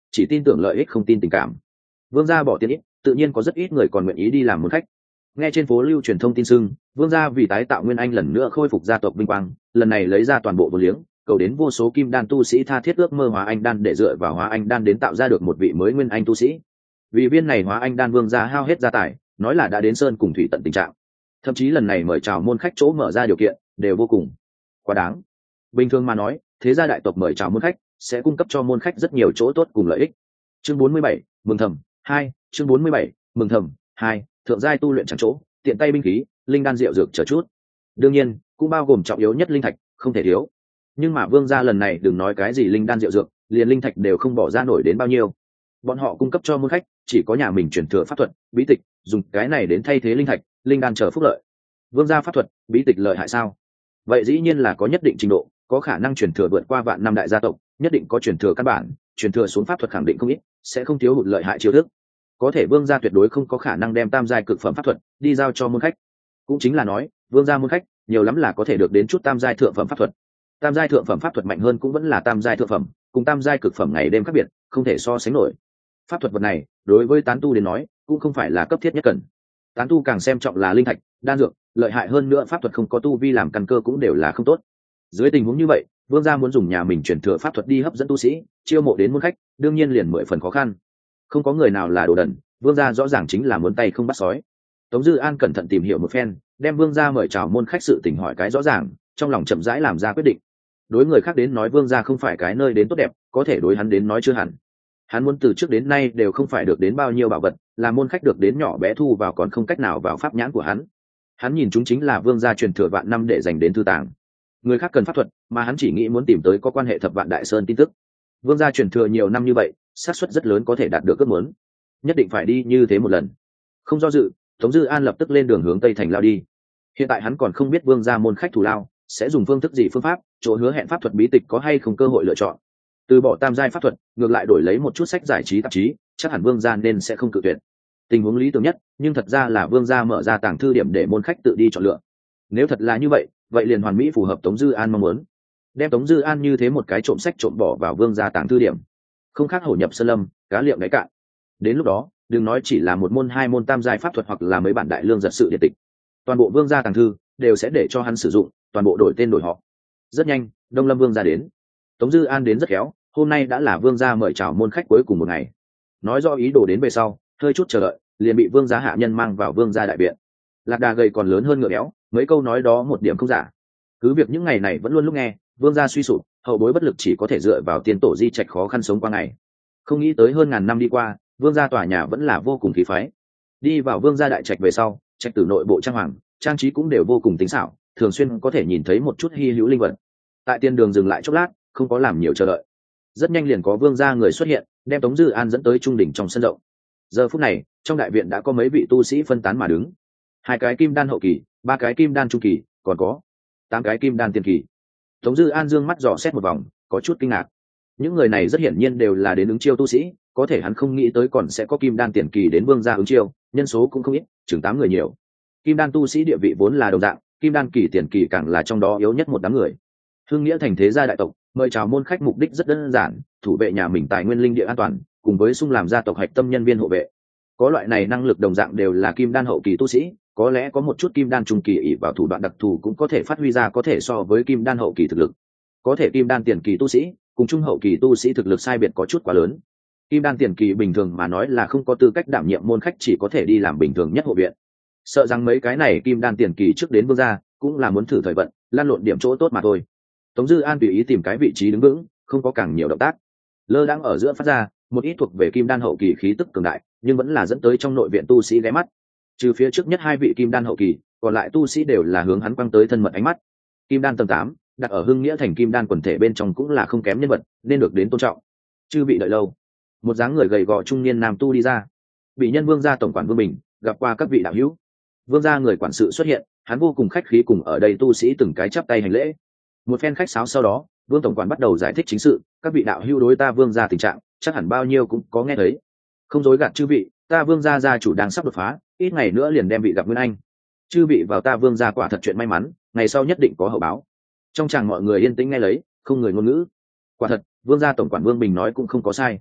chỉ tin tưởng lợi ích không tin tình cảm. Vương gia bỏ tiền ít, tự nhiên có rất ít người còn nguyện ý đi làm môn khách. Nghe trên phố lưu truyền thông tin sưng, vương gia vì tái tạo nguyên anh lần nữa khôi phục gia tộc vinh quang, lần này lấy ra toàn bộ vốn liếng, cầu đến vô số kim đan tu sĩ tha thiết ước mơ hóa anh đan để dựa vào hóa anh đan đến tạo ra được một vị mới nguyên anh tu sĩ. Vì viên này hóa anh đan, vương gia hao hết gia tài, nói là đã đến sơn cùng thủy tận tình trạng. Thậm chí lần này mời chào môn khách chỗ mở ra điều kiện đều vô cùng quá đáng. Bình thường mà nói, thế gia đại tộc mời chào môn khách sẽ cung cấp cho môn khách rất nhiều chỗ tốt cùng lợi ích. Chương 47, mừng thầm 2, chương 47, mừng thầm 2, thượng giai tu luyện chẳng chỗ, tiện tay binh khí, linh đan rượu dược chờ chút. Đương nhiên, cũng bao gồm trọng yếu nhất linh thạch, không thể thiếu. Nhưng mà vương gia lần này đừng nói cái gì linh đan rượu dược, liền linh thạch đều không bỏ ra nổi đến bao nhiêu. Bọn họ cung cấp cho môn khách chỉ có nhà mình truyền thừa pháp thuật, bí tịch, dùng cái này đến thay thế linh thạch, linh đan chờ phúc lợi. Vương gia pháp thuật, bí tịch lợi hại sao? Vậy dĩ nhiên là có nhất định trình độ, có khả năng truyền thừa vượt qua vạn năm đại gia tộc, nhất định có truyền thừa căn bản, truyền thừa xuống pháp thuật khẳng định không ít, sẽ không thiếu hụt lợi hại chiêu thức. Có thể vương gia tuyệt đối không có khả năng đem tam giai cực phẩm pháp thuật đi giao cho môn khách. Cũng chính là nói, vương gia môn khách nhiều lắm là có thể được đến chút tam giai thượng phẩm pháp thuật. Tam giai thượng phẩm pháp thuật mạnh hơn cũng vẫn là tam giai thượng phẩm, cùng tam giai cực phẩm ngày đêm khác biệt, không thể so sánh nổi. Pháp thuật vật này đối với tán tu đến nói cũng không phải là cấp thiết nhất cần. Tán tu càng xem trọng là linh thạch, đan dược, lợi hại hơn nữa pháp thuật không có tu vi làm căn cơ cũng đều là không tốt. Dưới tình huống như vậy, vương gia muốn dùng nhà mình truyền thừa pháp thuật đi hấp dẫn tu sĩ, chiêu mộ đến môn khách, đương nhiên liền 10 phần khó khăn. Không có người nào là đồ đần, vương gia rõ ràng chính là muốn tay không bắt sói. Tống Dư An cẩn thận tìm hiểu một phen, đem vương gia mời chào môn khách sự tình hỏi cái rõ ràng, trong lòng chậm rãi làm ra quyết định. Đối người khác đến nói vương gia không phải cái nơi đến tốt đẹp, có thể đối hắn đến nói chưa hẳn. Hắn muốn từ trước đến nay đều không phải được đến bao nhiêu bảo vật, là môn khách được đến nhỏ bé thu vào còn không cách nào vào pháp nhãn của hắn. Hắn nhìn chúng chính là vương gia truyền thừa vạn năm để dành đến thư tàng. Người khác cần pháp thuật, mà hắn chỉ nghĩ muốn tìm tới có quan hệ thập vạn đại sơn tin tức. Vương gia truyền thừa nhiều năm như vậy, xác suất rất lớn có thể đạt được ước muốn. Nhất định phải đi như thế một lần. Không do dự, Tống Dư An lập tức lên đường hướng Tây Thành lao đi. Hiện tại hắn còn không biết vương gia môn khách thủ lao sẽ dùng phương thức gì phương pháp, chỗ hứa hẹn pháp thuật bí tịch có hay không cơ hội lựa chọn. Từ bỏ tam giai pháp thuật, ngược lại đổi lấy một chút sách giải trí tạp chí, chắc hẳn vương gia nên sẽ không cự tuyệt. Tình huống lý tưởng nhất, nhưng thật ra là vương gia mở ra tàng thư điểm để môn khách tự đi chọn lựa. Nếu thật là như vậy, vậy liền hoàn mỹ phù hợp Tống Dư An mong muốn. Đem Tống Dư An như thế một cái trộm sách trộm bỏ vào vương gia tàng thư điểm, không khác hổ nhập sơn lâm, cá liệm đáy cạn. Đến lúc đó, đừng nói chỉ là một môn hai môn tam giai pháp thuật hoặc là mấy bản đại lương giật sự điện tịch, toàn bộ vương gia tàng thư đều sẽ để cho hắn sử dụng, toàn bộ đổi tên đổi họ. Rất nhanh, Đông Lâm vương gia đến. Tống Dư An đến rất khéo, hôm nay đã là vương gia mời chào môn khách cuối cùng một ngày. Nói do ý đồ đến về sau, hơi chút chờ đợi, liền bị vương gia hạ nhân mang vào vương gia đại viện. Lạc đà gầy còn lớn hơn ngựa béo, mấy câu nói đó một điểm không giả. Cứ việc những ngày này vẫn luôn lúc nghe, vương gia suy sụp, hậu bối bất lực, chỉ có thể dựa vào tiền tổ di trạch khó khăn sống qua ngày. Không nghĩ tới hơn ngàn năm đi qua, vương gia tòa nhà vẫn là vô cùng khí phái. Đi vào vương gia đại trạch về sau, trạch tử nội bộ trang hoàng, trang trí cũng đều vô cùng tinh xảo, thường xuyên có thể nhìn thấy một chút hy hữu linh vật. Tại tiên đường dừng lại chốc lát, không có làm nhiều chờ đợi. Rất nhanh liền có vương gia người xuất hiện, đem Tống Dư An dẫn tới trung đỉnh trong sân rộng. Giờ phút này, trong đại viện đã có mấy vị tu sĩ phân tán mà đứng. 2 cái kim đan hậu kỳ, 3 cái kim đan trung kỳ, còn có 8 cái kim đan tiền kỳ. Tống Dư An dương mắt dò xét một vòng, có chút kinh ngạc. Những người này rất hiển nhiên đều là đến ứng chiêu tu sĩ, có thể hắn không nghĩ tới còn sẽ có kim đan tiền kỳ đến vương gia ứng chiêu, nhân số cũng không ít, chừng 8 người nhiều. Kim đan tu sĩ địa vị vốn là đồng dạng, kim đan kỳ tiền kỳ càng là trong đó yếu nhất một đám người. Hưng nghĩa thành thế gia đại tộc, mời chào môn khách mục đích rất đơn giản, thủ vệ nhà mình tài nguyên linh địa an toàn, cùng với xung làm gia tộc hạch tâm nhân viên hộ vệ. Có loại này năng lực đồng dạng đều là kim đan hậu kỳ tu sĩ, có lẽ có một chút kim đan trung kỳ ỷ vào thủ đoạn đặc thù cũng có thể phát huy ra có thể so với kim đan hậu kỳ thực lực. Có thể kim đan tiền kỳ tu sĩ cùng trung hậu kỳ tu sĩ thực lực sai biệt có chút quá lớn. Kim đan tiền kỳ bình thường mà nói là không có tư cách đảm nhiệm môn khách, chỉ có thể đi làm bình thường nhất hộ viện. Sợ rằng mấy cái này kim đan tiền kỳ trước đến vương gia cũng là muốn thử thời vận, lan lộn điểm chỗ tốt mà thôi. Tống Dư An tùy ý tìm cái vị trí đứng vững, không có càng nhiều động tác. Lơ đang ở giữa phát ra một ít thuộc về kim đan hậu kỳ khí tức cường đại, nhưng vẫn là dẫn tới trong nội viện tu sĩ ghé mắt. Trừ phía trước nhất 2 vị kim đan hậu kỳ, còn lại tu sĩ đều là hướng hắn quăng tới thân mật ánh mắt. Kim đan tầng 8, đặt ở Hưng Nghĩa thành kim đan quần thể bên trong cũng là không kém nhân vật, nên được đến tôn trọng. Chư vị đợi lâu. Một dáng người gầy gò trung niên nam tu đi ra. Bị nhân vương gia tổng quản Vương Bình gặp qua các vị đạo hữu. Vương gia người quản sự xuất hiện, hắn vô cùng khách khí cùng ở đây tu sĩ từng cái chắp tay hành lễ. Một phen khách sáo sau đó, Vương tổng quản bắt đầu giải thích chính sự. Các vị đạo hữu đối ta vương gia tình trạng, chắc hẳn bao nhiêu cũng có nghe thấy. Không dối gạt chư vị, ta vương gia gia chủ đang sắp đột phá, ít ngày nữa liền đem vị gặp Nguyên Anh. Chư vị vào ta vương gia quả thật chuyện may mắn, ngày sau nhất định có hậu báo. Trong chàng mọi người yên tĩnh nghe lấy, không người ngôn ngữ. Quả thật, vương gia tổng quản Vương Bình nói cũng không có sai.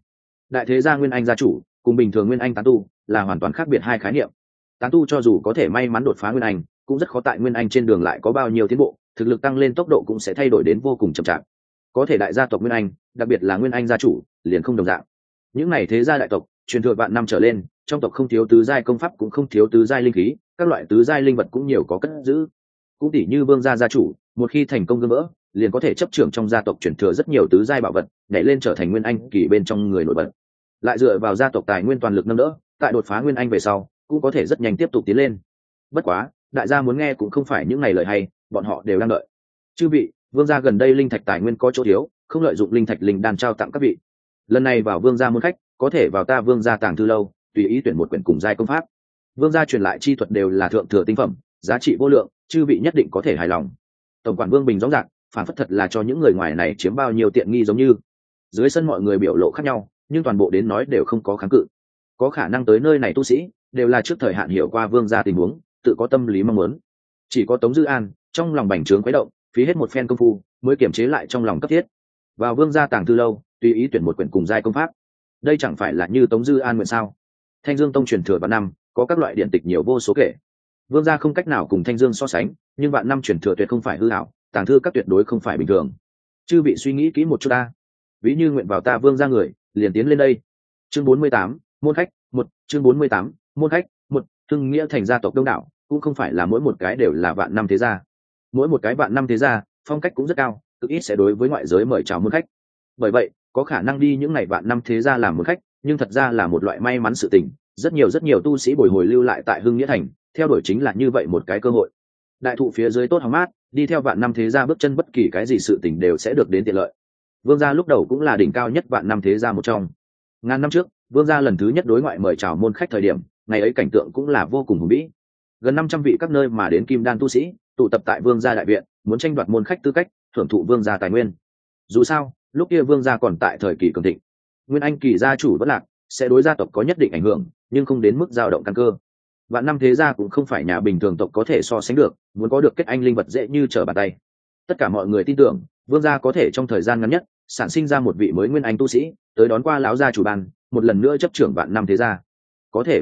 Đại thế gia nguyên anh gia chủ cùng bình thường nguyên anh tán tu là hoàn toàn khác biệt hai khái niệm. Tán tu cho dù có thể may mắn đột phá nguyên anh, cũng rất khó tại nguyên anh trên đường lại có bao nhiêu tiến bộ, thực lực tăng lên tốc độ cũng sẽ thay đổi đến vô cùng chậm chạp. Có thể đại gia tộc nguyên anh, đặc biệt là nguyên anh gia chủ, liền không đồng dạng. Những này thế gia đại tộc truyền thừa vạn năm trở lên, trong tộc không thiếu tứ giai công pháp, cũng không thiếu tứ giai linh khí, các loại tứ giai linh vật cũng nhiều có cất giữ. Cũng tỷ như Vương gia gia chủ, một khi thành công gương vỡ, liền có thể chấp trưởng trong gia tộc truyền thừa rất nhiều tứ giai bảo vật, nhảy lên trở thành nguyên anh kỳ bên trong người nổi bật. Lại dựa vào gia tộc tài nguyên toàn lực nâng đỡ, tại đột phá nguyên anh về sau, cũng có thể rất nhanh tiếp tục tiến lên. Bất quá, đại gia muốn nghe cũng không phải những ngày lời hay, bọn họ đều đang đợi. Chư vị, Vương gia gần đây linh thạch tài nguyên có chỗ thiếu, không lợi dụng linh thạch linh đan trao tặng các vị. Lần này vào Vương gia môn khách, có thể vào ta Vương gia tàng thư lâu, tùy ý tuyển một quyển cùng giai công pháp. Vương gia truyền lại chi thuật đều là thượng thừa tinh phẩm, giá trị vô lượng, chư vị nhất định có thể hài lòng. Tổng quản Vương Bình rõ ràng, phản phất thật là cho những người ngoài này chiếm bao nhiêu tiện nghi giống như. Dưới sân mọi người biểu lộ khác nhau, nhưng toàn bộ đến nói đều không có kháng cự. Có khả năng tới nơi này tu sĩ, đều là trước thời hạn hiểu qua Vương gia tình huống, tự có tâm lý mong muốn. Chỉ có Tống Dư An, trong lòng bành trướng quấy động, phí hết một phen công phu, mới kiềm chế lại trong lòng cấp thiết. Vào Vương gia tàng thư lâu, tùy ý tuyển một quyển cùng giai công pháp. Đây chẳng phải là như Tống Dư An nguyện sao? Thanh Dương tông truyền thừa vạn năm, có các loại điện tịch nhiều vô số kể. Vương gia không cách nào cùng Thanh Dương so sánh, nhưng vạn năm truyền thừa tuyệt không phải hư ảo, tàng thư các tuyệt đối không phải bình thường. Chư vị suy nghĩ kỹ một chút ta. Ví như nguyện vào ta Vương gia người, liền tiến lên đây. Chương 48, môn khách, một chương 48, môn khách, một Hưng Nghĩa thành gia tộc đông đảo, cũng không phải là mỗi một cái đều là vạn năm thế gia. Mỗi một cái vạn năm thế gia, phong cách cũng rất cao, cực ít sẽ đối với ngoại giới mời chào môn khách. Bởi vậy, có khả năng đi những ngày vạn năm thế gia làm môn khách, nhưng thật ra là một loại may mắn sự tình, rất nhiều tu sĩ bồi hồi lưu lại tại Hưng Nghĩa thành, theo đuổi chính là như vậy một cái cơ hội. Đại thụ phía dưới tốt hóng mát, đi theo vạn năm thế gia bước chân bất kỳ cái gì sự tình đều sẽ được đến tiện lợi. Vương gia lúc đầu cũng là đỉnh cao nhất vạn năm thế gia một trong. Ngàn năm trước, Vương gia lần thứ nhất đối ngoại mời chào môn khách thời điểm, ngày ấy cảnh tượng cũng là vô cùng hùng vĩ. Gần 500 vị các nơi mà đến kim đan tu sĩ, tụ tập tại Vương gia đại viện, muốn tranh đoạt môn khách tư cách, thưởng thụ Vương gia tài nguyên. Dù sao, lúc kia Vương gia còn tại thời kỳ cường thịnh. Nguyên Anh kỳ gia chủ vẫn lạc, sẽ đối gia tộc có nhất định ảnh hưởng, nhưng không đến mức dao động căn cơ. Vạn năm thế gia cũng không phải nhà bình thường tộc có thể so sánh được, muốn có được kết anh linh vật dễ như trở bàn tay. Tất cả mọi người tin tưởng, Vương gia có thể trong thời gian ngắn nhất sản sinh ra một vị mới nguyên anh tu sĩ, tới đón qua lão gia chủ ban, một lần nữa chấp trưởng vạn năm thế gia. Có thể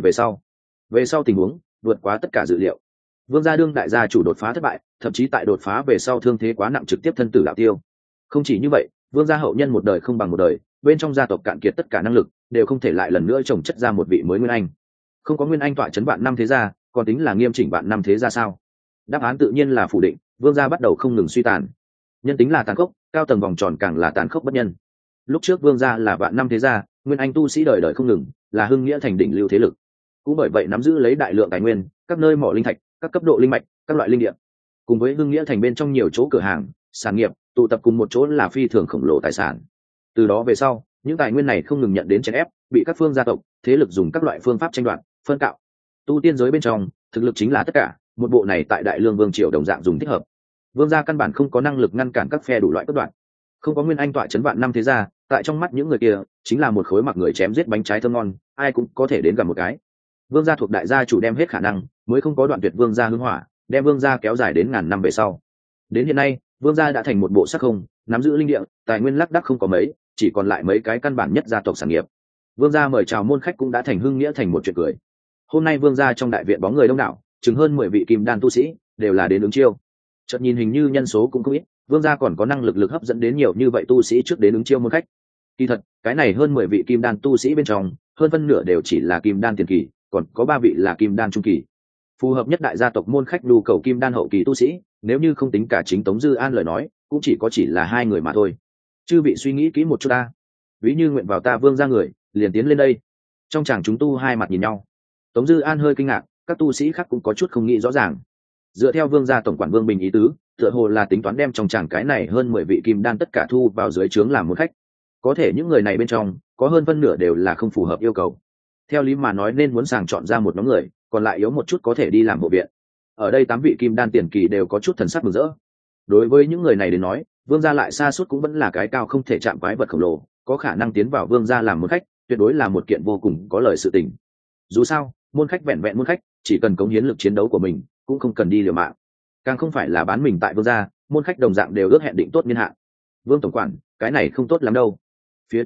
về sau tình huống vượt quá tất cả dự liệu. Vương gia đương đại gia chủ đột phá thất bại, thậm chí tại đột phá về sau thương thế quá nặng trực tiếp thân tử đạo tiêu. Không chỉ như vậy, Vương gia hậu nhân một đời không bằng một đời, bên trong gia tộc cạn kiệt tất cả năng lực, đều không thể lại lần nữa trồng chất ra một vị mới nguyên anh. Không có nguyên anh tọa chấn vạn năm thế gia, còn tính là nghiêm chỉnh vạn năm thế gia sao? Đáp án tự nhiên là phủ định. Vương gia bắt đầu không ngừng suy tàn. Nhân tính là tàn khốc, cao tầng vòng tròn càng là tàn khốc bất nhân. Lúc trước Vương gia là vạn năm thế gia, nguyên anh tu sĩ đời đời không ngừng, là Hưng Nghĩa thành đỉnh lưu thế lực. Cũng bởi vậy nắm giữ lấy đại lượng tài nguyên, các nơi mỏ linh thạch, các cấp độ linh mạch, các loại linh địa, cùng với Hưng Nghĩa thành bên trong nhiều chỗ cửa hàng, sản nghiệp tụ tập cùng một chỗ là phi thường khổng lồ tài sản. Từ đó về sau, những tài nguyên này không ngừng nhận đến chèn ép, bị các phương gia tộc, thế lực dùng các loại phương pháp tranh đoạt, phân cạo. Tu tiên giới bên trong, thực lực chính là tất cả, một bộ này tại Đại Lương Vương triều đồng dạng dùng thích hợp. Vương gia căn bản không có năng lực ngăn cản các phe đủ loại cắt đoạn. Không có nguyên anh tọa chấn vạn năm thế gia, tại trong mắt những người kia, chính là một khối mặc người chém giết bánh trái thơm ngon, ai cũng có thể đến gặp một cái. Vương gia thuộc đại gia chủ đem hết khả năng, mới không có đoạn tuyệt Vương gia hưng hỏa, đem Vương gia kéo dài đến ngàn năm về sau. Đến hiện nay, Vương gia đã thành một bộ sắc không, nắm giữ linh địa, tài nguyên lác đác không có mấy, chỉ còn lại mấy cái căn bản nhất gia tộc sản nghiệp. Vương gia mời chào môn khách cũng đã thành Hưng Nghĩa thành một chuyện cười. Hôm nay Vương gia trong đại viện bóng người đông đảo, chừng hơn 10 vị kim đan tu sĩ, đều là đến ứng chiêu. Chợt nhìn hình như nhân số cũng không ít, Vương gia còn có năng lực hấp dẫn đến nhiều như vậy tu sĩ trước đến ứng chiêu môn khách. Kỳ thật, cái này hơn 10 vị kim đan tu sĩ bên trong, hơn phân nửa đều chỉ là kim đan tiền kỳ, còn có 3 vị là kim đan trung kỳ. Phù hợp nhất đại gia tộc môn khách nhu cầu kim đan hậu kỳ tu sĩ, nếu như không tính cả chính Tống Dư An lời nói, cũng chỉ là 2 người mà thôi. Chư vị suy nghĩ kỹ một chút ta. Ví như nguyện vào ta Vương gia người, liền tiến lên đây. Trong chàng chúng tu hai mặt nhìn nhau. Tống Dư An hơi kinh ngạc, các tu sĩ khác cũng có chút không nghĩ rõ ràng. Dựa theo Vương gia tổng quản Vương Bình ý tứ, tựa hồ là tính toán đem trong chàng cái này hơn 10 vị kim đan tất cả thu vào dưới trướng làm môn khách. Có thể những người này bên trong, có hơn phân nửa đều là không phù hợp yêu cầu. Theo lý mà nói nên muốn sàng chọn ra một nhóm người, còn lại yếu một chút có thể đi làm hộ viện. Ở đây 8 vị kim đan tiền kỳ đều có chút thần sắc mừng rỡ. Đối với những người này đến nói, Vương gia lại xa suốt cũng vẫn là cái cao không thể chạm quái vật khổng lồ, có khả năng tiến vào Vương gia làm môn khách, tuyệt đối là một kiện vô cùng có lợi sự tình. Dù sao, môn khách vẹn vẹn môn khách, chỉ cần cống hiến lực chiến đấu của mình, cũng không cần đi liều mạng. Càng không phải là bán mình tại Vương gia, môn khách đồng dạng đều ước hẹn định tốt niên hạn. Vương tổng quản, cái này không tốt lắm đâu. Phía trước nhất,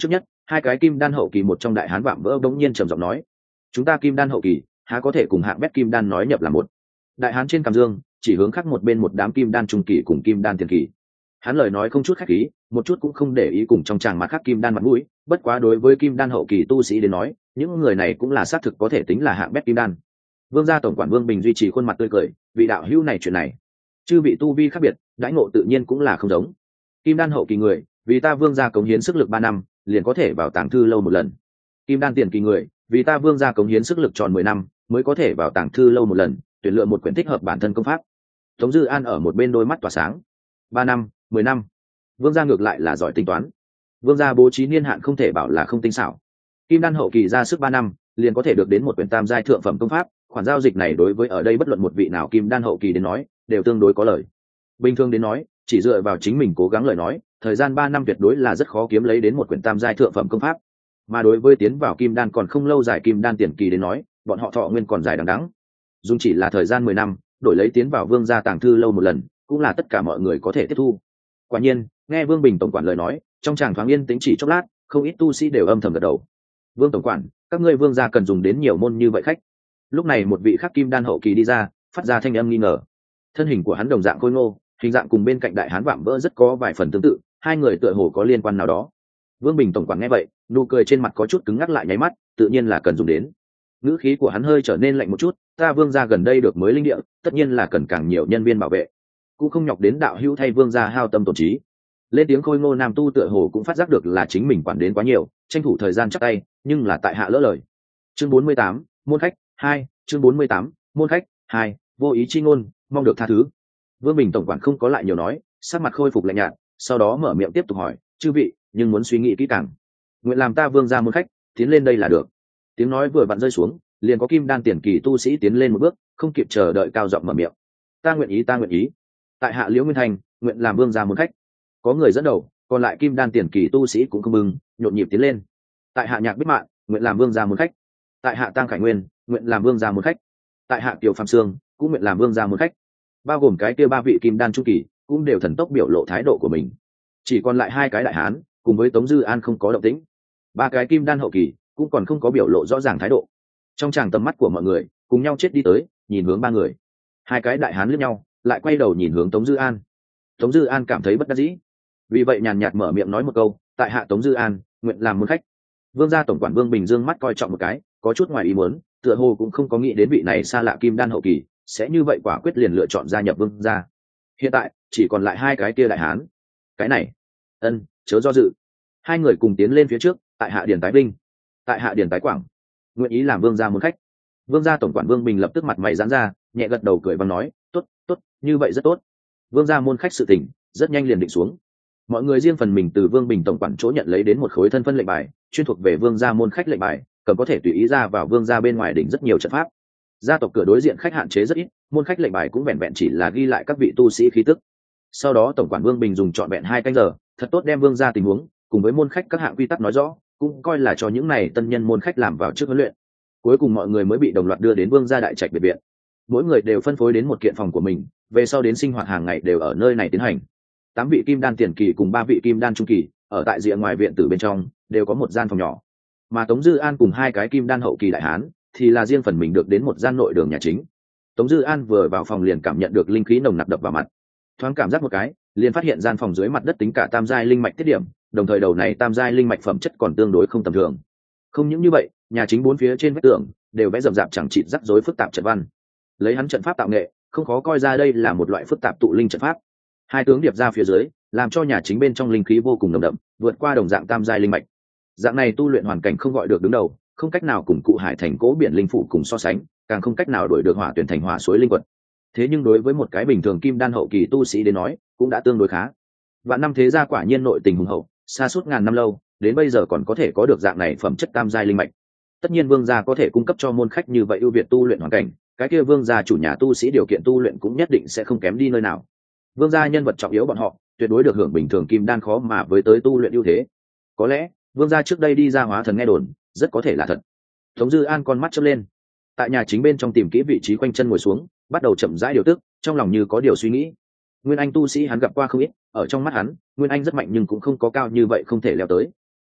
Hai cái kim đan hậu kỳ một trong đại hán vạm vỡ bỗng nhiên trầm giọng nói, chúng ta kim đan hậu kỳ há có thể cùng hạng bét kim đan nói nhập là một. Đại hán trên cằm dương chỉ hướng khác một bên một đám kim đan trung kỳ cùng kim đan tiền kỳ. Hắn lời nói không chút khách khí, một chút cũng không để ý cùng trong tràng mặt khác kim đan mặt mũi, bất quá đối với kim đan hậu kỳ tu sĩ đến nói, những người này cũng là xác thực có thể tính là hạng bét kim đan. Vương gia tổng quản Vương Bình duy trì khuôn mặt tươi cười, vị đạo hữu này chuyện này, chư vị tu vi khác biệt, đãi ngộ tự nhiên cũng là không giống. Kim đan hậu kỳ người, vì ta Vương gia cống hiến sức lực 3 năm, liền có thể vào tàng thư lâu một lần. Kim đan tiền kỳ người, vì ta Vương gia cống hiến sức lực tròn 10 năm, mới có thể vào tàng thư lâu một lần, tuyển lựa một quyển thích hợp bản thân công pháp. Tống Dư An ở một bên đôi mắt tỏa sáng. 3 năm, 10 năm. Vương gia ngược lại là giỏi tính toán. Vương gia bố trí niên hạn không thể bảo là không tinh xảo. Kim đan hậu kỳ ra sức 3 năm, liền có thể được đến một quyển tam giai thượng phẩm công pháp, khoản giao dịch này đối với ở đây bất luận một vị nào kim đan hậu kỳ đến nói, đều tương đối có lợi. Bình thường đến nói, chỉ dựa vào chính mình cố gắng lời nói, thời gian 3 năm tuyệt đối là rất khó kiếm lấy đến một quyển tam giai thượng phẩm công pháp. Mà đối với tiến vào kim đan còn không lâu dài kim đan tiền kỳ đến nói, bọn họ thọ nguyên còn dài đằng đẵng. Dùng chỉ là thời gian 10 năm, đổi lấy tiến vào Vương gia tàng thư lâu một lần, cũng là tất cả mọi người có thể tiếp thu. Quả nhiên, nghe Vương Bình tổng quản lời nói, trong tràng thoáng yên tĩnh chỉ chốc lát, không ít tu sĩ đều âm thầm gật đầu. Vương tổng quản, các ngươi Vương gia cần dùng đến nhiều môn như vậy khách. Lúc này một vị khắc kim đan hậu kỳ đi ra, phát ra thanh âm nghi ngờ. Thân hình của hắn đồng dạng khôi ngô, hình dạng cùng bên cạnh đại hán vạm vỡ rất có vài phần tương tự, hai người tựa hồ có liên quan nào đó. Vương Bình tổng quản nghe vậy, nụ cười trên mặt có chút cứng ngắc lại nháy mắt, tự nhiên là cần dùng đến. Ngữ khí của hắn hơi trở nên lạnh một chút, ta Vương gia gần đây được mới linh địa, tất nhiên là cần càng nhiều nhân viên bảo vệ, cũng không nhọc đến đạo hữu thay Vương gia hao tâm tổn trí. Lên tiếng khôi ngô nam tu tựa hồ cũng phát giác được là chính mình quản đến quá nhiều, tranh thủ thời gian chắc tay, nhưng là tại hạ lỡ lời. Chương 48, môn khách 2, chương 48, môn khách 2, vô ý chi ngôn, mong được tha thứ. Vương Bình tổng quản không có lại nhiều nói, sắc mặt khôi phục lạnh nhạt, sau đó mở miệng tiếp tục hỏi, chư vị, nhưng muốn suy nghĩ kỹ càng, nguyện làm ta Vương gia môn khách, tiến lên đây là được. Tiếng nói vừa vặn rơi xuống, liền có kim đan tiền kỳ tu sĩ tiến lên một bước, không kịp chờ đợi cao giọng mở miệng, ta nguyện ý, ta nguyện ý. Tại hạ Liễu Nguyên Thành, nguyện làm Vương gia môn khách. Có người dẫn đầu, còn lại kim đan tiền kỳ tu sĩ cũng không mừng, nhộn nhịp tiến lên. Tại hạ Nhạc Bích Mạn, nguyện làm Vương gia môn khách. Tại hạ Tăng Khải Nguyên, nguyện làm Vương gia môn khách. Tại hạ Kiều Phạm Sương, cũng nguyện làm Vương gia môn khách. Bao gồm cái kia 3 vị kim đan trung kỳ, cũng đều thần tốc biểu lộ thái độ của mình. Chỉ còn lại 2 cái đại hán, cùng với Tống Dư An không có động tĩnh. 3 cái kim đan hậu kỳ cũng còn không có biểu lộ rõ ràng thái độ. Trong tràng tầm mắt của mọi người cùng nhau chết đi tới, nhìn hướng 3 người. 2 cái đại hán liếc nhau, lại quay đầu nhìn hướng Tống Dư An. Tống Dư An cảm thấy bất đắc dĩ, vì vậy nhàn nhạt mở miệng nói một câu, tại hạ Tống Dư An, nguyện làm môn khách. Vương gia tổng quản Vương Bình Dương mắt coi trọng một cái, có chút ngoài ý muốn, tựa hồ cũng không có nghĩ đến vị này xa lạ kim đan hậu kỳ sẽ như vậy quả quyết liền lựa chọn gia nhập Vương gia. Hiện tại chỉ còn lại 2 cái kia đại hán. Cái này, chớ do dự. 2 người cùng tiến lên phía trước, tại hạ Điền Tái Vinh, tại hạ Điền Tái Quảng, nguyện ý làm Vương gia môn khách. Vương gia tổng quản Vương Bình lập tức mặt mày giãn ra, nhẹ gật đầu cười và nói, tốt, tốt, như vậy rất tốt. Vương gia môn khách sự tình rất nhanh liền định xuống. Mọi người riêng phần mình từ Vương Bình tổng quản chỗ nhận lấy đến một khối thân phân lệnh bài, chuyên thuộc về Vương gia môn khách lệnh bài, cầm có thể tùy ý ra vào Vương gia bên ngoài đỉnh rất nhiều trận pháp. Gia tộc cửa đối diện khách hạn chế rất ít, môn khách lệnh bài cũng vẹn vẹn chỉ là ghi lại các vị tu sĩ khí tức. Sau đó tổng quản Vương Bình dùng trọn vẹn 2 canh giờ, thật tốt đem Vương gia tình huống cùng với môn khách các hạng quy tắc nói rõ, cũng coi là cho những này tân nhân môn khách làm vào trước huấn luyện. Cuối cùng mọi người mới bị đồng loạt đưa đến Vương gia đại trạch biệt viện. Mỗi người đều phân phối đến một kiện phòng của mình, về sau đến sinh hoạt hàng ngày đều ở nơi này tiến hành. 8 vị kim đan tiền kỳ cùng 3 vị kim đan trung kỳ ở tại rìa ngoài viện tử bên trong đều có một gian phòng nhỏ, mà Tống Dư An cùng 2 cái kim đan hậu kỳ đại hán thì là riêng phần mình được đến một gian nội đường nhà chính. Tống Dư An vừa vào phòng liền cảm nhận được linh khí nồng nặc đập vào mặt, thoáng cảm giác một cái liền phát hiện gian phòng dưới mặt đất tính cả tam giai linh mạch tiết điểm, đồng thời đầu này tam giai linh mạch phẩm chất còn tương đối không tầm thường. Không những như vậy, nhà chính 4 phía trên vách tường đều vẽ rậm rạp chẳng chịt rắc rối phức tạp trận văn. Lấy hắn trận pháp tạo nghệ, không khó coi ra đây là một loại phức tạp tụ linh trận pháp. 2 tướng điệp ra phía dưới, làm cho nhà chính bên trong linh khí vô cùng nồng đậm, vượt qua đồng dạng tam giai linh mạch. Dạng này tu luyện hoàn cảnh không gọi được đứng đầu, không cách nào cùng cụ Hải Thành Cố Biển linh phủ cùng so sánh, càng không cách nào đổi được Hỏa Tuyển Thành Hỏa Suối linh quật. Thế nhưng đối với một cái bình thường kim đan hậu kỳ tu sĩ đến nói, cũng đã tương đối khá. Vạn năm thế gia quả nhiên nội tình hùng hậu, xa suốt ngàn năm lâu, đến bây giờ còn có thể có được dạng này phẩm chất tam giai linh mạch. Tất nhiên Vương gia có thể cung cấp cho môn khách như vậy ưu việt tu luyện hoàn cảnh, cái kia Vương gia chủ nhà tu sĩ điều kiện tu luyện cũng nhất định sẽ không kém đi nơi nào. Vương gia nhân vật trọng yếu bọn họ, tuyệt đối được hưởng bình thường kim đan khó mà với tới tu luyện ưu thế. Có lẽ Vương gia trước đây đi ra hóa thần nghe đồn, rất có thể là thật. Tống Dư An con mắt chớp lên, tại nhà chính bên trong tìm kỹ vị trí quanh chân ngồi xuống, bắt đầu chậm rãi điều tức, trong lòng như có điều suy nghĩ. Nguyên Anh tu sĩ hắn gặp qua không ít, ở trong mắt hắn, Nguyên Anh rất mạnh nhưng cũng không có cao như vậy không thể leo tới.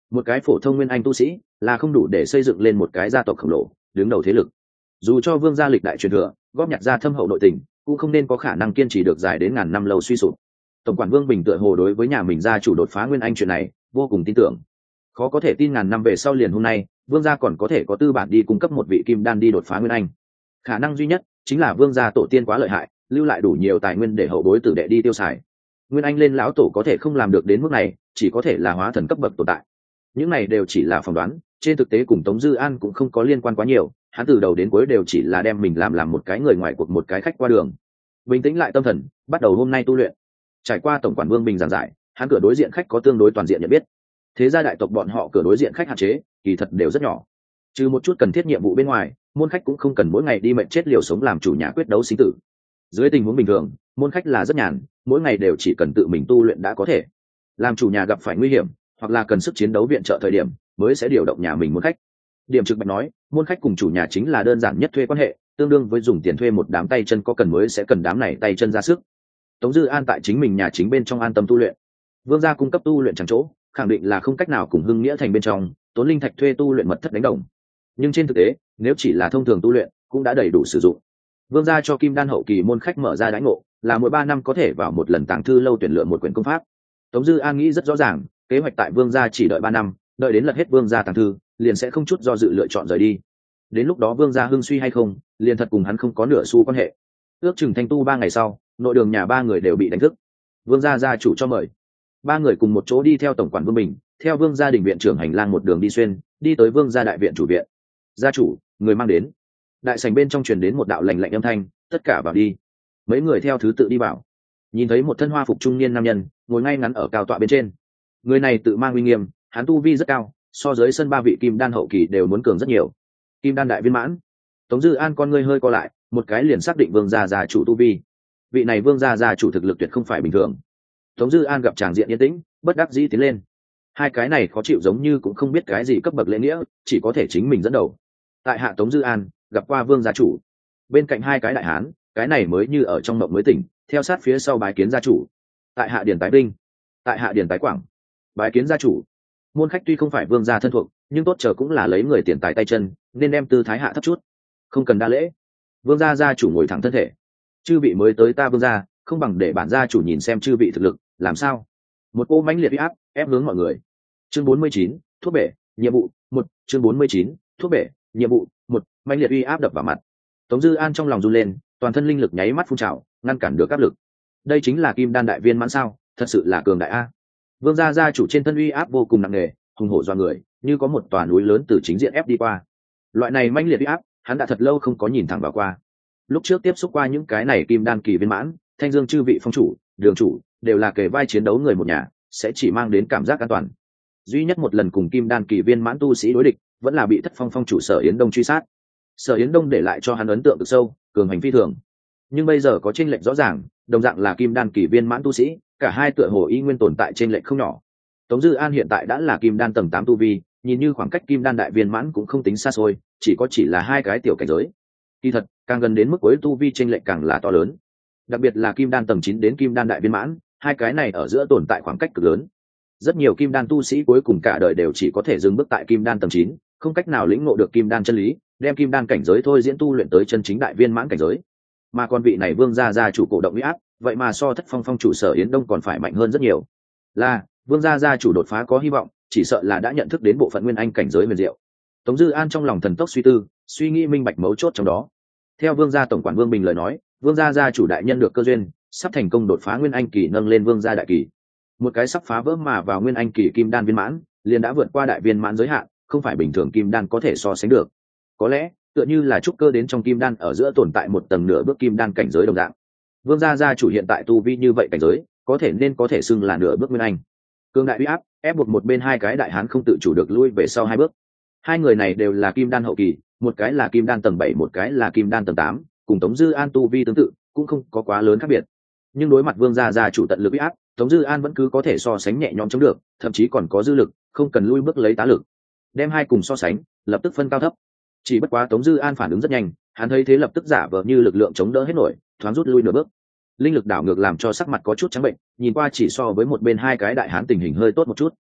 Một cái phổ thông nguyên anh tu sĩ là không đủ để xây dựng lên một cái gia tộc khổng lồ đứng đầu thế lực. Dù cho vương gia lịch đại truyền thừa góp nhặt ra thâm hậu nội tình, cũng không nên có khả năng kiên trì được dài đến ngàn năm lâu suy sụp. Tổng quản Vương Bình tựa hồ đối với nhà mình gia chủ đột phá nguyên anh chuyện này vô cùng tin tưởng. Khó có thể tin ngàn năm về sau liền hôm nay, vương gia còn có thể có tư bản đi cung cấp một vị kim đan đi đột phá nguyên anh. Khả năng duy nhất chính là vương gia tổ tiên quá lợi hại, lưu lại đủ nhiều tài nguyên để hậu bối tử đệ đi tiêu xài. Nguyên anh lên lão tổ có thể không làm được đến mức này, chỉ có thể là hóa thần cấp bậc tồn tại. Những này đều chỉ là phỏng đoán, trên thực tế cùng Tống Dư An cũng không có liên quan quá nhiều, hắn từ đầu đến cuối đều chỉ là đem mình làm một cái người ngoài cuộc, một cái khách qua đường. Bình tĩnh lại tâm thần, bắt đầu hôm nay tu luyện. Trải qua tổng quản Vương Bình giảng giải, hắn cửa đối diện khách có tương đối toàn diện nhận biết. Thế gia đại tộc bọn họ cửa đối diện khách hạn chế kỳ thật đều rất nhỏ, trừ một chút cần thiết nhiệm vụ bên ngoài, môn khách cũng không cần mỗi ngày đi mệnh chết liều sống làm chủ nhà quyết đấu sinh tử. Dưới tình huống bình thường, môn khách là rất nhàn, mỗi ngày đều chỉ cần tự mình tu luyện đã có thể. Làm chủ nhà gặp phải nguy hiểm hoặc là cần sức chiến đấu viện trợ thời điểm, mới sẽ điều động nhà mình môn khách. Điểm trực bạch nói, môn khách cùng chủ nhà chính là đơn giản nhất thuê quan hệ, tương đương với dùng tiền thuê một đám tay chân có cần mới sẽ cần đám này tay chân ra sức. Tống Dư An tại chính mình nhà chính bên trong an tâm tu luyện. Vương gia cung cấp tu luyện chẳng chỗ, khẳng định là không cách nào cùng Hưng Nghĩa thành bên trong tốn linh thạch thuê tu luyện mật thất đánh đồng. Nhưng trên thực tế, nếu chỉ là thông thường tu luyện, cũng đã đầy đủ sử dụng. Vương gia cho kim đan hậu kỳ môn khách mở ra đãi ngộ, là mỗi 3 năm có thể vào một lần tàng thư lâu tuyển lựa một quyển công pháp. Tống Dư An nghĩ rất rõ ràng, kế hoạch tại Vương gia chỉ đợi 3 năm, đợi đến lật hết Vương gia tàng thư, liền sẽ không chút do dự lựa chọn rời đi. Đến lúc đó Vương gia hưng suy hay không, liền thật cùng hắn không có nửa xu quan hệ. Ước chừng thanh tu 3 ngày sau, nội đường nhà 3 người đều bị đánh thức. Vương gia gia chủ cho mời. 3 người cùng một chỗ đi theo tổng quản Vương Bình, theo Vương gia đình viện trưởng hành lang một đường đi xuyên, đi tới Vương gia đại viện chủ viện. Gia chủ, người mang đến. Đại sảnh bên trong truyền đến một đạo lạnh lạnh âm thanh, tất cả vào đi. Mấy người theo thứ tự đi vào. Nhìn thấy một thân hoa phục trung niên nam nhân ngồi ngay ngắn ở cao tọa bên trên. Người này tự mang uy nghiêm, hắn tu vi rất cao, so dưới sân 3 vị kim đan hậu kỳ đều muốn cường rất nhiều. Kim đan đại viên mãn. Tống Dư An con ngươi hơi co lại, một cái liền xác định Vương gia gia chủ tu vi. Vị này Vương gia gia chủ thực lực tuyệt không phải bình thường. Tống Dư An gặp tràng diện yên tĩnh, bất đắc dĩ tiến lên. Hai cái này khó chịu giống như cũng không biết cái gì cấp bậc lễ nghĩa, chỉ có thể chính mình dẫn đầu. Tại hạ Tống Dư An gặp qua Vương gia chủ. Bên cạnh hai cái đại hán, cái này mới như ở trong mộng mới tỉnh, theo sát phía sau bái kiến gia chủ. Tại hạ Điền Tái Vinh. Tại hạ Điền Tái Quảng. Bái kiến gia chủ. Môn khách tuy không phải Vương gia thân thuộc, nhưng tốt chờ cũng là lấy người tiền tài tay chân, nên đem tư thái hạ thấp chút. Không cần đa lễ. Vương gia gia chủ ngồi thẳng thân thể. Chư vị mới tới ta Vương gia, không bằng để bản gia chủ nhìn xem chư vị thực lực làm sao. Một cô mãnh liệt uy áp ép hướng mọi người. Chương 49, thuốc bể, nhiệm vụ 1, chương 49, thuốc bể, nhiệm vụ 1, mãnh liệt uy áp đập vào mặt. Tống Dư An trong lòng run lên, toàn thân linh lực nháy mắt phun trào, ngăn cản được áp lực. Đây chính là kim đan đại viên mãn sao, thật sự là cường đại a. Vương gia gia chủ trên thân uy áp vô cùng nặng nề, hùng hổ do người, như có một tòa núi lớn từ chính diện ép đi qua. Loại này mãnh liệt uy áp, hắn đã thật lâu không có nhìn thẳng vào qua. Lúc trước tiếp xúc qua những cái này kim đan kỳ viên mãn, Thanh Dương chư vị phong chủ, đường chủ, đều là kề vai chiến đấu người một nhà, sẽ chỉ mang đến cảm giác an toàn. Duy nhất một lần cùng kim đan kỳ viên mãn tu sĩ đối địch, vẫn là bị Thất Phong phong chủ Sở Yến Đông truy sát. Sở Yến Đông để lại cho hắn ấn tượng cực sâu, cường hành phi thường. Nhưng bây giờ có chênh lệch rõ ràng, đồng dạng là kim đan kỳ viên mãn tu sĩ, cả hai tựa hồ y nguyên tồn tại chênh lệch không nhỏ. Tống Dư An hiện tại đã là kim đan tầng 8 tu vi, nhìn như khoảng cách kim đan đại viên mãn cũng không tính xa xôi, chỉ là hai cái tiểu cảnh giới. Kỳ thật, càng gần đến mức cuối tu vi chênh lệch càng là to lớn. Đặc biệt là kim đan tầng 9 đến kim đan đại viên mãn, hai cái này ở giữa tồn tại khoảng cách cực lớn. Rất nhiều kim đan tu sĩ cuối cùng cả đời đều chỉ có thể dừng bước tại kim đan tầng 9, không cách nào lĩnh ngộ được kim đan chân lý, đem kim đan cảnh giới thôi diễn tu luyện tới chân chính đại viên mãn cảnh giới. Mà con vị này Vương gia gia chủ cổ động uy áp, vậy mà so Thất Phong phong chủ Sở Yến Đông còn phải mạnh hơn rất nhiều. Là, Vương gia gia chủ đột phá có hy vọng, chỉ sợ là đã nhận thức đến bộ phận nguyên anh cảnh giới huyền diệu. Tống Dư An trong lòng thần tốc suy tư, suy nghĩ minh bạch mấu chốt trong đó. Theo Vương gia tổng quản Vương Bình lời nói, Vương gia gia chủ đại nhân được cơ duyên, sắp thành công đột phá nguyên anh kỳ nâng lên Vương gia đại kỳ. Một cái sắp phá vỡ mà vào nguyên anh kỳ kim đan viên mãn, liền đã vượt qua đại viên mãn giới hạn, không phải bình thường kim đan có thể so sánh được. Có lẽ, tựa như là trúc cơ đến trong kim đan ở giữa tồn tại một tầng nửa bước kim đan cảnh giới đồng dạng. Vương gia gia chủ hiện tại tu vi như vậy cảnh giới, có thể xưng là nửa bước nguyên anh. Cương đại uy áp, ép buộc một bên hai cái đại hán không tự chủ được lui về sau 2 bước. Hai người này đều là kim đan hậu kỳ, một cái là kim đan tầng 7, một cái là kim đan tầng 8, cùng Tống Dư An tu vi tương tự, cũng không có quá lớn khác biệt. Nhưng đối mặt Vương gia gia chủ tận lực uy áp, Tống Dư An vẫn cứ có thể so sánh nhẹ nhõm chống được, thậm chí còn có dư lực, không cần lui bước lấy tá lực. Đem hai cùng so sánh, lập tức phân cao thấp. Chỉ bất quá Tống Dư An phản ứng rất nhanh, hắn thấy thế lập tức giả vờ như lực lượng chống đỡ hết nổi, thoáng rút lui nửa bước. Linh lực đảo ngược làm cho sắc mặt có chút trắng bệnh, nhìn qua chỉ so với một bên hai cái đại hán tình hình hơi tốt một chút.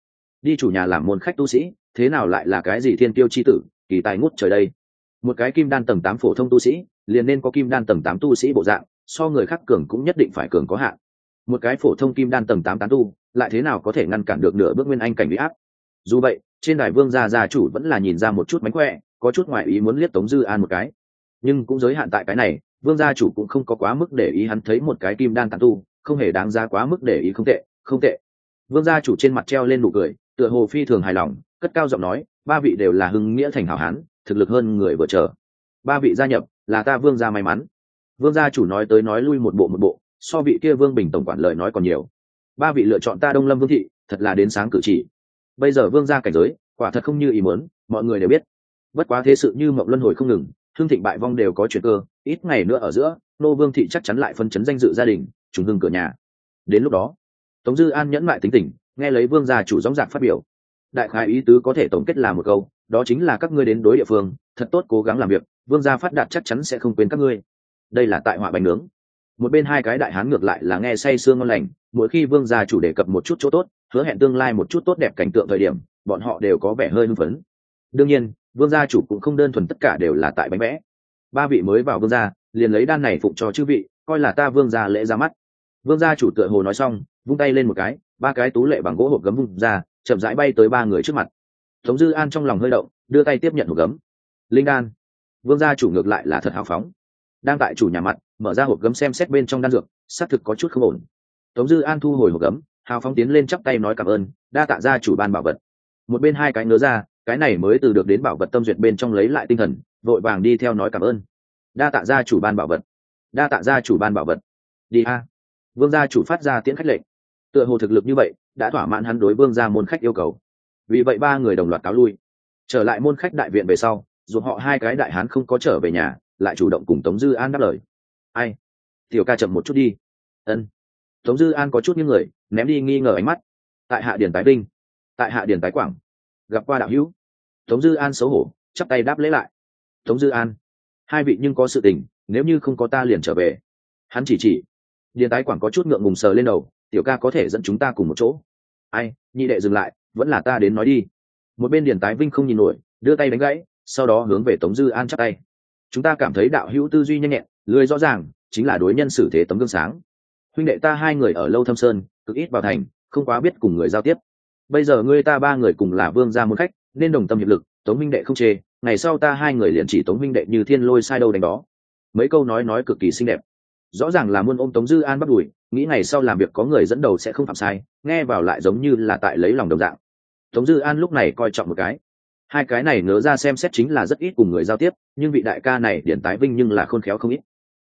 đi chủ nhà làm môn khách tu sĩ thế nào lại là cái gì thiên tiêu chi tử kỳ tài ngút trời đây. Một cái kim đan tầng 8 phổ thông tu sĩ liền nên có kim đan tầng 8 tu sĩ bộ dạng, so người khác cường cũng nhất định phải cường có hạn. Một cái phổ thông kim đan tầng 8 tán tu lại thế nào có thể ngăn cản được nửa bước nguyên anh cảnh uy áp. Dù vậy trên đài Vương gia chủ vẫn là nhìn ra một chút mánh khỏe, có chút ngoại ý muốn liếc Tống Dư An một cái, nhưng cũng giới hạn tại cái này. Vương gia chủ cũng không có quá mức để ý, hắn thấy một cái kim đan tán tu không hề đáng giá quá mức để ý. Không tệ, không tệ. Vương gia chủ trên mặt treo lên nụ cười, tựa hồ phi thường hài lòng, cất cao giọng nói, ba vị đều là hưng nghĩa thành hảo hán, thực lực hơn người vừa chờ. Ba vị gia nhập là ta Vương gia may mắn. Vương gia chủ nói tới nói lui một bộ, so vị kia Vương Bình tổng quản lời nói còn nhiều. Ba vị lựa chọn ta Đông Lâm Vương thị, thật là đến sáng cử chỉ. Bây giờ Vương gia cảnh giới quả thật không như ý muốn, mọi người đều biết. Bất quá thế sự như mộng luân hồi không ngừng, hương thịnh bại vong đều có chuyển cơ, ít ngày nữa ở giữa nô Vương thị chắc chắn lại phân chấn danh dự gia đình, trùng hưng cửa nhà. Đến lúc đó Tống Dư An nhẫn lại tính tình, nghe lấy Vương gia chủ dõng dạc phát biểu. Đại khái ý tứ có thể tổng kết là một câu, đó chính là các ngươi đến đối địa phương thật tốt cố gắng làm việc, Vương gia phát đạt chắc chắn sẽ không quên các ngươi. Đây là tại họa bánh nướng. Một bên hai cái đại hán ngược lại là nghe say sương ngon lành, mỗi khi Vương gia chủ đề cập một chút chỗ tốt, hứa hẹn tương lai một chút tốt đẹp cảnh tượng thời điểm, bọn họ đều có vẻ hơi hưng phấn. Đương nhiên Vương gia chủ cũng không đơn thuần tất cả đều là tại bánh vẽ. Ba vị mới vào Vương gia liền lấy đan này phụng cho chư vị, coi là ta Vương gia lễ ra mắt. Vương gia chủ tựa hồ nói xong vung tay lên một cái, ba cái tú lệ bằng gỗ hộp gấm vung ra, chậm rãi bay tới ba người trước mặt. Tống Dư An trong lòng hơi động, đưa tay tiếp nhận hộp gấm. Linh đan. Vương gia chủ ngược lại là thật hào phóng, đang tại chủ nhà mặt mở ra hộp gấm xem xét bên trong đan dược, xác thực có chút không ổn. Tống Dư An thu hồi hộp gấm, hào phóng tiến lên chắp tay nói cảm ơn, đa tạ gia chủ ban bảo vật. Một bên hai cái ngớ ra, cái này mới từ được đến bảo vật tâm duyệt bên trong lấy lại tinh thần, vội vàng đi theo nói cảm ơn. Đa tạ gia chủ ban bảo vật, đa tạ gia chủ ban bảo vật. Đi a. Vương gia chủ phát ra tiễn khách lệnh, tựa hồ thực lực như vậy đã thỏa mãn hắn đối Vương gia môn khách yêu cầu. Vì vậy ba người đồng loạt cáo lui. Trở lại môn khách đại viện về sau, dù họ hai cái đại hán không có trở về nhà, lại chủ động cùng Tống Dư An đáp lời. Ai? Tiểu ca chậm một chút đi. Ân. Tống Dư An có chút những người ném đi nghi ngờ ánh mắt. Tại hạ điển tái vinh, tại hạ điển tái quảng, gặp qua đạo hữu. Tống Dư An xấu hổ chắp tay đáp lễ lại. Tống Dư An, hai vị nhưng có sự tình, nếu như không có ta liền trở về. Hắn chỉ điền tái quảng có chút ngượng ngùng sờ lên đầu, tiểu ca có thể dẫn chúng ta cùng một chỗ. Ai? Nhị đệ dừng lại, vẫn là ta đến nói đi. Một bên điền tái vinh không nhìn nổi, đưa tay đánh gãy, sau đó hướng về Tống Dư An chắp tay. Chúng ta cảm thấy đạo hữu tư duy nhanh nhẹn, lười rõ ràng, chính là đối nhân xử thế tấm gương sáng. Huynh đệ ta hai người ở Lâu Thâm Sơn cực ít vào thành, không quá biết cùng người giao tiếp. Bây giờ ngươi ta ba người cùng là Vương gia môn khách, nên đồng tâm hiệp lực. Tống huynh đệ không chê, ngày sau ta hai người liền chỉ Tống huynh đệ như thiên lôi sai đâu đánh đó. Mấy câu nói cực kỳ xinh đẹp, rõ ràng là muốn ôm Tống Dư An bắt đuổi, nghĩ ngày sau làm việc có người dẫn đầu sẽ không phạm sai, nghe vào lại giống như là tại lấy lòng đồng dạng. Tống Dư An lúc này coi trọng một cái, hai cái này ngớ ra xem xét chính là rất ít cùng người giao tiếp, nhưng vị đại ca này điển tái vinh nhưng là khôn khéo không ít.